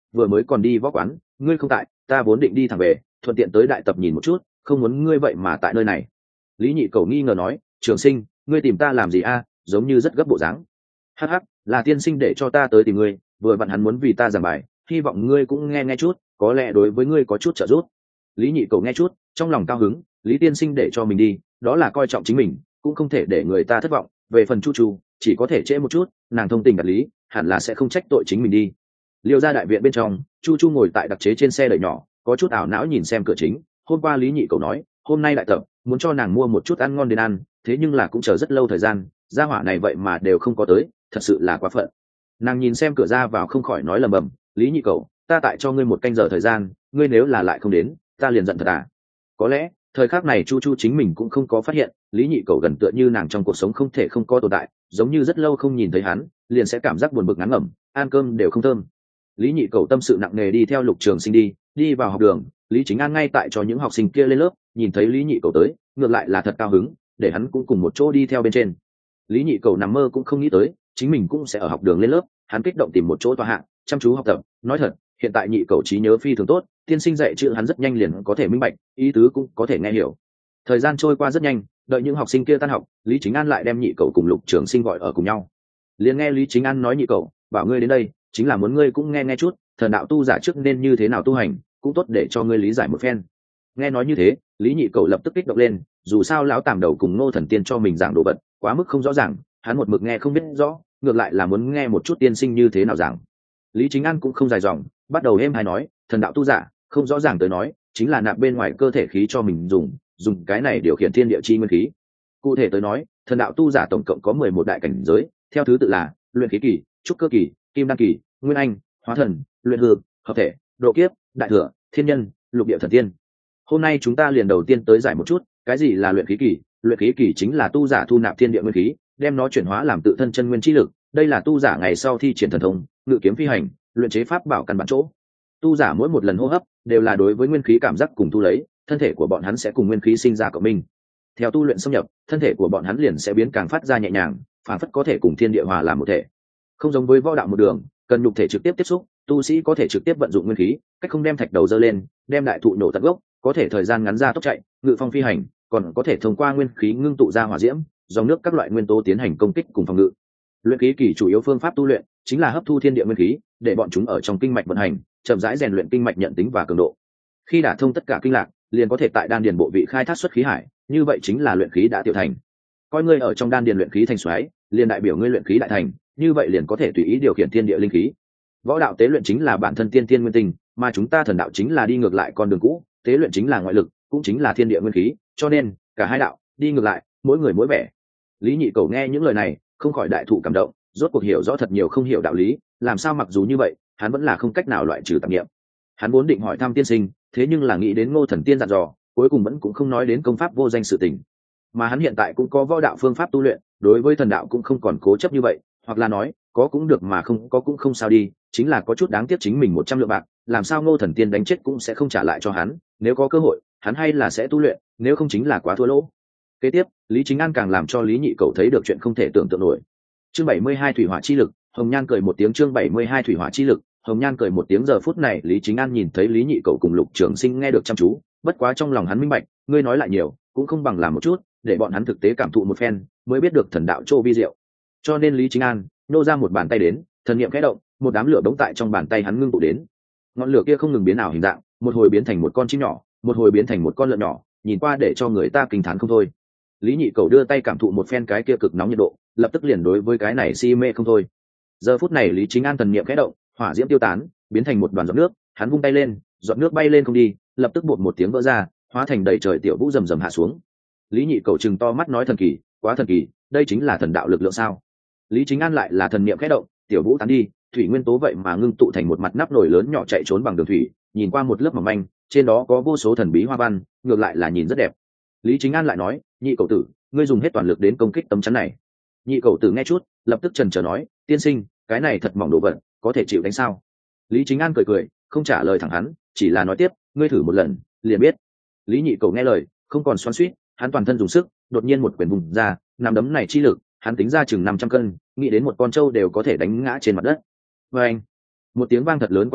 vừa mới còn đi võ quán, ngươi không tại, ta vốn định đi thẳng về, thuận tiện tới đại tập nhìn một chút, không muốn ngươi vậy mà tại nơi này. Lý Nhị Cầu nghi ngờ nói, trường sinh, ngươi tìm ta làm gì a? Giống như rất gấp bộ dáng. Hắc hắc, là tiên sinh để cho ta tới tìm ngươi, vừa vặn hắn muốn vì ta giảng bài, hy vọng ngươi cũng nghe nghe chút, có lẽ đối với ngươi có chút trợ giúp. Lý Nhị Cầu nghe chút, trong lòng cao hứng, Lý tiên sinh để cho mình đi, đó là coi trọng chính mình, cũng không thể để người ta thất vọng. Về phần Chu Chu, chỉ có thể trễ một chút, nàng thông tình đạt lý, hẳn là sẽ không trách tội chính mình đi. Liêu ra đại viện bên trong, Chu Chu ngồi tại đặc chế trên xe đẩy nhỏ, có chút ảo não nhìn xem cửa chính. Hôm qua Lý Nhị Cầu nói, hôm nay đại tập, muốn cho nàng mua một chút ăn ngon đến ăn, thế nhưng là cũng chờ rất lâu thời gian, gia hỏa này vậy mà đều không có tới, thật sự là quá phận. Nàng nhìn xem cửa ra vào không khỏi nói lầm bầm, Lý Nhị Cầu, ta tại cho ngươi một canh giờ thời gian, ngươi nếu là lại không đến, ta liền giận thật à. Có lẽ thời khắc này Chu Chu chính mình cũng không có phát hiện, Lý Nhị Cầu gần tựa như nàng trong cuộc sống không thể không có tồn tại, giống như rất lâu không nhìn thấy hắn, liền sẽ cảm giác buồn bực ngán ngẩm, ăn cơm đều không thơm. Lý Nhị Cầu tâm sự nặng nề đi theo Lục Trường Sinh đi, đi vào học đường, Lý Chính An ngay tại cho những học sinh kia lên lớp, nhìn thấy Lý Nhị Cầu tới, ngược lại là thật cao hứng, để hắn cũng cùng một chỗ đi theo bên trên. Lý Nhị Cầu nằm mơ cũng không nghĩ tới, chính mình cũng sẽ ở học đường lên lớp, hắn kích động tìm một chỗ tọa hạng, chăm chú học tập. Nói thật, hiện tại Nhị Cầu trí nhớ phi thường tốt, tiên sinh dạy chữ hắn rất nhanh liền có thể minh bạch, ý tứ cũng có thể nghe hiểu. Thời gian trôi qua rất nhanh, đợi những học sinh kia tan học, Lý Chính An lại đem Nhị Cầu cùng Lục Trường Sinh gọi ở cùng nhau. Liền nghe Lý Chính An nói, Nhị Cầu, bảo ngươi đến đây, chính là muốn ngươi cũng nghe nghe chút, thần đạo tu giả trước nên như thế nào tu hành, cũng tốt để cho ngươi lý giải một phen. Nghe nói như thế, Lý Nhị Cầu lập tức kích động lên, dù sao lão tàm đầu cùng Ngô Thần Tiên cho mình giảng đồ vật, quá mức không rõ ràng, hắn một mực nghe không biết rõ, ngược lại là muốn nghe một chút tiên sinh như thế nào giảng. Lý Chính An cũng không dài dòng, bắt đầu êm hay nói, thần đạo tu giả, không rõ ràng tới nói, chính là nạp bên ngoài cơ thể khí cho mình dùng, dùng cái này điều khiển thiên địa chi nguyên khí. Cụ thể tới nói, thần đạo tu giả tổng cộng có mười một đại cảnh giới, theo thứ tự là luyện khí kỳ, trúc cơ kỳ, kim đan kỳ, nguyên anh, hóa thần, luyện hư, hợp thể, độ kiếp, đại thừa, thiên nhân, lục địa thần tiên. Hôm nay chúng ta liền đầu tiên tới giải một chút, cái gì là luyện khí kỳ? Luyện khí kỳ chính là tu giả thu nạp thiên địa nguyên khí, đem nó chuyển hóa làm tự thân chân nguyên chi lực, đây là tu giả ngày sau thi triển thần thông, ngự kiếm phi hành, luyện chế pháp bảo căn bản chỗ. Tu giả mỗi một lần hô hấp đều là đối với nguyên khí cảm giác cùng thu lấy, thân thể của bọn hắn sẽ cùng nguyên khí sinh ra cộng minh. Theo tu luyện xâm nhập, thân thể của bọn hắn liền sẽ biến càng phát ra nhẹ nhàng, phản phất có thể cùng thiên địa hòa làm một thể. Không giống với võ đạo một đường, cần nhục thể trực tiếp tiếp xúc, tu sĩ có thể trực tiếp vận dụng nguyên khí, cách không đem thạch đầu dơ lên, đem đại thụ nổ tận gốc, có thể thời gian ngắn ra tốc chạy, ngự phong phi hành, còn có thể thông qua nguyên khí ngưng tụ ra hỏa diễm, dòng nước các loại nguyên tố tiến hành công kích cùng phòng ngự. Luyện khí kỳ chủ yếu phương pháp tu luyện chính là hấp thu thiên địa nguyên khí, để bọn chúng ở trong kinh mạch vận hành, chậm rãi rèn luyện kinh mạch nhận tính và cường độ. Khi đả thông tất cả kinh lạc, liền có thể tại đan điền bộ vị khai thác xuất khí hải, như vậy chính là luyện khí đã tiểu thành. Coi ngươi ở trong đan điền luyện khí thành xoáy, liền đại biểu ngươi luyện khí đại thành, như vậy liền có thể tùy ý điều khiển thiên địa linh khí. Võ đạo tế luyện chính là bản thân tiên tiên nguyên tinh, mà chúng ta thần đạo chính là đi ngược lại con đường cũ, tế luyện chính là ngoại lực, cũng chính là thiên địa nguyên khí, cho nên cả hai đạo đi ngược lại, mỗi người mỗi vẻ. Lý Nhị Cầu nghe những lời này, không khỏi đại thụ cảm động, rốt cuộc hiểu rõ thật nhiều không hiểu đạo lý, làm sao mặc dù như vậy, hắn vẫn là không cách nào loại trừ tạp niệm. Hắn vốn định hỏi thăm tiên sinh, thế nhưng là nghĩ đến Ngô Thần Tiên dặn dò, cuối cùng vẫn cũng không nói đến công pháp vô danh sự tình. Mà hắn hiện tại cũng có võ đạo phương pháp tu luyện, đối với thần đạo cũng không còn cố chấp như vậy, hoặc là nói, có cũng được mà không có cũng không sao đi, chính là có chút đáng tiếc chính mình một trăm lượng bạc, làm sao Ngô Thần Tiên đánh chết cũng sẽ không trả lại cho hắn, nếu có cơ hội, hắn hay là sẽ tu luyện, nếu không chính là quá thua lỗ. Kế tiếp, Lý Chính An càng làm cho Lý Nhị Cầu thấy được chuyện không thể tưởng tượng nổi. Chương bảy mươi hai thủy hỏa chi lực, Hồng Nhan cười một tiếng. Chương bảy mươi hai thủy hỏa chi lực, Hồng Nhan cười một tiếng. Giờ phút này Lý Chính An nhìn thấy Lý Nhị Cầu cùng Lục Trường Sinh nghe được chăm chú, bất quá trong lòng hắn minh bạch, ngươi nói lại nhiều, cũng không bằng làm một chút, để bọn hắn thực tế cảm thụ một phen, mới biết được thần đạo chỗ vi diệu. Cho nên Lý Chính An nô ra một bàn tay đến, thần niệm khẽ động, một đám lửa bỗng tại trong bàn tay hắn ngưng tụ đến. Ngọn lửa kia không ngừng biến ảo hình dạng, một hồi biến thành một con chim nhỏ, một hồi biến thành một con lợn nhỏ, nhìn qua để cho người ta kinh thán không thôi. Lý Nhị Cầu đưa tay cảm thụ một phen cái kia cực nóng nhiệt độ, lập tức liền đối với cái này si mê không thôi. Giờ phút này Lý Chính An thần niệm khẽ động, hỏa diễm tiêu tán, biến thành một đoàn giọt nước, hắn vung tay lên, giọt nước bay lên không đi, lập tức bột một tiếng vỡ ra, hóa thành đầy trời tiểu vũ rầm rầm hạ xuống. Lý Nhị Cầu trừng to mắt nói thần kỳ, quá thần kỳ, đây chính là thần đạo lực lượng sao? Lý Chính An lại là thần niệm khẽ động, tiểu vũ tán đi, thủy nguyên tố vậy mà ngưng tụ thành một mặt nắp nồi lớn nhỏ chạy trốn bằng đường thủy, nhìn qua một lớp mỏng manh, trên đó có vô số thần bí hoa văn, ngược lại là nhìn rất đẹp. Lý Chính An lại nói, Nhị Cầu tử, ngươi dùng hết toàn lực đến công kích tấm chắn này. Nhị Cầu tử nghe chút, lập tức chần chờ nói, tiên sinh, cái này thật mỏng đồ vật, có thể chịu đánh sao? Lý Chính An cười cười, không trả lời thẳng hắn, chỉ là nói tiếp, ngươi thử một lần, liền biết. Lý Nhị Cầu nghe lời, không còn xoắn xuýt, hắn toàn thân dùng sức, đột nhiên một quyền vùng ra, nắm đấm này chi lực, hắn tính ra chừng năm trăm cân, nghĩ đến một con trâu đều có thể đánh ngã trên mặt đất. Và anh, một tiếng vang thật lớn qua đi,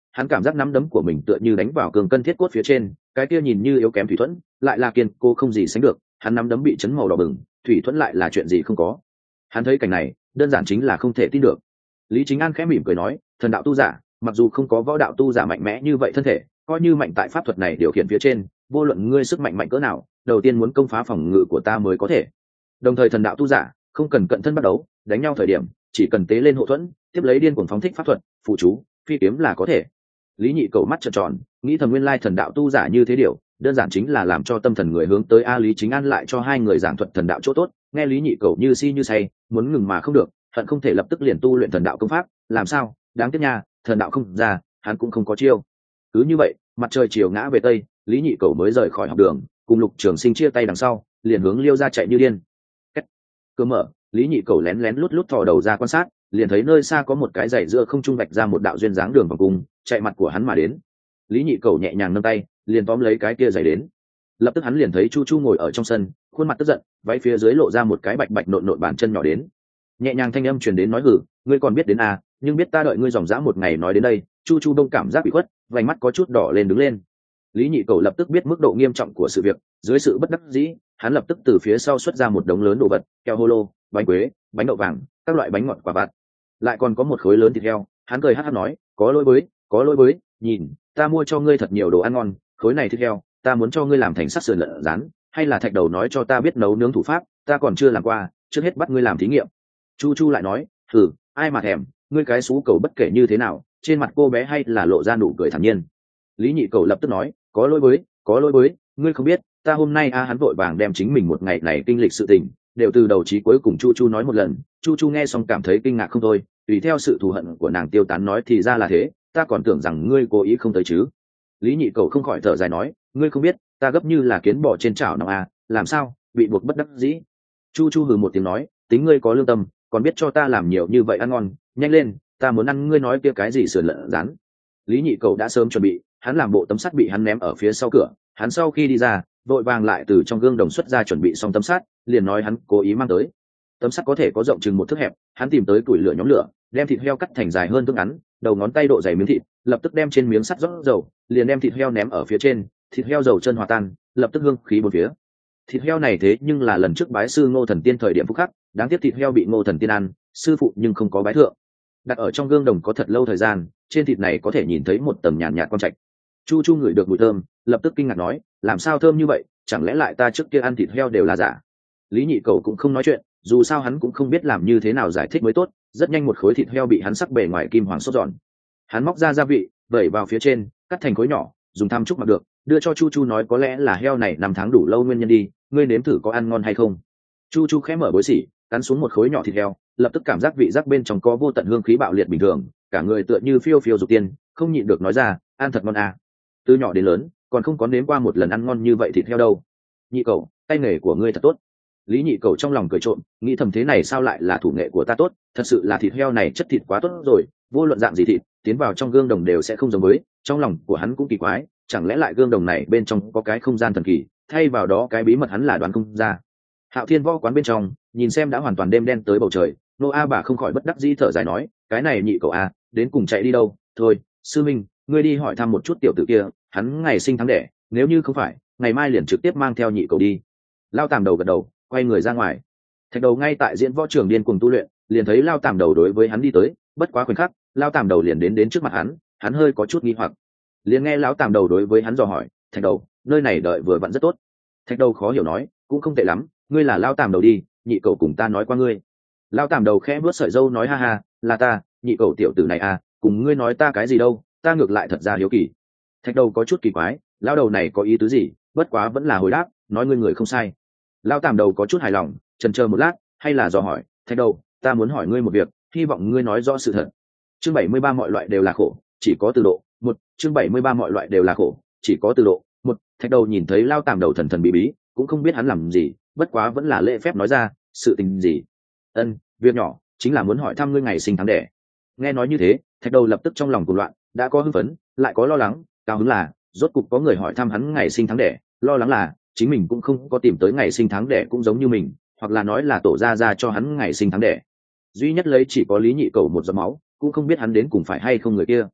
hắn cảm giác nắm đấm của mình tựa như đánh vào cường cân thiết cốt phía trên, cái kia nhìn như yếu kém thủy thuẫn lại là kiên cô không gì sánh được. Hắn nắm đấm bị chấn màu đỏ bừng, thủy thuẫn lại là chuyện gì không có. Hắn thấy cảnh này đơn giản chính là không thể tin được. Lý Chính An khẽ mỉm cười nói, thần đạo tu giả mặc dù không có võ đạo tu giả mạnh mẽ như vậy thân thể, coi như mạnh tại pháp thuật này điều khiển phía trên, vô luận ngươi sức mạnh mạnh cỡ nào, đầu tiên muốn công phá phòng ngự của ta mới có thể. Đồng thời thần đạo tu giả không cần cận thân bắt đấu, đánh nhau thời điểm chỉ cần tế lên hộ thuẫn, tiếp lấy điên cuồng phóng thích pháp thuật, phụ chú, phi kiếm là có thể. Lý Nhị Cầu mắt trợn tròn, nghĩ thầm nguyên lai thần đạo tu giả như thế điều, đơn giản chính là làm cho tâm thần người hướng tới a. Lý Chính An lại cho hai người giảng thuật thần đạo chỗ tốt, nghe Lý Nhị Cầu như si như say, muốn ngừng mà không được, hận không thể lập tức liền tu luyện thần đạo công pháp, làm sao? Đáng tiếc nha, thần đạo không ra, hắn cũng không có chiêu. Cứ như vậy, mặt trời chiều ngã về tây, Lý Nhị Cầu mới rời khỏi học đường, cùng Lục Trường Sinh chia tay đằng sau, liền hướng Liêu ra chạy như điên. Cách cửa mở, Lý Nhị Cầu lén lén lút lút thò đầu ra quan sát, liền thấy nơi xa có một cái dãy giữa không trung vạch ra một đạo duyên dáng đường vòng cung, chạy mặt của hắn mà đến. Lý Nhị Cầu nhẹ nhàng nâng tay, liền tóm lấy cái kia dãy đến. Lập tức hắn liền thấy Chu Chu ngồi ở trong sân, khuôn mặt tức giận, váy phía dưới lộ ra một cái bạch bạch nộn nộn bàn chân nhỏ đến. Nhẹ nhàng thanh âm truyền đến nói hử, ngươi còn biết đến à, nhưng biết ta đợi ngươi dòng dã một ngày nói đến đây. Chu Chu đông cảm giác bị khuất, vành mắt có chút đỏ lên đứng lên. Lý Nhị Cầu lập tức biết mức độ nghiêm trọng của sự việc, dưới sự bất đắc dĩ, hắn lập tức từ phía sau xuất ra một đống lớn đồ vật, kẹo hô lô, bánh quế, bánh đậu vàng, các loại bánh ngọt quả vặt, lại còn có một khối lớn thịt heo. Hắn cười hắt hắt nói, có lỗi với, có lỗi với, nhìn, ta mua cho ngươi thật nhiều đồ ăn ngon, khối này thịt heo, ta muốn cho ngươi làm thành sắc sườn lợn rán, hay là Thạch Đầu nói cho ta biết nấu nướng thủ pháp, ta còn chưa làm qua, trước hết bắt ngươi làm thí nghiệm. Chu Chu lại nói, thử, ai mà thèm, ngươi cái xú cầu bất kể như thế nào, trên mặt cô bé hay là lộ ra nụ cười thản nhiên. Lý Nhị Cầu lập tức nói, có lỗi với, có lỗi với, ngươi không biết, ta hôm nay a. Hắn vội vàng đem chính mình một ngày này kinh lịch sự tình đều từ đầu chí cuối cùng Chu Chu nói một lần. Chu Chu nghe xong cảm thấy kinh ngạc không thôi, tùy theo sự thù hận của nàng tiêu tán nói, thì ra là thế, ta còn tưởng rằng ngươi cố ý không tới chứ. Lý Nhị Cầu không khỏi thở dài nói, ngươi không biết, ta gấp như là kiến bò trên chảo nóng a, làm sao, bị buộc bất đắc dĩ. Chu Chu hừ một tiếng nói, tính ngươi có lương tâm, còn biết cho ta làm nhiều như vậy ăn ngon, nhanh lên, ta muốn ăn ngươi nói kia cái gì sườn lợn rán. Lý Nhị Cầu đã sớm chuẩn bị, hắn làm bộ tấm sắt bị hắn ném ở phía sau cửa, hắn sau khi đi ra vội vàng lại từ trong gương đồng xuất ra chuẩn bị xong tấm sắt, liền nói hắn cố ý mang tới. Tấm sắt có thể có rộng chừng một thước hẹp, hắn tìm tới củi lửa nhóm lửa, đem thịt heo cắt thành dài hơn thước ngắn, đầu ngón tay độ dày miếng thịt, lập tức đem trên miếng sắt rót dầu, liền đem thịt heo ném ở phía trên, thịt heo dầu chân hòa tan, lập tức hương khí bốn phía. Thịt heo này thế nhưng là lần trước bái sư Ngô Thần Tiên thời điểm phúc khắc, đáng tiếc thịt heo bị Ngô Thần Tiên ăn, sư phụ nhưng không có bái thượng. Đặt ở trong gương đồng có thật lâu thời gian, trên thịt này có thể nhìn thấy một tầng nhàn nhạt quang trạch. Chu Chu ngửi được mùi thơm, lập tức kinh ngạc nói, làm sao thơm như vậy, chẳng lẽ lại ta trước kia ăn thịt heo đều là giả. Lý Nhị Cầu cũng không nói chuyện, dù sao hắn cũng không biết làm như thế nào giải thích mới tốt. Rất nhanh một khối thịt heo bị hắn sắc bề ngoài kim hoàng sốt giòn, hắn móc ra gia vị vẩy vào phía trên, cắt thành khối nhỏ, dùng tham trúc mặc được, đưa cho Chu Chu nói, có lẽ là heo này năm tháng đủ lâu nguyên nhân đi, ngươi nếm thử có ăn ngon hay không. Chu Chu khẽ mở bối xỉ, cắn xuống một khối nhỏ thịt heo, lập tức cảm giác vị giác bên trong có vô tận hương khí bạo liệt bình thường, cả người tựa như phiêu phiêu dục tiên, không nhịn được nói ra, ăn thật ngon à. Từ nhỏ đến lớn còn không có nếm qua một lần ăn ngon như vậy thịt heo đâu. Nhị Cầu, tay nghề của ngươi thật tốt. Lý Nhị Cầu trong lòng cười trộm, nghĩ thầm thế này sao lại là thủ nghệ của ta tốt, thật sự là thịt heo này chất thịt quá tốt rồi, vô luận dạng gì thịt tiến vào trong gương đồng đều sẽ không giống với. Trong lòng của hắn cũng kỳ quái, chẳng lẽ lại gương đồng này bên trong có cái không gian thần kỳ, thay vào đó cái bí mật hắn là đoán không ra. Hạo Thiên Võ quán bên trong, nhìn xem đã hoàn toàn đêm đen tới bầu trời, Nô A bà không khỏi bất đắc dĩ thở dài nói, cái này Nhị Cầu a, đến cùng chạy đi đâu. Thôi, sư minh, ngươi đi hỏi thăm một chút tiểu tử kia, hắn ngày sinh tháng đẻ, nếu như không phải, ngày mai liền trực tiếp mang theo Nhị Cầu đi. Lao Tàm Đầu gật đầu, quay người ra ngoài. Thạch Đầu ngay tại diễn võ trường điên cuồng tu luyện, liền thấy Lao Tàm Đầu đối với hắn đi tới, bất quá khoảnh khắc, Lao Tàm Đầu liền đến đến trước mặt hắn, hắn hơi có chút nghi hoặc, liền nghe Lão Tàm Đầu đối với hắn dò hỏi, Thạch Đầu, nơi này đợi vừa vặn rất tốt. Thạch Đầu khó hiểu nói, cũng không tệ lắm, ngươi là Lao Tàm Đầu đi, Nhị Cầu cùng ta nói qua ngươi. Lao Tàm Đầu khẽ vuốt sợi râu nói, ha ha, là ta, Nhị Cầu tiểu tử này à, cùng ngươi nói ta cái gì đâu, ta ngược lại thật ra hiếu kỳ. Thạch Đầu có chút kỳ quái, Lao đầu này có ý tứ gì, bất quá vẫn là hồi đáp, nói ngươi người không sai. Lao Tàm Đầu có chút hài lòng, chần chờ một lát, hay là dò hỏi, Thạch Đầu, ta muốn hỏi ngươi một việc, hy vọng ngươi nói rõ sự thật. Chương bảy mươi ba mọi loại đều là khổ, chỉ có từ độ. Một, chương bảy mươi ba mọi loại đều là khổ, chỉ có từ độ. Một, Thạch Đầu nhìn thấy Lao Tàm Đầu thần thần bí bí, cũng không biết hắn làm gì, bất quá vẫn là lễ phép nói ra, sự tình gì? Ân, việc nhỏ, chính là muốn hỏi thăm ngươi ngày sinh tháng đẻ. Nghe nói như thế, Thạch Đầu lập tức trong lòng cuồng loạn, đã có hưng phấn, lại có lo lắng. Cao hứng là rốt cục có người hỏi thăm hắn ngày sinh tháng đẻ, lo lắng là chính mình cũng không có tìm tới ngày sinh tháng đẻ cũng giống như mình, hoặc là nói là tổ gia gia cho hắn ngày sinh tháng đẻ. Duy nhất lấy chỉ có Lý Nhị Cầu một giọt máu, cũng không biết hắn đến cùng phải hay không người kia.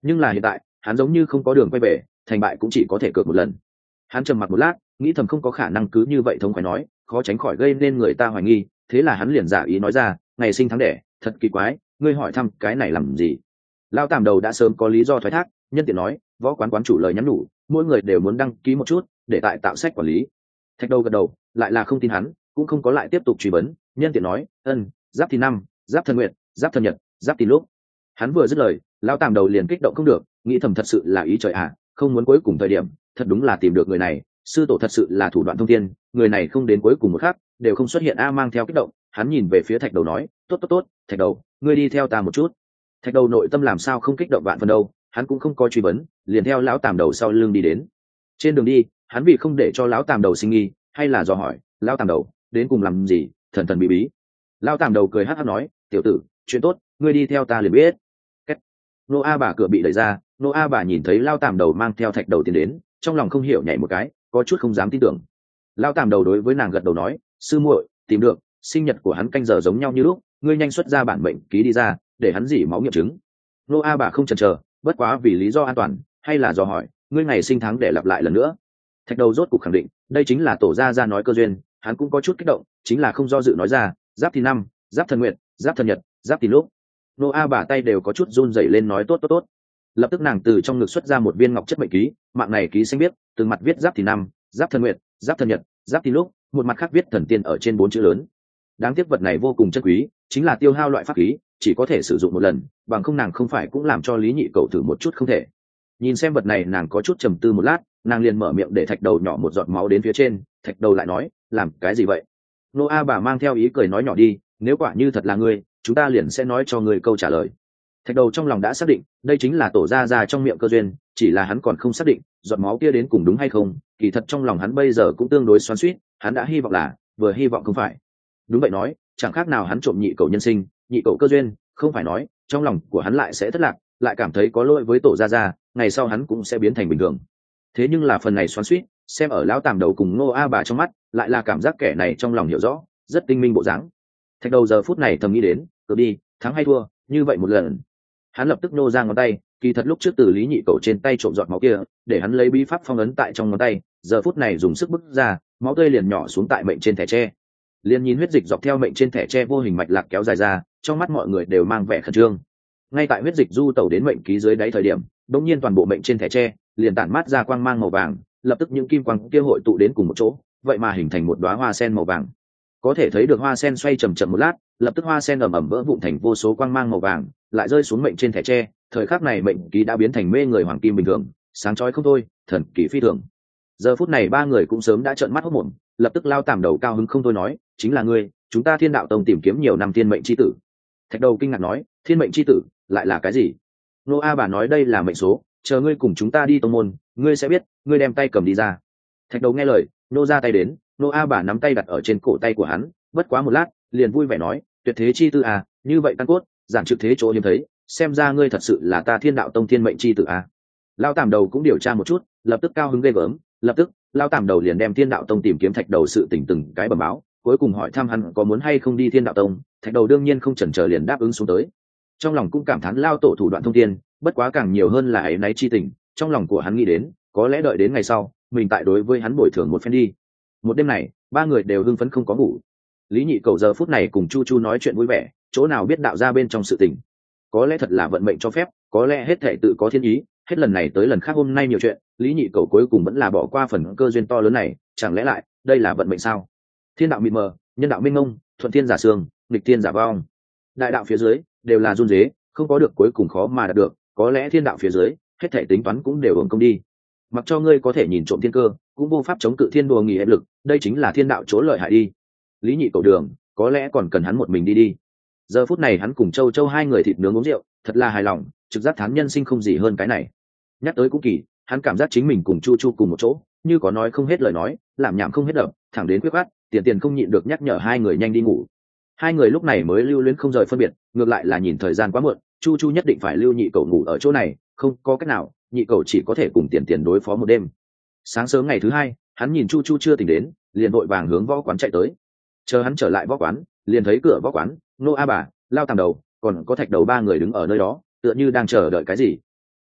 nhưng là hiện tại hắn giống như không có đường quay về, thành bại cũng chỉ có thể cược một lần. Hắn trầm mặc một lát, nghĩ thầm không có khả năng cứ như vậy thống khoái nói, khó tránh khỏi gây nên người ta hoài nghi, thế là hắn liền giả ý nói ra, ngày sinh tháng đẻ thật kỳ quái, ngươi hỏi thăm cái này làm gì? Lao Tàm đầu đã sớm có lý do thoái thác, nhân tiện nói, võ quán quán chủ lời nhắn nhủ, mỗi người đều muốn đăng ký một chút để tại tạo sách quản lý. Thạch đầu gật đầu, lại là không tin hắn, cũng không có lại tiếp tục truy vấn, nhân tiện nói, ân, giáp thì năm, giáp thân nguyện, giáp thân nhật, giáp thì lúc. Hắn vừa dứt lời, Lao Tàm đầu liền kích động không được, nghĩ thầm thật sự là ý trời ạ, à, không muốn cuối cùng thời điểm, thật đúng là tìm được người này, sư tổ thật sự là thủ đoạn thông thiên, người này không đến cuối cùng một khắc đều không xuất hiện. A mang theo kích động, hắn nhìn về phía Thạch đầu nói, tốt tốt tốt, Thạch đầu, ngươi đi theo ta một chút. Thạch đầu nội tâm làm sao không kích động vạn phần đâu, hắn cũng không có truy vấn, liền theo lão Tàm đầu sau lưng đi đến. Trên đường đi, hắn vì không để cho lão Tàm đầu sinh nghi, hay là dò hỏi, lão Tàm đầu đến cùng làm gì, thần thần bí bí. Lão Tàm đầu cười hắc hắc nói, tiểu tử, chuyện tốt, ngươi đi theo ta liền biết. Kết. Nô A bà cửa bị đẩy ra, Nô A bà nhìn thấy Lão Tàm đầu mang theo Thạch đầu tiến đến, trong lòng không hiểu nhảy một cái, có chút không dám tin tưởng. Lão Tàm đầu đối với nàng gật đầu nói, sư muội, tìm được, sinh nhật của hắn canh giờ giống nhau như lúc, ngươi nhanh xuất ra bản mệnh ký đi ra, để hắn dỉ máu nghiệm chứng. Nô A bà không chần chờ, bất quá vì lý do an toàn, hay là dò hỏi, ngươi ngày sinh tháng để lặp lại lần nữa. Thạch đầu rốt cục khẳng định, đây chính là tổ gia gia nói cơ duyên, hắn cũng có chút kích động, chính là không do dự nói ra, giáp thì năm, giáp thần nguyện, giáp thần nhật, giáp thì lúc. Nô A bà tay đều có chút run rẩy lên nói tốt tốt tốt. Lập tức nàng từ trong ngực xuất ra một viên ngọc chất mệnh ký, mạng này ký xanh biết, từng mặt viết giáp thì năm, giáp thần nguyện, giáp thần nhật, giáp thì lúc, một mặt khác viết thần tiên ở trên bốn chữ lớn. Đáng tiếc vật này vô cùng chân quý, chính là tiêu hao loại pháp khí, chỉ có thể sử dụng một lần, bằng không nàng không phải cũng làm cho Lý Nhị Cậu thử một chút không thể. Nhìn xem vật này nàng có chút trầm tư một lát, nàng liền mở miệng để Thạch đầu nhỏ một giọt máu đến phía trên. Thạch đầu lại nói, làm cái gì vậy? Nô A bà mang theo ý cười nói nhỏ đi, nếu quả như thật là ngươi, chúng ta liền sẽ nói cho ngươi câu trả lời. Thạch đầu trong lòng đã xác định, đây chính là tổ gia gia trong miệng cơ duyên, chỉ là hắn còn không xác định giọt máu kia đến cùng đúng hay không. Kỳ thật trong lòng hắn bây giờ cũng tương đối xoắn xuýt, hắn đã hy vọng là, vừa hy vọng không phải. Đúng vậy nói, chẳng khác nào hắn trộm nhị cậu nhân sinh, nhị cậu cơ duyên, không phải nói, trong lòng của hắn lại sẽ thất lạc, lại cảm thấy có lỗi với tổ gia gia, ngày sau hắn cũng sẽ biến thành bình thường. Thế nhưng là phần này xoắn xuýt, xem ở lão Tàm đầu cùng Ngô A bà trong mắt, lại là cảm giác kẻ này trong lòng hiểu rõ, rất tinh minh bộ dáng. Thạch đầu giờ phút này thầm nghĩ đến, cứ đi, thắng hay thua, như vậy một lần. Hắn lập tức nô ra ngón tay, kỳ thật lúc trước từ Lý Nhị Cậu trên tay trộm giọt máu kia, để hắn lấy bí pháp phong ấn tại trong ngón tay, giờ phút này dùng sức bứt ra, máu tươi liền nhỏ xuống tại mệnh trên thẻ tre. Liền nhìn huyết dịch dọc theo mệnh trên thẻ tre vô hình mạch lạc kéo dài ra, trong mắt mọi người đều mang vẻ khẩn trương. Ngay tại huyết dịch du tẩu đến mệnh ký dưới đáy thời điểm, đột nhiên toàn bộ mệnh trên thẻ tre liền tản mát ra quang mang màu vàng, lập tức những kim quang kia hội tụ đến cùng một chỗ, vậy mà hình thành một đóa hoa sen màu vàng. Có thể thấy được hoa sen xoay chậm chậm một lát, lập tức hoa sen ầm ầm vỡ vụn thành vô số quang mang màu vàng, lại rơi xuống mệnh trên thẻ tre. Thời khắc này mệnh ký đã biến thành mê người hoàng kim bình thường, sáng chói không thôi, thần kỳ phi thường. Giờ phút này ba người cũng sớm đã trợn mắt hốt mồm, lập tức lao Tàm đầu cao hứng không thôi nói, chính là ngươi, chúng ta Thiên Đạo Tông tìm kiếm nhiều năm thiên mệnh chi tử. Thạch đầu kinh ngạc nói, thiên mệnh chi tử lại là cái gì? Nô A bà nói đây là mệnh số, chờ ngươi cùng chúng ta đi tông môn, ngươi sẽ biết, ngươi đem tay cầm đi ra. Thạch đầu nghe lời, nô ra tay đến, nô A bà nắm tay đặt ở trên cổ tay của hắn, bất quá một lát, liền vui vẻ nói, tuyệt thế chi tử à, như vậy căn cốt, giản trực thế chỗ hiếm thấy, xem ra ngươi thật sự là ta Thiên Đạo Tông thiên mệnh chi tử à. Lao Tàm đầu cũng điều tra một chút, lập tức cao hứng ghê gớm, lập tức Lao Tàm đầu liền đem Thiên Đạo Tông tìm kiếm Thạch đầu sự tình từng cái bẩm báo, cuối cùng hỏi thăm hắn có muốn hay không đi Thiên Đạo Tông. Thạch đầu đương nhiên không chần chờ liền đáp ứng xuống tới. Trong lòng cũng cảm thán Lao tổ thủ đoạn thông thiên, bất quá càng nhiều hơn là áy náy chi tình, trong lòng của hắn nghĩ đến, có lẽ đợi đến ngày sau, mình tại đối với hắn bồi thường một phen đi. Một đêm này, ba người đều hưng phấn không có ngủ. Lý Nhị Cậu giờ phút này cùng Chu Chu nói chuyện vui vẻ, chỗ nào biết đạo ra bên trong sự tình. Có lẽ thật là vận mệnh cho phép, có lẽ hết thảy tự có thiên ý, hết lần này tới lần khác hôm nay nhiều chuyện, Lý Nhị Cậu cuối cùng vẫn là bỏ qua phần cơ duyên to lớn này, chẳng lẽ lại, đây là vận mệnh sao? Thiên đạo mịt mờ, nhân đạo minh ngông, thuận thiên giả sương, nghịch thiên giả vong. Đại đạo phía dưới đều là run rế, không có được cuối cùng khó mà đạt được, có lẽ thiên đạo phía dưới, hết thảy tính toán cũng đều hưởng công đi. Mặc cho ngươi có thể nhìn trộm thiên cơ, cũng vô pháp chống cự thiên đùa nghỉ ép lực, đây chính là thiên đạo chỗ lợi hại đi. Lý Nhị Cậu đường, có lẽ còn cần hắn một mình đi đi. Giờ phút này hắn cùng Châu Châu hai người thịt nướng uống rượu, thật là hài lòng, trực giác thán nhân sinh không gì hơn cái này. Nhắc tới cũng kỳ, hắn cảm giác chính mình cùng Chu Chu cùng một chỗ, như có nói không hết lời nói, làm nhảm không hết đập, thẳng đến quyết át, tiền tiền không nhịn được nhắc nhở hai người nhanh đi ngủ. Hai người lúc này mới lưu luyến không rời phân biệt, ngược lại là nhìn thời gian quá muộn, Chu Chu nhất định phải lưu Nhị Cậu ngủ ở chỗ này, không có cách nào, Nhị Cậu chỉ có thể cùng tiền tiền đối phó một đêm. Sáng sớm ngày thứ hai, hắn nhìn Chu Chu chưa tỉnh đến, liền vội vàng hướng võ quán chạy tới. Chờ hắn trở lại võ quán, liền thấy cửa võ quán, Nô A bà, Lao Tàm đầu, còn có Thạch đầu ba người đứng ở nơi đó, tựa như đang chờ đợi cái gì.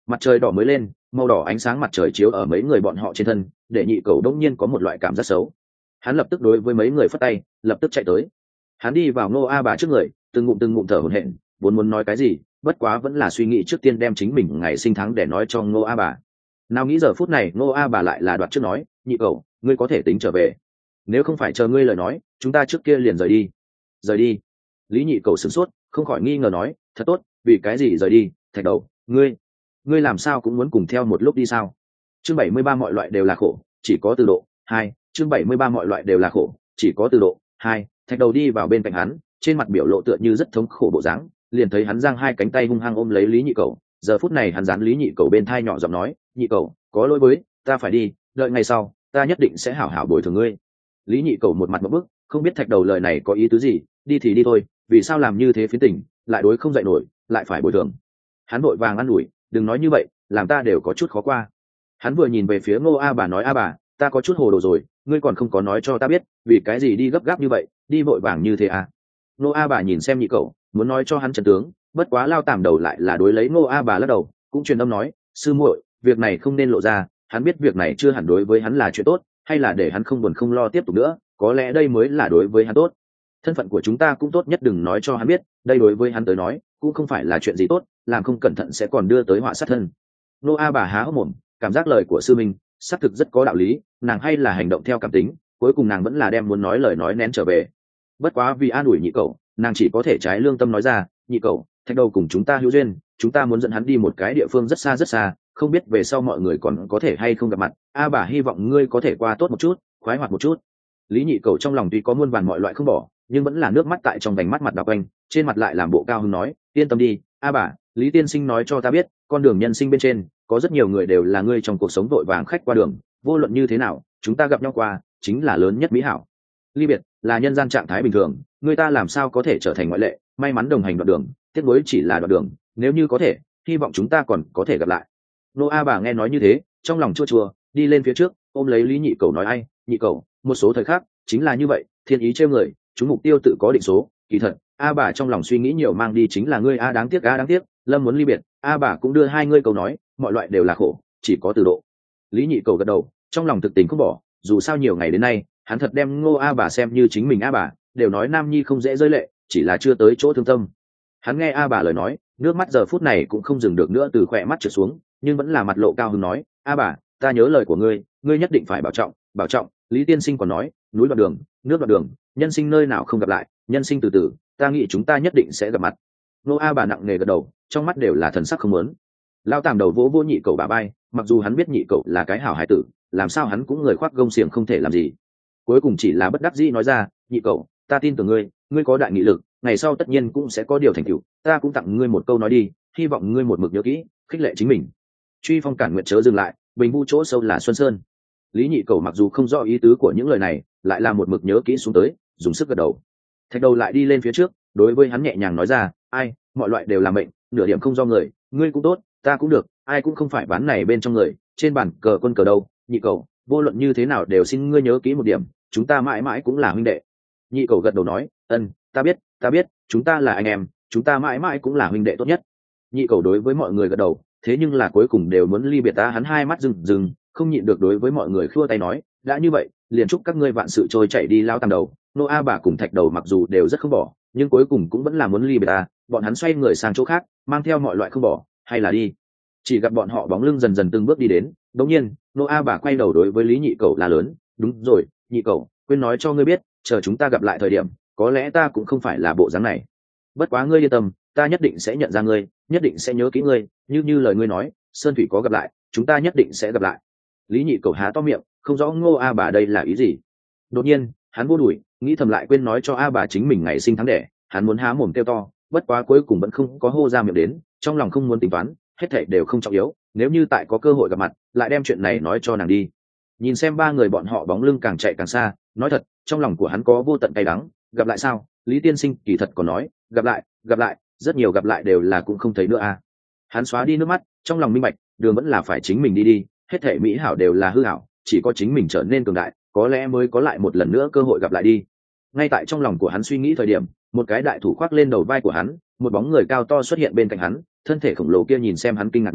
Mặt trời đỏ mới lên, màu đỏ ánh sáng mặt trời chiếu ở mấy người bọn họ trên thân, để nhị cầu đông nhiên có một loại cảm giác xấu. Hắn lập tức đối với mấy người phất tay, lập tức chạy tới. Hắn đi vào Ngô A Bà trước người, từng ngụm từng ngụm thở hổn hển, vốn muốn nói cái gì, bất quá vẫn là suy nghĩ trước tiên đem chính mình ngày sinh tháng để nói cho Ngô A Bà. Nào nghĩ giờ phút này Ngô A Bà lại là đoạt trước nói, nhị cầu, ngươi có thể tính trở về. Nếu không phải chờ ngươi lời nói, chúng ta trước kia liền rời đi. Rời đi? Lý nhị cầu sửng sốt, không khỏi nghi ngờ nói, thật tốt, vì cái gì rời đi? Thạch đầu, ngươi, ngươi làm sao cũng muốn cùng theo một lúc đi sao? Chương bảy mươi ba mọi loại đều là khổ, chỉ có từ độ. Hai, chương bảy mươi ba mọi loại đều là khổ, chỉ có từ độ. Hai, Thạch đầu đi vào bên cạnh hắn, trên mặt biểu lộ tựa như rất thống khổ bộ dáng, liền thấy hắn giang hai cánh tay hung hăng ôm lấy Lý nhị cầu. Giờ phút này hắn dán Lý nhị cầu bên thai nhỏ giọng nói, nhị cầu, có lỗi với, ta phải đi, đợi ngày sau, ta nhất định sẽ hảo hảo bồi thường ngươi. Lý nhị cầu một mặt một bức, không biết Thạch đầu lời này có ý tứ gì, đi thì đi thôi, vì sao làm như thế phiến tình, lại đối không dậy nổi, lại phải bồi thường. Hắn vội vàng ăn ủi, đừng nói như vậy, làm ta đều có chút khó qua. Hắn vừa nhìn về phía Ngô A Bà nói, A Bà, ta có chút hồ đồ rồi, ngươi còn không có nói cho ta biết, vì cái gì đi gấp gáp như vậy, đi vội vàng như thế à? Ngô A Bà nhìn xem nhị cậu, muốn nói cho hắn chân tướng, bất quá lao tàm đầu lại là đối lấy Ngô A Bà lắc đầu, cũng truyền âm nói, sư muội, việc này không nên lộ ra, hắn biết việc này chưa hẳn đối với hắn là chuyện tốt, hay là để hắn không buồn không lo tiếp tục nữa, có lẽ đây mới là đối với hắn tốt. Thân phận của chúng ta cũng tốt nhất đừng nói cho hắn biết, đây đối với hắn tới nói cũng không phải là chuyện gì tốt, làm không cẩn thận sẽ còn đưa tới họa sát thân. Nô A Bà há hốc mồm, cảm giác lời của sư minh xác thực rất có đạo lý, nàng hay là hành động theo cảm tính, cuối cùng nàng vẫn là đem muốn nói lời nói nén trở về. Bất quá vì an ủi nhị cậu, nàng chỉ có thể trái lương tâm nói ra, nhị cậu, Thạch đầu cùng chúng ta hữu duyên, chúng ta muốn dẫn hắn đi một cái địa phương rất xa rất xa, không biết về sau mọi người còn có thể hay không gặp mặt. A Bà hy vọng ngươi có thể qua tốt một chút, khoái hoạt một chút. Lý nhị cậu trong lòng tuy có muôn vàn mọi loại không bỏ, nhưng vẫn là nước mắt tại trong vành mắt mặt đào quanh, trên mặt lại làm bộ cao hứng nói, yên tâm đi, A Bà, Lý tiên sinh nói cho ta biết, con đường nhân sinh bên trên có rất nhiều người đều là ngươi trong cuộc sống vội vàng khách qua đường, vô luận như thế nào chúng ta gặp nhau qua chính là lớn nhất mỹ hảo. Ly biệt là nhân gian trạng thái bình thường, người ta làm sao có thể trở thành ngoại lệ, may mắn đồng hành đoạn đường, tiếc nuối chỉ là đoạn đường, nếu như có thể hy vọng chúng ta còn có thể gặp lại. Nô A Bà nghe nói như thế, trong lòng chua chua, đi lên phía trước ôm lấy Lý nhị cầu nói, ai nhị cầu, một số thời khắc chính là như vậy, thiên ý trêu người, chúng mục tiêu tự có định số. Kỳ thật A Bà trong lòng suy nghĩ nhiều mang đi chính là ngươi A, đáng tiếc A, đáng tiếc Lâm muốn ly biệt, A Bà cũng đưa hai ngươi câu nói, mọi loại đều là khổ, chỉ có từ độ. Lý nhị cầu gật đầu, trong lòng thực tình không bỏ, dù sao nhiều ngày đến nay hắn thật đem Ngô A Bà xem như chính mình. A Bà đều nói nam nhi không dễ rơi lệ, chỉ là chưa tới chỗ thương tâm. Hắn nghe A Bà lời nói, nước mắt giờ phút này cũng không dừng được nữa từ khỏe mắt trượt xuống, nhưng vẫn là mặt lộ cao hứng nói, A Bà, ta nhớ lời của ngươi, ngươi nhất định phải bảo trọng, bảo trọng. Lý tiên sinh còn nói, núi đoạn đường, nước đoạn đường, nhân sinh nơi nào không gặp lại, nhân sinh từ từ, ta nghĩ chúng ta nhất định sẽ gặp mặt. Nô A Bà nặng nề gật đầu, trong mắt đều là thần sắc không muốn. Lao tàm đầu vỗ vỗ nhị cậu bà bay, mặc dù hắn biết nhị cậu là cái hảo hải tử, làm sao hắn cũng người khoác gông xiềng không thể làm gì, cuối cùng chỉ là bất đắc dĩ nói ra, nhị cậu, ta tin tưởng ngươi, ngươi có đại nghị lực, ngày sau tất nhiên cũng sẽ có điều thành tựu, ta cũng tặng ngươi một câu nói đi, hy vọng ngươi một mực nhớ kỹ, khích lệ chính mình. Truy phong cản nguyện chớ dừng lại, bình vu chỗ sâu là xuân sơn. Lý nhị cầu mặc dù không rõ ý tứ của những lời này, lại là một mực nhớ kỹ xuống tới, dùng sức gật đầu. Thạch đầu lại đi lên phía trước, đối với hắn nhẹ nhàng nói ra, ai, mọi loại đều là mệnh, nửa điểm không do người, ngươi cũng tốt, ta cũng được, ai cũng không phải bán này bên trong người, trên bàn cờ quân cờ đâu. Nhị cầu, vô luận như thế nào đều xin ngươi nhớ kỹ một điểm, chúng ta mãi mãi cũng là huynh đệ. Nhị cầu gật đầu nói, ân, ta biết, ta biết, chúng ta là anh em, chúng ta mãi mãi cũng là huynh đệ tốt nhất. Nhị cầu đối với mọi người gật đầu, thế nhưng là cuối cùng đều muốn ly biệt ta. Hắn hai mắt rừng rừng, không nhịn được đối với mọi người khua tay nói, đã như vậy, liền chúc các ngươi vạn sự trôi chảy đi. Lao tàm đầu, Nô A Bà cùng Thạch đầu mặc dù đều rất không bỏ, nhưng cuối cùng cũng vẫn là muốn ly biệt ta. Bọn hắn xoay người sang chỗ khác, mang theo mọi loại không bỏ, hay là đi. Chỉ gặp bọn họ bóng lưng dần dần từng bước đi đến, đống nhiên Nô A Bà quay đầu đối với Lý nhị cầu là lớn, đúng rồi, nhị cầu, quên nói cho ngươi biết, chờ chúng ta gặp lại thời điểm, có lẽ ta cũng không phải là bộ dáng này. Bất quá ngươi yên tâm, ta nhất định sẽ nhận ra ngươi, nhất định sẽ nhớ kỹ ngươi, như như lời ngươi nói, sơn thủy có gặp lại, chúng ta nhất định sẽ gặp lại. Lý nhị cầu há to miệng, không rõ Ngô A Bà đây là ý gì. Đột nhiên hắn vô đuổi, nghĩ thầm lại quên nói cho A Bà chính mình ngày sinh tháng đẻ, hắn muốn há mồm kêu to, bất quá cuối cùng vẫn không có hô ra miệng đến, trong lòng không muốn tính toán, hết thảy đều không trọng yếu, nếu như tại có cơ hội gặp mặt, lại đem chuyện này nói cho nàng đi. Nhìn xem ba người bọn họ bóng lưng càng chạy càng xa, nói thật, trong lòng của hắn có vô tận cay đắng. Gặp lại sao? Lý tiên sinh kỳ thật còn nói, gặp lại, gặp lại, rất nhiều gặp lại đều là cũng không thấy nữa à. Hắn xóa đi nước mắt, trong lòng minh bạch, đường vẫn là phải chính mình đi đi, hết thảy mỹ hảo đều là hư hảo, chỉ có chính mình trở nên cường đại, có lẽ mới có lại một lần nữa cơ hội gặp lại đi. Ngay tại trong lòng của hắn suy nghĩ thời điểm, một cái đại thủ khoác lên đầu vai của hắn, một bóng người cao to xuất hiện bên cạnh hắn, thân thể khổng lồ kia nhìn xem hắn kinh ngạc nói,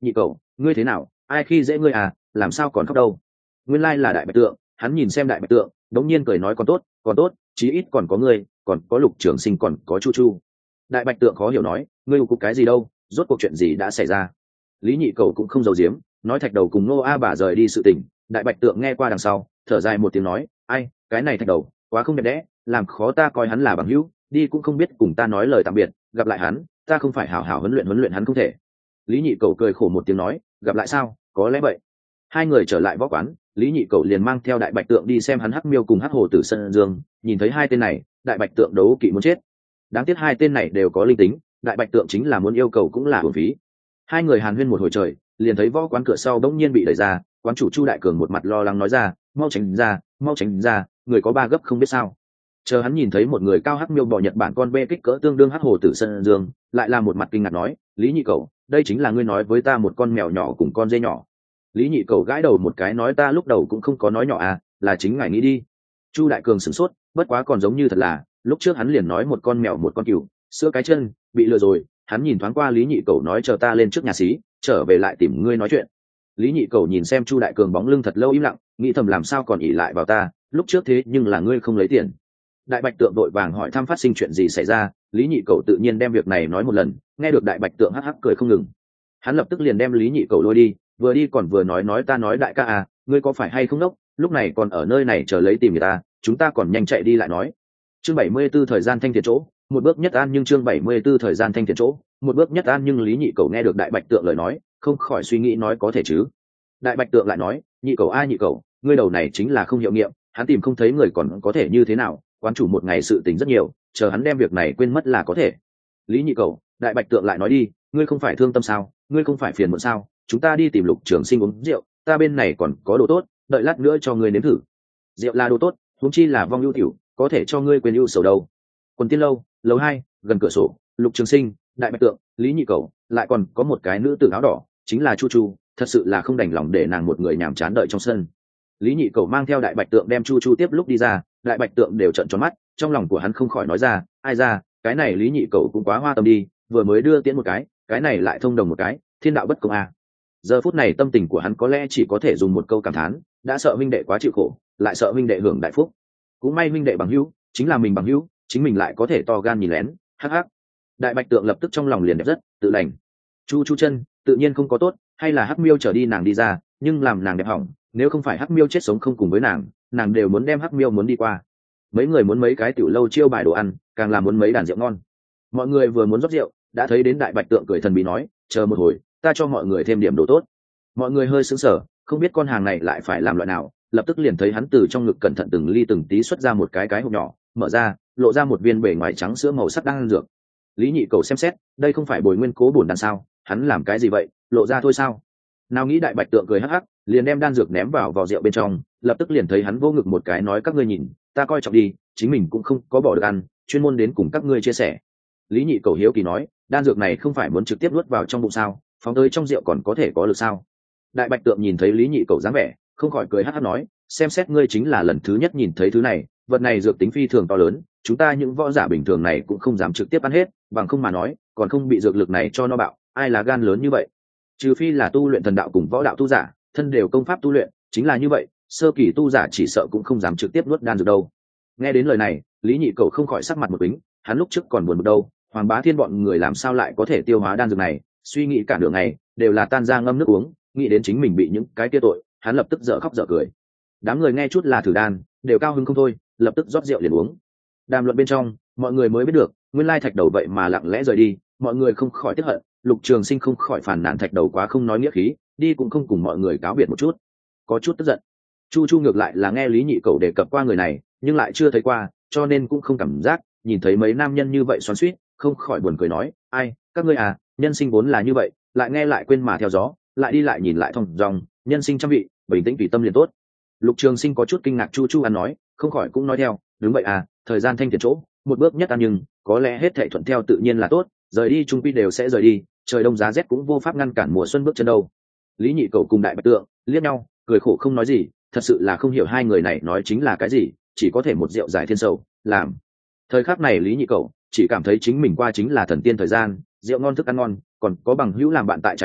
nhị cậu ngươi thế nào, ai khi dễ ngươi à, làm sao còn khóc đâu. Nguyên lai là đại bạch tượng. Hắn nhìn xem đại bạch tượng đống nhiên cười nói còn tốt còn tốt, chí ít còn có ngươi, còn có Lục Trường Sinh, còn có Chu Chu. Đại bạch tượng khó hiểu nói, ngươi cục cái gì đâu, rốt cuộc chuyện gì đã xảy ra. Lý nhị cầu cũng không giấu giếm, nói thạch đầu cùng Nô A bà rời đi sự tình. Đại bạch tượng nghe qua đằng sau thở dài một tiếng nói, ai, cái này thạch đầu quá không đẹp đẽ, làm khó ta coi hắn là bằng hữu, đi cũng không biết cùng ta nói lời tạm biệt, gặp lại hắn ta không phải hảo hảo huấn luyện huấn luyện hắn không thể. Lý nhị cầu cười khổ một tiếng nói, gặp lại sao, có lẽ vậy. Hai người trở lại võ quán, Lý nhị cầu liền mang theo đại bạch tượng đi xem hắn hắc miêu cùng hắc hồ tử sân dương. Nhìn thấy hai tên này, đại bạch tượng đấu kỵ muốn chết. Đáng tiếc hai tên này đều có linh tính, đại bạch tượng chính là muốn yêu cầu cũng là uổng phí. Hai người hàn huyên một hồi trời, liền thấy võ quán cửa sau bỗng nhiên bị đẩy ra. Quán chủ Chu Đại Cường một mặt lo lắng nói ra, mau tránh ra, mau tránh ra, người có ba gấp không biết sao. Chờ hắn nhìn thấy một người cao hắc miêu bò Nhật Bản con bê kích cỡ tương đương hắc hồ tử sân dương, lại là một mặt kinh ngạc nói, Lý nhị cầu, đây chính là ngươi nói với ta một con mèo nhỏ cùng con dê nhỏ. Lý nhị cầu gãi đầu một cái nói, ta lúc đầu cũng không có nói nhỏ à, là chính ngài nghĩ đi. Chu Đại Cường sửng sốt, bất quá còn giống như thật là, lúc trước hắn liền nói một con mèo một con cừu, sữa cái chân, bị lừa rồi. Hắn nhìn thoáng qua Lý nhị cầu nói, chờ ta lên trước nhà xí, trở về lại tìm ngươi nói chuyện. Lý nhị cầu nhìn xem Chu Đại Cường bóng lưng thật lâu im lặng, nghĩ thầm làm sao còn ỉ lại vào ta, lúc trước thế nhưng là ngươi không lấy tiền. Đại bạch tượng vội vàng hỏi thăm phát sinh chuyện gì xảy ra. Lý nhị cầu tự nhiên đem việc này nói một lần. Nghe được đại bạch tượng hắc hắc cười không ngừng, hắn lập tức liền đem Lý nhị cầu lôi đi, vừa đi còn vừa nói nói ta nói đại ca à, ngươi có phải hay không đốc, lúc này còn ở nơi này chờ lấy tìm người ta, chúng ta còn nhanh chạy đi lại nói. Chương bảy mươi 74 thời gian thanh thiện chỗ, một bước nhất an nhưng chương bảy mươi 74 thời gian thanh thiện chỗ, một bước nhất an nhưng Lý nhị cầu nghe được đại bạch tượng lời nói, không khỏi suy nghĩ nói có thể chứ. Đại bạch tượng lại nói, nhị cầu ai nhị cầu, ngươi đầu này chính là không hiệu nghiệm, hắn tìm không thấy người còn có thể như thế nào, quán chủ một ngày sự tình rất nhiều, chờ hắn đem việc này quên mất là có thể. Lý nhị cầu, đại bạch tượng lại nói đi, ngươi không phải thương tâm sao, ngươi không phải phiền muộn sao, chúng ta đi tìm Lục Trường Sinh uống rượu, ta bên này còn có đồ tốt, đợi lát nữa cho ngươi nếm thử. Rượu là đồ tốt, huống chi là vong ưu tiểu, có thể cho ngươi quên ưu sầu đâu. Quần tiên lâu, lầu hai, gần cửa sổ, Lục Trường Sinh, đại bạch tượng, Lý nhị cầu, lại còn có một cái nữ tử áo đỏ, chính là Chu Chu, thật sự là không đành lòng để nàng một người nhàm chán đợi trong sân. Lý nhị cầu mang theo đại bạch tượng đem Chu Chu tiếp lúc đi ra, đại bạch tượng đều trợn tròn mắt, trong lòng của hắn không khỏi nói ra, ai ra, cái này Lý nhị cầu cũng quá hoa tâm đi, vừa mới đưa tiễn một cái, cái này lại thông đồng một cái, thiên đạo bất công à. Giờ phút này tâm tình của hắn có lẽ chỉ có thể dùng một câu cảm thán, đã sợ huynh đệ quá chịu khổ, lại sợ huynh đệ hưởng đại phúc. Cũng may huynh đệ bằng hữu chính là mình bằng hữu, chính mình lại có thể to gan nhìn lén, hắc hắc. Đại bạch tượng lập tức trong lòng liền đẹp rất tự lành. Chu Chu chân tự nhiên không có tốt, hay là hắc miêu trở đi nàng đi ra, nhưng làm nàng đẹp hỏng, nếu không phải hắc miêu chết sống không cùng với nàng, nàng đều muốn đem hắc miêu muốn đi qua. Mấy người muốn mấy cái tiểu lâu chiêu bài đồ ăn, càng là muốn mấy đàn rượu ngon. Mọi người vừa muốn rót rượu, đã thấy đến đại bạch tượng cười thần bí nói, chờ một hồi, ta cho mọi người thêm điểm đồ tốt. Mọi người hơi sững sờ, không biết con hàng này lại phải làm loại nào, lập tức liền thấy hắn từ trong ngực cẩn thận từng ly từng tí xuất ra một cái cái hộp nhỏ, mở ra, lộ ra một viên bề ngoài trắng sữa màu sắc đan dược. Lý nhị cầu xem xét, đây không phải bồi nguyên cố bổn đan sao, hắn làm cái gì vậy, lộ ra thôi sao? Nào nghĩ đại bạch tượng cười hắc hắc, liền đem đan dược ném vào vò rượu bên trong, lập tức liền thấy hắn vô ngực một cái nói, các ngươi nhìn, ta coi trọng đi, chính mình cũng không có bỏ được ăn, chuyên môn đến cùng các ngươi chia sẻ. Lý nhị cầu hiếu kỳ nói, đan dược này không phải muốn trực tiếp nuốt vào trong bụng sao, phóng tới trong rượu còn có thể có lực sao? Đại bạch tượng nhìn thấy Lý nhị cầu dáng vẻ, không khỏi cười hắc hắc nói, xem xét ngươi chính là lần thứ nhất nhìn thấy thứ này, vật này dược tính phi thường to lớn, chúng ta những võ giả bình thường này cũng không dám trực tiếp ăn hết, bằng không mà nói còn không bị dược lực này cho no bạo, ai là gan lớn như vậy? Trừ phi là tu luyện thần đạo cùng võ đạo tu giả, thân đều công pháp tu luyện, chính là như vậy, sơ kỳ tu giả chỉ sợ cũng không dám trực tiếp nuốt đan dược đâu. Nghe đến lời này, Lý nhị cầu không khỏi sắc mặt một bính, hắn lúc trước còn buồn một đâu, Hoàng Bá Thiên bọn người làm sao lại có thể tiêu hóa đan dược này, suy nghĩ cả nửa ngày đều là tan ra ngâm nước uống, nghĩ đến chính mình bị những cái kia tội, hắn lập tức dở khóc dở cười. Đám người nghe chút là thử đan, đều cao hứng không thôi, lập tức rót rượu liền uống. Đàm luận bên trong, mọi người mới biết được, nguyên lai thạch đầu vậy mà lặng lẽ rời đi, mọi người không khỏi tiếc hận, Lục Trường Sinh không khỏi phản nàn thạch đầu quá không nói nghĩa khí, đi cũng không cùng mọi người cáo biệt một chút, có chút tức giận. Chu Chu ngược lại là nghe Lý nhị cầu đề cập qua người này, nhưng lại chưa thấy qua, cho nên cũng không cảm giác, nhìn thấy mấy nam nhân như vậy xoắn xuýt, không khỏi buồn cười nói, ai, các ngươi à, nhân sinh vốn là như vậy, lại nghe lại quên mà theo gió, lại đi lại nhìn lại thông dòng, nhân sinh trăm vị, bình tĩnh tùy tâm liền tốt. Lục Trường Sinh có chút kinh ngạc, Chu Chu ăn nói, không khỏi cũng nói theo, đúng vậy à, thời gian thanh thiện chỗ, một bước nhất ăn nhưng có lẽ hết thảy thuận theo tự nhiên là tốt, rời đi trung quy đều sẽ rời đi, trời đông giá rét cũng vô pháp ngăn cản mùa xuân bước chân đâu. Lý nhị cầu cùng đại bạch tượng liếc nhau, cười khổ không nói gì, thật sự là không hiểu hai người này nói chính là cái gì, chỉ có thể một rượu giải thiên sầu, làm. Thời khắc này Lý nhị cầu chỉ cảm thấy chính mình qua chính là thần tiên thời gian, rượu ngon thức ăn ngon, còn có bằng hữu làm bạn tại trái phải,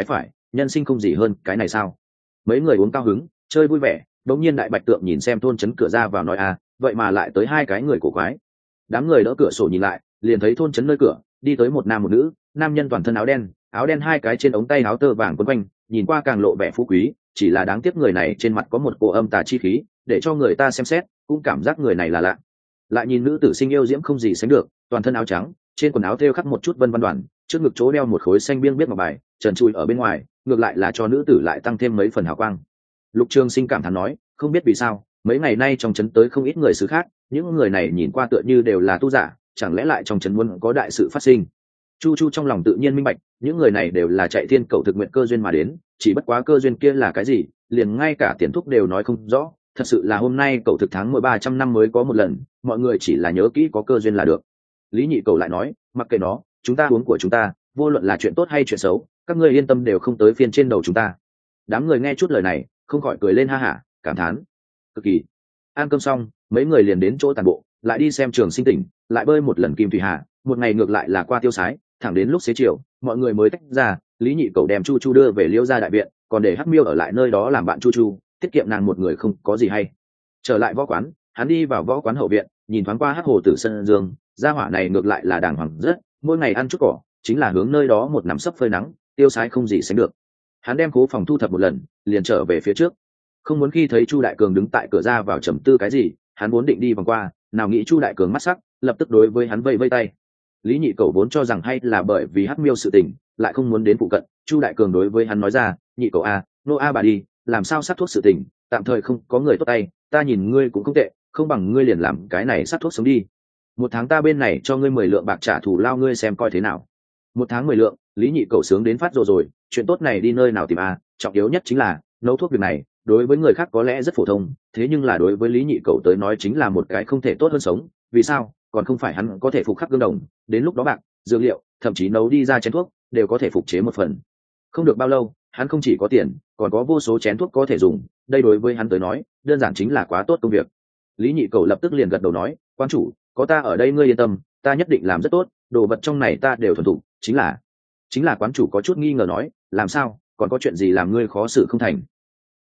nhân sinh không gì hơn cái này sao? Mấy người uống cao hứng chơi vui vẻ, đống nhiên đại bạch tượng nhìn xem thôn trấn cửa ra vào nói à, vậy mà lại tới hai cái người cổ quái. Đám người đỡ cửa sổ nhìn lại, liền thấy thôn trấn nơi cửa đi tới một nam một nữ, nam nhân toàn thân áo đen, áo đen hai cái trên ống tay áo tơ vàng quấn quanh, nhìn qua càng lộ vẻ phú quý, chỉ là đáng tiếc người này trên mặt có một cổ âm tà chi khí, để cho người ta xem xét cũng cảm giác người này là lạ. Lại nhìn nữ tử xinh yêu diễm không gì sánh được, toàn thân áo trắng, trên quần áo thêu khắc một chút vân vân đoàn, trước ngực chỗ đeo một khối xanh biếng biết ngọc bài, trần trụi ở bên ngoài, ngược lại là cho nữ tử lại tăng thêm mấy phần hào quang. Lục Trường Sinh cảm thán nói, không biết vì sao mấy ngày nay trong trấn tới không ít người xứ khác, những người này nhìn qua tựa như đều là tu giả, chẳng lẽ lại trong trấn muốn có đại sự phát sinh? Chu Chu trong lòng tự nhiên minh bạch, những người này đều là chạy thiên cầu thực nguyện cơ duyên mà đến, chỉ bất quá cơ duyên kia là cái gì, liền ngay cả tiền thúc đều nói không rõ. Thật sự là hôm nay cầu thực tháng mỗi ba trăm năm mới có một lần, mọi người chỉ là nhớ kỹ có cơ duyên là được. Lý Nhị Cầu lại nói, mặc kệ nó, chúng ta uống của chúng ta, vô luận là chuyện tốt hay chuyện xấu, các ngươi yên tâm đều không tới phiên trên đầu chúng ta. Đám người nghe chút lời này, không khỏi cười lên ha hả, cảm thán. Cực kỳ. Ăn cơm xong, mấy người liền đến chỗ tàn bộ, lại đi xem Trường Sinh tỉnh, lại bơi một lần Kim Thủy Hà, một ngày ngược lại là qua tiêu sái, thẳng đến lúc xế chiều, mọi người mới tách ra. Lý Nhị Cầu đem Chu Chu đưa về Liễu gia đại viện, còn để Hắc Miêu ở lại nơi đó làm bạn Chu Chu, tiết kiệm nàng một người không có gì hay. Trở lại võ quán, hắn đi vào võ quán hậu viện, nhìn thoáng qua Hắc Hồ Tử Sơn Dương, gia hỏa này ngược lại là đàng hoàng rất, mỗi ngày ăn chút cỏ, chính là hướng nơi đó một nằm sấp phơi nắng, tiêu sái không gì sánh được. Hắn đem cố phòng thu thập một lần, liền trở về phía trước. Không muốn khi thấy Chu Đại Cường đứng tại cửa ra vào trầm tư cái gì, hắn vốn định đi vòng qua, nào nghĩ Chu Đại Cường mắt sắc, lập tức đối với hắn vây vây tay. Lý Nhị Cầu vốn cho rằng hay là bởi vì Hắc Miêu sự tình, lại không muốn đến phụ cận. Chu Đại Cường đối với hắn nói ra, Nhị Cầu a, nô a bà đi, làm sao sát thuốc sự tình, tạm thời không có người tốt tay, ta nhìn ngươi cũng không tệ, không bằng ngươi liền làm cái này sát thuốc sống đi. Một tháng ta bên này cho ngươi mười lượng bạc trả thù lao, ngươi xem coi thế nào. Một tháng mười lượng, Lý Nhị Cầu sướng đến phát rồi rồi, chuyện tốt này đi nơi nào tìm a, trọng yếu nhất chính là nấu thuốc việc này, đối với người khác có lẽ rất phổ thông, thế nhưng là đối với Lý Nhị Cầu tới nói chính là một cái không thể tốt hơn sống. Vì sao? Còn không phải hắn có thể phục khắc gương đồng, đến lúc đó bạc, dược liệu, thậm chí nấu đi ra chén thuốc đều có thể phục chế một phần. Không được bao lâu, hắn không chỉ có tiền, còn có vô số chén thuốc có thể dùng, đây đối với hắn tới nói đơn giản chính là quá tốt công việc. Lý Nhị Cầu lập tức liền gật đầu nói, quan chủ, có ta ở đây ngươi yên tâm, ta nhất định làm rất tốt, đồ vật trong này ta đều thuần thục. Chính là chính là quán chủ có chút nghi ngờ nói, làm sao, còn có chuyện gì làm ngươi khó xử không thành?